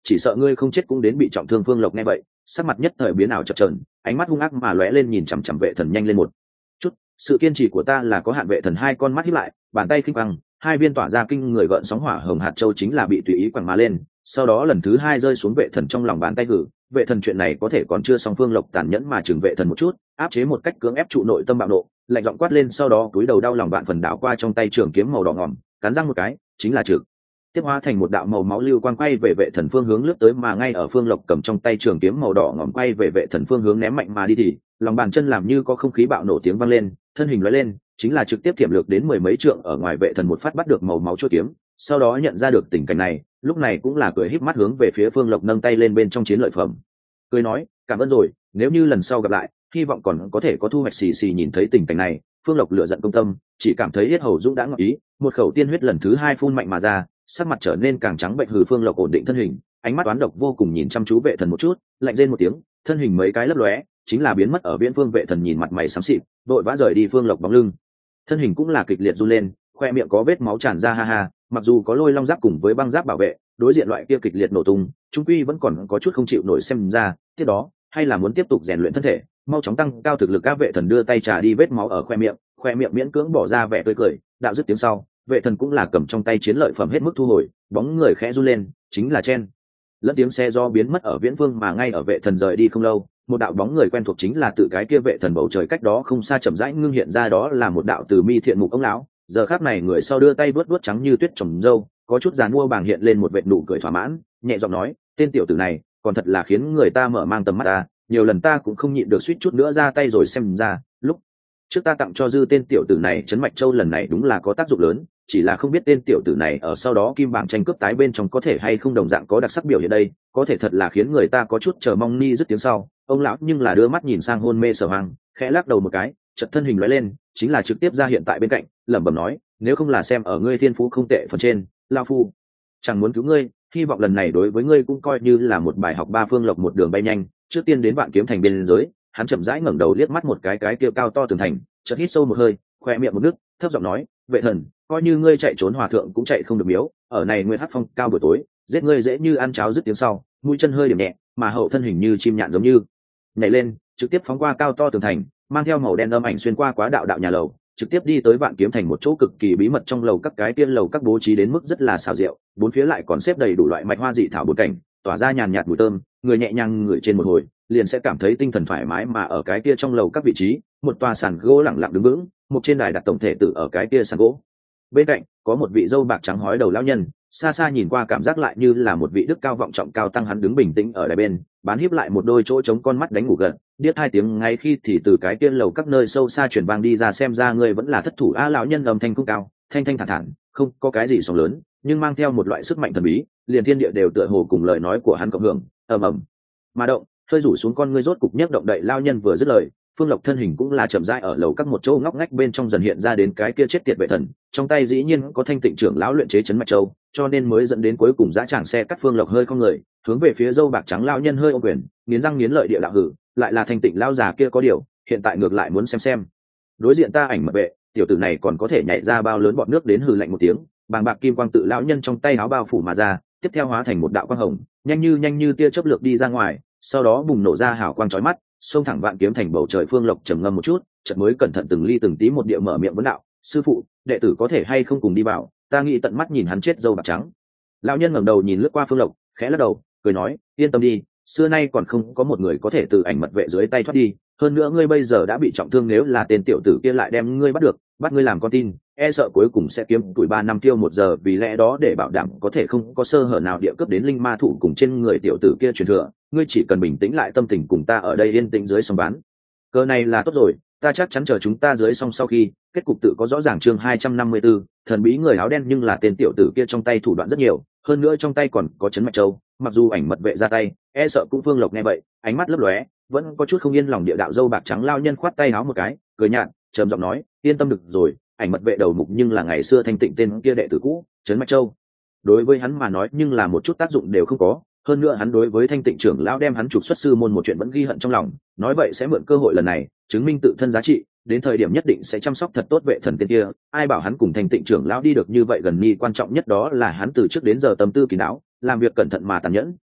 chỉ sợ ngươi không chết cũng đến bị trọng thương. Phương Lộc nghe vậy sắc mặt nhất thời biến ảo chập chờn, ánh mắt hung ác mà lóe lên nhìn chằm chằm Vệ Thần nhanh lên một chút. Sự kiên trì của ta là có hạn. Vệ Thần hai con mắt híp lại, bàn tay khinh băng, hai viên tỏa ra kinh người gợn sóng hỏa hồng hạt châu chính là bị tùy ý quẳng má lên, sau đó lần thứ hai rơi xuống Vệ Thần trong lòng bàn tay gử. Vệ Thần chuyện này có thể còn chưa xong. Phương Lộc tàn nhẫn mà chừng Vệ Thần một chút, áp chế một cách cưỡng ép trụ nội tâm bạo nộ, lạnh giọng quát lên, sau đó cúi đầu đau lòng vạn phần đảo qua trong tay trường kiếm màu đỏ ngòm, cắn răng một cái chính là trực tiếp hóa thành một đạo màu máu lưu quang quay về Vệ Thần phương hướng lướt tới. Mà ngay ở Phương Lộc cầm trong tay trường kiếm màu đỏ ngòm quay về Vệ Thần phương hướng ném mạnh mà đi thì lòng bàn chân làm như có không khí bạo nổ tiếng vang lên, thân hình lóe lên chính là trực tiếp thiểm lược đến mười mấy trượng ở ngoài. Vệ Thần một phát bắt được màu máu chuôi kiếm, sau đó nhận ra được tình cảnh này, lúc này cũng là cười híp mắt hướng về phía Phương Lộc nâng tay lên bên trong chiến lợi phẩm, cười nói cảm ơn rồi, nếu như lần sau gặp lại hy vọng còn có thể có thu hoạch. Xì xì nhìn thấy tình cảnh này, Phương Lộc lửa giận công tâm, chỉ cảm thấy yết hầu dũng đã ngọc ý, một khẩu tiên huyết lần thứ hai phun mạnh mà ra, sắc mặt trở nên càng trắng bệnh. Hừ. Phương Lộc ổn định thân hình, ánh mắt toán độc vô cùng nhìn chăm chú Vệ Thần một chút, lạnh rên một tiếng, thân hình mấy cái lấp lóe chính là biến mất ở viễn phương. Vệ Thần nhìn mặt mày xám xịt, đội vã rời đi. Phương Lộc bóng lưng, thân hình cũng là kịch liệt run lên, khoe miệng có vết máu tràn ra. Ha ha, mặc dù có lôi long giáp cùng với băng giáp bảo vệ, đối diện loại kia kịch liệt nổ tung, trung quy vẫn còn có chút không chịu nổi. Xem ra tiếp đó hay là muốn tiếp tục rèn luyện thân thể, mau chóng tăng cao thực lực. Các Vệ Thần đưa tay trà đi vết máu ở khoe miệng miễn cưỡng bỏ ra vẻ tươi cười, đạo dứt tiếng sau, Vệ Thần cũng là cầm trong tay chiến lợi phẩm hết mức thu hồi, bóng người khẽ run lên chính là chen lẫn tiếng xe do biến mất ở viễn phương. Mà ngay ở Vệ Thần rời đi không lâu, một đạo bóng người quen thuộc chính là tự cái kia Vệ Thần bầu trời cách đó không xa chậm rãi ngưng hiện ra, đó là một đạo từ mi thiện mục ông lão. Giờ khắc này người sau đưa tay vuốt vuốt trắng như tuyết trồng râu, có chút giàn mua bàng hiện lên một vệt nụ cười thỏa mãn, nhẹ giọng nói, tên tiểu tử này còn thật là khiến người ta mở mang tầm mắt ta, nhiều lần ta cũng không nhịn được suýt chút nữa ra tay rồi. Xem ra lúc trước ta tặng cho Dư tên tiểu tử này Trấn Mạch Châu lần này đúng là có tác dụng lớn, chỉ là không biết tên tiểu tử này ở sau đó kim bảng tranh cướp tái bên trong có thể hay không đồng dạng có đặc sắc biểu hiện đây, có thể thật là khiến người ta có chút chờ mong. Ni dứt tiếng sau, ông lão nhưng là đưa mắt nhìn sang hôn mê Sở Hoàng, khẽ lắc đầu một cái, chợt thân hình lóe lên chính là trực tiếp ra hiện tại bên cạnh, lẩm bẩm nói, nếu không là xem ở ngươi thiên phú không tệ phần trên, lão phu chẳng muốn cứu ngươi, hy vọng lần này đối với ngươi cũng coi như là một bài học. Ba. Phương Lộc một đường bay nhanh, trước tiên đến Vạn Kiếm Thành biên giới, hắn chậm rãi ngẩng đầu liếc mắt một cái kia cao to tường thành, chợt hít sâu một hơi, khoe miệng một nước, thấp giọng nói, Vệ Thần, coi như ngươi chạy trốn hòa thượng cũng chạy không được miếu, ở này Nguyên Hắc Phong cao buổi tối, giết ngươi dễ như ăn cháo. Dứt tiếng sau, mũi chân hơi điểm nhẹ, mà hậu thân hình như chim nhạn giống như nhảy lên, trực tiếp phóng qua cao to tường thành, mang theo màu đen âm ảnh xuyên qua quá đạo nhà lầu, trực tiếp đi tới Vạn Kiếm Thành một chỗ cực kỳ bí mật trong lầu các. Cái tiên lầu các bố trí đến mức rất là xảo diệu, bốn phía lại còn xếp đầy đủ loại mạch hoa dị thảo bột cảnh, tỏa ra nhàn nhạt mùi thơm, người nhẹ nhàng ngửi trên một hồi liền sẽ cảm thấy tinh thần thoải mái. Mà ở cái kia trong lầu các vị trí, một tòa sàn gỗ lặng lặng đứng vững, một trên đài đặt tổng thể tử ở cái kia sàn gỗ bên cạnh có một vị dâu bạc trắng hói đầu lão nhân, xa xa nhìn qua cảm giác lại như là một vị đức cao vọng trọng cao tăng. Hắn đứng bình tĩnh ở đài bên, bán hiếp lại một đôi chỗ trống con mắt đánh ngủ gật, điếc hai tiếng ngay khi thì từ cái tiên lầu các nơi sâu xa chuyển vang đi ra. Xem ra ngươi vẫn là thất thủ a. Lão nhân âm thanh cũng cao, thanh thanh thản thản, không có cái gì sóng lớn, nhưng mang theo một loại sức mạnh thần bí, liền thiên địa đều tựa hồ cùng lời nói của hắn cộng hưởng, ầm ầm mà động, hơi rủ xuống con ngươi rốt cục nhấc động đậy. Lão nhân vừa dứt lời, Phương Lộc thân hình cũng là chậm rãi ở lầu các một chỗ ngóc ngách bên trong dần hiện ra đến cái kia chết tiệt Vệ Thần, trong tay dĩ nhiên có Thanh Tịnh trưởng lão luyện chế Trấn Mạch Châu, cho nên mới dẫn đến cuối cùng dã tràng xe cắt. Phương Lộc hơi không người, hướng về phía dâu bạc trắng lão nhân hơi ôm quyền, nghiến răng nghiến lợi địa đạo hử, lại là Thanh Tịnh lão già kia có điều, hiện tại ngược lại muốn xem đối diện ta Ảnh Mật Vệ, tiểu tử này còn có thể nhảy ra bao lớn bọt nước đến. Hừ lạnh một tiếng, bàng bạc kim quang tự lão nhân trong tay áo bao phủ mà ra, tiếp theo hóa thành một đạo quang hồng, nhanh như tia chớp lược đi ra ngoài, sau đó bùng nổ ra hào quang chói mắt, xông thẳng Vạn Kiếm Thành bầu trời. Phương Lộc trầm ngâm một chút, chợt mới cẩn thận từng ly từng tí một địa mở miệng vấn đạo, sư phụ, đệ tử có thể hay không cùng đi vào, ta nghĩ tận mắt nhìn hắn chết dâu bạc trắng. Lão nhân ngẩng đầu nhìn lướt qua Phương Lộc, khẽ lắc đầu, cười nói, yên tâm đi, xưa nay còn không có một người có thể từ Ảnh Mật Vệ dưới tay thoát đi, hơn nữa ngươi bây giờ đã bị trọng thương, nếu là tên tiểu tử kia lại đem ngươi bắt ngươi làm con tin, e sợ cuối cùng sẽ kiếm tuổi 3 năm tiêu 1 giờ. Vì lẽ đó để bảo đảm có thể không có sơ hở nào địa cướp đến linh ma thụ cùng trên người tiểu tử kia truyền thừa, ngươi chỉ cần bình tĩnh lại tâm tình cùng ta ở đây yên tĩnh dưới sông bán cờ này là tốt rồi. Ta chắc chắn chờ chúng ta dưới sông sau khi kết cục tự có rõ ràng. Chương 254, thần bí người áo đen. Nhưng là tên tiểu tử kia trong tay thủ đoạn rất nhiều, hơn nữa trong tay còn có Trấn Mạch Châu, mặc dù Ảnh Mật Vệ ra tay, e sợ cũng. Phương Lộc nghe vậy, ánh mắt lấp lóe, vẫn có chút không yên lòng. Địa đạo dâu bạc trắng lao nhân khoát tay áo một cái, cười nhạt, trầm giọng nói, yên tâm được rồi, Ảnh Mật Vệ đầu mục nhưng là ngày xưa Thanh Tịnh tên kia đệ tử cũ, Trấn Mạch Châu đối với hắn mà nói nhưng là một chút tác dụng đều không có. Hơn nữa hắn đối với Thanh Tịnh trưởng lão đem hắn trục xuất sư môn một chuyện vẫn ghi hận trong lòng, nói vậy sẽ mượn cơ hội lần này chứng minh tự thân giá trị, đến thời điểm nhất định sẽ chăm sóc thật tốt Vệ Thần tên kia. Ai bảo hắn cùng Thanh Tịnh trưởng lão đi được như vậy gần. Nhi quan trọng nhất đó là hắn từ trước đến giờ tâm tư kín đáo, làm việc cẩn thận mà tàn nhẫn,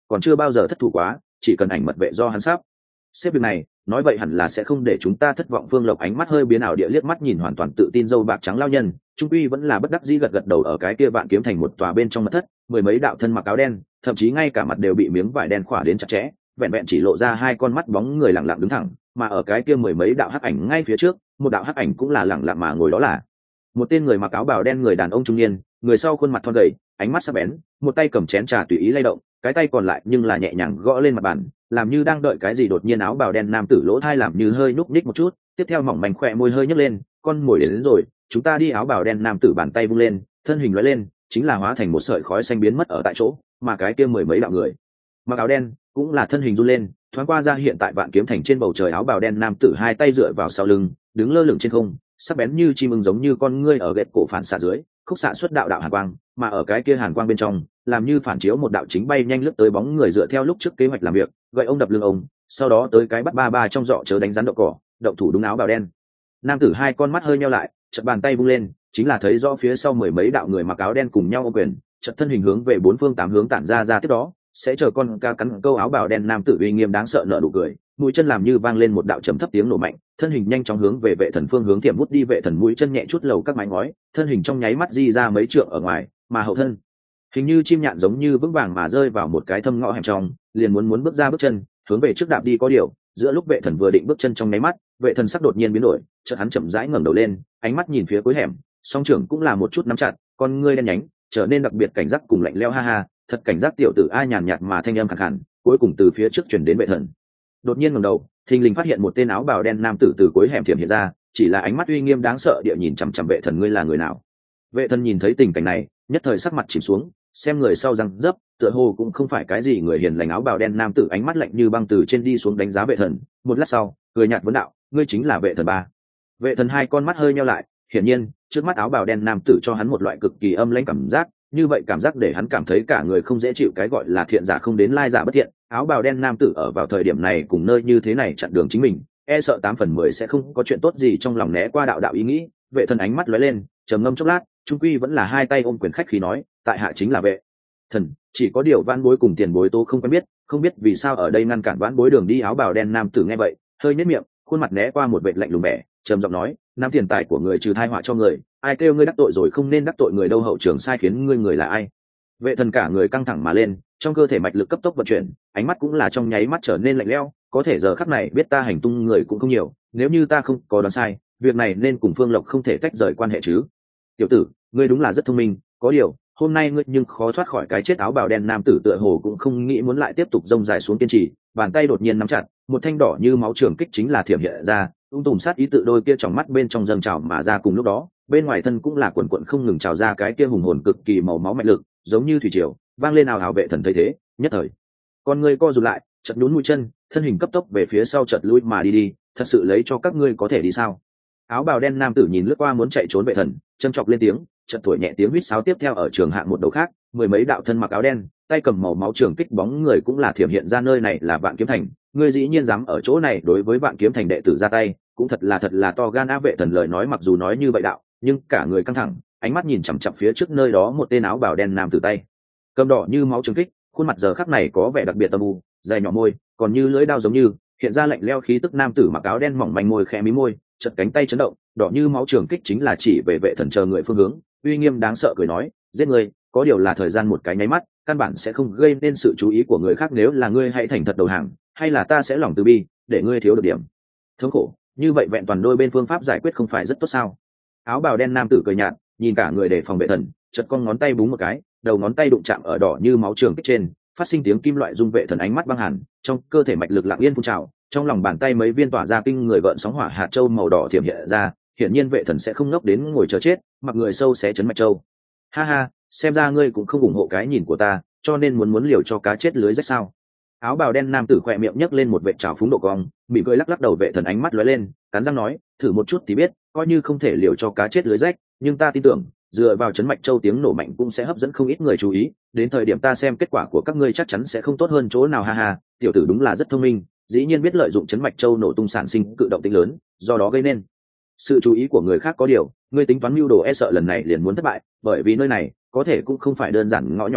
còn chưa bao giờ thất thủ quá, chỉ cần ảnh mật vệ do hắn sắp xếp việc này, nói vậy hẳn là sẽ không để chúng ta thất vọng. Phương Lộc ánh mắt hơi biến ảo địa liếc mắt nhìn hoàn toàn tự tin dâu bạc trắng lao nhân, trung quy vẫn là bất đắc dĩ gật gật đầu. Ở cái kia Vạn Kiếm Thành một tòa bên trong mật thất, mười mấy đạo thân mặc áo đen, thậm chí ngay cả mặt đều bị miếng vải đen khỏa đến chặt chẽ, vẹn vẹn chỉ lộ ra hai con mắt bóng người lặng lặng đứng thẳng, mà ở cái kia mười mấy đạo hắc ảnh ngay phía trước, một đạo hắc ảnh cũng là lặng lặng mà ngồi, đó là một tên người mặc áo bào đen người đàn ông trung niên, người sau khuôn mặt thon gầy, ánh mắt sắc bén, một tay cầm chén trà tùy ý lay động, cái tay còn lại nhưng là nhẹ nhàng gõ lên mặt bàn, làm như đang đợi cái gì. Đột nhiên áo bào đen nam tử lỗ thai làm như hơi núp ních một chút, tiếp theo mỏng manh khỏe môi hơi nhấc lên, con mồi đến rồi, chúng ta đi. Áo bào đen nam tử bàn tay vung lên, thân hình lóe lên, chính là hóa thành một sợi khói xanh biến mất ở tại chỗ, mà cái kia mười mấy đạo người mặc áo đen cũng là thân hình run lên, thoáng qua ra hiện tại Vạn Kiếm Thành trên bầu trời. Áo bào đen nam tử hai tay dựa vào sau lưng, đứng lơ lửng trên không, sắc bén như chim ưng giống như con ngươi ở ghét cổ phản xạ dưới khúc xạ xuất đạo đạo hàn quang, mà ở cái kia hàn quang bên trong làm như phản chiếu một đạo chính bay nhanh lướt tới bóng người, dựa theo lúc trước kế hoạch làm việc, gậy ông đập lưng ông, sau đó tới cái bắt ba ba trong giọ chớ đánh rắn đậu cỏ, động thủ đúng. Áo bào đen nam tử hai con mắt hơi nheo lại, chợt bàn tay vung lên, chính là thấy rõ phía sau mười mấy đạo người mặc áo đen cùng nhau ô quyền, chợt thân hình hướng về bốn phương tám hướng tản ra tiếp đó sẽ chờ con ca cắn câu. Áo bào đen nam tử uy nghiêm đáng sợ nở nụ cười, mũi chân làm như vang lên một đạo trầm thấp tiếng nổ mạnh, thân hình nhanh chóng hướng về Vệ Thần phương hướng tiệm bút đi. Vệ Thần mũi chân nhẹ chút lầu các mái ngói, thân hình trong nháy mắt di ra mấy trượng ở ngoài, mà hậu thân hình như chim nhạn giống như vững vàng mà rơi vào một cái thâm ngõ hẻm trong, liền muốn bước ra bước chân hướng về trước đạp đi. Có điều giữa lúc Vệ Thần vừa định bước chân trong nháy mắt, Vệ Thần sắc đột nhiên biến đổi, chợt hắn chậm rãi ngẩng đầu lên, ánh mắt nhìn phía cuối hẻm, song trưởng cũng là một chút nắm chặt, con ngươi đen nhánh trở nên đặc biệt cảnh giác cùng lạnh lẽo. Ha ha, thật cảnh giác tiểu tử. Ai nhàn nhạt mà thanh âm khàn khàn cuối cùng từ phía trước chuyển đến. Vệ Thần đột nhiên ngẩng đầu, thình lình phát hiện một tên áo bào đen nam tử từ cuối hẻm thiểm hiện ra, chỉ là ánh mắt uy nghiêm đáng sợ địa nhìn chằm chằm Vệ Thần. Ngươi là người nào? Vệ Thần nhìn thấy tình cảnh này, nhất thời sắc mặt chìm xuống, xem người sau răng dấp, tựa hồ cũng không phải cái gì người hiền lành. Áo bào đen nam tử ánh mắt lạnh như băng từ trên đi xuống đánh giá Vệ Thần, một lát sau cười nhạt vấn đạo, ngươi chính là Vệ Thần ba? Vệ Thần hai con mắt hơi nheo lại, hiển nhiên trước mắt áo bào đen nam tử cho hắn một loại cực kỳ âm lãnh cảm giác, như vậy cảm giác để hắn cảm thấy cả người không dễ chịu, cái gọi là thiện giả không đến lai giả bất thiện. Áo bào đen nam tử ở vào thời điểm này cùng nơi như thế này chặn đường chính mình, e sợ 8/10 sẽ không có chuyện tốt gì. Trong lòng né qua đạo đạo ý nghĩ, Vệ Thần ánh mắt lóe lên, trầm ngâm chốc lát, trung quy vẫn là hai tay ôm quyền khách khí nói, tại hạ chính là Vệ Thần, chỉ có điều vãn bối cùng tiền bối tố không quen biết, không biết vì sao ở đây ngăn cản vãn bối đường đi. Áo bào đen nam tử nghe vậy hơi nhếch miệng, khuôn mặt né qua một vệt lạnh lùng vẻ, trầm giọng nói, nam tiền tài của người trừ thai họa cho người, ai kêu ngươi đắc tội rồi không nên đắc tội người đâu. Hậu trường sai khiến ngươi người là ai? Vệ Thần cả người căng thẳng mà lên, trong cơ thể mạch lực cấp tốc vận chuyển, ánh mắt cũng là trong nháy mắt trở nên lạnh lẽo. Có thể giờ khắc này biết ta hành tung người cũng không nhiều, nếu như ta không có đoán sai, việc này nên cùng Phương Lộc không thể tách rời quan hệ chứ. Tiểu tử, ngươi đúng là rất thông minh, có điều hôm nay ngươi nhưng khó thoát khỏi cái chết. Áo bào đen nam tử tựa hồ cũng không nghĩ muốn lại tiếp tục rông dài xuống kiên trì, bàn tay đột nhiên nắm chặt, một thanh đỏ như máu trường kích chính là thiểm hiện ra, tùm sát ý tự đôi kia trong mắt bên trong dâng trào mà ra. Cùng lúc đó bên ngoài thân cũng là quần quận không ngừng trào ra cái kia hùng hồn cực kỳ màu máu mạnh lực, giống như thủy triều vang lên ào ào. Vệ Thần thấy thế nhất thời con ngươi co rụt lại, chợt nhún mũi chân, thân hình cấp tốc về phía sau chợt lui mà đi. Thật sự lấy cho các ngươi có thể đi sao? Áo bào đen nam tử nhìn lướt qua muốn chạy trốn Vệ Thần, châm chọc lên tiếng, chợt thổi nhẹ tiếng huýt sáo. Tiếp theo ở trường hạng một đầu khác, mười mấy đạo thân mặc áo đen, tay cầm màu máu trường kích bóng người cũng là thiểm hiện ra. Nơi này là Vạn Kiếm Thành, ngươi dĩ nhiên dám ở chỗ này đối với Vạn Kiếm Thành đệ tử ra tay, cũng thật là to gan á. Vệ Thần lời nói mặc dù nói như vậy đạo, nhưng cả người căng thẳng, ánh mắt nhìn chằm chằm phía trước nơi đó một tên áo bào đen nam tử tay cầm đỏ như máu trường kích, khuôn mặt giờ khắc này có vẻ đặc biệt âm u, dài nhỏ môi còn như lưỡi dao giống như hiện ra lạnh lẽo khí tức. Nam tử mặc áo đen mỏng manh môi khẽ mí môi, chợt cánh tay chấn động, đỏ như máu trường kích chính là chỉ về Vệ Thần chờ người phương hướng, uy nghiêm đáng sợ cười nói, giết người có điều là thời gian một cái nháy mắt, căn bản sẽ không gây nên sự chú ý của người khác. Nếu là ngươi hãy thành thật đầu hàng, hay là ta sẽ lòng từ bi để ngươi thiếu được điểm thống khổ, như vậy vẹn toàn đôi bên phương pháp giải quyết không phải rất tốt sao? Áo bào đen nam tử cười nhạt, nhìn cả người đề phòng Vệ Thần, chợt con ngón tay búng một cái, đầu ngón tay đụng chạm ở đỏ như máu trường kích trên, phát sinh tiếng kim loại rung. Vệ Thần ánh mắt băng hẳn, trong cơ thể mạch lực lặng yên phun trào, trong lòng bàn tay mấy viên tỏa ra kinh người gợn sóng hỏa hạt châu màu đỏ thiểm hiện ra. Hiển nhiên Vệ Thần sẽ không ngốc đến ngồi chờ chết, mặc người sâu xé chấn mạch châu. Ha ha, xem ra ngươi cũng không ủng hộ cái nhìn của ta, cho nên muốn liều cho cá chết lưới rách sao? Áo bào đen nam tử khỏe miệng nhấc lên một vệt trào phúng độ cong, mỉm cười lắc lắc đầu. Vệ Thần ánh mắt lóe lên, cắn răng nói, thử một chút thì biết, coi như không thể liều cho cá chết lưới rách, nhưng ta tin tưởng dựa vào chấn mạch châu tiếng nổ mạnh cũng sẽ hấp dẫn không ít người chú ý, đến thời điểm ta xem kết quả của các ngươi chắc chắn sẽ không tốt hơn chỗ nào. Ha ha, tiểu tử đúng là rất thông minh, dĩ nhiên biết lợi dụng chấn mạch châu nổ tung sản sinh cự động tính lớn, do đó gây nên sự chú ý của người khác. Có điều ngươi tính toán mưu đồ e sợ lần này liền muốn thất bại, bởi vì nơi này có thể cũng không phải đơn giản ngõ nhỏ nha,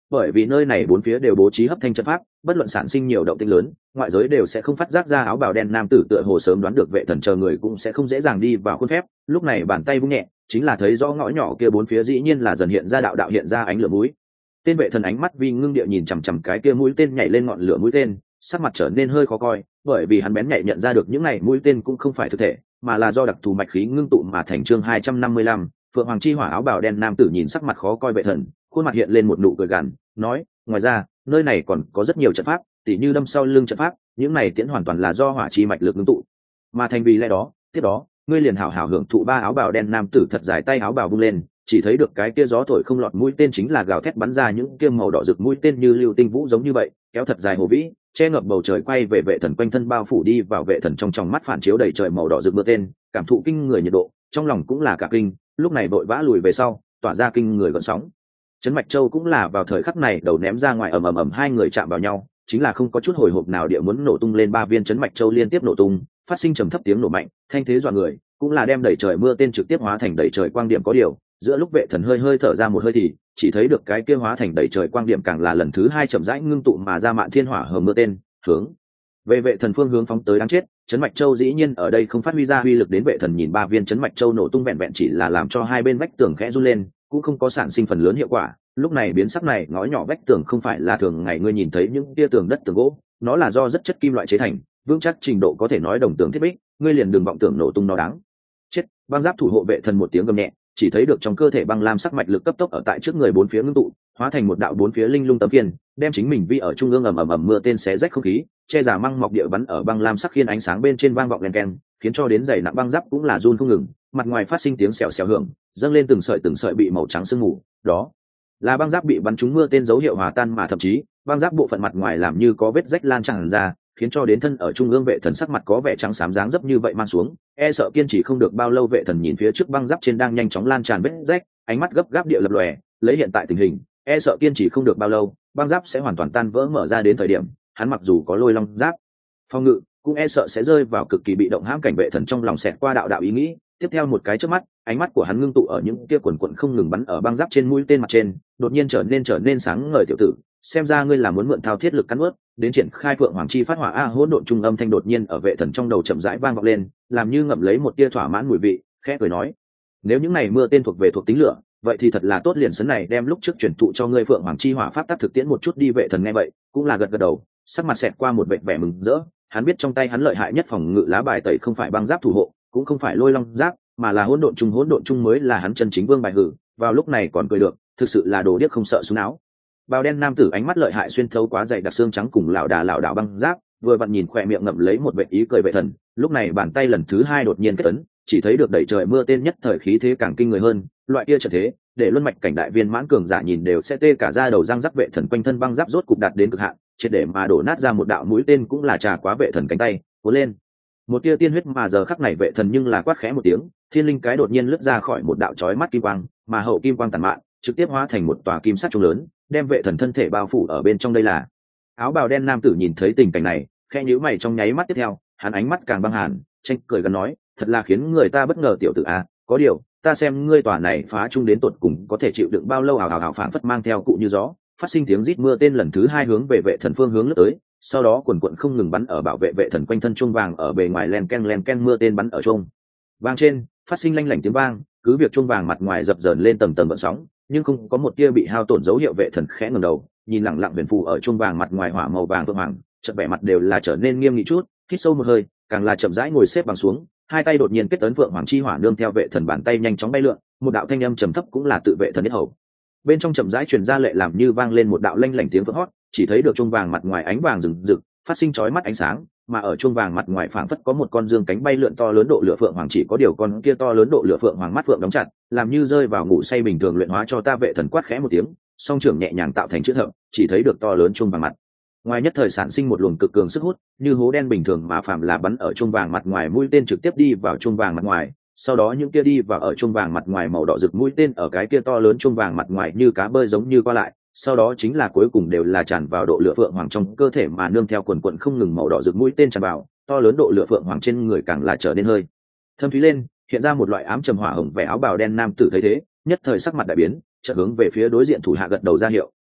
bởi vì nơi này bốn phía đều bố trí hấp thanh trận pháp, bất luận sản sinh nhiều động tĩnh lớn, ngoại giới đều sẽ không phát giác ra. Áo bào đen nam tử tựa hồ sớm đoán được vệ thần chờ người cũng sẽ không dễ dàng đi vào khuôn phép, lúc này bàn tay vung nhẹ, chính là thấy rõ ngõ nhỏ kia bốn phía dĩ nhiên là dần hiện ra đạo hiện ra ánh lửa mũi tên. Vệ thần ánh mắt vi ngưng địa nhìn chằm chằm cái kia mũi tên nhảy lên ngọn lửa mũi tên, sắc mặt trở nên hơi khó coi, bởi vì hắn bén nhạy nhận ra được những này mũi tên cũng không phải thực thể, mà là do đặc thù mạch khí ngưng tụ mà thành. Chương 255, Phượng Hoàng chi hỏa. Áo bào đen nam tử nhìn sắc mặt khó coi vệ thần, khuôn mặt hiện lên một nụ cười gằn, nói: ngoài ra, nơi này còn có rất nhiều trận pháp, tỉ như đâm sau lưng trận pháp, những này tiễn hoàn toàn là do hỏa chi mạch lực ngưng tụ mà thành. Vì lẽ đó, tiếp đó, ngươi liền hảo hảo hưởng thụ. Ba. Áo bào đen nam tử thật dài tay áo bào vung lên, chỉ thấy được cái kia gió thổi không lọt mũi tên chính là gào thét bắn ra những kia màu đỏ rực mũi tên như lưu tinh vũ giống như vậy, kéo thật dài hồ vĩ, che ngập bầu trời, quay về vệ thần quanh thân bao phủ đi vào. Vệ thần trong tròng mắt phản chiếu đầy trời màu đỏ rực mưa tên, cảm thụ kinh người nhiệt độ, trong lòng cũng là cả kinh, lúc này vội vã lùi về sau, tỏa ra kinh người gợn sóng. Trấn Mạch Châu cũng là vào thời khắc này đầu ném ra ngoài, ầm ầm ầm, hai người chạm vào nhau, chính là không có chút hồi hộp nào địa muốn nổ tung lên. 3 viên Trấn Mạch Châu liên tiếp nổ tung, phát sinh trầm thấp tiếng nổ mạnh, thanh thế dọa người, cũng là đem đầy trời mưa tên trực tiếp hóa thành đầy trời quang điểm. Có điều, giữa lúc vệ thần hơi thở ra một hơi thì chỉ thấy được cái kia hóa thành đầy trời quang điểm càng là lần thứ 2 chậm rãi ngưng tụ mà ra mạn thiên hỏa hờ mưa tên, hướng về vệ thần phương hướng phóng tới. Đáng chết, Trấn Mạch Châu dĩ nhiên ở đây không phát huy ra uy lực đến. Vệ thần nhìn 3 viên Trấn Mạch Châu nổ tung vẹn vẹn chỉ là làm cho hai bên vách tường khẽ run lên, cũng không có sản sinh phần lớn hiệu quả. Lúc này biến sắc này ngõ nhỏ vách tường không phải là thường ngày ngươi nhìn thấy những tia tường đất tường gỗ, nó là do rất chất kim loại chế thành, vững chắc trình độ có thể nói đồng tường thiết bích, ngươi liền đừng vọng tưởng nổ tung nó. Đáng chết. Băng giáp thủ hộ vệ thần một tiếng gầm nhẹ, chỉ thấy được trong cơ thể băng lam sắc mạch lực cấp tốc ở tại trước người bốn phía ngưng tụ, hóa thành một đạo bốn phía linh lung tấm khiên, đem chính mình vi ở trung ương. ầm ầm ầm, mưa tên xé rách không khí, che giả măng mọc địa bắn ở băng lam sắc khiên ánh sáng bên trên vang vọng len keng, khiến cho đến dày nặng băng giáp cũng là run không ngừng, mặt ngoài phát sinh tiếng xèo xèo hưởng, dâng lên từng sợi bị màu trắng sương mù, đó là băng giáp bị bắn trúng mưa tên dấu hiệu hòa tan, mà thậm chí băng giáp bộ phận mặt ngoài làm như có vết rách lan tràn ra, khiến cho đến thân ở trung ương vệ thần sắc mặt có vẻ trắng xám dáng dấp như vậy mang xuống, e sợ kiên trì không được bao lâu. Vệ thần nhìn phía trước băng giáp trên đang nhanh chóng lan tràn vết rách, ánh mắt gấp gáp địa lập lòe, lấy hiện tại tình hình, e sợ kiên trì không được bao lâu, băng giáp sẽ hoàn toàn tan vỡ mở ra. Đến thời điểm hắn mặc dù có lôi long giáp phòng ngự, cũng e sợ sẽ rơi vào cực kỳ bị động. hãm cảnh. Vệ thần trong lòng xẹt qua đạo ý nghĩ, tiếp theo một cái chớp mắt, ánh mắt của hắn ngưng tụ ở những kia quần quần không ngừng bắn ở băng giáp trên mũi tên mặt trên, đột nhiên trở nên sáng ngời. Tiểu tử, xem ra ngươi là muốn mượn thao thiết lực cắn ướt đến triển khai Phượng Hoàng chi phát hỏa. Hỗn độn trung âm thanh đột nhiên ở vệ thần trong đầu chậm rãi vang vọng lên, làm như ngậm lấy một tia thỏa mãn mùi vị, khẽ cười nói: nếu những này mưa tên thuộc về thuộc tính lửa, vậy thì thật là tốt, liền sấn này đem lúc trước truyền thụ cho ngươi Phượng Hoàng chi hỏa pháp tác thực tiễn một chút đi. Vệ thần nghe vậy cũng là gật đầu, sắc mặt xẹt qua một vẻ mừng rỡ. Hắn biết trong tay hắn lợi hại nhất phòng ngự lá bài tẩy không phải băng giáp thủ hộ, cũng không phải lôi long giáp, mà là hỗn độn trung mới là hắn chân chính vương bài. Hử, vào lúc này còn cười được, thực sự là đồ điếc không sợ súng áo. Bào đen nam tử ánh mắt lợi hại xuyên thấu quá dày đặc xương trắng cùng lảo đảo băng giáp, vừa vặn nhìn khỏe miệng ngậm lấy một vệ ý cười. Vệ thần lúc này bàn tay lần thứ 2 đột nhiên kết ấn, chỉ thấy được đẩy trời mưa tên nhất thời khí thế càng kinh người hơn, loại kia trận thế để luân mạch cảnh đại viên mãn cường giả nhìn đều sẽ tê cả da đầu. răng rắc, vệ thần quanh thân băng giáp rốt cục đạt đến cực hạn, triệt để mà đổ nát ra một đạo mũi tên cũng là trà quá vệ thần cánh tay cuốn lên một tia tiên huyết. mà giờ khắc này vệ thần nhưng là quát khẽ một tiếng, thiên linh cái đột nhiên lướt ra khỏi một đạo chói mắt kim quang, mà hậu kim quang tàn mạn trực tiếp hóa thành một tòa kim sắc trung lớn, đem vệ thần thân thể bao phủ ở bên trong. Đây là áo bào đen nam tử nhìn thấy tình cảnh này, khẽ nhíu mày trong nháy mắt tiếp theo, hắn ánh mắt càng băng hàn, tranh cười gần nói: thật là khiến người ta bất ngờ tiểu tử a, có điều ta xem ngươi tòa này phá trung đến tột cùng có thể chịu đựng bao lâu. Hào phảng phất mang theo cụ như gió, phát sinh tiếng rít mưa tên lần thứ 2 hướng về vệ thần phương hướng lướt tới, sau đó quần quận không ngừng bắn ở bảo vệ vệ thần quanh thân chuông vàng ở bề ngoài len ken mưa tên bắn ở chuông vàng trên phát sinh lanh lảnh tiếng vang, cứ việc chuông vàng mặt ngoài dập dờn lên tầng gợn sóng, nhưng không có một tia bị hao tổn dấu hiệu. Vệ thần khẽ ngẩng đầu nhìn lặng lặng huyền phù ở chuông vàng mặt ngoài hỏa màu vàng Phượng Hoàng, chợt vẻ mặt đều là trở nên nghiêm nghị chút, hít sâu một hơi, càng là chậm rãi ngồi xếp bằng xuống, hai tay đột nhiên kết ấn Phượng Hoàng chi hỏa nương theo vệ thần bàn tay nhanh chóng bay lượn, một đạo thanh âm trầm thấp cũng là tự vệ thần nhất hầu bên trong chậm rãi truyền ra lệ làm như vang lên một đạo lanh lảnh tiếng vỡ hót, chỉ thấy được chuông vàng mặt ngoài ánh vàng rừng rực phát sinh chói mắt ánh sáng, mà ở chuông vàng mặt ngoài phảng phất có một con dương cánh bay lượn to lớn độ lửa Phượng Hoàng, chỉ có điều con kia to lớn độ lửa Phượng Hoàng mắt phượng đóng chặt, làm như rơi vào ngủ say bình thường. luyện hóa cho ta. Vệ thần quát khẽ một tiếng, song trưởng nhẹ nhàng tạo thành chữ thập, chỉ thấy được to lớn chuông vàng mặt ngoài nhất thời sản sinh một luồng cực cường sức hút, như hố đen bình thường, mà phàm là bắn ở chuông vàng mặt ngoài mũi tên trực tiếp đi vào chuông vàng mặt ngoài, sau đó những kia đi vào ở chuông vàng mặt ngoài màu đỏ rực mũi tên ở cái kia to lớn chuông vàng mặt ngoài như cá bơi giống như qua lại, sau đó chính là cuối cùng đều là tràn vào độ lửa Phượng Hoàng trong cơ thể, mà nương theo quần quận không ngừng màu đỏ rực mũi tên tràn vào, to lớn độ lửa Phượng Hoàng trên người càng là trở nên hơi thâm thúy lên, hiện ra một loại ám trầm hỏa hồng. Vẻ áo bào đen nam tử thấy thế, nhất thời sắc mặt đại biến, chợt hướng về phía đối diện thủ hạ gật đầu ra hiệu,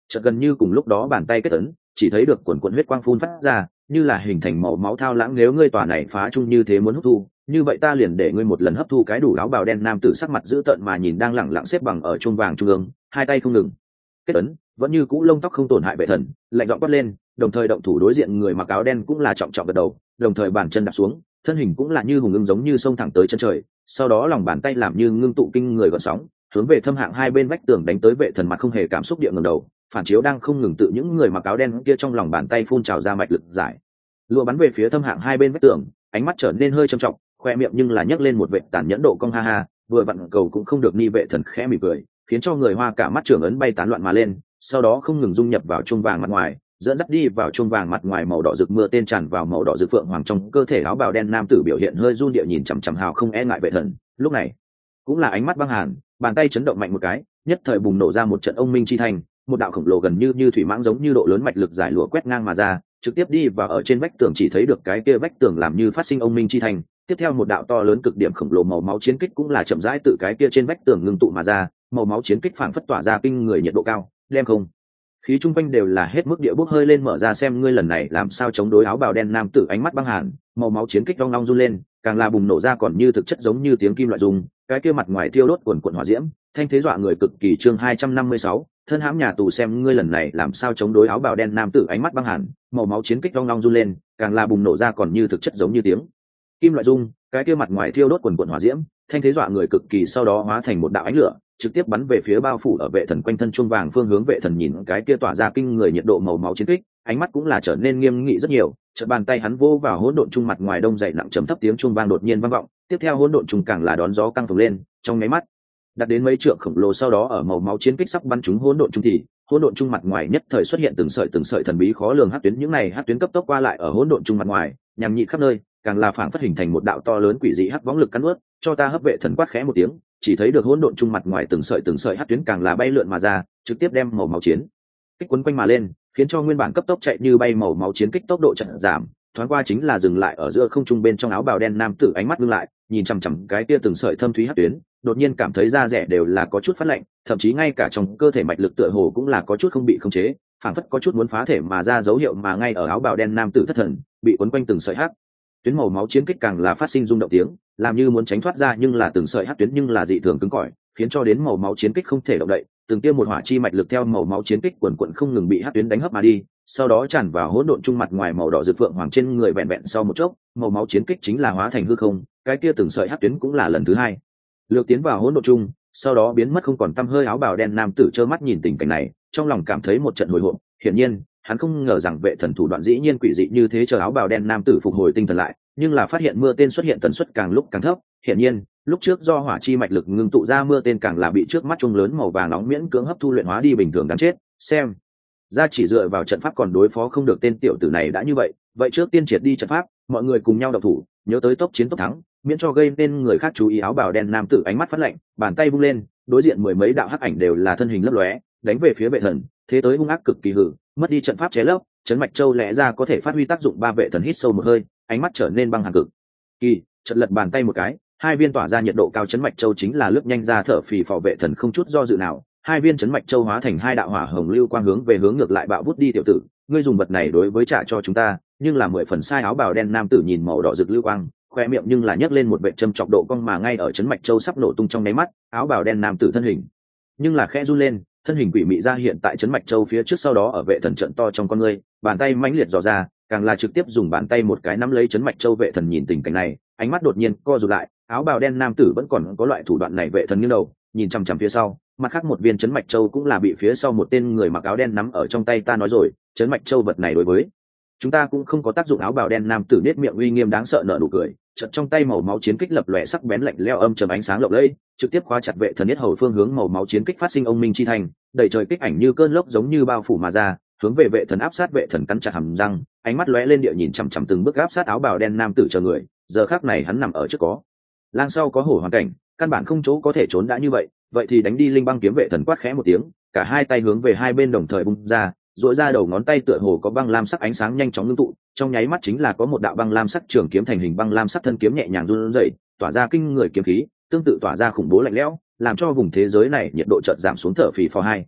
chợt gần như cùng lúc đó bàn tay kết ấn, chỉ thấy được quần quần huyết quang phun phát ra, như là hình thành màu máu thao lãng. Nếu ngươi tòa này phá chung như thế muốn hấp thu, như vậy ta liền để ngươi một lần hấp thu. Cái đủ áo bào đen nam tử sắc mặt dữ tợn mà nhìn đang lẳng lặng xếp bằng ở chuông vàng trung ương, hai tay không ngừng kết ấn, vẫn như cũ lông tóc không tổn hại vệ thần, lạnh giọng quát lên, đồng thời động thủ đối diện người mặc áo đen cũng là trọng trọng gật đầu, đồng thời bàn chân đặt xuống, thân hình cũng là như hùng ưng giống như sông thẳng tới chân trời. Sau đó lòng bàn tay làm như ngưng tụ kinh người gợn sóng, hướng về thâm hạng hai bên vách tường đánh tới. Vệ thần mặt không hề cảm xúc địa ngẩng đầu, phản chiếu đang không ngừng tự những người mặc áo đen kia trong lòng bàn tay phun trào ra mạch lực giải lụa bắn về phía thâm hạng hai bên vách tường. Ánh mắt trở nên hơi trầm trọng, khoe miệng nhưng là nhấc lên một vệ tàn nhẫn độ cong, ha ha, vừa vặn cầu cũng không được. Ni vệ thần khẽ mỉm cười, khiến cho người hoa cả mắt trưởng ấn bay tán loạn mà lên, sau đó không ngừng dung nhập vào chuông vàng mặt ngoài, dẫn dắt đi vào chuông vàng mặt ngoài màu đỏ rực mưa tên tràn vào màu đỏ rực phượng hoàng trong cơ thể. Áo bào đen nam tử biểu hiện hơi run địa nhìn chằm chằm hào không e ngại vệ thần, lúc này cũng là ánh mắt băng hàn, bàn tay chấn động mạnh một cái, nhất thời bùng nổ ra một trận ông minh chi thành, một đạo khổng lồ gần như thủy mãng giống như độ lớn mạch lực giải lụa quét ngang mà ra, trực tiếp đi vào ở trên vách tường. Chỉ thấy được cái kia vách tường làm như phát sinh ông minh chi thành, tiếp theo một đạo to lớn cực điểm khổng lồ màu máu chiến kích cũng là chậm rãi từ cái kia trên vách tường ngưng tụ mà ra. Màu máu chiến kích phảng phất tỏa ra kinh người nhiệt độ cao, đem không khí chung quanh đều là hết mức địa bốc hơi lên. Mở ra xem ngươi lần này làm sao chống đối. Áo bào đen nam tử ánh mắt băng hàn, màu máu chiến kích long long run lên, càng là bùng nổ ra còn như thực chất giống như tiếng kim loại dùng, cái kia mặt ngoài thiêu đốt cuồn cuộn hỏa diễm, thanh thế dọa người cực kỳ. Chương 256, thân hãm nhà tù, xem ngươi lần này làm sao chống đối. Áo bào đen nam tử ánh mắt băng hàn, màu máu chiến kích long long run lên, càng là bùng nổ ra còn như thực chất giống như tiếng kim loại dung, cái kia mặt ngoài thiêu đốt cuồn cuộn hỏa diễm, thanh thế dọa người cực kỳ. Sau đó hóa thành một đạo ánh lửa, trực tiếp bắn về phía bao phủ ở vệ thần quanh thân chuông vàng phương hướng. Vệ thần nhìn cái kia tỏa ra kinh người nhiệt độ màu máu chiến kích, ánh mắt cũng là trở nên nghiêm nghị rất nhiều. Chợt bàn tay hắn vô vào hỗn độn trung mặt ngoài đông dày nặng chấm thấp, tiếng chuông vang đột nhiên vang vọng, tiếp theo hỗn độn trung càng là đón gió căng phồng lên, trong nháy mắt đặt đến mấy trượng khổng lồ. Sau đó ở màu máu chiến kích sắp bắn trúng hỗn độn trung thì hỗn độn trung mặt ngoài nhất thời xuất hiện từng sợi thần bí khó lường hắc tuyến. Những này hắc tuyến cấp tốc qua lại ở hỗn độn trung mặt ngoài, nhằm nhị khắp nơi, càng là phảng phất hình thành một đạo to lớn quỷ dị hắc võng lực cắn nuốt. Cho ta hấp. Vệ thần quát khẽ một tiếng, chỉ thấy được hỗn độn trung mặt ngoài từng sợi hắc tuyến càng là bay lượn mà ra, trực tiếp đem màu máu chiến kích quấn quanh mà lên, khiến cho nguyên bản cấp tốc chạy như bay màu máu chiến kích tốc độ chậm giảm, thoáng qua chính là dừng lại ở giữa không trung. Bên trong áo bào đen nam tử ánh mắt ngưng lại, nhìn chằm chằm cái kia từng sợi thâm thúy hắc tuyến, đột nhiên cảm thấy da rẻ đều là có chút phát lạnh, thậm chí ngay cả trong cơ thể mạch lực tựa hồ cũng là có chút không bị khống chế, phảng phất có chút muốn phá thể mà ra dấu hiệu. Mà ngay ở áo bào đen nam tử thất thần, bị quấn quanh từng sợi hắc tuyến màu máu chiến kích càng là phát sinh rung động tiếng, làm như muốn tránh thoát ra, nhưng là từng sợi hắc tuyến nhưng là dị thường cứng cỏi, khiến cho đến màu máu chiến kích không thể động đậy. Từng tia một hỏa chi mạch lực theo màu máu chiến kích quần quận không ngừng bị hắc tuyến đánh hấp mà đi, sau đó tràn vào hỗn độn trung mặt ngoài màu đỏ rực phượng hoàng trên người. Vẹn vẹn sau một chốc, màu máu chiến kích chính là hóa thành hư không, cái kia từng sợi hắc tuyến cũng là lần thứ hai lược tiến vào hỗn độn trung, sau đó biến mất không còn tăm hơi. Áo bào đen nam tử trơ mắt nhìn tình cảnh này, trong lòng cảm thấy một trận hồi hộp. Hiển nhiên hắn không ngờ rằng vệ thần thủ đoạn dĩ nhiên quỷ dị như thế. Chờ áo bào đen nam tử phục hồi tinh thần lại, nhưng là phát hiện mưa tên xuất hiện tần suất càng lúc càng thấp. Hiển nhiên lúc trước do hỏa chi mạch lực ngưng tụ ra mưa tên càng là bị trước mắt chuông lớn màu vàng nóng miễn cưỡng hấp thu luyện hóa đi, bình thường đáng chết. Xem ra chỉ dựa vào trận pháp còn đối phó không được tên tiểu tử này đã như vậy trước tiên triệt đi trận pháp, mọi người cùng nhau độc thủ, nhớ tới tốc chiến tốc thắng, miễn cho gây nên người khác chú ý. Áo bào đen nam tử ánh mắt phát lạnh, bàn tay vung lên, đối diện mười mấy đạo hắc ảnh đều là thân hình lấp lóe, đánh về phía vệ thần, thế tới hung ác cực kỳ hử. Mất đi trận pháp chế lấp, chấn mạch châu lẽ ra có thể phát huy tác dụng. Ba vệ thần hít sâu một hơi, ánh mắt trở nên băng hàn cực kỳ, chợt lật bàn tay một cái, hai viên tỏa ra nhiệt độ cao chấn mạch châu chính là lướt nhanh ra thở phì phò. Vệ thần không chút do dự nào, hai viên chấn mạch châu hóa thành hai đạo hỏa hồng lưu quang hướng về hướng ngược lại bạo vút đi. Tiểu tử, ngươi dùng vật này đối với trả cho chúng ta, nhưng là 10 phần sai. Áo bào đen nam tử nhìn màu đỏ rực lưu quang, khoe miệng nhưng là nhấc lên một vệ châm chọc độ cong. Mà ngay ở chấn mạch châu sắp nổ tung trong nháy mắt, áo bào đen nam tử thân hình nhưng là khẽ run lên, thân hình quỷ mị ra hiện tại chấn mạch châu phía trước. Sau đó ở vệ thần trận to trong con ngươi, bàn tay mãnh liệt dò ra, càng là trực tiếp dùng bàn tay một cái nắm lấy chấn mạch châu. Vệ thần nhìn tình cảnh này, ánh mắt đột nhiên co rụt lại. Áo bào đen nam tử vẫn còn có loại thủ đoạn này. Vệ thần nghiêng đầu nhìn chằm chằm phía sau, mặt khác một viên chấn mạch châu cũng là bị phía sau một tên người mặc áo đen nắm ở trong tay. Ta nói rồi, chấn mạch châu vật này đối với chúng ta cũng không có tác dụng. Áo bào đen nam tử nết miệng uy nghiêm đáng sợ nở nụ cười, chợt trong tay màu máu chiến kích lập lòe sắc bén lạnh lẽo âm trầm ánh sáng lộng lẫy, trực tiếp khóa chặt vệ thần yết hầu phương hướng. Màu máu chiến kích phát sinh ông minh chi thành, đẩy trời kích ảnh như cơn lốc giống như bao phủ mà ra, hướng về vệ thần áp sát. Vệ thần cắn chặt hàm răng, ánh mắt lóe lên địa nhìn chằm chằm từng bước áp sát áo bào đen nam tử chờ người. Giờ khắc này hắn nằm ở trước có lang sau có hổ hoàn cảnh, căn bản không chỗ có thể trốn. đã như vậy thì đánh đi. Linh băng kiếm. Vệ thần quát khẽ một tiếng, cả hai tay hướng về hai bên đồng thời bung ra, duỗi ra đầu ngón tay tựa hồ có băng lam sắc ánh sáng nhanh chóng ngưng tụ, trong nháy mắt chính là có một đạo băng lam sắc trường kiếm thành hình. Băng lam sắc thân kiếm nhẹ nhàng run rẩy, tỏa ra kinh người kiếm khí, tương tự tỏa ra khủng bố lạnh lẽo, làm cho vùng thế giới này nhiệt độ chợt giảm xuống thở phì phò.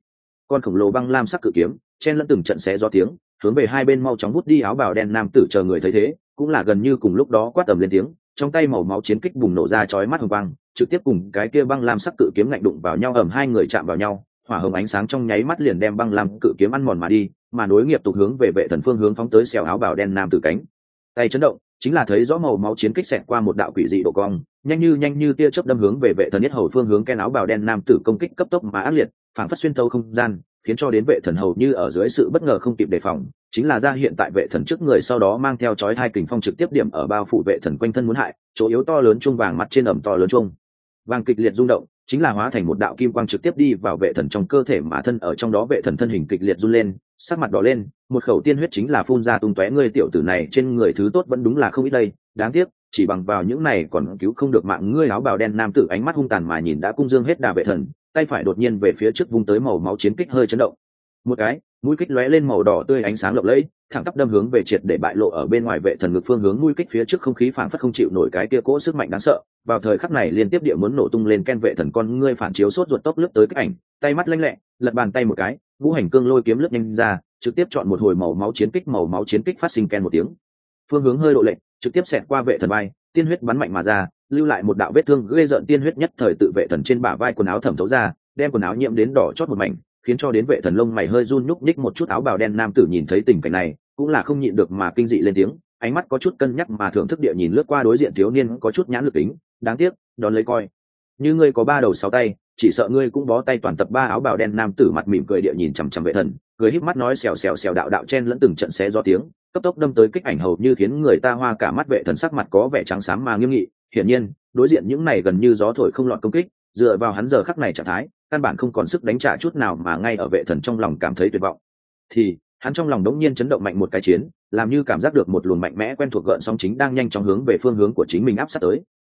con khổng lồ băng lam sắc cự kiếm chen lẫn từng trận xé gió tiếng hướng về hai bên mau chóng hút đi áo bào đen nam tử. Chờ người thấy thế cũng là gần như cùng lúc đó quát tầm lên tiếng, trong tay màu máu chiến kích bùng nổ ra chói mắt hồng băng, trực tiếp cùng cái kia băng lam sắc cự kiếm ngạnh đụng vào nhau, ầm hai người chạm vào nhau, hỏa hồng ánh sáng trong nháy mắt liền đem băng lam cự kiếm ăn mòn mà đi, mà nối nghiệp tục hướng về vệ thần phương hướng phóng tới. Xèo áo bào đen nam tử cánh tay chấn động, chính là thấy rõ màu máu chiến kích xẹt qua một đạo quỷ dị độ cong, nhanh như tia chớp đâm hướng về vệ thần nhất hầu phương hướng. Ken áo bào đen nam tử công kích cấp tốc mà ác liệt, phảng phất xuyên thấu không gian, khiến cho đến vệ thần hầu như ở dưới sự bất ngờ không kịp đề phòng, chính là ra hiện tại vệ thần trước người, sau đó mang theo chói hai kình phong trực tiếp điểm ở bao phủ vệ thần quanh thân muốn hại. Chỗ yếu to lớn chuông vàng mặt trên ẩm to lớn chuông vàng kịch liệt rung động, chính là hóa thành một đạo kim quang trực tiếp đi vào vệ thần trong cơ thể, mà thân ở trong đó vệ thần thân hình kịch liệt run lên, sắc mặt đỏ lên, một khẩu tiên huyết chính là phun ra tung tóe. Ngươi tiểu tử này trên người thứ tốt vẫn đúng là không ít đây, đáng tiếc chỉ bằng vào những này còn cứu không được mạng ngươi. Áo bào đen nam tử ánh mắt hung tàn mà nhìn đã cung dương hết đà vệ thần, tay phải đột nhiên về phía trước vung tới, màu máu chiến kích hơi chấn động một cái, mũi kích lóe lên màu đỏ tươi ánh sáng lộng lẫy, thẳng tắp đâm hướng về triệt để bại lộ ở bên ngoài vệ thần ngực phương hướng. Mũi kích phía trước không khí phảng phất không chịu nổi cái kia cỗ sức mạnh đáng sợ, vào thời khắc này liên tiếp địa muốn nổ tung lên. Ken vệ thần con ngươi phản chiếu sốt ruột tốc lướt tới kích ảnh, tay mắt lanh lẹ lật bàn tay một cái, ngũ hành cương lôi kiếm lướt nhanh ra, trực tiếp chọn một hồi màu máu chiến kích. Màu máu chiến kích phát sinh ken một tiếng, phương hướng hơi độ lệch, trực tiếp xẹt qua vệ thần vai, tiên huyết bắn mạnh mà ra, lưu lại một đạo vết thương ghê rợn. Tiên huyết nhất thời tự vệ thần trên bả vai quần áo thẩm thấu ra, đem quần áo nhiễm đến đỏ chót một mảnh, khiến cho đến vệ thần lông mày hơi run nhúc nhích một chút. Áo bào đen nam tử nhìn thấy tình cảnh này cũng là không nhịn được mà kinh dị lên tiếng, ánh mắt có chút cân nhắc mà thưởng thức địa nhìn lướt qua đối diện thiếu niên, có chút nhãn lực tính, đáng tiếc đón lấy coi như ngươi có ba đầu sáu tay, chỉ sợ ngươi cũng bó tay toàn tập. Ba áo bào đen nam tử mặt mỉm cười địa nhìn chằm chằm vệ thần, cười híp mắt nói, xèo xèo xèo, đạo đạo chen lẫn từng trận xé gió tiếng cấp tốc đâm tới kích ảnh, hầu như khiến người ta hoa cả mắt. Vệ thần sắc mặt có vẻ trắng xám mà nghiêm nghị, hiển nhiên đối diện những này gần như gió thổi không lọt công kích, dựa vào hắn giờ khắc này trạng thái căn bản không còn sức đánh trả chút nào, mà ngay ở vệ thần trong lòng cảm thấy tuyệt vọng thì hắn trong lòng đống nhiên chấn động mạnh một cái chiến, làm như cảm giác được một luồng mạnh mẽ quen thuộc gợn sóng chính đang nhanh chóng hướng về phương hướng của chính mình áp sát tới.